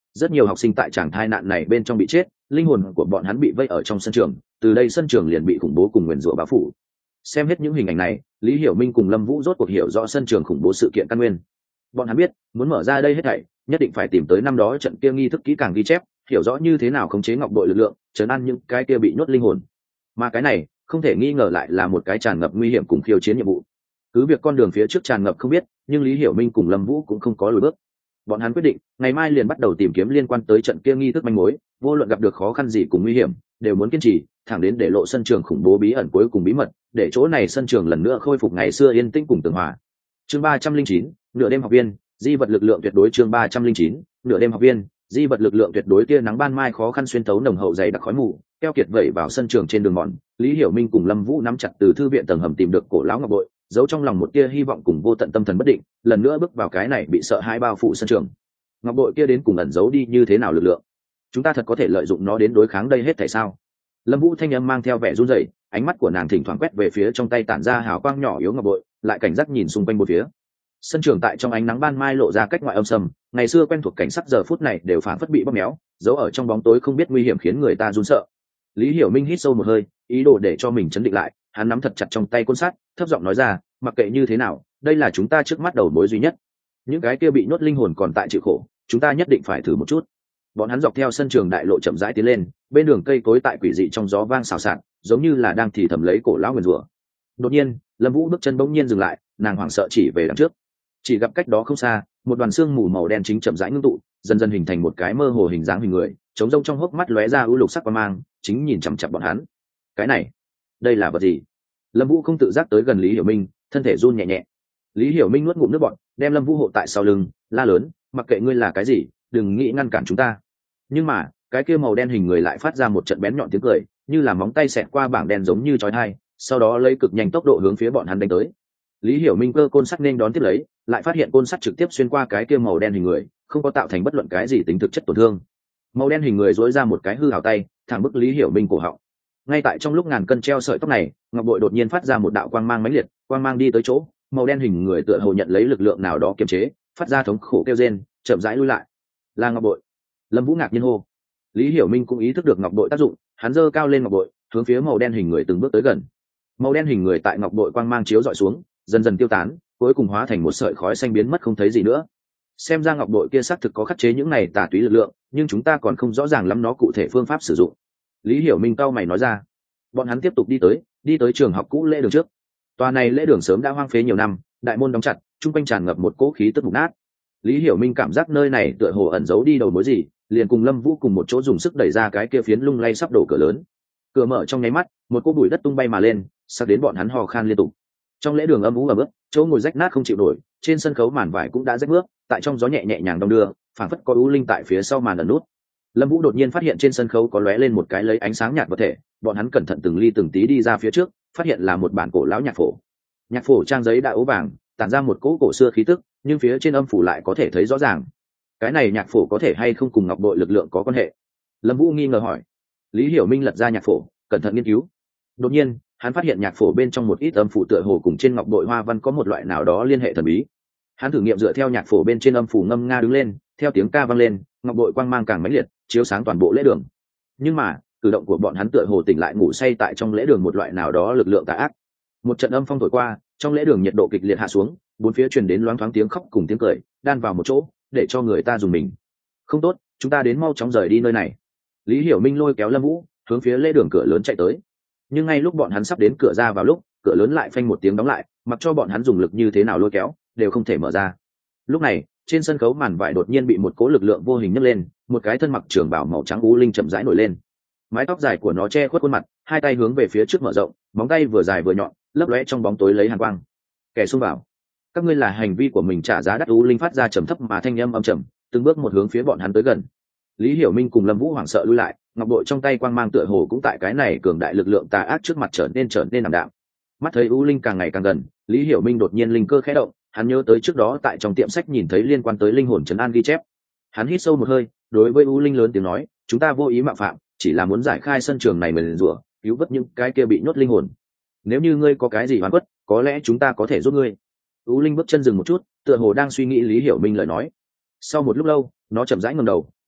rất nhiều học sinh tại tràng thai nạn này bên trong bị chết, linh hồn của bọn hắn bị vây ở trong sân trường, từ đây sân trường liền bị khủng bố cùng nguyền rủa bao phủ. Xem hết những hình ảnh này, Lý Hiểu Minh cùng Lâm Vũ rốt cuộc hiểu rõ sân trường khủng bố sự kiện căn nguyên. Bọn hắn biết, muốn mở ra đây hết thảy, nhất định phải tìm tới năm đó trận kia nghi thức kỹ càng ghi chép, hiểu rõ như thế nào khống chế ngọc bội lực lượng, trấn an những cái kia bị nhốt linh hồn. Mà cái này, không thể nghi ngờ lại là một cái tràn ngập nguy hiểm cùng khiêu chiến nhiệm vụ. Cứ việc con đường phía trước tràn ngập không biết, nhưng Lý Hiểu Minh cùng Lâm Vũ cũng không có lùi bước. Bọn hắn quyết định, ngày mai liền bắt đầu tìm kiếm liên quan tới trận kia nghi thức manh mối, vô luận gặp được khó khăn gì cùng nguy hiểm, đều muốn kiên trì, thẳng đến để lộ sân trường khủng bố bí ẩn cuối cùng bí mật, để chỗ này sân trường lần nữa khôi phục ngày xưa yên tĩnh cùng tường hòa. Chương 309, nửa đêm học viên, di vật lực lượng tuyệt đối. Chương 309, nửa đêm học viên, di vật lực lượng tuyệt đối. Tia nắng ban mai khó khăn xuyên thấu nồng hậu dày đặc khói mù, keo kiệt vẩy vào sân trường trên đường mòn. Lý Hiểu Minh cùng Lâm Vũ nắm chặt từ thư viện tầng hầm tìm được cổ lão ngọc bội, giấu trong lòng một tia hy vọng cùng vô tận tâm thần bất định, lần nữa bước vào cái này bị sợ hãi bao phủ sân trường. Ngọc bội kia đến cùng ẩn giấu đi như thế nào lực lượng? Chúng ta thật có thể lợi dụng nó đến đối kháng đây hết thảy sao? Lâm Vũ thanh âm mang theo vẻ run rẩy, ánh mắt của nàng thỉnh thoảng quét về phía trong tay tản ra hào quang nhỏ yếu ngọc bội, lại cảnh giác nhìn xung quanh bốn phía. Sân trường tại trong ánh nắng ban mai lộ ra cách ngoại âm sầm, ngày xưa quen thuộc cảnh sắc giờ phút này đều phảng phất bị bóp méo, giấu ở trong bóng tối không biết nguy hiểm khiến người ta run sợ. Lý Hiểu Minh hít sâu một hơi, ý đồ để cho mình chấn định lại, hắn nắm thật chặt trong tay côn sắt, thấp giọng nói ra, mặc kệ như thế nào, đây là chúng ta trước mắt đầu mối duy nhất. Những cái kia bị nhốt linh hồn còn tại chịu khổ, chúng ta nhất định phải thử một chút. Bọn hắn dọc theo sân trường đại lộ chậm rãi tiến lên, bên đường cây cối tại quỷ dị trong gió vang xào xạc, giống như là đang thì thầm lấy cổ lão nguyền rủa. Đột nhiên, Lâm Vũ bước chân bỗng nhiên dừng lại, nàng hoảng sợ chỉ về đằng trước. Chỉ gặp cách đó không xa, một đoàn xương mù màu đen chính chậm rãi ngưng tụ, dần dần hình thành một cái mơ hồ hình dáng hình người, trống rỗng trong hốc mắt lóe ra u lục sắc quang mang, chính nhìn chằm chằm bọn hắn. Cái này, đây là vật gì? Lâm Vũ không tự giác tới gần Lý Hiểu Minh, thân thể run nhẹ nhẹ. Lý Hiểu Minh nuốt ngụm nước bọt, đem Lâm Vũ hộ tại sau lưng, la lớn, mặc kệ ngươi là cái gì, đừng nghĩ ngăn cản chúng ta. Nhưng mà cái kia màu đen hình người lại phát ra một trận bén nhọn tiếng cười, như là móng tay xẹt qua bảng đen giống như chói tai, sau đó lấy cực nhanh tốc độ hướng phía bọn hắn đánh tới. Lý Hiểu Minh cơ côn sắt nên đón tiếp lấy, lại phát hiện côn sắt trực tiếp xuyên qua cái kia màu đen hình người, không có tạo thành bất luận cái gì tính thực chất tổn thương. Màu đen hình người duỗi ra một cái hư hào tay, thẳng bức Lý Hiểu Minh cổ họng. Ngay tại trong lúc ngàn cân treo sợi tóc này, ngọc bội đột nhiên phát ra một đạo quang mang mãnh liệt, quang mang đi tới chỗ, màu đen hình người tựa hồ nhận lấy lực lượng nào đó kiềm chế, phát ra thống khổ kêu rên, chậm rãi lui lại. Là ngọc bội. Lâm Vũ ngạc nhiên hô. Lý Hiểu Minh cũng ý thức được ngọc bội tác dụng, hắn giơ cao lên ngọc bội, hướng phía màu đen hình người từng bước tới gần. Màu đen hình người tại ngọc bội quang mang chiếu dọi xuống, dần dần tiêu tán, cuối cùng hóa thành một sợi khói xanh biến mất không thấy gì nữa. Xem ra ngọc bội kia xác thực có khắc chế những này tà túy lực lượng, nhưng chúng ta còn không rõ ràng lắm nó cụ thể phương pháp sử dụng. Lý Hiểu Minh cau mày nói ra. Bọn hắn tiếp tục đi tới trường học cũ lễ đường trước. Tòa này lễ đường sớm đã hoang phế nhiều năm, đại môn đóng chặt, trung quanh tràn ngập một cỗ khí tức mục nát. Lý Hiểu Minh cảm giác nơi này tựa hồ ẩn giấu đi đầu mối gì, liền cùng Lâm Vũ cùng một chỗ dùng sức đẩy ra cái kia phiến lung lay sắp đổ cửa lớn. Cửa mở trong nháy mắt, một cỗ bụi đất tung bay mà lên, sắp đến bọn hắn hò khan liên tục. Trong lễ đường âm u ẩm ướt, chỗ ngồi rách nát không chịu nổi, trên sân khấu màn vải cũng đã rách nước, tại trong gió nhẹ nhẹ nhàng đong đưa, phảng phất có u linh tại phía sau màn ẩn nút. Lâm Vũ đột nhiên phát hiện trên sân khấu có lóe lên một cái lấy ánh sáng nhạt vật thể, bọn hắn cẩn thận từng ly từng tí đi ra phía trước, phát hiện là một bản cổ lão nhạc phổ. Nhạc phổ trang giấy đã ố vàng, tản ra một cỗ cổ xưa khí tức, nhưng phía trên âm phủ lại có thể thấy rõ ràng. Cái này nhạc phổ có thể hay không cùng ngọc bội lực lượng có quan hệ? Lâm Vũ nghi ngờ hỏi. Lý Hiểu Minh lật ra nhạc phổ, cẩn thận nghiên cứu. Đột nhiên, hắn phát hiện nhạc phổ bên trong một ít âm phủ tựa hồ cùng trên ngọc bội hoa văn có một loại nào đó liên hệ thần bí. Hắn thử nghiệm dựa theo nhạc phổ bên trên âm phủ ngâm nga đứng lên, theo tiếng ca vang lên, ngọc bội quang mang càng mãnh liệt, chiếu sáng toàn bộ lễ đường. Nhưng mà, cử động của bọn hắn tựa hồ tỉnh lại ngủ say tại trong lễ đường một loại nào đó lực lượng tà ác. Một trận âm phong thổi qua, trong lễ đường nhiệt độ kịch liệt hạ xuống, bốn phía truyền đến loáng thoáng tiếng khóc cùng tiếng cười, đan vào một chỗ, để cho người ta dùng mình. Không tốt, chúng ta đến mau chóng rời đi nơi này. Lý Hiểu Minh lôi kéo Lâm Vũ, hướng phía lễ đường cửa lớn chạy tới. Nhưng ngay lúc bọn hắn sắp đến cửa ra vào lúc, cửa lớn lại phanh một tiếng đóng lại, mặc cho bọn hắn dùng lực như thế nào lôi kéo, đều không thể mở ra. Lúc này, trên sân khấu màn vải đột nhiên bị một cỗ lực lượng vô hình nhấc lên, một cái thân mặc trường bào màu trắng u linh chậm rãi nổi lên. Mái tóc dài của nó che khuất khuôn mặt, hai tay hướng về phía trước mở rộng, móng tay vừa dài vừa nhọn, lấp lóe trong bóng tối lấy hàn quang. Kẻ xông vào, các ngươi là hành vi của mình trả giá đắt. U linh phát ra trầm thấp mà thanh âm âm trầm, từng bước một hướng phía bọn hắn tới gần. Lý Hiểu Minh cùng Lâm Vũ hoảng sợ lui lại, ngọc bội trong tay quang mang tựa hồ cũng tại cái này cường đại lực lượng tà ác trước mặt trở nên ảm đạm. Mắt thấy U linh càng ngày càng gần, Lý Hiểu Minh đột nhiên linh cơ khẽ động, hắn nhớ tới trước đó tại trong tiệm sách nhìn thấy liên quan tới linh hồn trấn an ghi chép. Hắn hít sâu một hơi, đối với U linh lớn tiếng nói, chúng ta vô ý mạo phạm, chỉ là muốn giải khai sân trường này mền rủa, cứu vớt những cái kia bị nhốt linh hồn. Nếu như ngươi có cái gì oán khuất, có lẽ chúng ta có thể giúp ngươi. U linh bước chân dừng một chút, tựa hồ đang suy nghĩ Lý Hiểu Minh lời nói. Sau một lúc lâu, nó chậm rãi ngẩng đầu,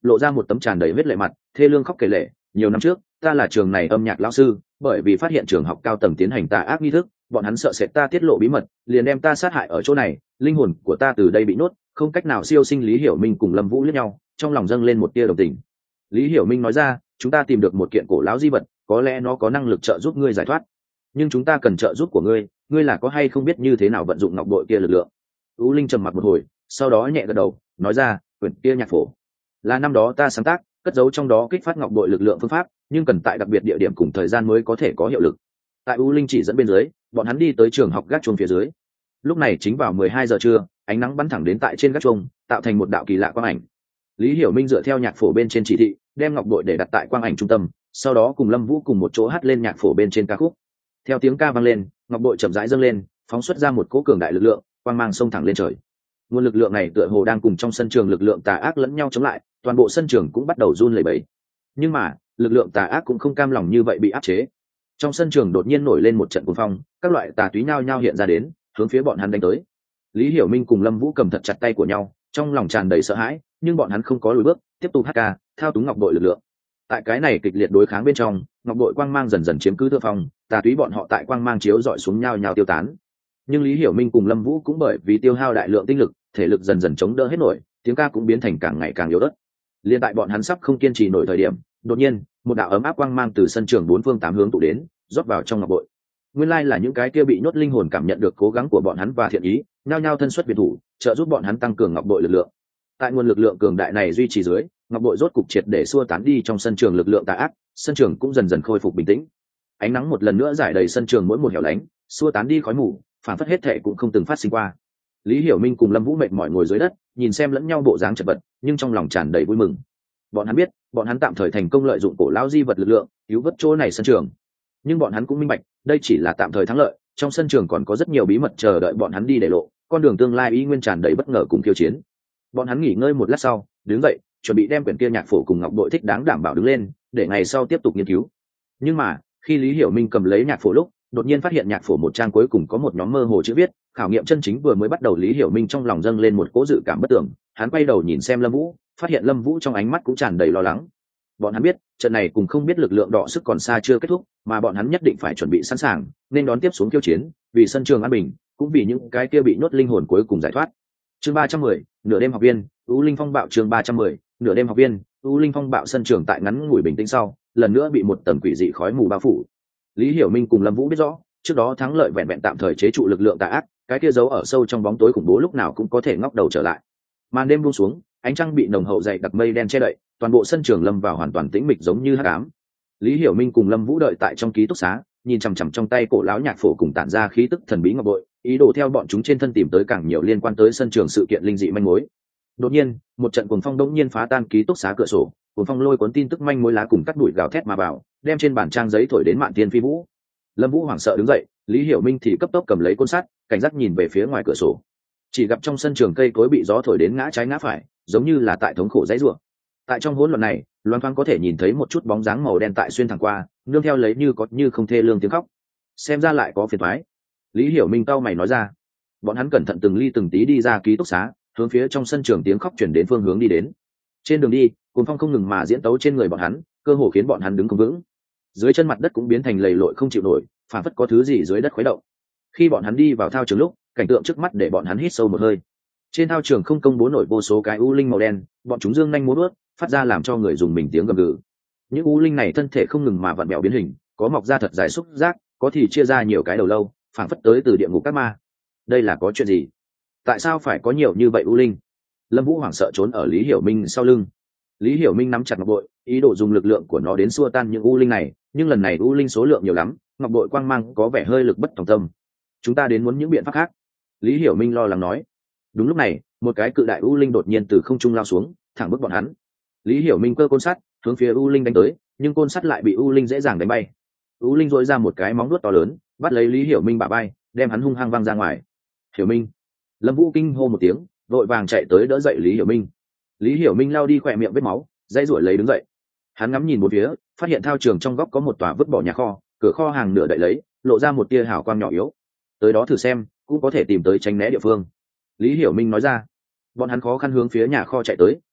lộ ra một tấm tràn đầy vết lệ mặt, thê lương khóc kể lệ. Nhiều năm trước, ta là trường này âm nhạc lão sư, bởi vì phát hiện trường học cao tầng tiến hành tà ác nghi thức, bọn hắn sợ sệt ta tiết lộ bí mật, liền đem ta sát hại ở chỗ này, linh hồn của ta từ đây bị nuốt, không cách nào siêu sinh. Lý Hiểu Minh cùng Lâm Vũ liếc nhau, trong lòng dâng lên một tia đồng tình. Lý Hiểu Minh nói ra, chúng ta tìm được một kiện cổ lão di vật, có lẽ nó có năng lực trợ giúp ngươi giải thoát, nhưng chúng ta cần trợ giúp của ngươi, ngươi là có hay không biết như thế nào vận dụng ngọc bội kia lực lượng? U Linh trầm mặc một hồi, sau đó nhẹ gật đầu, nói ra, quyển kia nhạc phổ là năm đó ta sáng tác, cất giấu trong đó kích phát ngọc bội lực lượng phương pháp, nhưng cần tại đặc biệt địa điểm cùng thời gian mới có thể có hiệu lực. Tại U Linh chỉ dẫn bên dưới, bọn hắn đi tới trường học gác chuông phía dưới. Lúc này chính vào 12 giờ trưa, ánh nắng bắn thẳng đến tại trên gác chuông, tạo thành một đạo kỳ lạ quang ảnh. Lý Hiểu Minh dựa theo nhạc phổ bên trên chỉ thị, đem ngọc bội để đặt tại quang ảnh trung tâm, sau đó cùng Lâm Vũ cùng một chỗ hát lên nhạc phổ bên trên ca khúc. Theo tiếng ca vang lên, ngọc bội chậm rãi dâng lên, phóng xuất ra một cỗ cường đại lực lượng, quang mang xông thẳng lên trời. Nguồn lực lượng này tựa hồ đang cùng trong sân trường lực lượng tà ác lẫn nhau chống lại, toàn bộ sân trường cũng bắt đầu run lẩy bẩy. Nhưng mà, lực lượng tà ác cũng không cam lòng như vậy bị áp chế. Trong sân trường đột nhiên nổi lên một trận cuồng phong, các loại tà túy nhao nhao hiện ra đến, hướng phía bọn hắn đánh tới. Lý Hiểu Minh cùng Lâm Vũ cầm thật chặt tay của nhau, trong lòng tràn đầy sợ hãi, nhưng bọn hắn không có lùi bước, tiếp tục hát ca, thao túng ngọc bội lực lượng. Tại cái này kịch liệt đối kháng bên trong, ngọc bội quang mang dần dần chiếm cứ thượng phong, tà túy bọn họ tại quang mang chiếu dọi xuống nhao nhao tiêu tán. Nhưng Lý Hiểu Minh cùng Lâm Vũ cũng bởi vì tiêu hao đại lượng tinh lực, thể lực dần dần chống đỡ hết nổi, tiếng ca cũng biến thành càng ngày càng yếu ớt. Liên tại bọn hắn sắp không kiên trì nổi thời điểm, đột nhiên, một đạo ấm áp quang mang từ sân trường bốn phương tám hướng tụ đến, rót vào trong ngọc bội. Nguyên lai là những cái kia bị nhốt linh hồn cảm nhận được cố gắng của bọn hắn và thiện ý, nhao nhao thân xuất biệt thủ, trợ giúp bọn hắn tăng cường ngọc bội lực lượng. Tại nguồn lực lượng cường đại này duy trì dưới, ngọc bội rốt cục triệt để xua tán đi trong sân trường lực lượng tà ác, sân trường cũng dần dần khôi phục bình tĩnh. Ánh nắng một lần nữa rải đầy sân trường mỗi một hẻo lánh, xua tán đi khói mù, phản phất hết thệ cũng không từng phát sinh qua. Lý Hiểu Minh cùng Lâm Vũ mệt mỏi ngồi dưới đất, nhìn xem lẫn nhau bộ dáng chật vật, nhưng trong lòng tràn đầy vui mừng. Bọn hắn biết, bọn hắn tạm thời thành công lợi dụng cổ lão di vật lực lượng, cứu vớt chỗ này sân trường. Nhưng bọn hắn cũng minh bạch, đây chỉ là tạm thời thắng lợi, trong sân trường còn có rất nhiều bí mật chờ đợi bọn hắn đi để lộ, con đường tương lai y nguyên tràn đầy bất ngờ cùng khiêu chiến. Bọn hắn nghỉ ngơi một lát sau, đứng dậy, chuẩn bị đem quyển kia nhạc phổ cùng ngọc bội thích đáng đảm bảo đứng lên, để ngày sau tiếp tục nghiên cứu. Nhưng mà, khi Lý Hiểu Minh cầm lấy nhạc phổ lúc, đột nhiên phát hiện nhạc phổ một trang cuối cùng có một nhóm mơ hồ chữ viết, khảo nghiệm chân chính vừa mới bắt đầu. Lý Hiểu Minh trong lòng dâng lên một cỗ dự cảm bất tưởng, hắn quay đầu nhìn xem Lâm Vũ, phát hiện Lâm Vũ trong ánh mắt cũng tràn đầy lo lắng. Bọn hắn biết, trận này cùng không biết lực lượng đọ sức còn xa chưa kết thúc, mà bọn hắn nhất định phải chuẩn bị sẵn sàng, nên đón tiếp xuống khiêu chiến, vì sân trường an bình, cũng vì những cái kia bị nhốt linh hồn cuối cùng giải thoát. Chương 310, nửa đêm học viên, U Linh phong bạo. Chương 310, nửa đêm học viên, U Linh phong bạo. Sân trường tại ngắn ngủi bình tĩnh sau, lần nữa bị một tầng quỷ dị khói mù bao phủ. Lý Hiểu Minh cùng Lâm Vũ biết rõ, trước đó thắng lợi vẹn vẹn tạm thời chế trụ lực lượng tà ác, cái kia giấu ở sâu trong bóng tối khủng bố lúc nào cũng có thể ngóc đầu trở lại. Màn đêm buông xuống, ánh trăng bị nồng hậu dày đặc mây đen che đậy, toàn bộ sân trường lâm vào hoàn toàn tĩnh mịch giống như hắc ám. Lý Hiểu Minh cùng Lâm Vũ đợi tại trong ký túc xá, nhìn chằm chằm trong tay cổ lão nhạc phổ cùng tản ra khí tức thần bí ngọc bội, ý đồ theo bọn chúng trên thân tìm tới càng nhiều liên quan tới sân trường sự kiện linh dị manh mối. Đột nhiên, một trận cuồng phong đột nhiên phá tan ký túc xá cửa sổ, cuồng phong lôi cuốn tin tức manh mối lá cùng cắt đuổi gào thét mà vào, đem trên bản trang giấy thổi đến mạn thiên phi vũ. Lâm Vũ hoảng sợ đứng dậy, Lý Hiểu Minh thì cấp tốc cầm lấy côn sắt, cảnh giác nhìn về phía ngoài cửa sổ. Chỉ gặp trong sân trường cây cối bị gió thổi đến ngã trái ngã phải, giống như là tại thống khổ dãy rủa. Tại trong hỗn loạn này, loan thoáng có thể nhìn thấy một chút bóng dáng màu đen tại xuyên thẳng qua, nương theo lấy như có như không thê lương tiếng khóc. Xem ra lại có phiền toái. Lý Hiểu Minh cau mày nói ra. Bọn hắn cẩn thận từng ly từng tí đi ra ký túc xá, hướng phía trong sân trường tiếng khóc chuyển đến phương hướng đi đến. Trên đường đi, cuồng phong không ngừng mà diễn tấu trên người bọn hắn, cơ hồ khiến bọn hắn đứng không vững. Dưới chân mặt đất cũng biến thành lầy lội không chịu nổi, phản phất có thứ gì dưới đất khuấy động. Khi bọn hắn đi vào thao trường lúc, cảnh tượng trước mắt để bọn hắn hít sâu một hơi. Trên thao trường không công bố nổi vô số cái u linh màu đen, bọn chúng dương nhanh múa vuốt, phát ra làm cho người dùng mình tiếng gầm gừ. Những u linh này thân thể không ngừng mà vặn vẹo biến hình, có mọc ra thật dài xúc giác, có thì chia ra nhiều cái đầu lâu, phảng phất tới từ địa ngục các ma. Đây là có chuyện gì? Tại sao phải có nhiều như vậy u linh? Lâm Vũ hoảng sợ trốn ở Lý Hiểu Minh sau lưng. Lý Hiểu Minh nắm chặt ngọc bội, ý đồ dùng lực lượng của nó đến xua tan những u linh này, nhưng lần này u linh số lượng nhiều lắm, ngọc bội quang mang có vẻ hơi lực bất tòng tâm. Chúng ta đến muốn những biện pháp khác. Lý Hiểu Minh lo lắng nói. Đúng lúc này, một cái cự đại u linh đột nhiên từ không trung lao xuống, thẳng bước bọn hắn. Lý Hiểu Minh cơ côn sắt hướng phía u linh đánh tới, nhưng côn sắt lại bị u linh dễ dàng đánh bay. U linh dội ra một cái móng vuốt to lớn, bắt lấy Lý Hiểu Minh bả vai, đem hắn hung hăng văng ra ngoài. Hiểu Minh! Lâm Vũ kinh hô một tiếng, vội vàng chạy tới đỡ dậy Lý Hiểu Minh. Lý Hiểu Minh lao đi khỏe miệng vết máu, dãy ruổi lấy đứng dậy. Hắn ngắm nhìn một phía, phát hiện thao trường trong góc có một tòa vứt bỏ nhà kho, cửa kho hàng nửa đậy lấy, lộ ra một tia hào quang nhỏ yếu. Tới đó thử xem, cũng có thể tìm tới tránh né địa phương. Lý Hiểu Minh nói ra. Bọn hắn khó khăn hướng phía nhà kho chạy tới,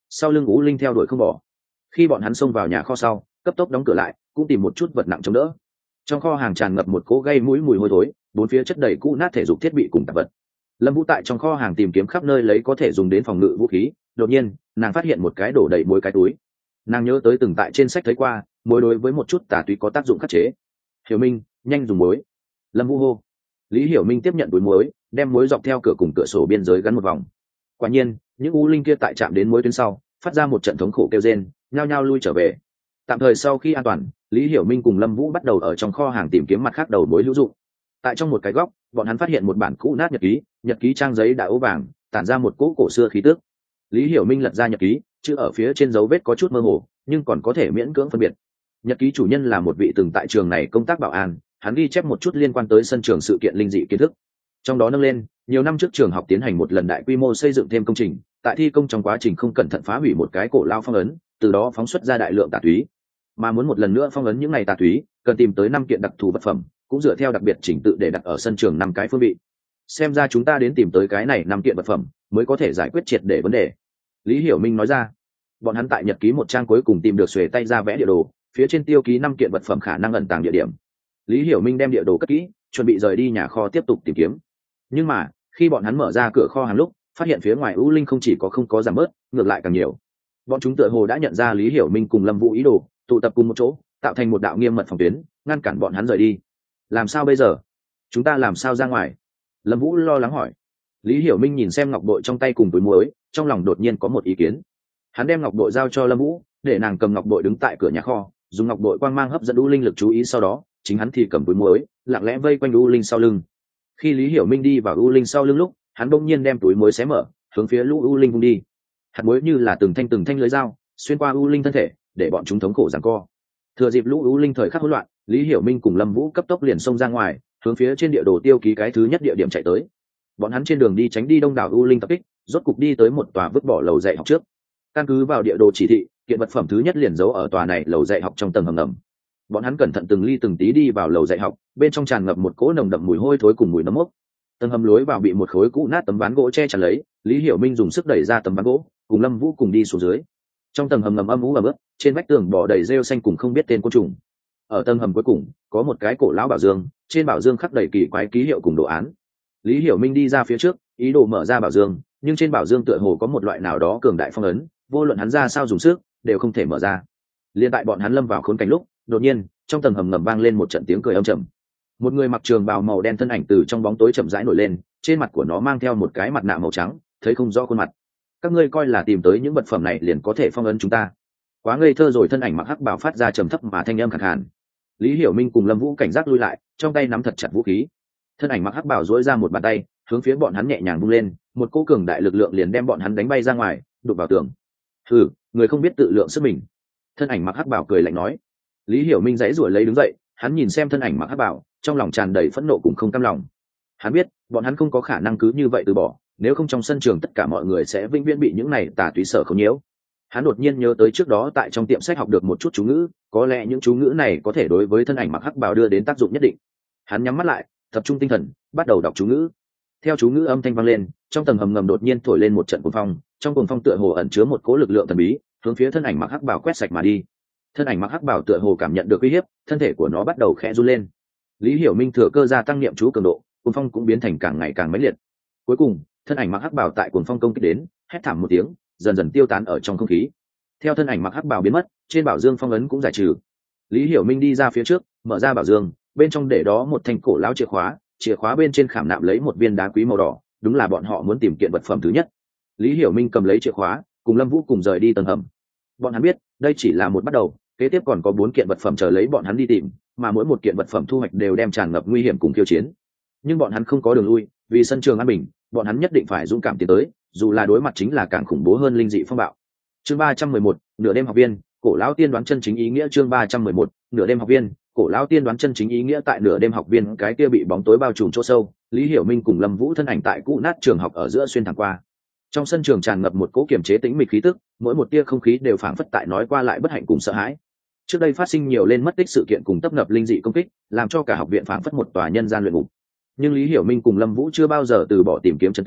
sau lưng U linh theo đuổi không bỏ. Khi bọn hắn xông vào nhà kho sau, cấp tốc đóng cửa lại, cũng tìm một chút vật nặng chống đỡ. Trong kho hàng tràn ngập một cỗ gây mũi mùi hôi thối, bốn phía chất đầy cũ nát thể dục thiết bị cùng tạp vật. Lâm Vũ tại trong kho hàng tìm kiếm khắp nơi lấy có thể dùng đến phòng ngự vũ khí, đột nhiên nàng phát hiện một cái đổ đầy muối cái túi. Nàng nhớ tới từng tại trên sách thấy qua, muối đối với một chút tà túy có tác dụng khắc chế. Hiểu Minh, nhanh dùng muối. Lâm Vũ hô. Lý Hiểu Minh tiếp nhận túi muối, đem muối dọc theo cửa cùng cửa sổ biên giới gắn một vòng. Quả nhiên, những u linh kia tại chạm đến muối tuyến sau, phát ra một trận thống khổ kêu rên, nhao nhao lui trở về. Tạm thời sau khi an toàn, Lý Hiểu Minh cùng Lâm Vũ bắt đầu ở trong kho hàng tìm kiếm mặt khác đầu mối hữu dụng. Tại trong một cái góc, bọn hắn phát hiện một bản cũ nát nhật ký trang giấy đã ố vàng, tản ra một cỗ cổ xưa khí tức. Lý Hiểu Minh lật ra nhật ký, chữ ở phía trên dấu vết có chút mơ hồ, nhưng còn có thể miễn cưỡng phân biệt. Nhật ký chủ nhân là một vị từng tại trường này công tác bảo an, hắn ghi chép một chút liên quan tới sân trường sự kiện linh dị kiến thức. Trong đó nâng lên, nhiều năm trước trường học tiến hành một lần đại quy mô xây dựng thêm công trình, tại thi công trong quá trình không cẩn thận phá hủy một cái cổ lao phong ấn, từ đó phóng xuất ra đại lượng tà túy. Mà muốn một lần nữa phong ấn những này tà túy, cần tìm tới 5 kiện đặc thù vật phẩm, cũng dựa theo đặc biệt chỉnh tự để đặt ở sân trường 5 cái phương vị. Xem ra chúng ta đến tìm tới cái này 5 kiện vật phẩm mới có thể giải quyết triệt để vấn đề. Lý Hiểu Minh nói ra. Bọn hắn tại nhật ký một trang cuối cùng tìm được xuề tay ra vẽ địa đồ, phía trên tiêu ký 5 kiện vật phẩm khả năng ẩn tàng địa điểm. Lý Hiểu Minh đem địa đồ cất kỹ, chuẩn bị rời đi nhà kho tiếp tục tìm kiếm. Nhưng mà khi bọn hắn mở ra cửa kho hàng lúc, phát hiện phía ngoài u linh không chỉ có không có giảm bớt, ngược lại càng nhiều. Bọn chúng tựa hồ đã nhận ra Lý Hiểu Minh cùng Lâm Vũ ý đồ, tụ tập cùng một chỗ, tạo thành một đạo nghiêm mật phòng tuyến, ngăn cản bọn hắn rời đi. Làm sao bây giờ? Chúng ta làm sao ra ngoài? Lâm Vũ lo lắng hỏi. Lý Hiểu Minh nhìn xem ngọc bội trong tay cùng túi muối, trong lòng đột nhiên có một ý kiến. Hắn đem ngọc bội giao cho Lâm Vũ, để nàng cầm ngọc bội đứng tại cửa nhà kho, dùng ngọc bội quang mang hấp dẫn u linh lực chú ý, sau đó chính hắn thì cầm túi muối, lặng lẽ vây quanh u linh sau lưng. Khi Lý Hiểu Minh đi vào u linh sau lưng lúc, hắn bỗng nhiên đem túi muối xé mở, hướng phía lũ u linh vung đi. Hạt muối như là từng thanh lưới dao, xuyên qua u linh thân thể, để bọn chúng thống khổ giằng co. Thừa dịp lũ u linh thời khắc hỗn loạn, Lý Hiểu Minh cùng Lâm Vũ cấp tốc liền xông ra ngoài, hướng phía trên địa đồ tiêu ký cái thứ nhất địa điểm chạy tới. Bọn hắn trên đường đi tránh đi đông đảo u linh tập kích, rốt cục đi tới một tòa vứt bỏ lầu dạy học trước. Căn cứ vào địa đồ chỉ thị, kiện vật phẩm thứ nhất liền giấu ở tòa này lầu dạy học trong tầng hầm ngầm. Bọn hắn cẩn thận từng ly từng tí đi vào lầu dạy học, bên trong tràn ngập một cỗ nồng đậm mùi hôi thối cùng mùi nấm mốc. Tầng hầm lối vào bị một khối cũ nát tấm ván gỗ che chắn lấy, Lý Hiểu Minh dùng sức đẩy ra tấm ván gỗ, cùng Lâm Vũ cùng đi xuống dưới. Trong tầng hầm ngầm âm u ẩm ướt, trên vách tường bò đầy rêu xanh cùng không biết tên côn trùng. Ở tầng hầm cuối cùng có một cái cổ lão bảo dương, trên bảo dương khắc đầy kỳ quái ký hiệu cùng đồ án. Lý Hiểu Minh đi ra phía trước, ý đồ mở ra bảo dương, nhưng trên bảo dương tựa hồ có một loại nào đó cường đại phong ấn, vô luận hắn ra sao dùng sức đều không thể mở ra. Liên tại bọn hắn lâm vào khốn cảnh lúc, đột nhiên trong tầng hầm ngầm vang lên một trận tiếng cười âm trầm. Một người mặc trường bào màu đen thân ảnh từ trong bóng tối chậm rãi nổi lên, trên mặt của nó mang theo một cái mặt nạ màu trắng, thấy không rõ khuôn mặt. Các ngươi coi là tìm tới những vật phẩm này liền có thể phong ấn chúng ta? Quá ngây thơ rồi. Thân ảnh mặc hắc bào phát ra trầm thấp mà thanh âm khàn khàn. Lý Hiểu Minh cùng Lâm Vũ cảnh giác lui lại, trong tay nắm thật chặt vũ khí. Thân ảnh mặc hắc bào duỗi ra một bàn tay, hướng phía bọn hắn nhẹ nhàng vung lên, một cỗ cường đại lực lượng liền đem bọn hắn đánh bay ra ngoài, đụng vào tường. Hừ, người không biết tự lượng sức mình. Thân ảnh mặc hắc bào cười lạnh nói. Lý Hiểu Minh giãy giụa lấy đứng dậy, hắn nhìn xem thân ảnh mặc hắc bào, trong lòng tràn đầy phẫn nộ cùng không cam lòng. Hắn biết bọn hắn không có khả năng cứ như vậy từ bỏ, nếu không trong sân trường tất cả mọi người sẽ vĩnh viễn bị những này tà túy sở khống nhiễu. Hắn đột nhiên nhớ tới trước đó tại trong tiệm sách học được một chút chú ngữ, có lẽ những chú ngữ này có thể đối với thân ảnh mặc hắc bào đưa đến tác dụng nhất định. Hắn nhắm mắt lại, tập trung tinh thần, bắt đầu đọc chú ngữ. Theo chú ngữ âm thanh vang lên, trong tầng hầm ngầm đột nhiên thổi lên một trận cuồng phong, trong cuồng phong tựa hồ ẩn chứa một cỗ lực lượng thần bí, hướng phía thân ảnh mặc hắc bào quét sạch mà đi. Thân ảnh mặc hắc bào tựa hồ cảm nhận được uy hiếp, thân thể của nó bắt đầu khẽ run lên. Lý Hiểu Minh thừa cơ gia tăng niệm chú cường độ, cuồng phong cũng biến thành càng ngày càng mãnh liệt. Cuối cùng, thân ảnh mặc hắc bào tại cuồng phong công kích đến, hét thảm một tiếng, dần dần tiêu tán ở trong không khí. Theo thân ảnh mặc hắc bào biến mất, trên bảo dương phong ấn cũng giải trừ. Lý Hiểu Minh đi ra phía trước, mở ra bảo dương, bên trong để đó một thanh cổ lão chìa khóa bên trên khảm nạm lấy một viên đá quý màu đỏ, đúng là bọn họ muốn tìm kiện vật phẩm thứ nhất. Lý Hiểu Minh cầm lấy chìa khóa, cùng Lâm Vũ cùng rời đi tầng hầm. Bọn hắn biết, đây chỉ là một bắt đầu, kế tiếp còn có 4 kiện vật phẩm chờ lấy bọn hắn đi tìm, mà mỗi một kiện vật phẩm thu hoạch đều đem tràn ngập nguy hiểm cùng khiêu chiến. Nhưng bọn hắn không có đường lui, vì sân trường an bình, bọn hắn nhất định phải dũng cảm tiến tới, dù là đối mặt chính là càng khủng bố hơn linh dị phong bạo. Chương 311, nửa đêm học viên, cổ lão tiên đoán chân chính ý nghĩa. Chương 311, nửa đêm học viên, cổ lão tiên đoán chân chính ý nghĩa. Tại nửa đêm học viên cái kia bị bóng tối bao trùm chỗ sâu, Lý Hiểu Minh cùng Lâm Vũ thân ảnh tại cũ nát trường học ở giữa xuyên thẳng qua. Trong sân trường tràn ngập một cỗ kiềm chế tĩnh mịch khí tức, mỗi một tia không khí đều phảng phất tại nói qua lại bất hạnh cùng sợ hãi. Trước đây phát sinh nhiều lên mất tích sự kiện cùng tấp nập linh dị công kích, làm cho cả học viện phảng phất một tòa nhân gian luyện ngục. Nhưng Lý Hiểu Minh cùng Lâm Vũ chưa bao giờ từ bỏ tìm kiếm chân tướng,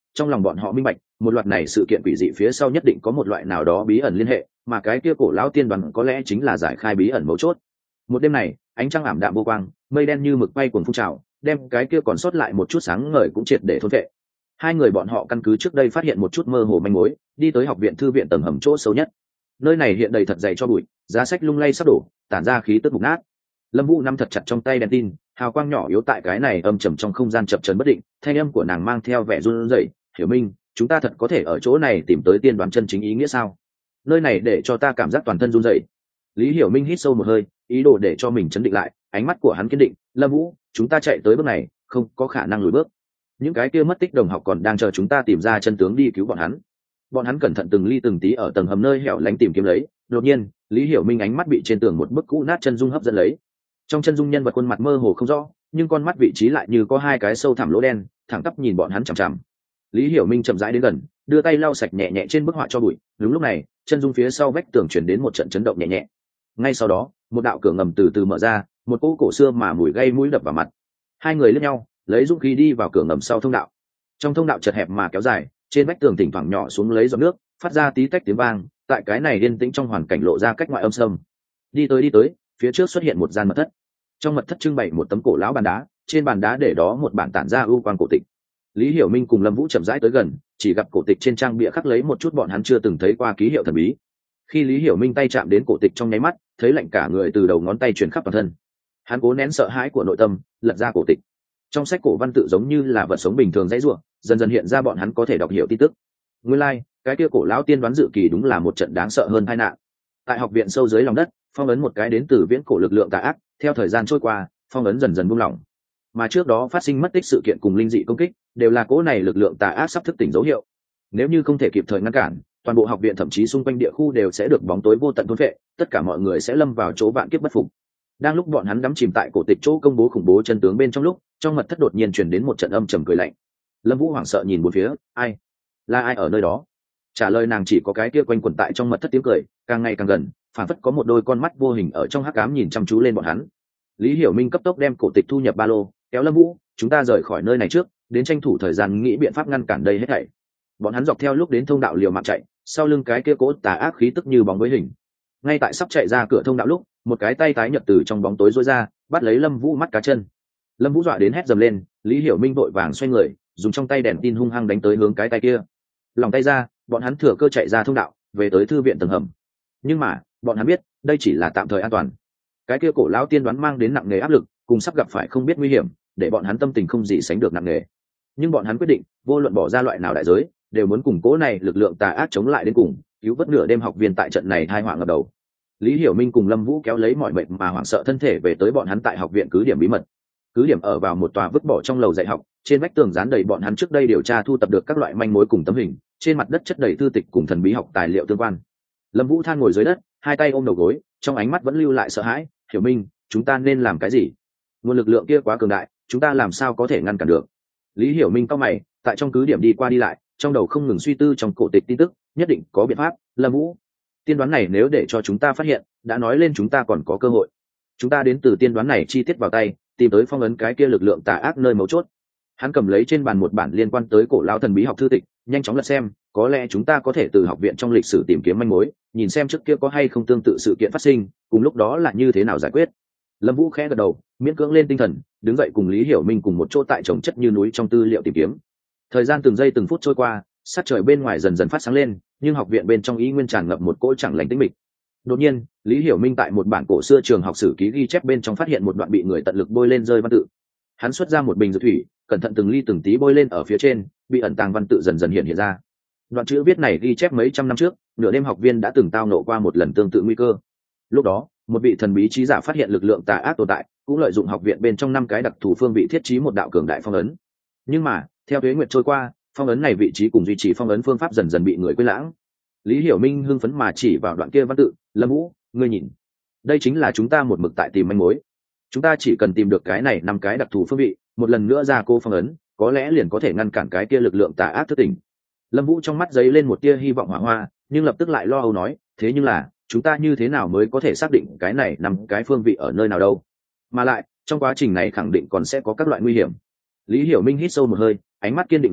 trong lòng bọn họ minh bạch một loạt này sự kiện quỷ dị phía sau nhất định có một loại nào đó bí ẩn liên hệ, mà cái kia cổ lão tiên đoàn có lẽ chính là giải khai bí ẩn mấu chốt. Một đêm này ánh trăng ảm đạm vô quang, mây đen như mực bay cuồng phun trào, đem cái kia còn sót lại một chút sáng ngời cũng triệt để thôn vệ. Hai người bọn họ căn cứ trước đây phát hiện một chút mơ hồ manh mối, đi tới học viện thư viện tầng hầm chỗ sâu nhất. Nơi này hiện đầy thật dày cho bụi, giá sách lung lay sắp đổ, tản ra khí tức mục nát. Lâm Vũ nắm thật chặt trong tay đèn tin, hào quang nhỏ yếu tại cái này âm trầm trong không gian chập chờn bất định, thanh âm của nàng mang theo vẻ run rẩy, "Hiểu Minh, chúng ta thật có thể ở chỗ này tìm tới tiên đoán chân chính ý nghĩa sao? Nơi này để cho ta cảm giác toàn thân run rẩy." Lý Hiểu Minh hít sâu một hơi, ý đồ để cho mình chấn định lại, ánh mắt của hắn kiên định, "Lâm Vũ, chúng ta chạy tới bước này, không có khả năng lùi bước. Những cái kia mất tích đồng học còn đang chờ chúng ta tìm ra chân tướng đi cứu bọn hắn." Bọn hắn cẩn thận từng ly từng tí ở tầng hầm nơi hẻo lánh tìm kiếm lấy, đột nhiên, Lý Hiểu Minh ánh mắt bị trên tường một bức cũ nát chân dung hấp dẫn lấy. Trong chân dung nhân vật khuôn mặt mơ hồ không rõ, nhưng con mắt vị trí lại như có hai cái sâu thẳm lỗ đen, thẳng tắp nhìn bọn hắn chằm chằm. Lý Hiểu Minh chậm rãi đến gần, đưa tay lau sạch nhẹ nhẹ trên bức họa cho bụi. Đúng lúc này, chân dung phía sau vách tường truyền đến một trận chấn động nhẹ nhẹ. Ngay sau đó, một đạo cửa ngầm từ từ mở ra, một cỗ cổ xưa mà mùi gây mũi đập vào mặt. Hai người liếc nhau, lấy dũng khí đi vào cửa ngầm sau thông đạo. Trong thông đạo chật hẹp mà kéo dài, trên vách tường thỉnh thoảng nhỏ xuống lấy giọt nước, phát ra tí tách tiếng vang. Tại cái này yên tĩnh trong hoàn cảnh lộ ra cách ngoại âm sâm. Đi tới, phía trước xuất hiện một gian mật thất. Trong mật thất trưng bày một tấm cổ lão bàn đá, trên bàn đá để đó một bản tản ra ưu quang cổ tịch. Lý Hiểu Minh cùng Lâm Vũ chậm rãi tới gần, chỉ gặp cổ tịch trên trang bìa khắc lấy một chút bọn hắn chưa từng thấy qua ký hiệu thần bí. Khi Lý Hiểu Minh tay chạm đến cổ tịch trong nháy mắt, thấy lạnh cả người từ đầu ngón tay truyền khắp toàn thân. Hắn cố nén sợ hãi của nội tâm, lật ra cổ tịch. Trong sách cổ văn tự giống như là vật sống bình thường dãy rủa, dần dần hiện ra bọn hắn có thể đọc hiểu tin tức. Nguyên lai, cái kia cổ lão tiên đoán dự kỳ đúng là một trận đáng sợ hơn tai nạn. Tại học viện sâu dưới lòng đất, phong ấn một cái đến từ viễn cổ lực lượng tà ác, theo thời gian trôi qua, phong ấn dần dần buông lỏng. Mà trước đó phát sinh mất tích sự kiện cùng linh dị công kích, đều là cỗ này lực lượng tà ác sắp thức tỉnh dấu hiệu. Nếu như không thể kịp thời ngăn cản, toàn bộ học viện thậm chí xung quanh địa khu đều sẽ được bóng tối vô tận thôn phệ, tất cả mọi người sẽ lâm vào chỗ vạn kiếp bất phục. Đang lúc bọn hắn đắm chìm tại cổ tịch chỗ công bố khủng bố chân tướng bên trong lúc, trong mật thất đột nhiên truyền đến một trận âm trầm cười lạnh. Lâm Vũ hoảng sợ nhìn bốn phía, "Ai? Là ai ở nơi đó?" Trả lời nàng chỉ có cái kia quanh quẩn tại trong mật thất tiếng cười, càng ngày càng gần, phản phất có một đôi con mắt vô hình ở trong hắc ám nhìn chăm chú lên bọn hắn. Lý Hiểu Minh cấp tốc đem cổ tịch thu nhập ba lô, kéo Lâm Vũ, "Chúng ta rời khỏi nơi này trước, đến tranh thủ thời gian nghĩ biện pháp ngăn cản đây hết thảy." Bọn hắn dọc theo lúc đến thông đạo liều mạng chạy, sau lưng cái kia cỗ tà ác khí tức như bóng với hình. Ngay tại sắp chạy ra cửa thông đạo lúc, một cái tay tái nhợt từ trong bóng tối rối ra, bắt lấy Lâm Vũ mắt cá chân. Lâm Vũ dọa đến hét dầm lên, Lý Hiểu Minh vội vàng xoay người, dùng trong tay đèn tin hung hăng đánh tới hướng cái tay kia. Lòng tay ra, bọn hắn thừa cơ chạy ra thông đạo, về tới thư viện tầng hầm. Nhưng mà, bọn hắn biết, đây chỉ là tạm thời an toàn. Cái kia cổ lão tiên đoán mang đến nặng nề áp lực, cùng sắp gặp phải không biết nguy hiểm, để bọn hắn tâm tình không gì sánh được nặng nề. Nhưng bọn hắn quyết định, vô luận bỏ ra loại nào đại giới, đều muốn cùng cố này lực lượng tà ác chống lại đến cùng, cứu vớt nửa đêm học viên tại trận này tai họa ngập đầu. Lý Hiểu Minh cùng Lâm Vũ kéo lấy mọi mệnh mà hoảng sợ thân thể về tới bọn hắn tại học viện cứ điểm bí mật. Cứ điểm ở vào một tòa vứt bỏ trong lầu dạy học, trên vách tường dán đầy bọn hắn trước đây điều tra thu tập được các loại manh mối cùng tấm hình, trên mặt đất chất đầy thư tịch cùng thần bí học tài liệu tương quan. Lâm Vũ than ngồi dưới đất, hai tay ôm đầu gối, trong ánh mắt vẫn lưu lại sợ hãi. "Hiểu Minh, chúng ta nên làm cái gì? Nguồn lực lượng kia quá cường đại, chúng ta làm sao có thể ngăn cản được?" Lý Hiểu Minh cau mày, tại trong cứ điểm đi qua đi lại, trong đầu không ngừng suy tư trong cổ tịch tin tức, nhất định có biện pháp. "Lâm Vũ, tiên đoán này nếu để cho chúng ta phát hiện, đã nói lên chúng ta còn có cơ hội. Chúng ta đến từ tiên đoán này chi tiết vào tay, tìm tới phong ấn cái kia lực lượng tà ác nơi mấu chốt." Hắn cầm lấy trên bàn một bản liên quan tới cổ lão thần bí học thư tịch, nhanh chóng lật xem, "Có lẽ chúng ta có thể từ học viện trong lịch sử tìm kiếm manh mối, nhìn xem trước kia có hay không tương tự sự kiện phát sinh, cùng lúc đó là như thế nào giải quyết." Lâm Vũ khẽ gật đầu, miễn cưỡng lên tinh thần, đứng dậy cùng Lý Hiểu Minh cùng một chỗ tại chồng chất như núi trong tư liệu tìm kiếm. Thời gian từng giây từng phút trôi qua, sát trời bên ngoài dần dần phát sáng lên, nhưng học viện bên trong ý nguyên tràn ngập một cỗ chẳng lành tĩnh mịch. Đột nhiên, Lý Hiểu Minh tại một bản cổ xưa trường học sử ký ghi chép bên trong phát hiện một đoạn bị người tận lực bôi lên rơi văn tự. Hắn xuất ra một bình dược thủy, cẩn thận từng ly từng tí bôi lên ở phía trên, bị ẩn tàng văn tự dần dần hiện ra. Đoạn chữ viết này ghi chép mấy trăm năm trước, nửa đêm học viên đã từng tao nộ qua một lần tương tự nguy cơ. Lúc đó, một vị thần bí trí giả phát hiện lực lượng tà ác tồn tại, cũng lợi dụng học viện bên trong 5 cái đặc thù phương vị thiết trí một đạo cường đại phong ấn. Nhưng mà, theo tuế nguyệt trôi qua, phong ấn này vị trí cùng duy trì phong ấn phương pháp dần dần bị người quên lãng. Lý Hiểu Minh hưng phấn mà chỉ vào đoạn kia văn tự, "Lâm Vũ, ngươi nhìn, đây chính là chúng ta một mực tại tìm manh mối. Chúng ta chỉ cần tìm được cái này 5 cái đặc thù phương vị, một lần nữa ra cô phong ấn, có lẽ liền có thể ngăn cản cái kia lực lượng tà ác thức tỉnh." Lâm Vũ trong mắt giấy lên một tia hy vọng hỏa hoa, nhưng lập tức lại lo âu nói, "Thế nhưng là, chúng ta như thế nào mới có thể xác định cái này 5 cái phương vị ở nơi nào đâu? Mà lại, trong quá trình này khẳng định còn sẽ có các loại nguy hiểm." Lý Hiểu Minh hít sâu một hơi, ánh mắt kiên định nói,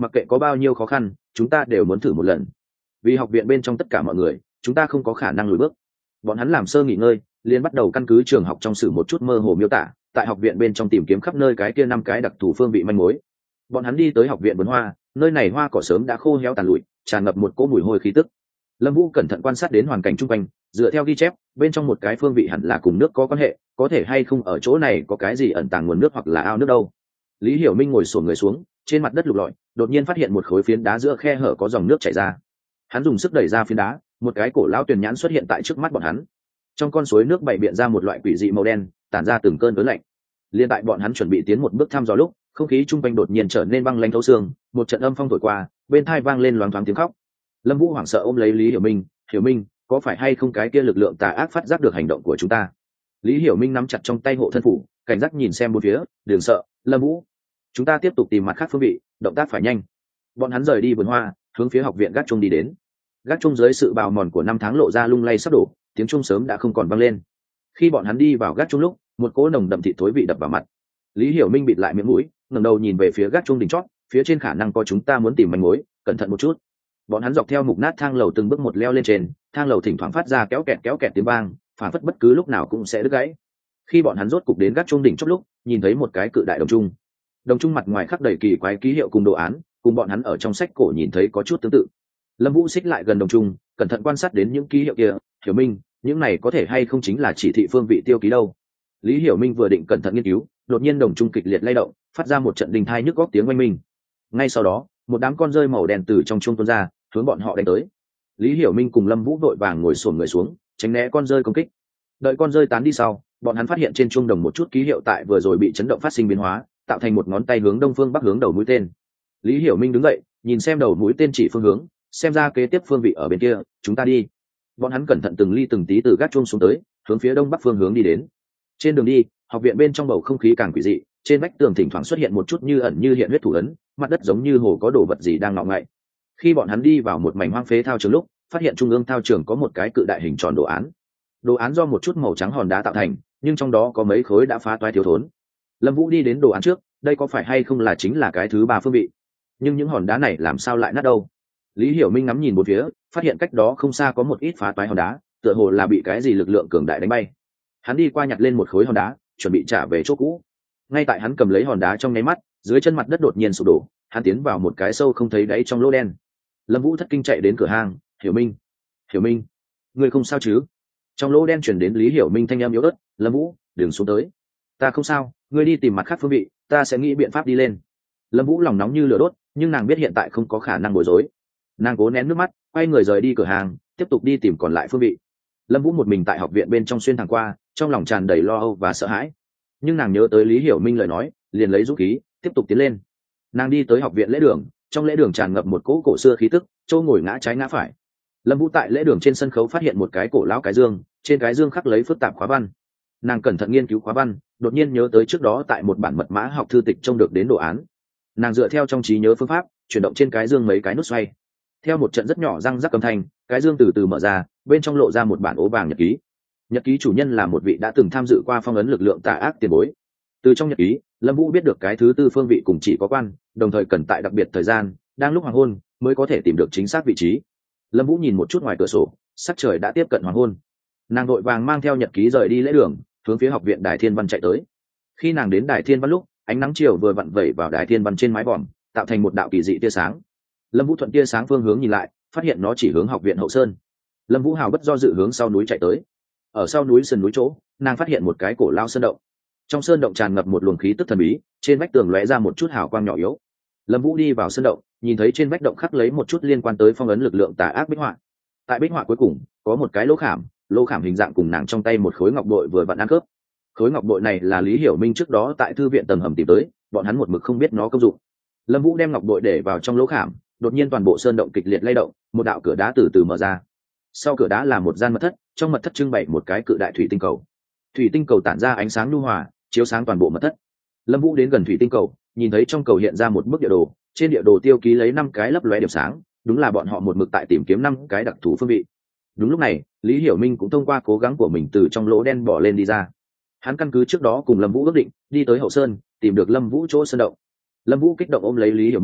mặc kệ có bao nhiêu khó khăn chúng ta đều muốn thử một lần, vì học viện bên trong tất cả mọi người chúng ta không có khả năng lùi bước. Bọn hắn làm sơ nghỉ ngơi liền bắt đầu căn cứ trường học trong sử một chút mơ hồ miêu tả tại học viện bên trong tìm kiếm khắp nơi cái kia 5 cái đặc thù phương vị manh mối. Bọn hắn đi tới học viện vườn hoa, nơi này hoa cỏ sớm đã khô héo tàn lụi, tràn ngập một cỗ mùi hôi khí tức. Lâm Vũ cẩn thận quan sát đến hoàn cảnh chung quanh, dựa theo ghi chép bên trong một cái phương vị hẳn là cùng nước có quan hệ, có thể hay không ở chỗ này có cái gì ẩn tàng nguồn nước hoặc là ao nước đâu. Lý Hiểu Minh ngồi xổm người xuống trên mặt đất lục lọi, đột nhiên phát hiện một khối phiến đá giữa khe hở có dòng nước chảy ra. Hắn dùng sức đẩy ra phiến đá, một cái cổ lão tuyền nhãn xuất hiện tại trước mắt bọn hắn. Trong con suối nước bày biện ra một loại quỷ dị màu đen, tản ra từng cơn ớn lạnh. Liên tại bọn hắn chuẩn bị tiến một bước thăm dò lúc, không khí chung quanh đột nhiên trở nên băng lãnh thấu xương, một trận âm phong thổi qua, bên tai vang lên loáng thoáng tiếng khóc. Lâm Vũ hoảng sợ ôm lấy Lý Hiểu Minh, "Hiểu Minh, có phải hay không cái kia lực lượng tà ác phát giác được hành động của chúng ta?" Lý Hiểu Minh nắm chặt trong tay hộ thân phủ, cảnh giác nhìn xem bốn phía, "Đừng sợ, Lâm Vũ, chúng ta tiếp tục tìm mặt khác phương vị, động tác phải nhanh." Bọn hắn rời đi vườn hoa, hướng phía học viện gác chuông đi đến. Gác chuông dưới sự bào mòn của năm tháng lộ ra lung lay sắp đổ, tiếng chuông sớm đã không còn vang lên. Khi bọn hắn đi vào gác chuông lúc, một cỗ nồng đậm thịt thối vị đập vào mặt. Lý Hiểu Minh bịt lại miệng mũi, ngẩng đầu nhìn về phía gác chuông đỉnh chót, phía trên khả năng có chúng ta muốn tìm manh mối, cẩn thận một chút. Bọn hắn dọc theo mục nát thang lầu từng bước một leo lên trên, thang lầu thỉnh thoảng phát ra kéo kẹt tiếng vang, phản phất bất cứ lúc nào cũng sẽ đứt gãy. Khi bọn hắn rốt cục đến gác chuông đỉnh chót lúc, nhìn thấy một cái cự đại đồng trung. Đồng trung mặt ngoài khắc đầy kỳ quái ký hiệu cùng đồ án, cùng bọn hắn ở trong sách cổ nhìn thấy có chút tương tự. Lâm Vũ xích lại gần đồng trung, cẩn thận quan sát đến những ký hiệu kia, "Hiểu Minh, những này có thể hay không chính là chỉ thị phương vị tiêu ký đâu?" Lý Hiểu Minh vừa định cẩn thận nghiên cứu, đột nhiên đồng trung kịch liệt lay động, phát ra một trận đình thai nhức góc tiếng oanh minh. Ngay sau đó, một đám con rơi màu đen từ trong chuông tuôn ra, hướng bọn họ đánh tới. Lý Hiểu Minh cùng Lâm Vũ vội vàng ngồi xổm người xuống, tránh né con rơi công kích. Đợi con rơi tán đi sau, bọn hắn phát hiện trên chuông đồng một chút ký hiệu tại vừa rồi bị chấn động phát sinh biến hóa, tạo thành một ngón tay hướng đông phương bắc hướng đầu mũi tên. Lý Hiểu Minh đứng dậy, nhìn xem đầu mũi tên chỉ phương hướng, xem ra kế tiếp phương vị ở bên kia, chúng ta đi. Bọn hắn cẩn thận từng ly từng tí từ gác chuông xuống tới, hướng phía đông bắc phương hướng đi đến. Trên đường đi, học viện bên trong bầu không khí càng quỷ dị, trên vách tường thỉnh thoảng xuất hiện một chút như ẩn như hiện huyết thủ ấn, mặt đất giống như hồ có đồ vật gì đang ngọ ngậy. Khi bọn hắn đi vào một mảnh hoang phế thao trường lúc, phát hiện trung ương thao trường có một cái cự đại hình tròn đồ án. Đồ án do một chút màu trắng hòn đá tạo thành, nhưng trong đó có mấy khối đã phá toái thiếu thốn. Lâm Vũ đi đến đồ án trước, đây có phải hay không là chính là cái thứ ba phương vị? Nhưng những hòn đá này làm sao lại nát đâu? Lý Hiểu Minh ngắm nhìn một phía, phát hiện cách đó không xa có một ít phá toái hòn đá, tựa hồ là bị cái gì lực lượng cường đại đánh bay. Hắn đi qua nhặt lên một khối hòn đá, chuẩn bị trả về chỗ cũ. Ngay tại hắn cầm lấy hòn đá trong nháy mắt, dưới chân mặt đất đột nhiên sụp đổ, hắn tiến vào một cái sâu không thấy đáy trong lỗ đen. Lâm Vũ thất kinh chạy đến cửa hang, "Hiểu Minh, Hiểu Minh, ngươi không sao chứ?" Trong lỗ đen truyền đến Lý Hiểu Minh thanh âm yếu ớt, "Lâm Vũ, đừng xuống tới." "Ta không sao, ngươi đi tìm mặt khác phương vị, ta sẽ nghĩ biện pháp đi lên." Lâm Vũ lòng nóng như lửa đốt, nhưng nàng biết hiện tại không có khả năng bối rối. Nàng cố nén nước mắt, quay người rời đi cửa hàng, tiếp tục đi tìm còn lại phương vị. Lâm Vũ một mình tại học viện bên trong xuyên thẳng qua, trong lòng tràn đầy lo âu và sợ hãi. Nhưng nàng nhớ tới Lý Hiểu Minh lời nói, liền lấy dũng khí tiếp tục tiến lên. Nàng đi tới học viện lễ đường, trong lễ đường tràn ngập một cỗ cổ xưa khí tức, châu ngồi ngã trái ngã phải. Lâm Vũ tại lễ đường trên sân khấu phát hiện một cái cổ lão cái dương, trên cái dương khắc lấy phức tạp khóa văn. Nàng cẩn thận nghiên cứu khóa văn, đột nhiên nhớ tới trước đó tại một bản mật mã học thư tịch trông được đến đồ án. Nàng dựa theo trong trí nhớ phương pháp, chuyển động trên cái dương mấy cái nút xoay. Theo một trận rất nhỏ răng rắc âm thanh, cái dương từ từ mở ra, bên trong lộ ra một bản ố vàng nhật ký. Nhật ký chủ nhân là một vị đã từng tham dự qua phong ấn lực lượng tà ác tiền bối. Từ trong nhật ký, Lâm Vũ biết được cái thứ tư phương vị cùng chỉ có quan, đồng thời cần tại đặc biệt thời gian, đang lúc hoàng hôn mới có thể tìm được chính xác vị trí. Lâm Vũ nhìn một chút ngoài cửa sổ, sắc trời đã tiếp cận hoàng hôn. Nàng vội vàng mang theo nhật ký rời đi lễ đường, hướng phía học viện Đài Thiên Văn chạy tới. Khi nàng đến Đài Thiên Văn lúc, ánh nắng chiều vừa vặn vẩy vào Đài Thiên Văn trên mái vòm, tạo thành một đạo kỳ dị tia sáng. Lâm Vũ thuận tia sáng phương hướng nhìn lại, phát hiện nó chỉ hướng học viện Hậu Sơn. Lâm Vũ hào bất do dự hướng sau núi chạy tới. Ở sau núi sườn núi chỗ, nàng phát hiện một cái cổ lao sơn động. Trong sơn động tràn ngập một luồng khí tức thần bí, trên vách tường lóe ra một chút hào quang nhỏ yếu. Lâm Vũ đi vào sơn động, nhìn thấy trên vách động khắc lấy một chút liên quan tới phong ấn lực lượng tà ác bích họa. Tại bích họa cuối cùng, có một cái lỗ khảm hình dạng cùng nàng trong tay một khối ngọc bội vừa vặn ăn khớp. Khối ngọc bội này là Lý Hiểu Minh trước đó tại thư viện tầng hầm tìm tới, bọn hắn một mực không biết nó công dụng. Lâm Vũ đem ngọc bội để vào trong lỗ khảm, đột nhiên toàn bộ sơn động kịch liệt lay động, một đạo cửa đá từ từ mở ra. Sau cửa đá là một gian mật thất, trong mật thất trưng bày một cái cự đại thủy tinh cầu. Thủy tinh cầu tản ra ánh sáng nhu hòa, chiếu sáng toàn bộ mật thất. Lâm Vũ đến gần thủy tinh cầu, nhìn thấy trong cầu hiện ra một bức địa đồ, trên địa đồ tiêu ký lấy 5 cái lấp lóe điểm sáng, đúng là bọn họ một mực tại tìm kiếm 5 cái đặc thù phương vị. Đúng lúc này, Lý Hiểu Minh cũng thông qua cố gắng của mình từ trong lỗ đen bỏ lên đi ra. Hắn căn cứ trước đó cùng Lâm Vũ ước định, đi tới Hậu Sơn, tìm được Lâm Vũ chỗ sơn động. Lâm Vũ kích động ôm lấy Lý Hiểu Minh,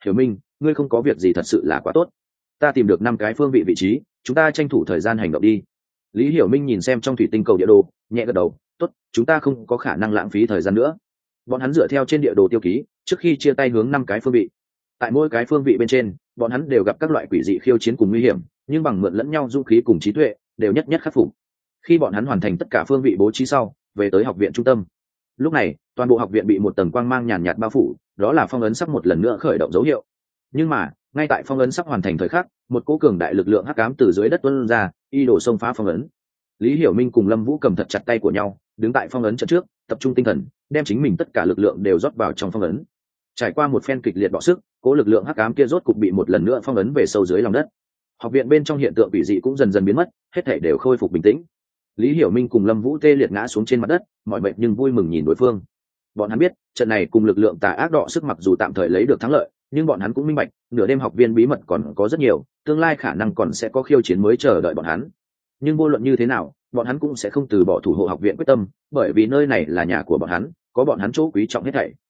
Hiểu Minh, ngươi không có việc gì thật sự là quá tốt. Ta tìm được 5 cái phương vị vị trí, chúng ta tranh thủ thời gian hành động đi. Lý Hiểu Minh nhìn xem trong thủy tinh cầu địa đồ, nhẹ gật đầu, tốt, chúng ta không có khả năng lãng phí thời gian nữa. Bọn hắn dựa theo trên địa đồ tiêu ký, trước khi chia tay hướng 5 cái phương vị. Tại mỗi cái phương vị bên trên, bọn hắn đều gặp các loại quỷ dị khiêu chiến cùng nguy hiểm, nhưng bằng mượn lẫn nhau dũng khí cùng trí tuệ, đều nhất nhất khắc phục. Khi bọn hắn hoàn thành tất cả phương vị bố trí sau, về tới học viện trung tâm. Lúc này, toàn bộ học viện bị một tầng quang mang nhàn nhạt bao phủ, đó là phong ấn sắp một lần nữa khởi động dấu hiệu. Nhưng mà, ngay tại phong ấn sắp hoàn thành thời khắc, một cỗ cường đại lực lượng hắc ám từ dưới đất tuôn ra, y đổ xông phá phong ấn. Lý Hiểu Minh cùng Lâm Vũ cầm thật chặt tay của nhau, đứng tại phong ấn trận trước, tập trung tinh thần, đem chính mình tất cả lực lượng đều rót vào trong phong ấn. Trải qua một phen kịch liệt bạo sức, cỗ lực lượng hắc ám kia rốt cục bị một lần nữa phong ấn về sâu dưới lòng đất. Học viện bên trong hiện tượng quỷ dị cũng dần dần biến mất, hết thảy đều khôi phục bình tĩnh. Lý Hiểu Minh cùng Lâm Vũ tê liệt ngã xuống trên mặt đất, mọi mệt nhưng vui mừng nhìn đối phương. Bọn hắn biết, trận này cùng lực lượng tà ác đọ sức mặc dù tạm thời lấy được thắng lợi, nhưng bọn hắn cũng minh bạch, nửa đêm học viên bí mật còn có rất nhiều, tương lai khả năng còn sẽ có khiêu chiến mới chờ đợi bọn hắn. Nhưng vô luận như thế nào, bọn hắn cũng sẽ không từ bỏ thủ hộ học viện quyết tâm, bởi vì nơi này là nhà của bọn hắn, có bọn hắn chỗ quý trọng hết thảy.